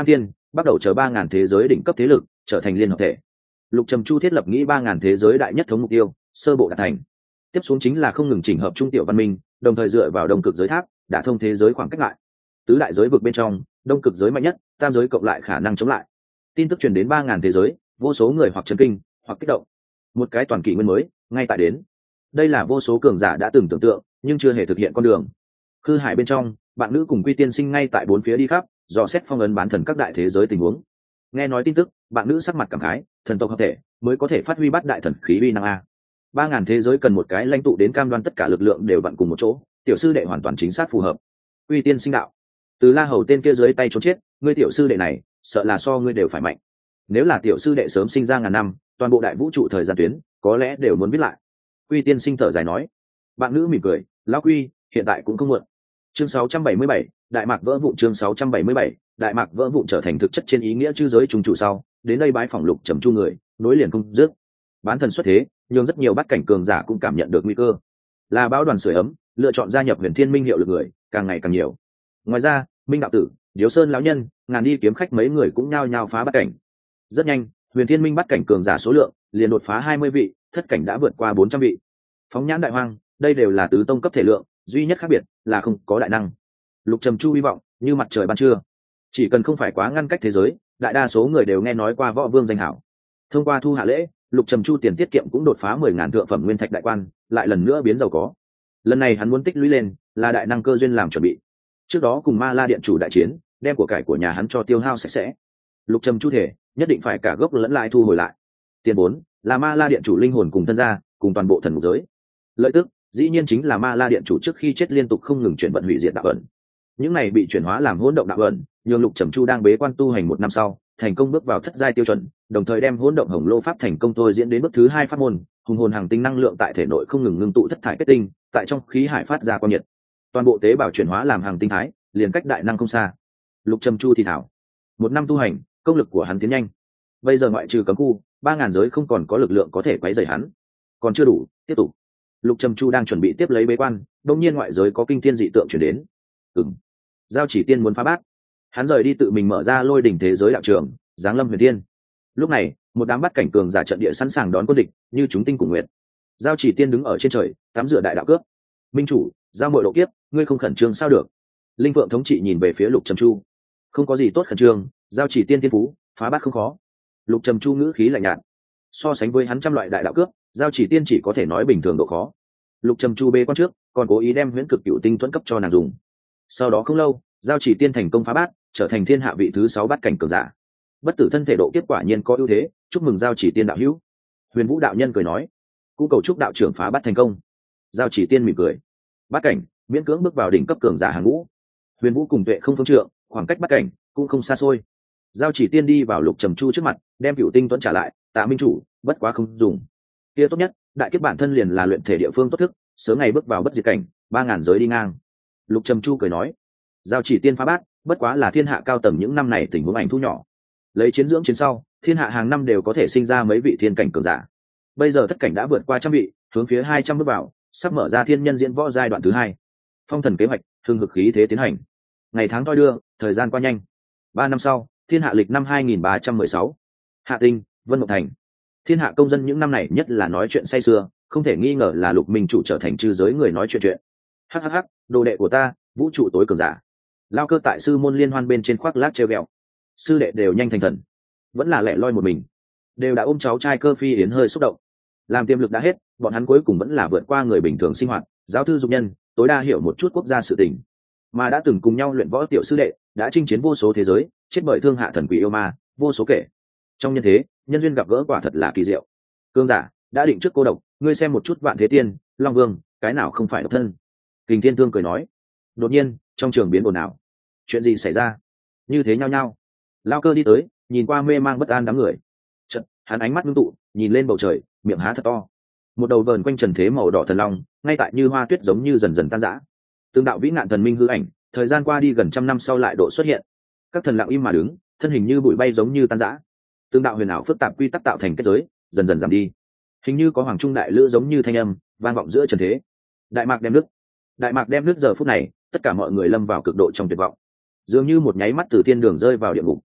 bắt đầu chờ ba ngàn thế giới đỉnh cấp thế lực trở thành liên hợp thể. Lục Trầm Chu thiết lập nghĩ ba ngàn thế giới đại nhất thống mục tiêu, sơ bộ đạt thành. Tiếp xuống chính là không ngừng chỉnh hợp trung tiểu văn minh, đồng thời dựa vào đông cực giới tháp đả thông thế giới khoảng cách lại. Tứ đại giới vực bên trong, đông cực giới mạnh nhất, tam giới cộng lại khả năng chống lại. Tin tức truyền đến ba ngàn thế giới, vô số người hoặc chấn kinh hoặc kích động. Một cái toàn kỷ nguyên mới ngay tại đến. Đây là vô số cường giả đã từng tưởng tượng nhưng chưa hề thực hiện con đường. Khư hải bên trong, bạn nữ cùng Quy Tiên Sinh ngay tại bốn phía đi khắp, dò xét phong ấn bán thần các đại thế giới tình huống. Nghe nói tin tức, bạn nữ sắc mặt cảm khái, thần tộc hợp thể mới có thể phát huy bát đại thần khí uy năng a. Ba ngàn thế giới cần một cái lãnh tụ đến cam đoan tất cả lực lượng đều vặn cùng một chỗ, tiểu sư đệ hoàn toàn chính xác phù hợp. Quy Tiên Sinh đạo, từ La Hầu tên kia dưới tay trốn chết, ngươi tiểu sư đệ này, sợ là so ngươi đều phải mạnh. Nếu là tiểu sư đệ sớm sinh ra ngàn năm, toàn bộ đại vũ trụ thời gian tuyến, có lẽ đều muốn viết lại. Quy Tiên Sinh thở dài nói. Bạn nữ mỉm cười, lão Quy, hiện tại cũng không muộn. Chương sáu trăm bảy mươi bảy, đại mạc vỡ vụn. Chương sáu trăm bảy mươi bảy, đại mạc vỡ vụn trở thành thực chất trên ý nghĩa chư giới trùng trụ sau, đến đây bái phỏng Lục Trầm Chu người, nối liền không dứt. Bán thần xuất thế, nhưng rất nhiều bát cảnh cường giả cũng cảm nhận được nguy cơ. Là báo đoàn sưởi ấm, lựa chọn gia nhập Huyền Thiên Minh hiệu lực người, càng ngày càng nhiều. Ngoài ra, Minh đạo tử, Điếu Sơn lão nhân, ngàn đi kiếm khách mấy người cũng nhao nhao phá bát cảnh. Rất nhanh, Huyền Thiên Minh bát cảnh cường giả số lượng liền đột phá hai mươi vị, thất cảnh đã vượt qua bốn trăm vị. Phóng nhãn đại hoang, đây đều là tứ tông cấp thể lượng, duy nhất khác biệt là không có đại năng. Lục Trầm Chu hy vọng như mặt trời ban trưa, chỉ cần không phải quá ngăn cách thế giới, đại đa số người đều nghe nói qua võ vương danh hảo. Thông qua thu hạ lễ, Lục Trầm Chu tiền tiết kiệm cũng đột phá mười ngàn thượng phẩm nguyên thạch đại quan, lại lần nữa biến giàu có. Lần này hắn muốn tích lũy lên, là đại năng cơ duyên làm chuẩn bị. Trước đó cùng Ma La điện chủ đại chiến, đem của cải của nhà hắn cho tiêu hao sạch sẽ. Lục Trầm Chu thể nhất định phải cả gốc lẫn lãi thu hồi lại. Tiền vốn là Ma La điện chủ linh hồn cùng thân gia, cùng toàn bộ thần ngục giới. Lợi tức dĩ nhiên chính là Ma La điện chủ trước khi chết liên tục không ngừng chuyển vận hủy diệt đạo ẩn. Những này bị chuyển hóa làm hỗn động đạo ẩn, nhường Lục Trầm Chu đang bế quan tu hành một năm sau, thành công bước vào thất giai tiêu chuẩn, đồng thời đem hỗn động hồng lô pháp thành công thôi diễn đến bước thứ hai pháp môn, hùng hồn hàng tinh năng lượng tại thể nội không ngừng ngưng tụ thất thải kết tinh, tại trong khí hải phát ra quang nhiệt. Toàn bộ tế bào chuyển hóa làm hàng tinh thái, liền cách đại năng không xa. Lục Trầm Chu thì thảo, một năm tu hành, công lực của hắn tiến nhanh. Bây giờ ngoại trừ cấm khu, ba ngàn giới không còn có lực lượng có thể quấy rầy hắn. Còn chưa đủ, tiếp tục. Lục Trầm Chu đang chuẩn bị tiếp lấy bế quan, đột nhiên ngoại giới có kinh thiên dị tượng chuyển đến. Ừm, Giao Chỉ Tiên muốn phá bát. Hắn rời đi tự mình mở ra lôi đỉnh thế giới đạo trường, giáng lâm huyền thiên. Lúc này, một đám bắt cảnh cường giả trận địa sẵn sàng đón quân địch, như chúng tinh cùng nguyệt. Giao Chỉ Tiên đứng ở trên trời, tắm rửa đại đạo cướp. Minh chủ, giao muội độ kiếp, ngươi không khẩn trương sao được? Linh Phượng thống trị nhìn về phía Lục Trầm Chu. Không có gì tốt khẩn trương, Giao Chỉ Tiên thiên phú, phá bát không khó. Lục Trầm Chu ngữ khí lạnh nhạt. So sánh với hắn trăm loại đại đạo cướp, Giao Chỉ Tiên chỉ có thể nói bình thường độ khó. Lục Trầm Chu bê quan trước, còn cố ý đem huyễn cực cựu tinh thuẫn cấp cho nàng dùng. Sau đó không lâu, Giao Chỉ Tiên thành công phá bát, trở thành thiên hạ vị thứ sáu bát cảnh cường giả. Bất tử thân thể độ kết quả nhiên có ưu thế, chúc mừng Giao Chỉ Tiên đạo hữu. Huyền Vũ đạo nhân cười nói, cũng cầu chúc đạo trưởng phá bát thành công. Giao Chỉ Tiên mỉm cười. Bát cảnh, miễn cưỡng bước vào đỉnh cấp cường giả hàng ngũ. Huyền Vũ cùng Tuệ không phương trượng, khoảng cách bát cảnh cũng không xa xôi. Giao Chỉ Tiên đi vào Lục Trầm Chu trước mặt, đem cựu tinh thuẫn trả lại, tạ minh chủ, bất quá không dùng. Kia tốt nhất, đại kiếp bản thân liền là luyện thể địa phương tốt thức, sớm ngày bước vào bất diệt cảnh, ba ngàn giới đi ngang. Lục Trầm Chu cười nói, Giao Chỉ Tiên phá bát, bất quá là thiên hạ cao tầng những năm này tình huống ảnh thu nhỏ. Lấy chiến dưỡng chiến sau, thiên hạ hàng năm đều có thể sinh ra mấy vị thiên cảnh cường giả. Bây giờ thất cảnh đã vượt qua trăm vị, hướng phía hai trăm bước vào, sắp mở ra thiên nhân diễn võ giai đoạn thứ hai. Phong thần kế hoạch, hưng hực khí thế tiến hành. Ngày tháng thoi đưa, thời gian qua nhanh. Ba năm sau, thiên hạ lịch năm hai nghìn ba trăm mười sáu. Hạ Tinh, Vân Mộng Thành. Thiên hạ công dân những năm này nhất là nói chuyện say sưa, không thể nghi ngờ là Lục Minh chủ trở thành chư giới người nói chuyện chuyện. Hắc hắc hắc, đồ đệ của ta, vũ trụ tối cường giả. Lao Cơ tại sư môn liên hoan bên trên khoác lác trêu ghẹo. Sư đệ đều nhanh thành thần, vẫn là lẻ loi một mình, đều đã ôm cháu trai Cơ Phi Yến hơi xúc động. Làm tiềm lực đã hết, bọn hắn cuối cùng vẫn là vượt qua người bình thường sinh hoạt, giáo thư dục nhân, tối đa hiểu một chút quốc gia sự tình. Mà đã từng cùng nhau luyện võ tiểu sư đệ, đã chinh chiến vô số thế giới, chết bởi thương hạ thần quỷ yêu ma, vô số kể. Trong nhân thế, nhân duyên gặp gỡ quả thật là kỳ diệu. Cương giả đã định trước cô độc, ngươi xem một chút Vạn Thế Tiên, Long Vương, cái nào không phải độc thân? Kình Thiên Thương cười nói. Đột nhiên, trong trường biến ồn ào. Chuyện gì xảy ra? Như thế nhao nhao. Lao Cơ đi tới, nhìn qua mê mang bất an đám người. Chợt, hắn ánh mắt ngưng tụ, nhìn lên bầu trời, miệng há thật to. Một đầu vờn quanh trần thế màu đỏ thần long, ngay tại như hoa tuyết giống như dần dần tan rã. Tương đạo vĩ nạn thần minh hư ảnh, thời gian qua đi gần trăm năm sau lại độ xuất hiện. Các thần lặng im mà đứng, thân hình như bụi bay giống như tan rã. Tương đạo huyền ảo phức tạp quy tắc tạo thành kết giới, dần dần giảm đi. Hình như có hoàng trung đại lữ giống như thanh âm, vang vọng giữa trần thế. Đại mạc đem nước. Đại mạc đem nước giờ phút này, tất cả mọi người lâm vào cực độ trong tuyệt vọng. Dường như một nháy mắt từ thiên đường rơi vào địa ngục.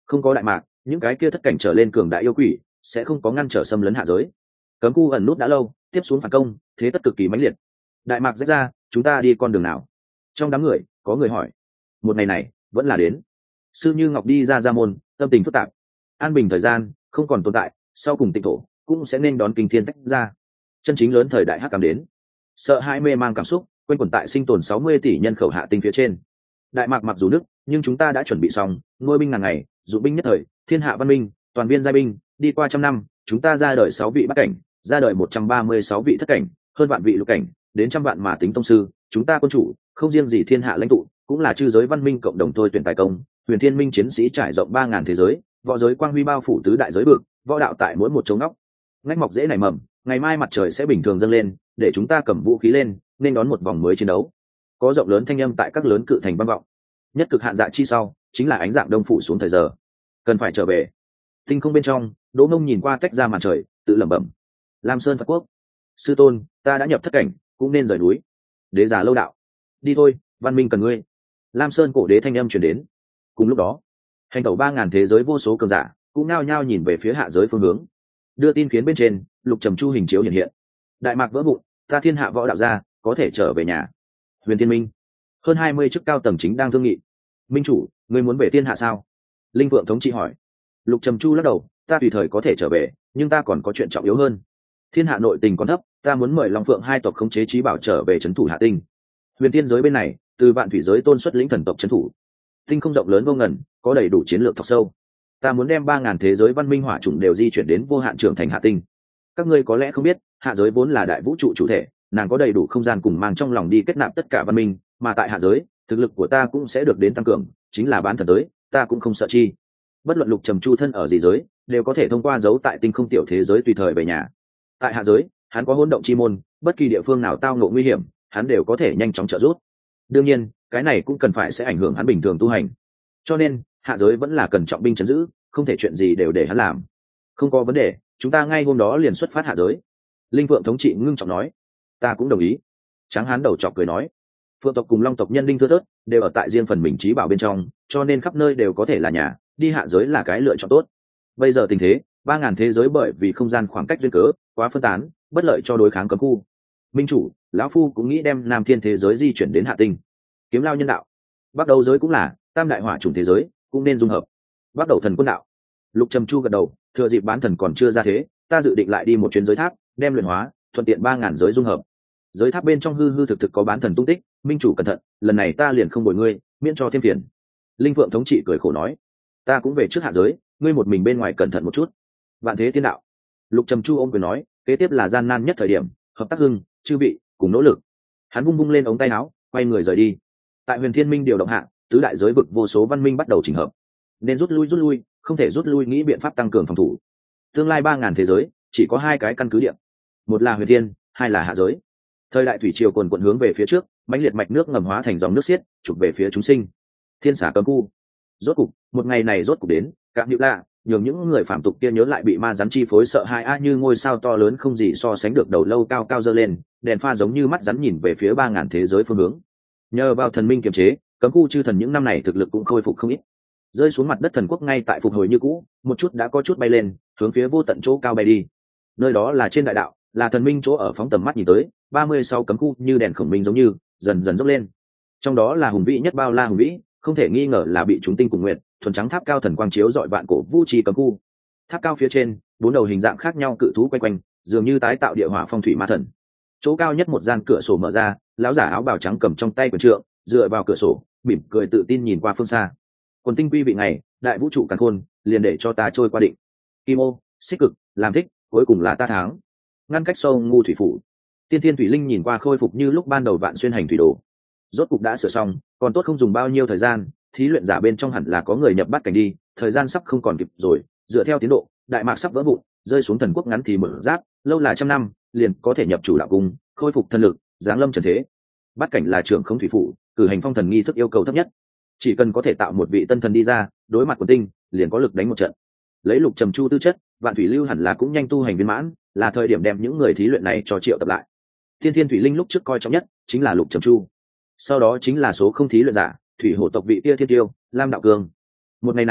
không có đại mạc, những cái kia thất cảnh trở lên cường đại yêu quỷ sẽ không có ngăn trở xâm lấn hạ giới. Cấm khu ẩn nút đã lâu, tiếp xuống phản công thế tất cực kỳ mãnh liệt. Đại mạc rách ra, chúng ta đi con đường nào? Trong đám người có người hỏi. Một ngày này vẫn là đến. Sư Như Ngọc đi ra ra môn, tâm tình phức tạp. An bình thời gian không còn tồn tại, sau cùng tịnh thổ cũng sẽ nên đón kinh thiên tách ra. Chân chính lớn thời đại hắc cảm đến. Sợ hãi mê mang cảm xúc quanh quẩn tại sinh tồn sáu mươi tỷ nhân khẩu hạ tinh phía trên. Đại mạc mặc dù nước, nhưng chúng ta đã chuẩn bị xong, nuôi binh ngàn ngày, dụng binh nhất thời, thiên hạ văn minh, toàn viên giai binh, đi qua trăm năm, chúng ta ra đời sáu vị bát cảnh, ra đời một trăm ba mươi sáu vị thất cảnh, hơn vạn vị lục cảnh, đến trăm vạn mà tính tông sư, chúng ta quân chủ, không riêng gì thiên hạ lãnh tụ, cũng là chư giới văn minh cộng đồng thôi tuyển tài công, huyền thiên minh chiến sĩ trải rộng ba ngàn thế giới, võ giới quang huy bao phủ tứ đại giới vực, võ đạo tại mỗi một chỗ ngóc. Ngách mọc dễ nảy mầm, ngày mai mặt trời sẽ bình thường dâng lên, để chúng ta cầm vũ khí lên, nên đón một vòng mới chiến đấu. Có rộng lớn thanh âm tại các lớn cự thành vang vọng. Nhất cực hạn dạ chi sau, chính là ánh dạng đông phủ xuống thời giờ. Cần phải trở về. Tinh không bên trong, Đỗ Ngông nhìn qua tách ra màn trời, tự lẩm bẩm. Lam Sơn Phật Quốc, sư tôn, ta đã nhập thất cảnh, cũng nên rời núi. Đế giả lâu đạo, đi thôi, văn minh cần ngươi. Lam Sơn cổ đế thanh âm truyền đến. Cùng lúc đó, hành tẩu ba ngàn thế giới vô số cường giả cũng nao nhao nhìn về phía hạ giới phương hướng. Đưa tin khiến bên trên, Lục Trầm Chu hình chiếu hiện hiện. Đại mạc vỡ vụn, ta thiên hạ võ đạo gia có thể trở về nhà. Huyền Thiên Minh, hơn hai mươi chức cao tầng chính đang thương nghị. Minh chủ, ngươi muốn về thiên hạ sao? Linh Vượng thống trị hỏi. Lục Trầm Chu lắc đầu, ta tùy thời có thể trở về, nhưng ta còn có chuyện trọng yếu hơn. Thiên hạ nội tình còn thấp, ta muốn mời Long Phượng hai tộc khống chế trí bảo trở về trấn thủ hạ tinh. Huyền Thiên giới bên này, từ vạn thủy giới tôn xuất lĩnh thần tộc trấn thủ. Tinh không rộng lớn vô ngần, có đầy đủ chiến lược thọc sâu. Ta muốn đem ba ngàn thế giới văn minh hỏa chủng đều di chuyển đến vô hạn trưởng thành hạ tinh. Các ngươi có lẽ không biết, hạ giới vốn là đại vũ trụ chủ thể, nàng có đầy đủ không gian cùng mang trong lòng đi kết nạp tất cả văn minh, mà tại hạ giới, thực lực của ta cũng sẽ được đến tăng cường, chính là bán thần tới, ta cũng không sợ chi. Bất luận Lục Trầm Chu thân ở gì giới, đều có thể thông qua dấu tại tinh không tiểu thế giới tùy thời về nhà. Tại hạ giới, hắn có hỗn động chi môn, bất kỳ địa phương nào tao ngộ nguy hiểm, hắn đều có thể nhanh chóng trợ giúp. Đương nhiên, cái này cũng cần phải sẽ ảnh hưởng hắn bình thường tu hành. Cho nên, hạ giới vẫn là cần trọng binh trấn giữ, không thể chuyện gì đều để hắn làm. Không có vấn đề, chúng ta ngay hôm đó liền xuất phát hạ giới. Linh Vượng thống trị ngưng trọng nói. Ta cũng đồng ý. Tráng hán đầu chọc cười nói. Phượng tộc cùng Long tộc nhân linh thưa thớt, đều ở tại riêng phần mình trí bảo bên trong, cho nên khắp nơi đều có thể là nhà, đi hạ giới là cái lựa chọn tốt. Bây giờ tình thế, ba ngàn thế giới bởi vì không gian khoảng cách duyên cớ quá phân tán, bất lợi cho đối kháng cấm khu. Minh chủ, lão phu cũng nghĩ đem Nam Thiên thế giới di chuyển đến hạ tinh. Kiếm lao nhân đạo, Bắc Đầu giới cũng là tam đại hỏa chủng thế giới, cũng nên dung hợp. Bắt đầu thần quân đạo. Lục Trầm Chu gật đầu, thừa dịp bán thần còn chưa ra thế, ta dự định lại đi một chuyến giới tháp, đem luyện hóa, thuận tiện ba ngàn giới dung hợp. Giới tháp bên trong hư hư thực thực có bán thần tung tích, minh chủ cẩn thận, lần này ta liền không bồi ngươi, miễn cho thêm phiền. Linh Vượng thống trị cười khổ nói, ta cũng về trước hạ giới, ngươi một mình bên ngoài cẩn thận một chút. Vạn thế tiên đạo. Lục Trầm Chu ôm quyền nói, kế tiếp là gian nan nhất thời điểm, hợp tác hưng, chư vị cùng nỗ lực. Hắn vung vung lên ống tay áo, quay người rời đi. Tại Huyền Thiên Minh điều động hạ, tứ đại giới vực vô số văn minh bắt đầu chỉnh hợp. Nên rút lui rút lui, không thể rút lui nghĩ biện pháp tăng cường phòng thủ. Tương lai ba ngàn thế giới chỉ có hai cái căn cứ địa, một là Huyền Thiên, hai là hạ giới. Thời đại thủy triều quần quần hướng về phía trước, mãnh liệt mạch nước ngầm hóa thành dòng nước xiết, chụp về phía chúng sinh. Thiên xả cấm khu. Rốt cục, một ngày này rốt cục đến, cảm nhịu lạ, nhường những người phạm tục kia nhớ lại bị ma rắn chi phối sợ hãi a như ngôi sao to lớn không gì so sánh được đầu lâu cao cao dơ lên, đèn pha giống như mắt rắn nhìn về phía ba ngàn thế giới phương hướng. Nhờ vào thần minh kiềm chế, cấm khu chư thần những năm này thực lực cũng khôi phục không ít. Rơi xuống mặt đất thần quốc ngay tại phục hồi như cũ, một chút đã có chút bay lên, hướng phía vô tận chỗ cao bay đi. Nơi đó là trên đại đạo, là thần minh chỗ ở phóng tầm mắt nhìn tới, ba mươi sáu cấm khu như đèn khổng minh giống như dần dần dốc lên. Trong đó là hùng vĩ nhất bao la hùng vĩ, không thể nghi ngờ là bị chúng tinh cùng nguyện, thuần trắng tháp cao thần quang chiếu dọi vạn cổ vũ trì cấm khu. Tháp cao phía trên, bốn đầu hình dạng khác nhau cự thú quay quanh, dường như tái tạo địa hỏa phong thủy ma thần. Chỗ cao nhất một gian cửa sổ mở ra, lão giả áo bào trắng cầm trong tay quyền trượng, dựa vào cửa sổ, mỉm cười tự tin nhìn qua phương xa. Quần tinh quy vị này, đại vũ trụ càn khôn, liền để cho ta trôi qua định. Kim ô, xích cực, làm thích, cuối cùng là ta thắng. Ngăn cách sâu ngu thủy phủ. Tiên Thiên Thủy Linh nhìn qua khôi phục như lúc ban đầu vạn xuyên hành thủy đồ. Rốt cục đã sửa xong, còn tốt không dùng bao nhiêu thời gian, thí luyện giả bên trong hẳn là có người nhập bắt cảnh đi, thời gian sắp không còn kịp rồi, dựa theo tiến độ, đại mạc sắp vỡ vụn, rơi xuống thần quốc ngắn thì mở giáp, lâu là trăm năm, liền có thể nhập chủ đạo cung, khôi phục thân lực, giáng lâm trần thế. Bắt cảnh là trưởng không thủy phủ, cử hành phong thần nghi thức yêu cầu thấp nhất, chỉ cần có thể tạo một vị tân thần đi ra, đối mặt của tinh, liền có lực đánh một trận. Lấy Lục Trầm Chu tư chất, Vạn Thủy Lưu hẳn là cũng nhanh tu hành viên mãn, là thời điểm đem những người thí luyện này cho triệu tập lại. Thiên Thiên Thủy Linh lúc trước coi trọng nhất chính là Lục Trầm Chu, sau đó chính là số không thí luyện giả, thủy hổ tộc vị tia Thiên Tiêu, Lam Đạo Cương. Một ngày này,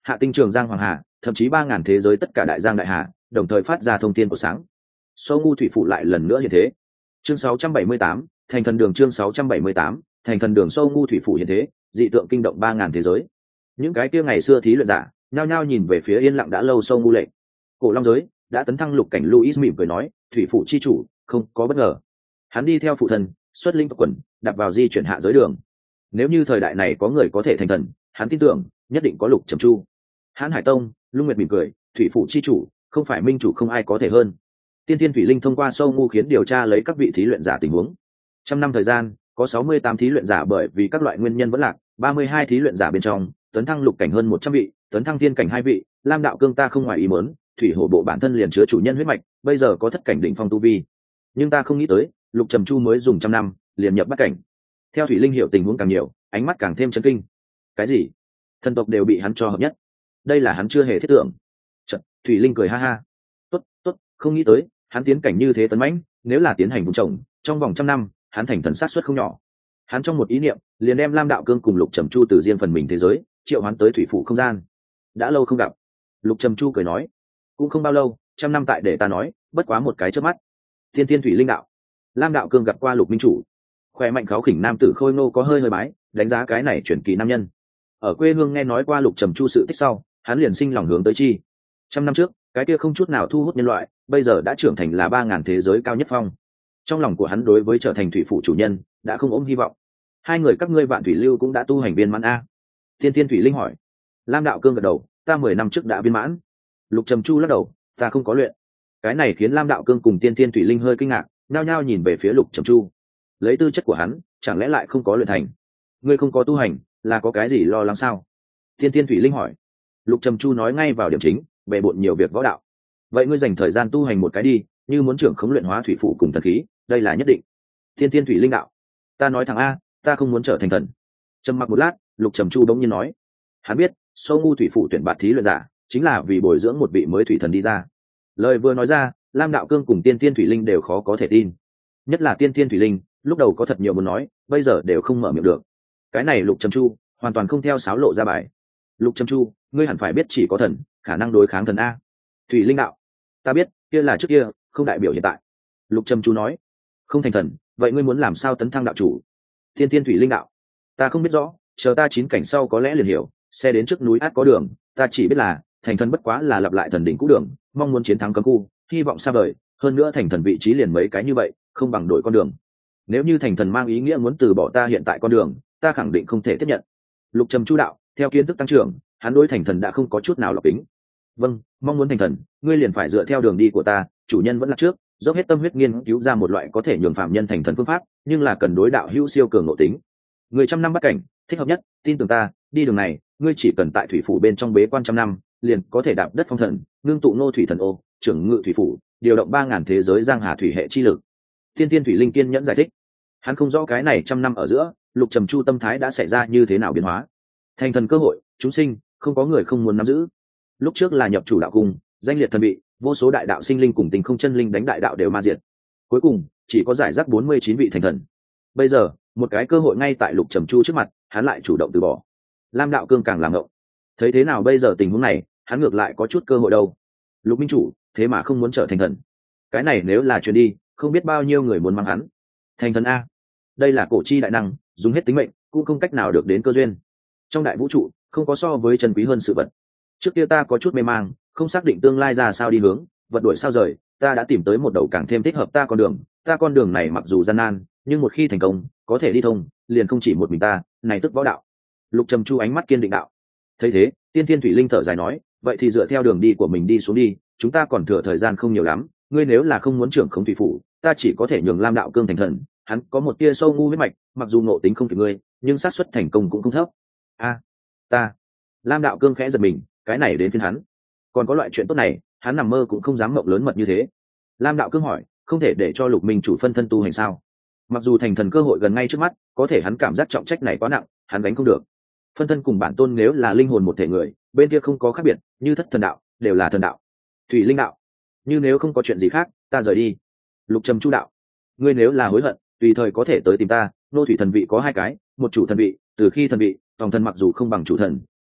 hạ tinh trường giang hoàng hà, thậm chí ba ngàn thế giới tất cả đại giang đại hà đồng thời phát ra thông tin của sáng. Sâu ngu thủy phụ lại lần nữa hiện thế. Chương sáu trăm bảy mươi tám, thành thần đường. Chương sáu trăm bảy mươi tám, thành thần đường. Sâu ngu thủy phụ hiện thế, dị tượng kinh động ba ngàn thế giới. Những cái kia ngày xưa thí luyện giả nhao nhao nhìn về phía yên lặng đã lâu Sâu ngu lệ. Cổ long giới đã tấn thăng lục cảnh. Luis mỉm cười nói, thủy phụ chi chủ không có bất ngờ. Hắn đi theo phụ thần xuất linh tộc quần đặt vào di chuyển hạ giới đường. Nếu như thời đại này có người có thể thành thần, hắn tin tưởng nhất định có Lục Trầm Chu. Hán Hải Tông Lung Nguyệt mỉm cười, thủy phụ chi chủ không phải minh chủ không ai có thể hơn. Tiên Thiên Thủy Linh thông qua Sâu ngu khiến điều tra lấy các vị thí luyện giả tình huống. Trăm năm thời gian, có sáu mươi tám thí luyện giả bởi vì các loại nguyên nhân vẫn lạc, ba mươi hai thí luyện giả bên trong, tấn thăng lục cảnh hơn một trăm vị, tấn thăng thiên cảnh hai vị, Lam đạo cương ta không ngoài ý muốn, thủy hổ bộ bản thân liền chứa chủ nhân huyết mạch, bây giờ có thất cảnh đỉnh phong tu vi. Nhưng ta không nghĩ tới, Lục Trầm Chu mới dùng trăm năm, liền nhập bát cảnh. Theo Thủy Linh hiểu tình huống càng nhiều, ánh mắt càng thêm chấn kinh. Cái gì? Thần tộc đều bị hắn cho hợp nhất. Đây là hắn chưa hề thiết tưởng. Chợt, Thủy Linh cười ha ha. Tốt, tốt, không nghĩ tới, hắn tiến cảnh như thế tấn mãnh, nếu là tiến hành vùng trồng, trong vòng trăm năm, hắn thành thần sát suất không nhỏ. Hắn trong một ý niệm, liền đem Lam đạo cương cùng Lục Trầm Chu từ riêng phần mình thế giới, triệu hắn tới thủy phủ không gian. Đã lâu không gặp. Lục Trầm Chu cười nói, cũng không bao lâu, trăm năm tại để ta nói, bất quá một cái chớp mắt. Thiên Thiên Thủy Linh đạo. Lam đạo cương gặp qua Lục minh chủ, khoe mạnh kháo khỉnh nam tử khôi ngô có hơi hơi bái, đánh giá cái này chuyển kỳ nam nhân. Ở quê hương nghe nói qua Lục Trầm Chu sự tích sau, hắn liền sinh lòng hướng tới chi. Trăm năm trước, cái kia không chút nào thu hút nhân loại, bây giờ đã trưởng thành là ba ngàn thế giới cao nhất phong. Trong lòng của hắn đối với trở thành thủy phủ chủ nhân, đã không ôm hy vọng. Hai người các ngươi Vạn Thủy Lưu cũng đã tu hành viên mãn a? Thiên Thiên Thủy Linh hỏi. Lam đạo cương gật đầu, ta mười năm trước đã viên mãn. Lục Trầm Chu lắc đầu, ta không có luyện. Cái này khiến Lam đạo cương cùng Tiên Thiên Thủy Linh hơi kinh ngạc, nhao nhao nhìn về phía Lục Trầm Chu. Lấy tư chất của hắn, chẳng lẽ lại không có luyện thành? Ngươi không có tu hành, là có cái gì lo lắng sao? Tiên Thiên Thủy Linh hỏi. Lục Trầm Chu nói ngay vào điểm chính, bề bộn nhiều việc võ đạo. Vậy ngươi dành thời gian tu hành một cái đi, như muốn trưởng khống luyện hóa thủy phụ cùng thần khí, đây là nhất định. Tiên Thiên Thủy Linh đạo. Ta nói thằng a, ta không muốn trở thành thần. Trầm mặc một lát, Lục Trầm Chu bỗng nhiên nói, hắn biết Sâu ngu thủy phụ tuyển bạt thí luyện giả chính là vì bồi dưỡng một vị mới thủy thần đi ra. Lời vừa nói ra, Lam đạo cương cùng Tiên Thiên Thủy Linh đều khó có thể tin, nhất là Tiên Thiên Thủy Linh lúc đầu có thật nhiều muốn nói, bây giờ đều không mở miệng được. Cái này Lục Trầm Chu hoàn toàn không theo sáo lộ ra bài. Lục Trầm Chu, ngươi hẳn phải biết chỉ có thần khả năng đối kháng thần a. Thủy Linh đạo. Ta biết, kia là trước kia, không đại biểu hiện tại. Lục Trầm Chu nói. Không thành thần, vậy ngươi muốn làm sao tấn thăng đạo chủ? Thiên Thiên Thủy Linh đạo. Ta không biết rõ, chờ ta chín cảnh sau có lẽ liền hiểu, xe đến trước núi át có đường, ta chỉ biết là thành thần bất quá là lặp lại thần đỉnh cũ đường, mong muốn chiến thắng cấm khu, hy vọng xa vời, hơn nữa thành thần vị trí liền mấy cái như vậy, không bằng đổi con đường. Nếu như thành thần mang ý nghĩa muốn từ bỏ ta hiện tại con đường, ta khẳng định không thể tiếp nhận. Lục Trầm Chu đạo, theo kiến thức tăng trưởng, hắn đối thành thần đã không có chút nào lọc tính. Vâng, mong muốn thành thần, ngươi liền phải dựa theo đường đi của ta, chủ nhân vẫn là trước, dốc hết tâm huyết nghiên cứu ra một loại có thể nhường phạm nhân thành thần phương pháp, nhưng là cần đối đạo hữu siêu cường nội tính. Người trăm năm bắt cảnh, thích hợp nhất, tin tưởng ta, đi đường này, ngươi chỉ cần tại thủy phủ bên trong bế quan trăm năm, liền có thể đạp đất phong thần, ngưng tụ nô thủy thần ô, trưởng ngự thủy phủ, điều động ba ngàn thế giới giang hà thủy hệ chi lực. Thiên Thiên Thủy Linh kiên nhẫn giải thích. Hắn không rõ cái này trăm năm ở giữa, Lục Trầm Chu tâm thái đã xảy ra như thế nào biến hóa. Thành thần cơ hội, chúng sinh, không có người không muốn nắm giữ. Lúc trước là nhập chủ đạo cung, danh liệt thần bị, vô số đại đạo sinh linh cùng tình không chân linh đánh đại đạo đều ma diệt. Cuối cùng, chỉ có giải rác bốn mươi chín vị thành thần. Bây giờ, một cái cơ hội ngay tại Lục Trầm Chu trước mặt, hắn lại chủ động từ bỏ. Lam đạo cương càng làm ngộng. Thấy thế nào bây giờ tình huống này, hắn ngược lại có chút cơ hội đâu. Lục minh chủ, thế mà không muốn trở thành thần. Cái này nếu là truyền đi, không biết bao nhiêu người muốn mang hắn. Thành thần a, đây là cổ chi đại năng, dùng hết tính mệnh, cũng không cách nào được đến cơ duyên. Trong đại vũ trụ, không có so với chân quý hơn sự vật. Trước kia ta có chút mê mang, không xác định tương lai ra sao đi hướng, vật đuổi sao rời, ta đã tìm tới một đầu càng thêm thích hợp ta con đường. Ta con đường này mặc dù gian nan, nhưng một khi thành công, có thể đi thông, liền không chỉ một mình ta, này tức võ đạo. Lục Trầm Chu ánh mắt kiên định đạo. Thấy thế, Tiên Thiên Thủy Linh thở dài nói, vậy thì dựa theo đường đi của mình đi xuống đi, chúng ta còn thừa thời gian không nhiều lắm, ngươi nếu là không muốn trưởng khống thủy phủ, ta chỉ có thể nhường Lam đạo cương thành thần, hắn có một tia sâu ngu huyết mạch, mặc dù ngộ tính không kịp ngươi, nhưng xác suất thành công cũng không thấp. A, ta. Lam đạo cương khẽ giật mình, cái này đến phiên hắn. Còn có loại chuyện tốt này, hắn nằm mơ cũng không dám mộng lớn mật như thế. Lam đạo cương hỏi, không thể để cho Lục minh chủ phân thân tu hành sao? Mặc dù thành thần cơ hội gần ngay trước mắt, có thể hắn cảm giác trọng trách này quá nặng, hắn gánh không được. Phân thân cùng bản tôn nếu là linh hồn một thể người, bên kia không có khác biệt, như thất thần đạo, đều là thần đạo. Thủy Linh đạo, như nếu không có chuyện gì khác, ta rời đi. Lục Trầm Chu đạo, ngươi nếu là hối hận, tùy thời có thể tới tìm ta. Nô thủy thần vị có hai cái, một chủ thần vị, từ khi thần vị, tổng thần mặc dù không bằng chủ thần,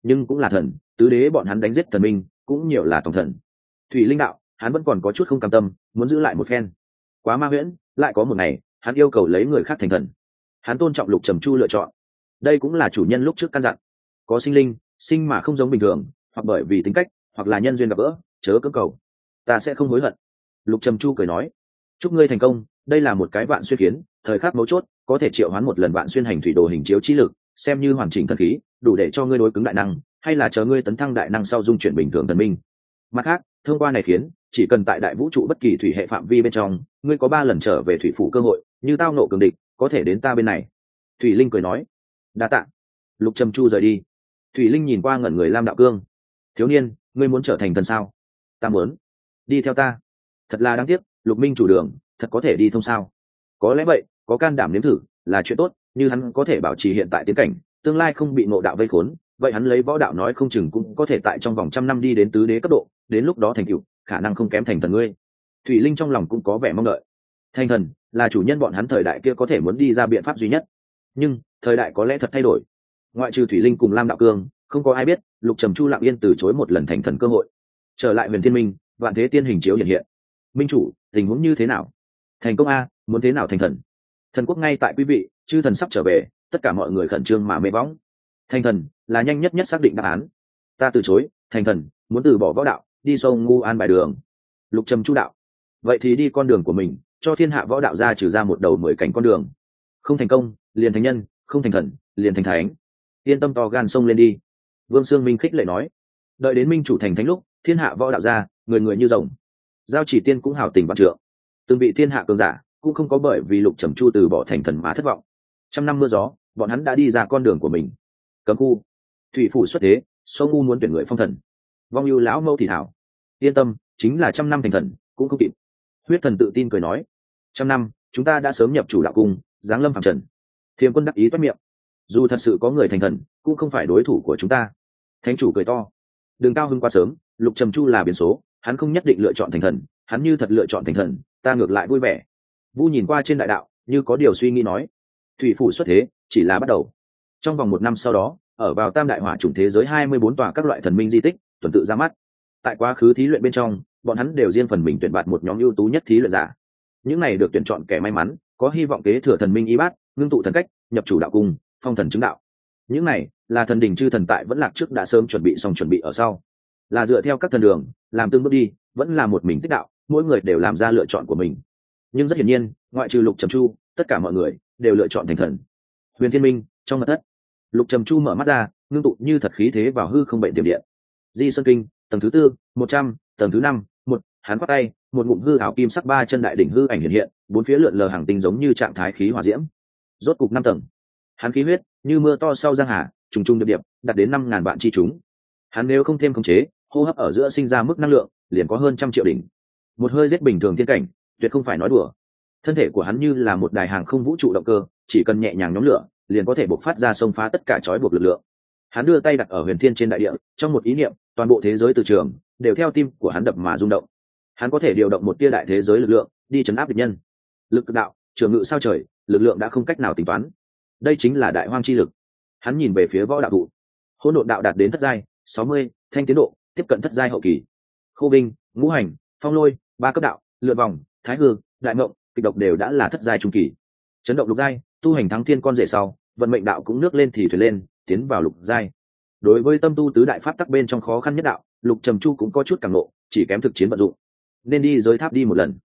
nhưng cũng là thần, tứ đế bọn hắn đánh giết thần minh cũng nhiều là tổng thần. Thủy linh đạo hắn vẫn còn có chút không cam tâm, muốn giữ lại một phen. Quá ma huyễn, lại có một ngày hắn yêu cầu lấy người khác thành thần. Hắn tôn trọng Lục Trầm Chu lựa chọn, đây cũng là chủ nhân lúc trước căn dặn. Có sinh linh sinh mà không giống bình thường, hoặc bởi vì tính cách, hoặc là nhân duyên gặp gỡ, chớ cưỡng cầu, ta sẽ không hối hận. Lục Trầm Chu cười nói, chúc ngươi thành công, đây là một cái vạn xuyên kiến, thời khắc mấu chốt có thể triệu hoán một lần vạn xuyên hành thủy đồ hình chiếu chi lực, xem như hoàn chỉnh thần khí, đủ để cho ngươi đối cứng đại năng, hay là chờ ngươi tấn thăng đại năng sau dung chuyển bình thường thần minh. Mặt khác, thông qua này khiến chỉ cần tại đại vũ trụ bất kỳ thủy hệ phạm vi bên trong, ngươi có ba lần trở về thủy phủ cơ hội, như tao nộ cường địch có thể đến ta bên này. Thủy linh cười nói, đa tạ. Lục Trầm Chu rời đi. Thủy linh nhìn qua ngẩn người Lam Đạo Cương, thiếu niên, ngươi muốn trở thành thần sao? Ta muốn. Đi theo ta. Thật là đáng tiếc, Lục minh chủ đường thật có thể đi thông sao? Có lẽ vậy, có can đảm nếm thử là chuyện tốt, như hắn có thể bảo trì hiện tại tiến cảnh, tương lai không bị ngộ đạo vây khốn, vậy hắn lấy võ đạo nói không chừng cũng có thể tại trong vòng trăm năm đi đến tứ đế cấp độ, đến lúc đó thành tựu khả năng không kém thành thần ngươi. Thủy linh trong lòng cũng có vẻ mong đợi. Thành thần là chủ nhân bọn hắn thời đại kia có thể muốn đi ra biện pháp duy nhất, nhưng thời đại có lẽ thật thay đổi. Ngoại trừ Thủy linh cùng Lam Đạo Cương, không có ai biết Lục Trầm Chu lặng yên từ chối một lần thành thần cơ hội. Trở lại Huyền Thiên Minh, vạn thế tiên hình chiếu hiện hiện. Minh chủ, tình huống như thế nào? Thành công a, muốn thế nào thành thần? Thần quốc ngay tại quý vị, chư thần sắp trở về, tất cả mọi người khẩn trương mà mê bóng. Thành thần là nhanh nhất nhất xác định đáp án. Ta từ chối, thành thần muốn từ bỏ võ đạo, đi sâu ngu an bài đường. Lục Trầm Chu đạo, vậy thì đi con đường của mình, cho thiên hạ võ đạo ra trừ ra một đầu mười cánh con đường. Không thành công liền thành nhân, không thành thần liền thành thánh. Yên tâm, to gan sông lên đi. Vương Sương Minh khích lệ nói, đợi đến minh chủ thành thánh lúc, thiên hạ võ đạo ra người người như rồng. Giao Chỉ Tiên cũng hào tình vạn trượng, từng bị thiên hạ cường giả cũng không có bởi vì Lục Trầm Chu từ bỏ thành thần mà thất vọng. Trăm năm mưa gió, bọn hắn đã đi ra con đường của mình. Cấm khu, thủy phủ xuất thế, sông ngu muốn tuyển người phong thần. Vong ưu lão mâu thì thảo, yên tâm, chính là trăm năm thành thần cũng không kịp. Huyết thần tự tin cười nói, trăm năm chúng ta đã sớm nhập chủ đạo cung, giáng lâm phàm trần. Thiềm Quân đắc ý toét miệng, dù thật sự có người thành thần cũng không phải đối thủ của chúng ta. Thánh chủ cười to, đừng cao hưng quá sớm, Lục Trầm Chu là biến số, hắn không nhất định lựa chọn thành thần, hắn như thật lựa chọn thành thần, ta ngược lại vui vẻ. Vu nhìn qua trên đại đạo, như có điều suy nghĩ nói, thủy phủ xuất thế chỉ là bắt đầu. Trong vòng một năm sau đó, ở vào tam đại hỏa chủng thế giới hai mươi bốn tòa các loại thần minh di tích tuần tự ra mắt. Tại quá khứ thí luyện bên trong, bọn hắn đều riêng phần mình tuyển bạt một nhóm ưu tú nhất thí luyện giả. Những này được tuyển chọn kẻ may mắn, có hy vọng kế thừa thần minh y bát, ngưng tụ thần cách, nhập chủ đạo cung, phong thần chứng đạo. Những này là thần đình chư thần tại vẫn lạc trước đã sớm chuẩn bị xong chuẩn bị ở sau, là dựa theo các thần đường làm tương bước đi, vẫn là một mình tích đạo, mỗi người đều làm ra lựa chọn của mình. Nhưng rất hiển nhiên, ngoại trừ Lục Trầm Chu, tất cả mọi người đều lựa chọn thành thần. Huyền Thiên Minh trong mật thất, Lục Trầm Chu mở mắt ra, ngưng tụ như thật khí thế vào hư không bệnh tiềm điện. Di Sơn Kinh tầng thứ tư, một trăm, tầng thứ năm, một, hắn quát tay, một ngụm hư ảo kim sắc ba chân đại đỉnh hư ảnh hiện hiện, bốn phía lượn lờ hàng tinh giống như trạng thái khí hỏa diễm. Rốt cục năm tầng. Hắn khí huyết như mưa to sau giang hà, trùng trùng điệp điệp, đạt đến năm ngàn vạn chi chúng. Hắn nếu không thêm khống chế, hô hấp ở giữa sinh ra mức năng lượng, liền có hơn trăm triệu đỉnh. Một hơi giết bình thường thiên cảnh, tuyệt không phải nói đùa. Thân thể của hắn như là một đài hàng không vũ trụ động cơ, chỉ cần nhẹ nhàng nhóm lửa, liền có thể bộc phát ra xông phá tất cả trói buộc lực lượng. Hắn đưa tay đặt ở huyền thiên trên đại địa, trong một ý niệm, toàn bộ thế giới từ trường đều theo tim của hắn đập mà rung động. Hắn có thể điều động một tia đại thế giới lực lượng đi chấn áp địch nhân. Lực cực đạo, trường ngự sao trời, lực lượng đã không cách nào tính toán. Đây chính là đại hoang chi lực. Hắn nhìn về phía võ đạo thụ, hỗn độn đạo đạt đến thất giai sáu mươi, thanh tiến độ tiếp cận thất giai hậu kỳ. Khô Vinh, Ngũ Hành, Phong Lôi, ba cấp đạo, lượn vòng, Thái Hư, Đại Mộng, kịch độc đều đã là thất giai trung kỳ. Chấn động lục giai, tu hành thắng thiên con rể sau, vận mệnh đạo cũng nước lên thì thuyền lên, tiến vào lục giai. Đối với tâm tu tứ đại pháp tắc bên trong khó khăn nhất đạo, Lục Trầm Chu cũng có chút cảm nộ, chỉ kém thực chiến vận dụng. Nên đi giới tháp đi một lần.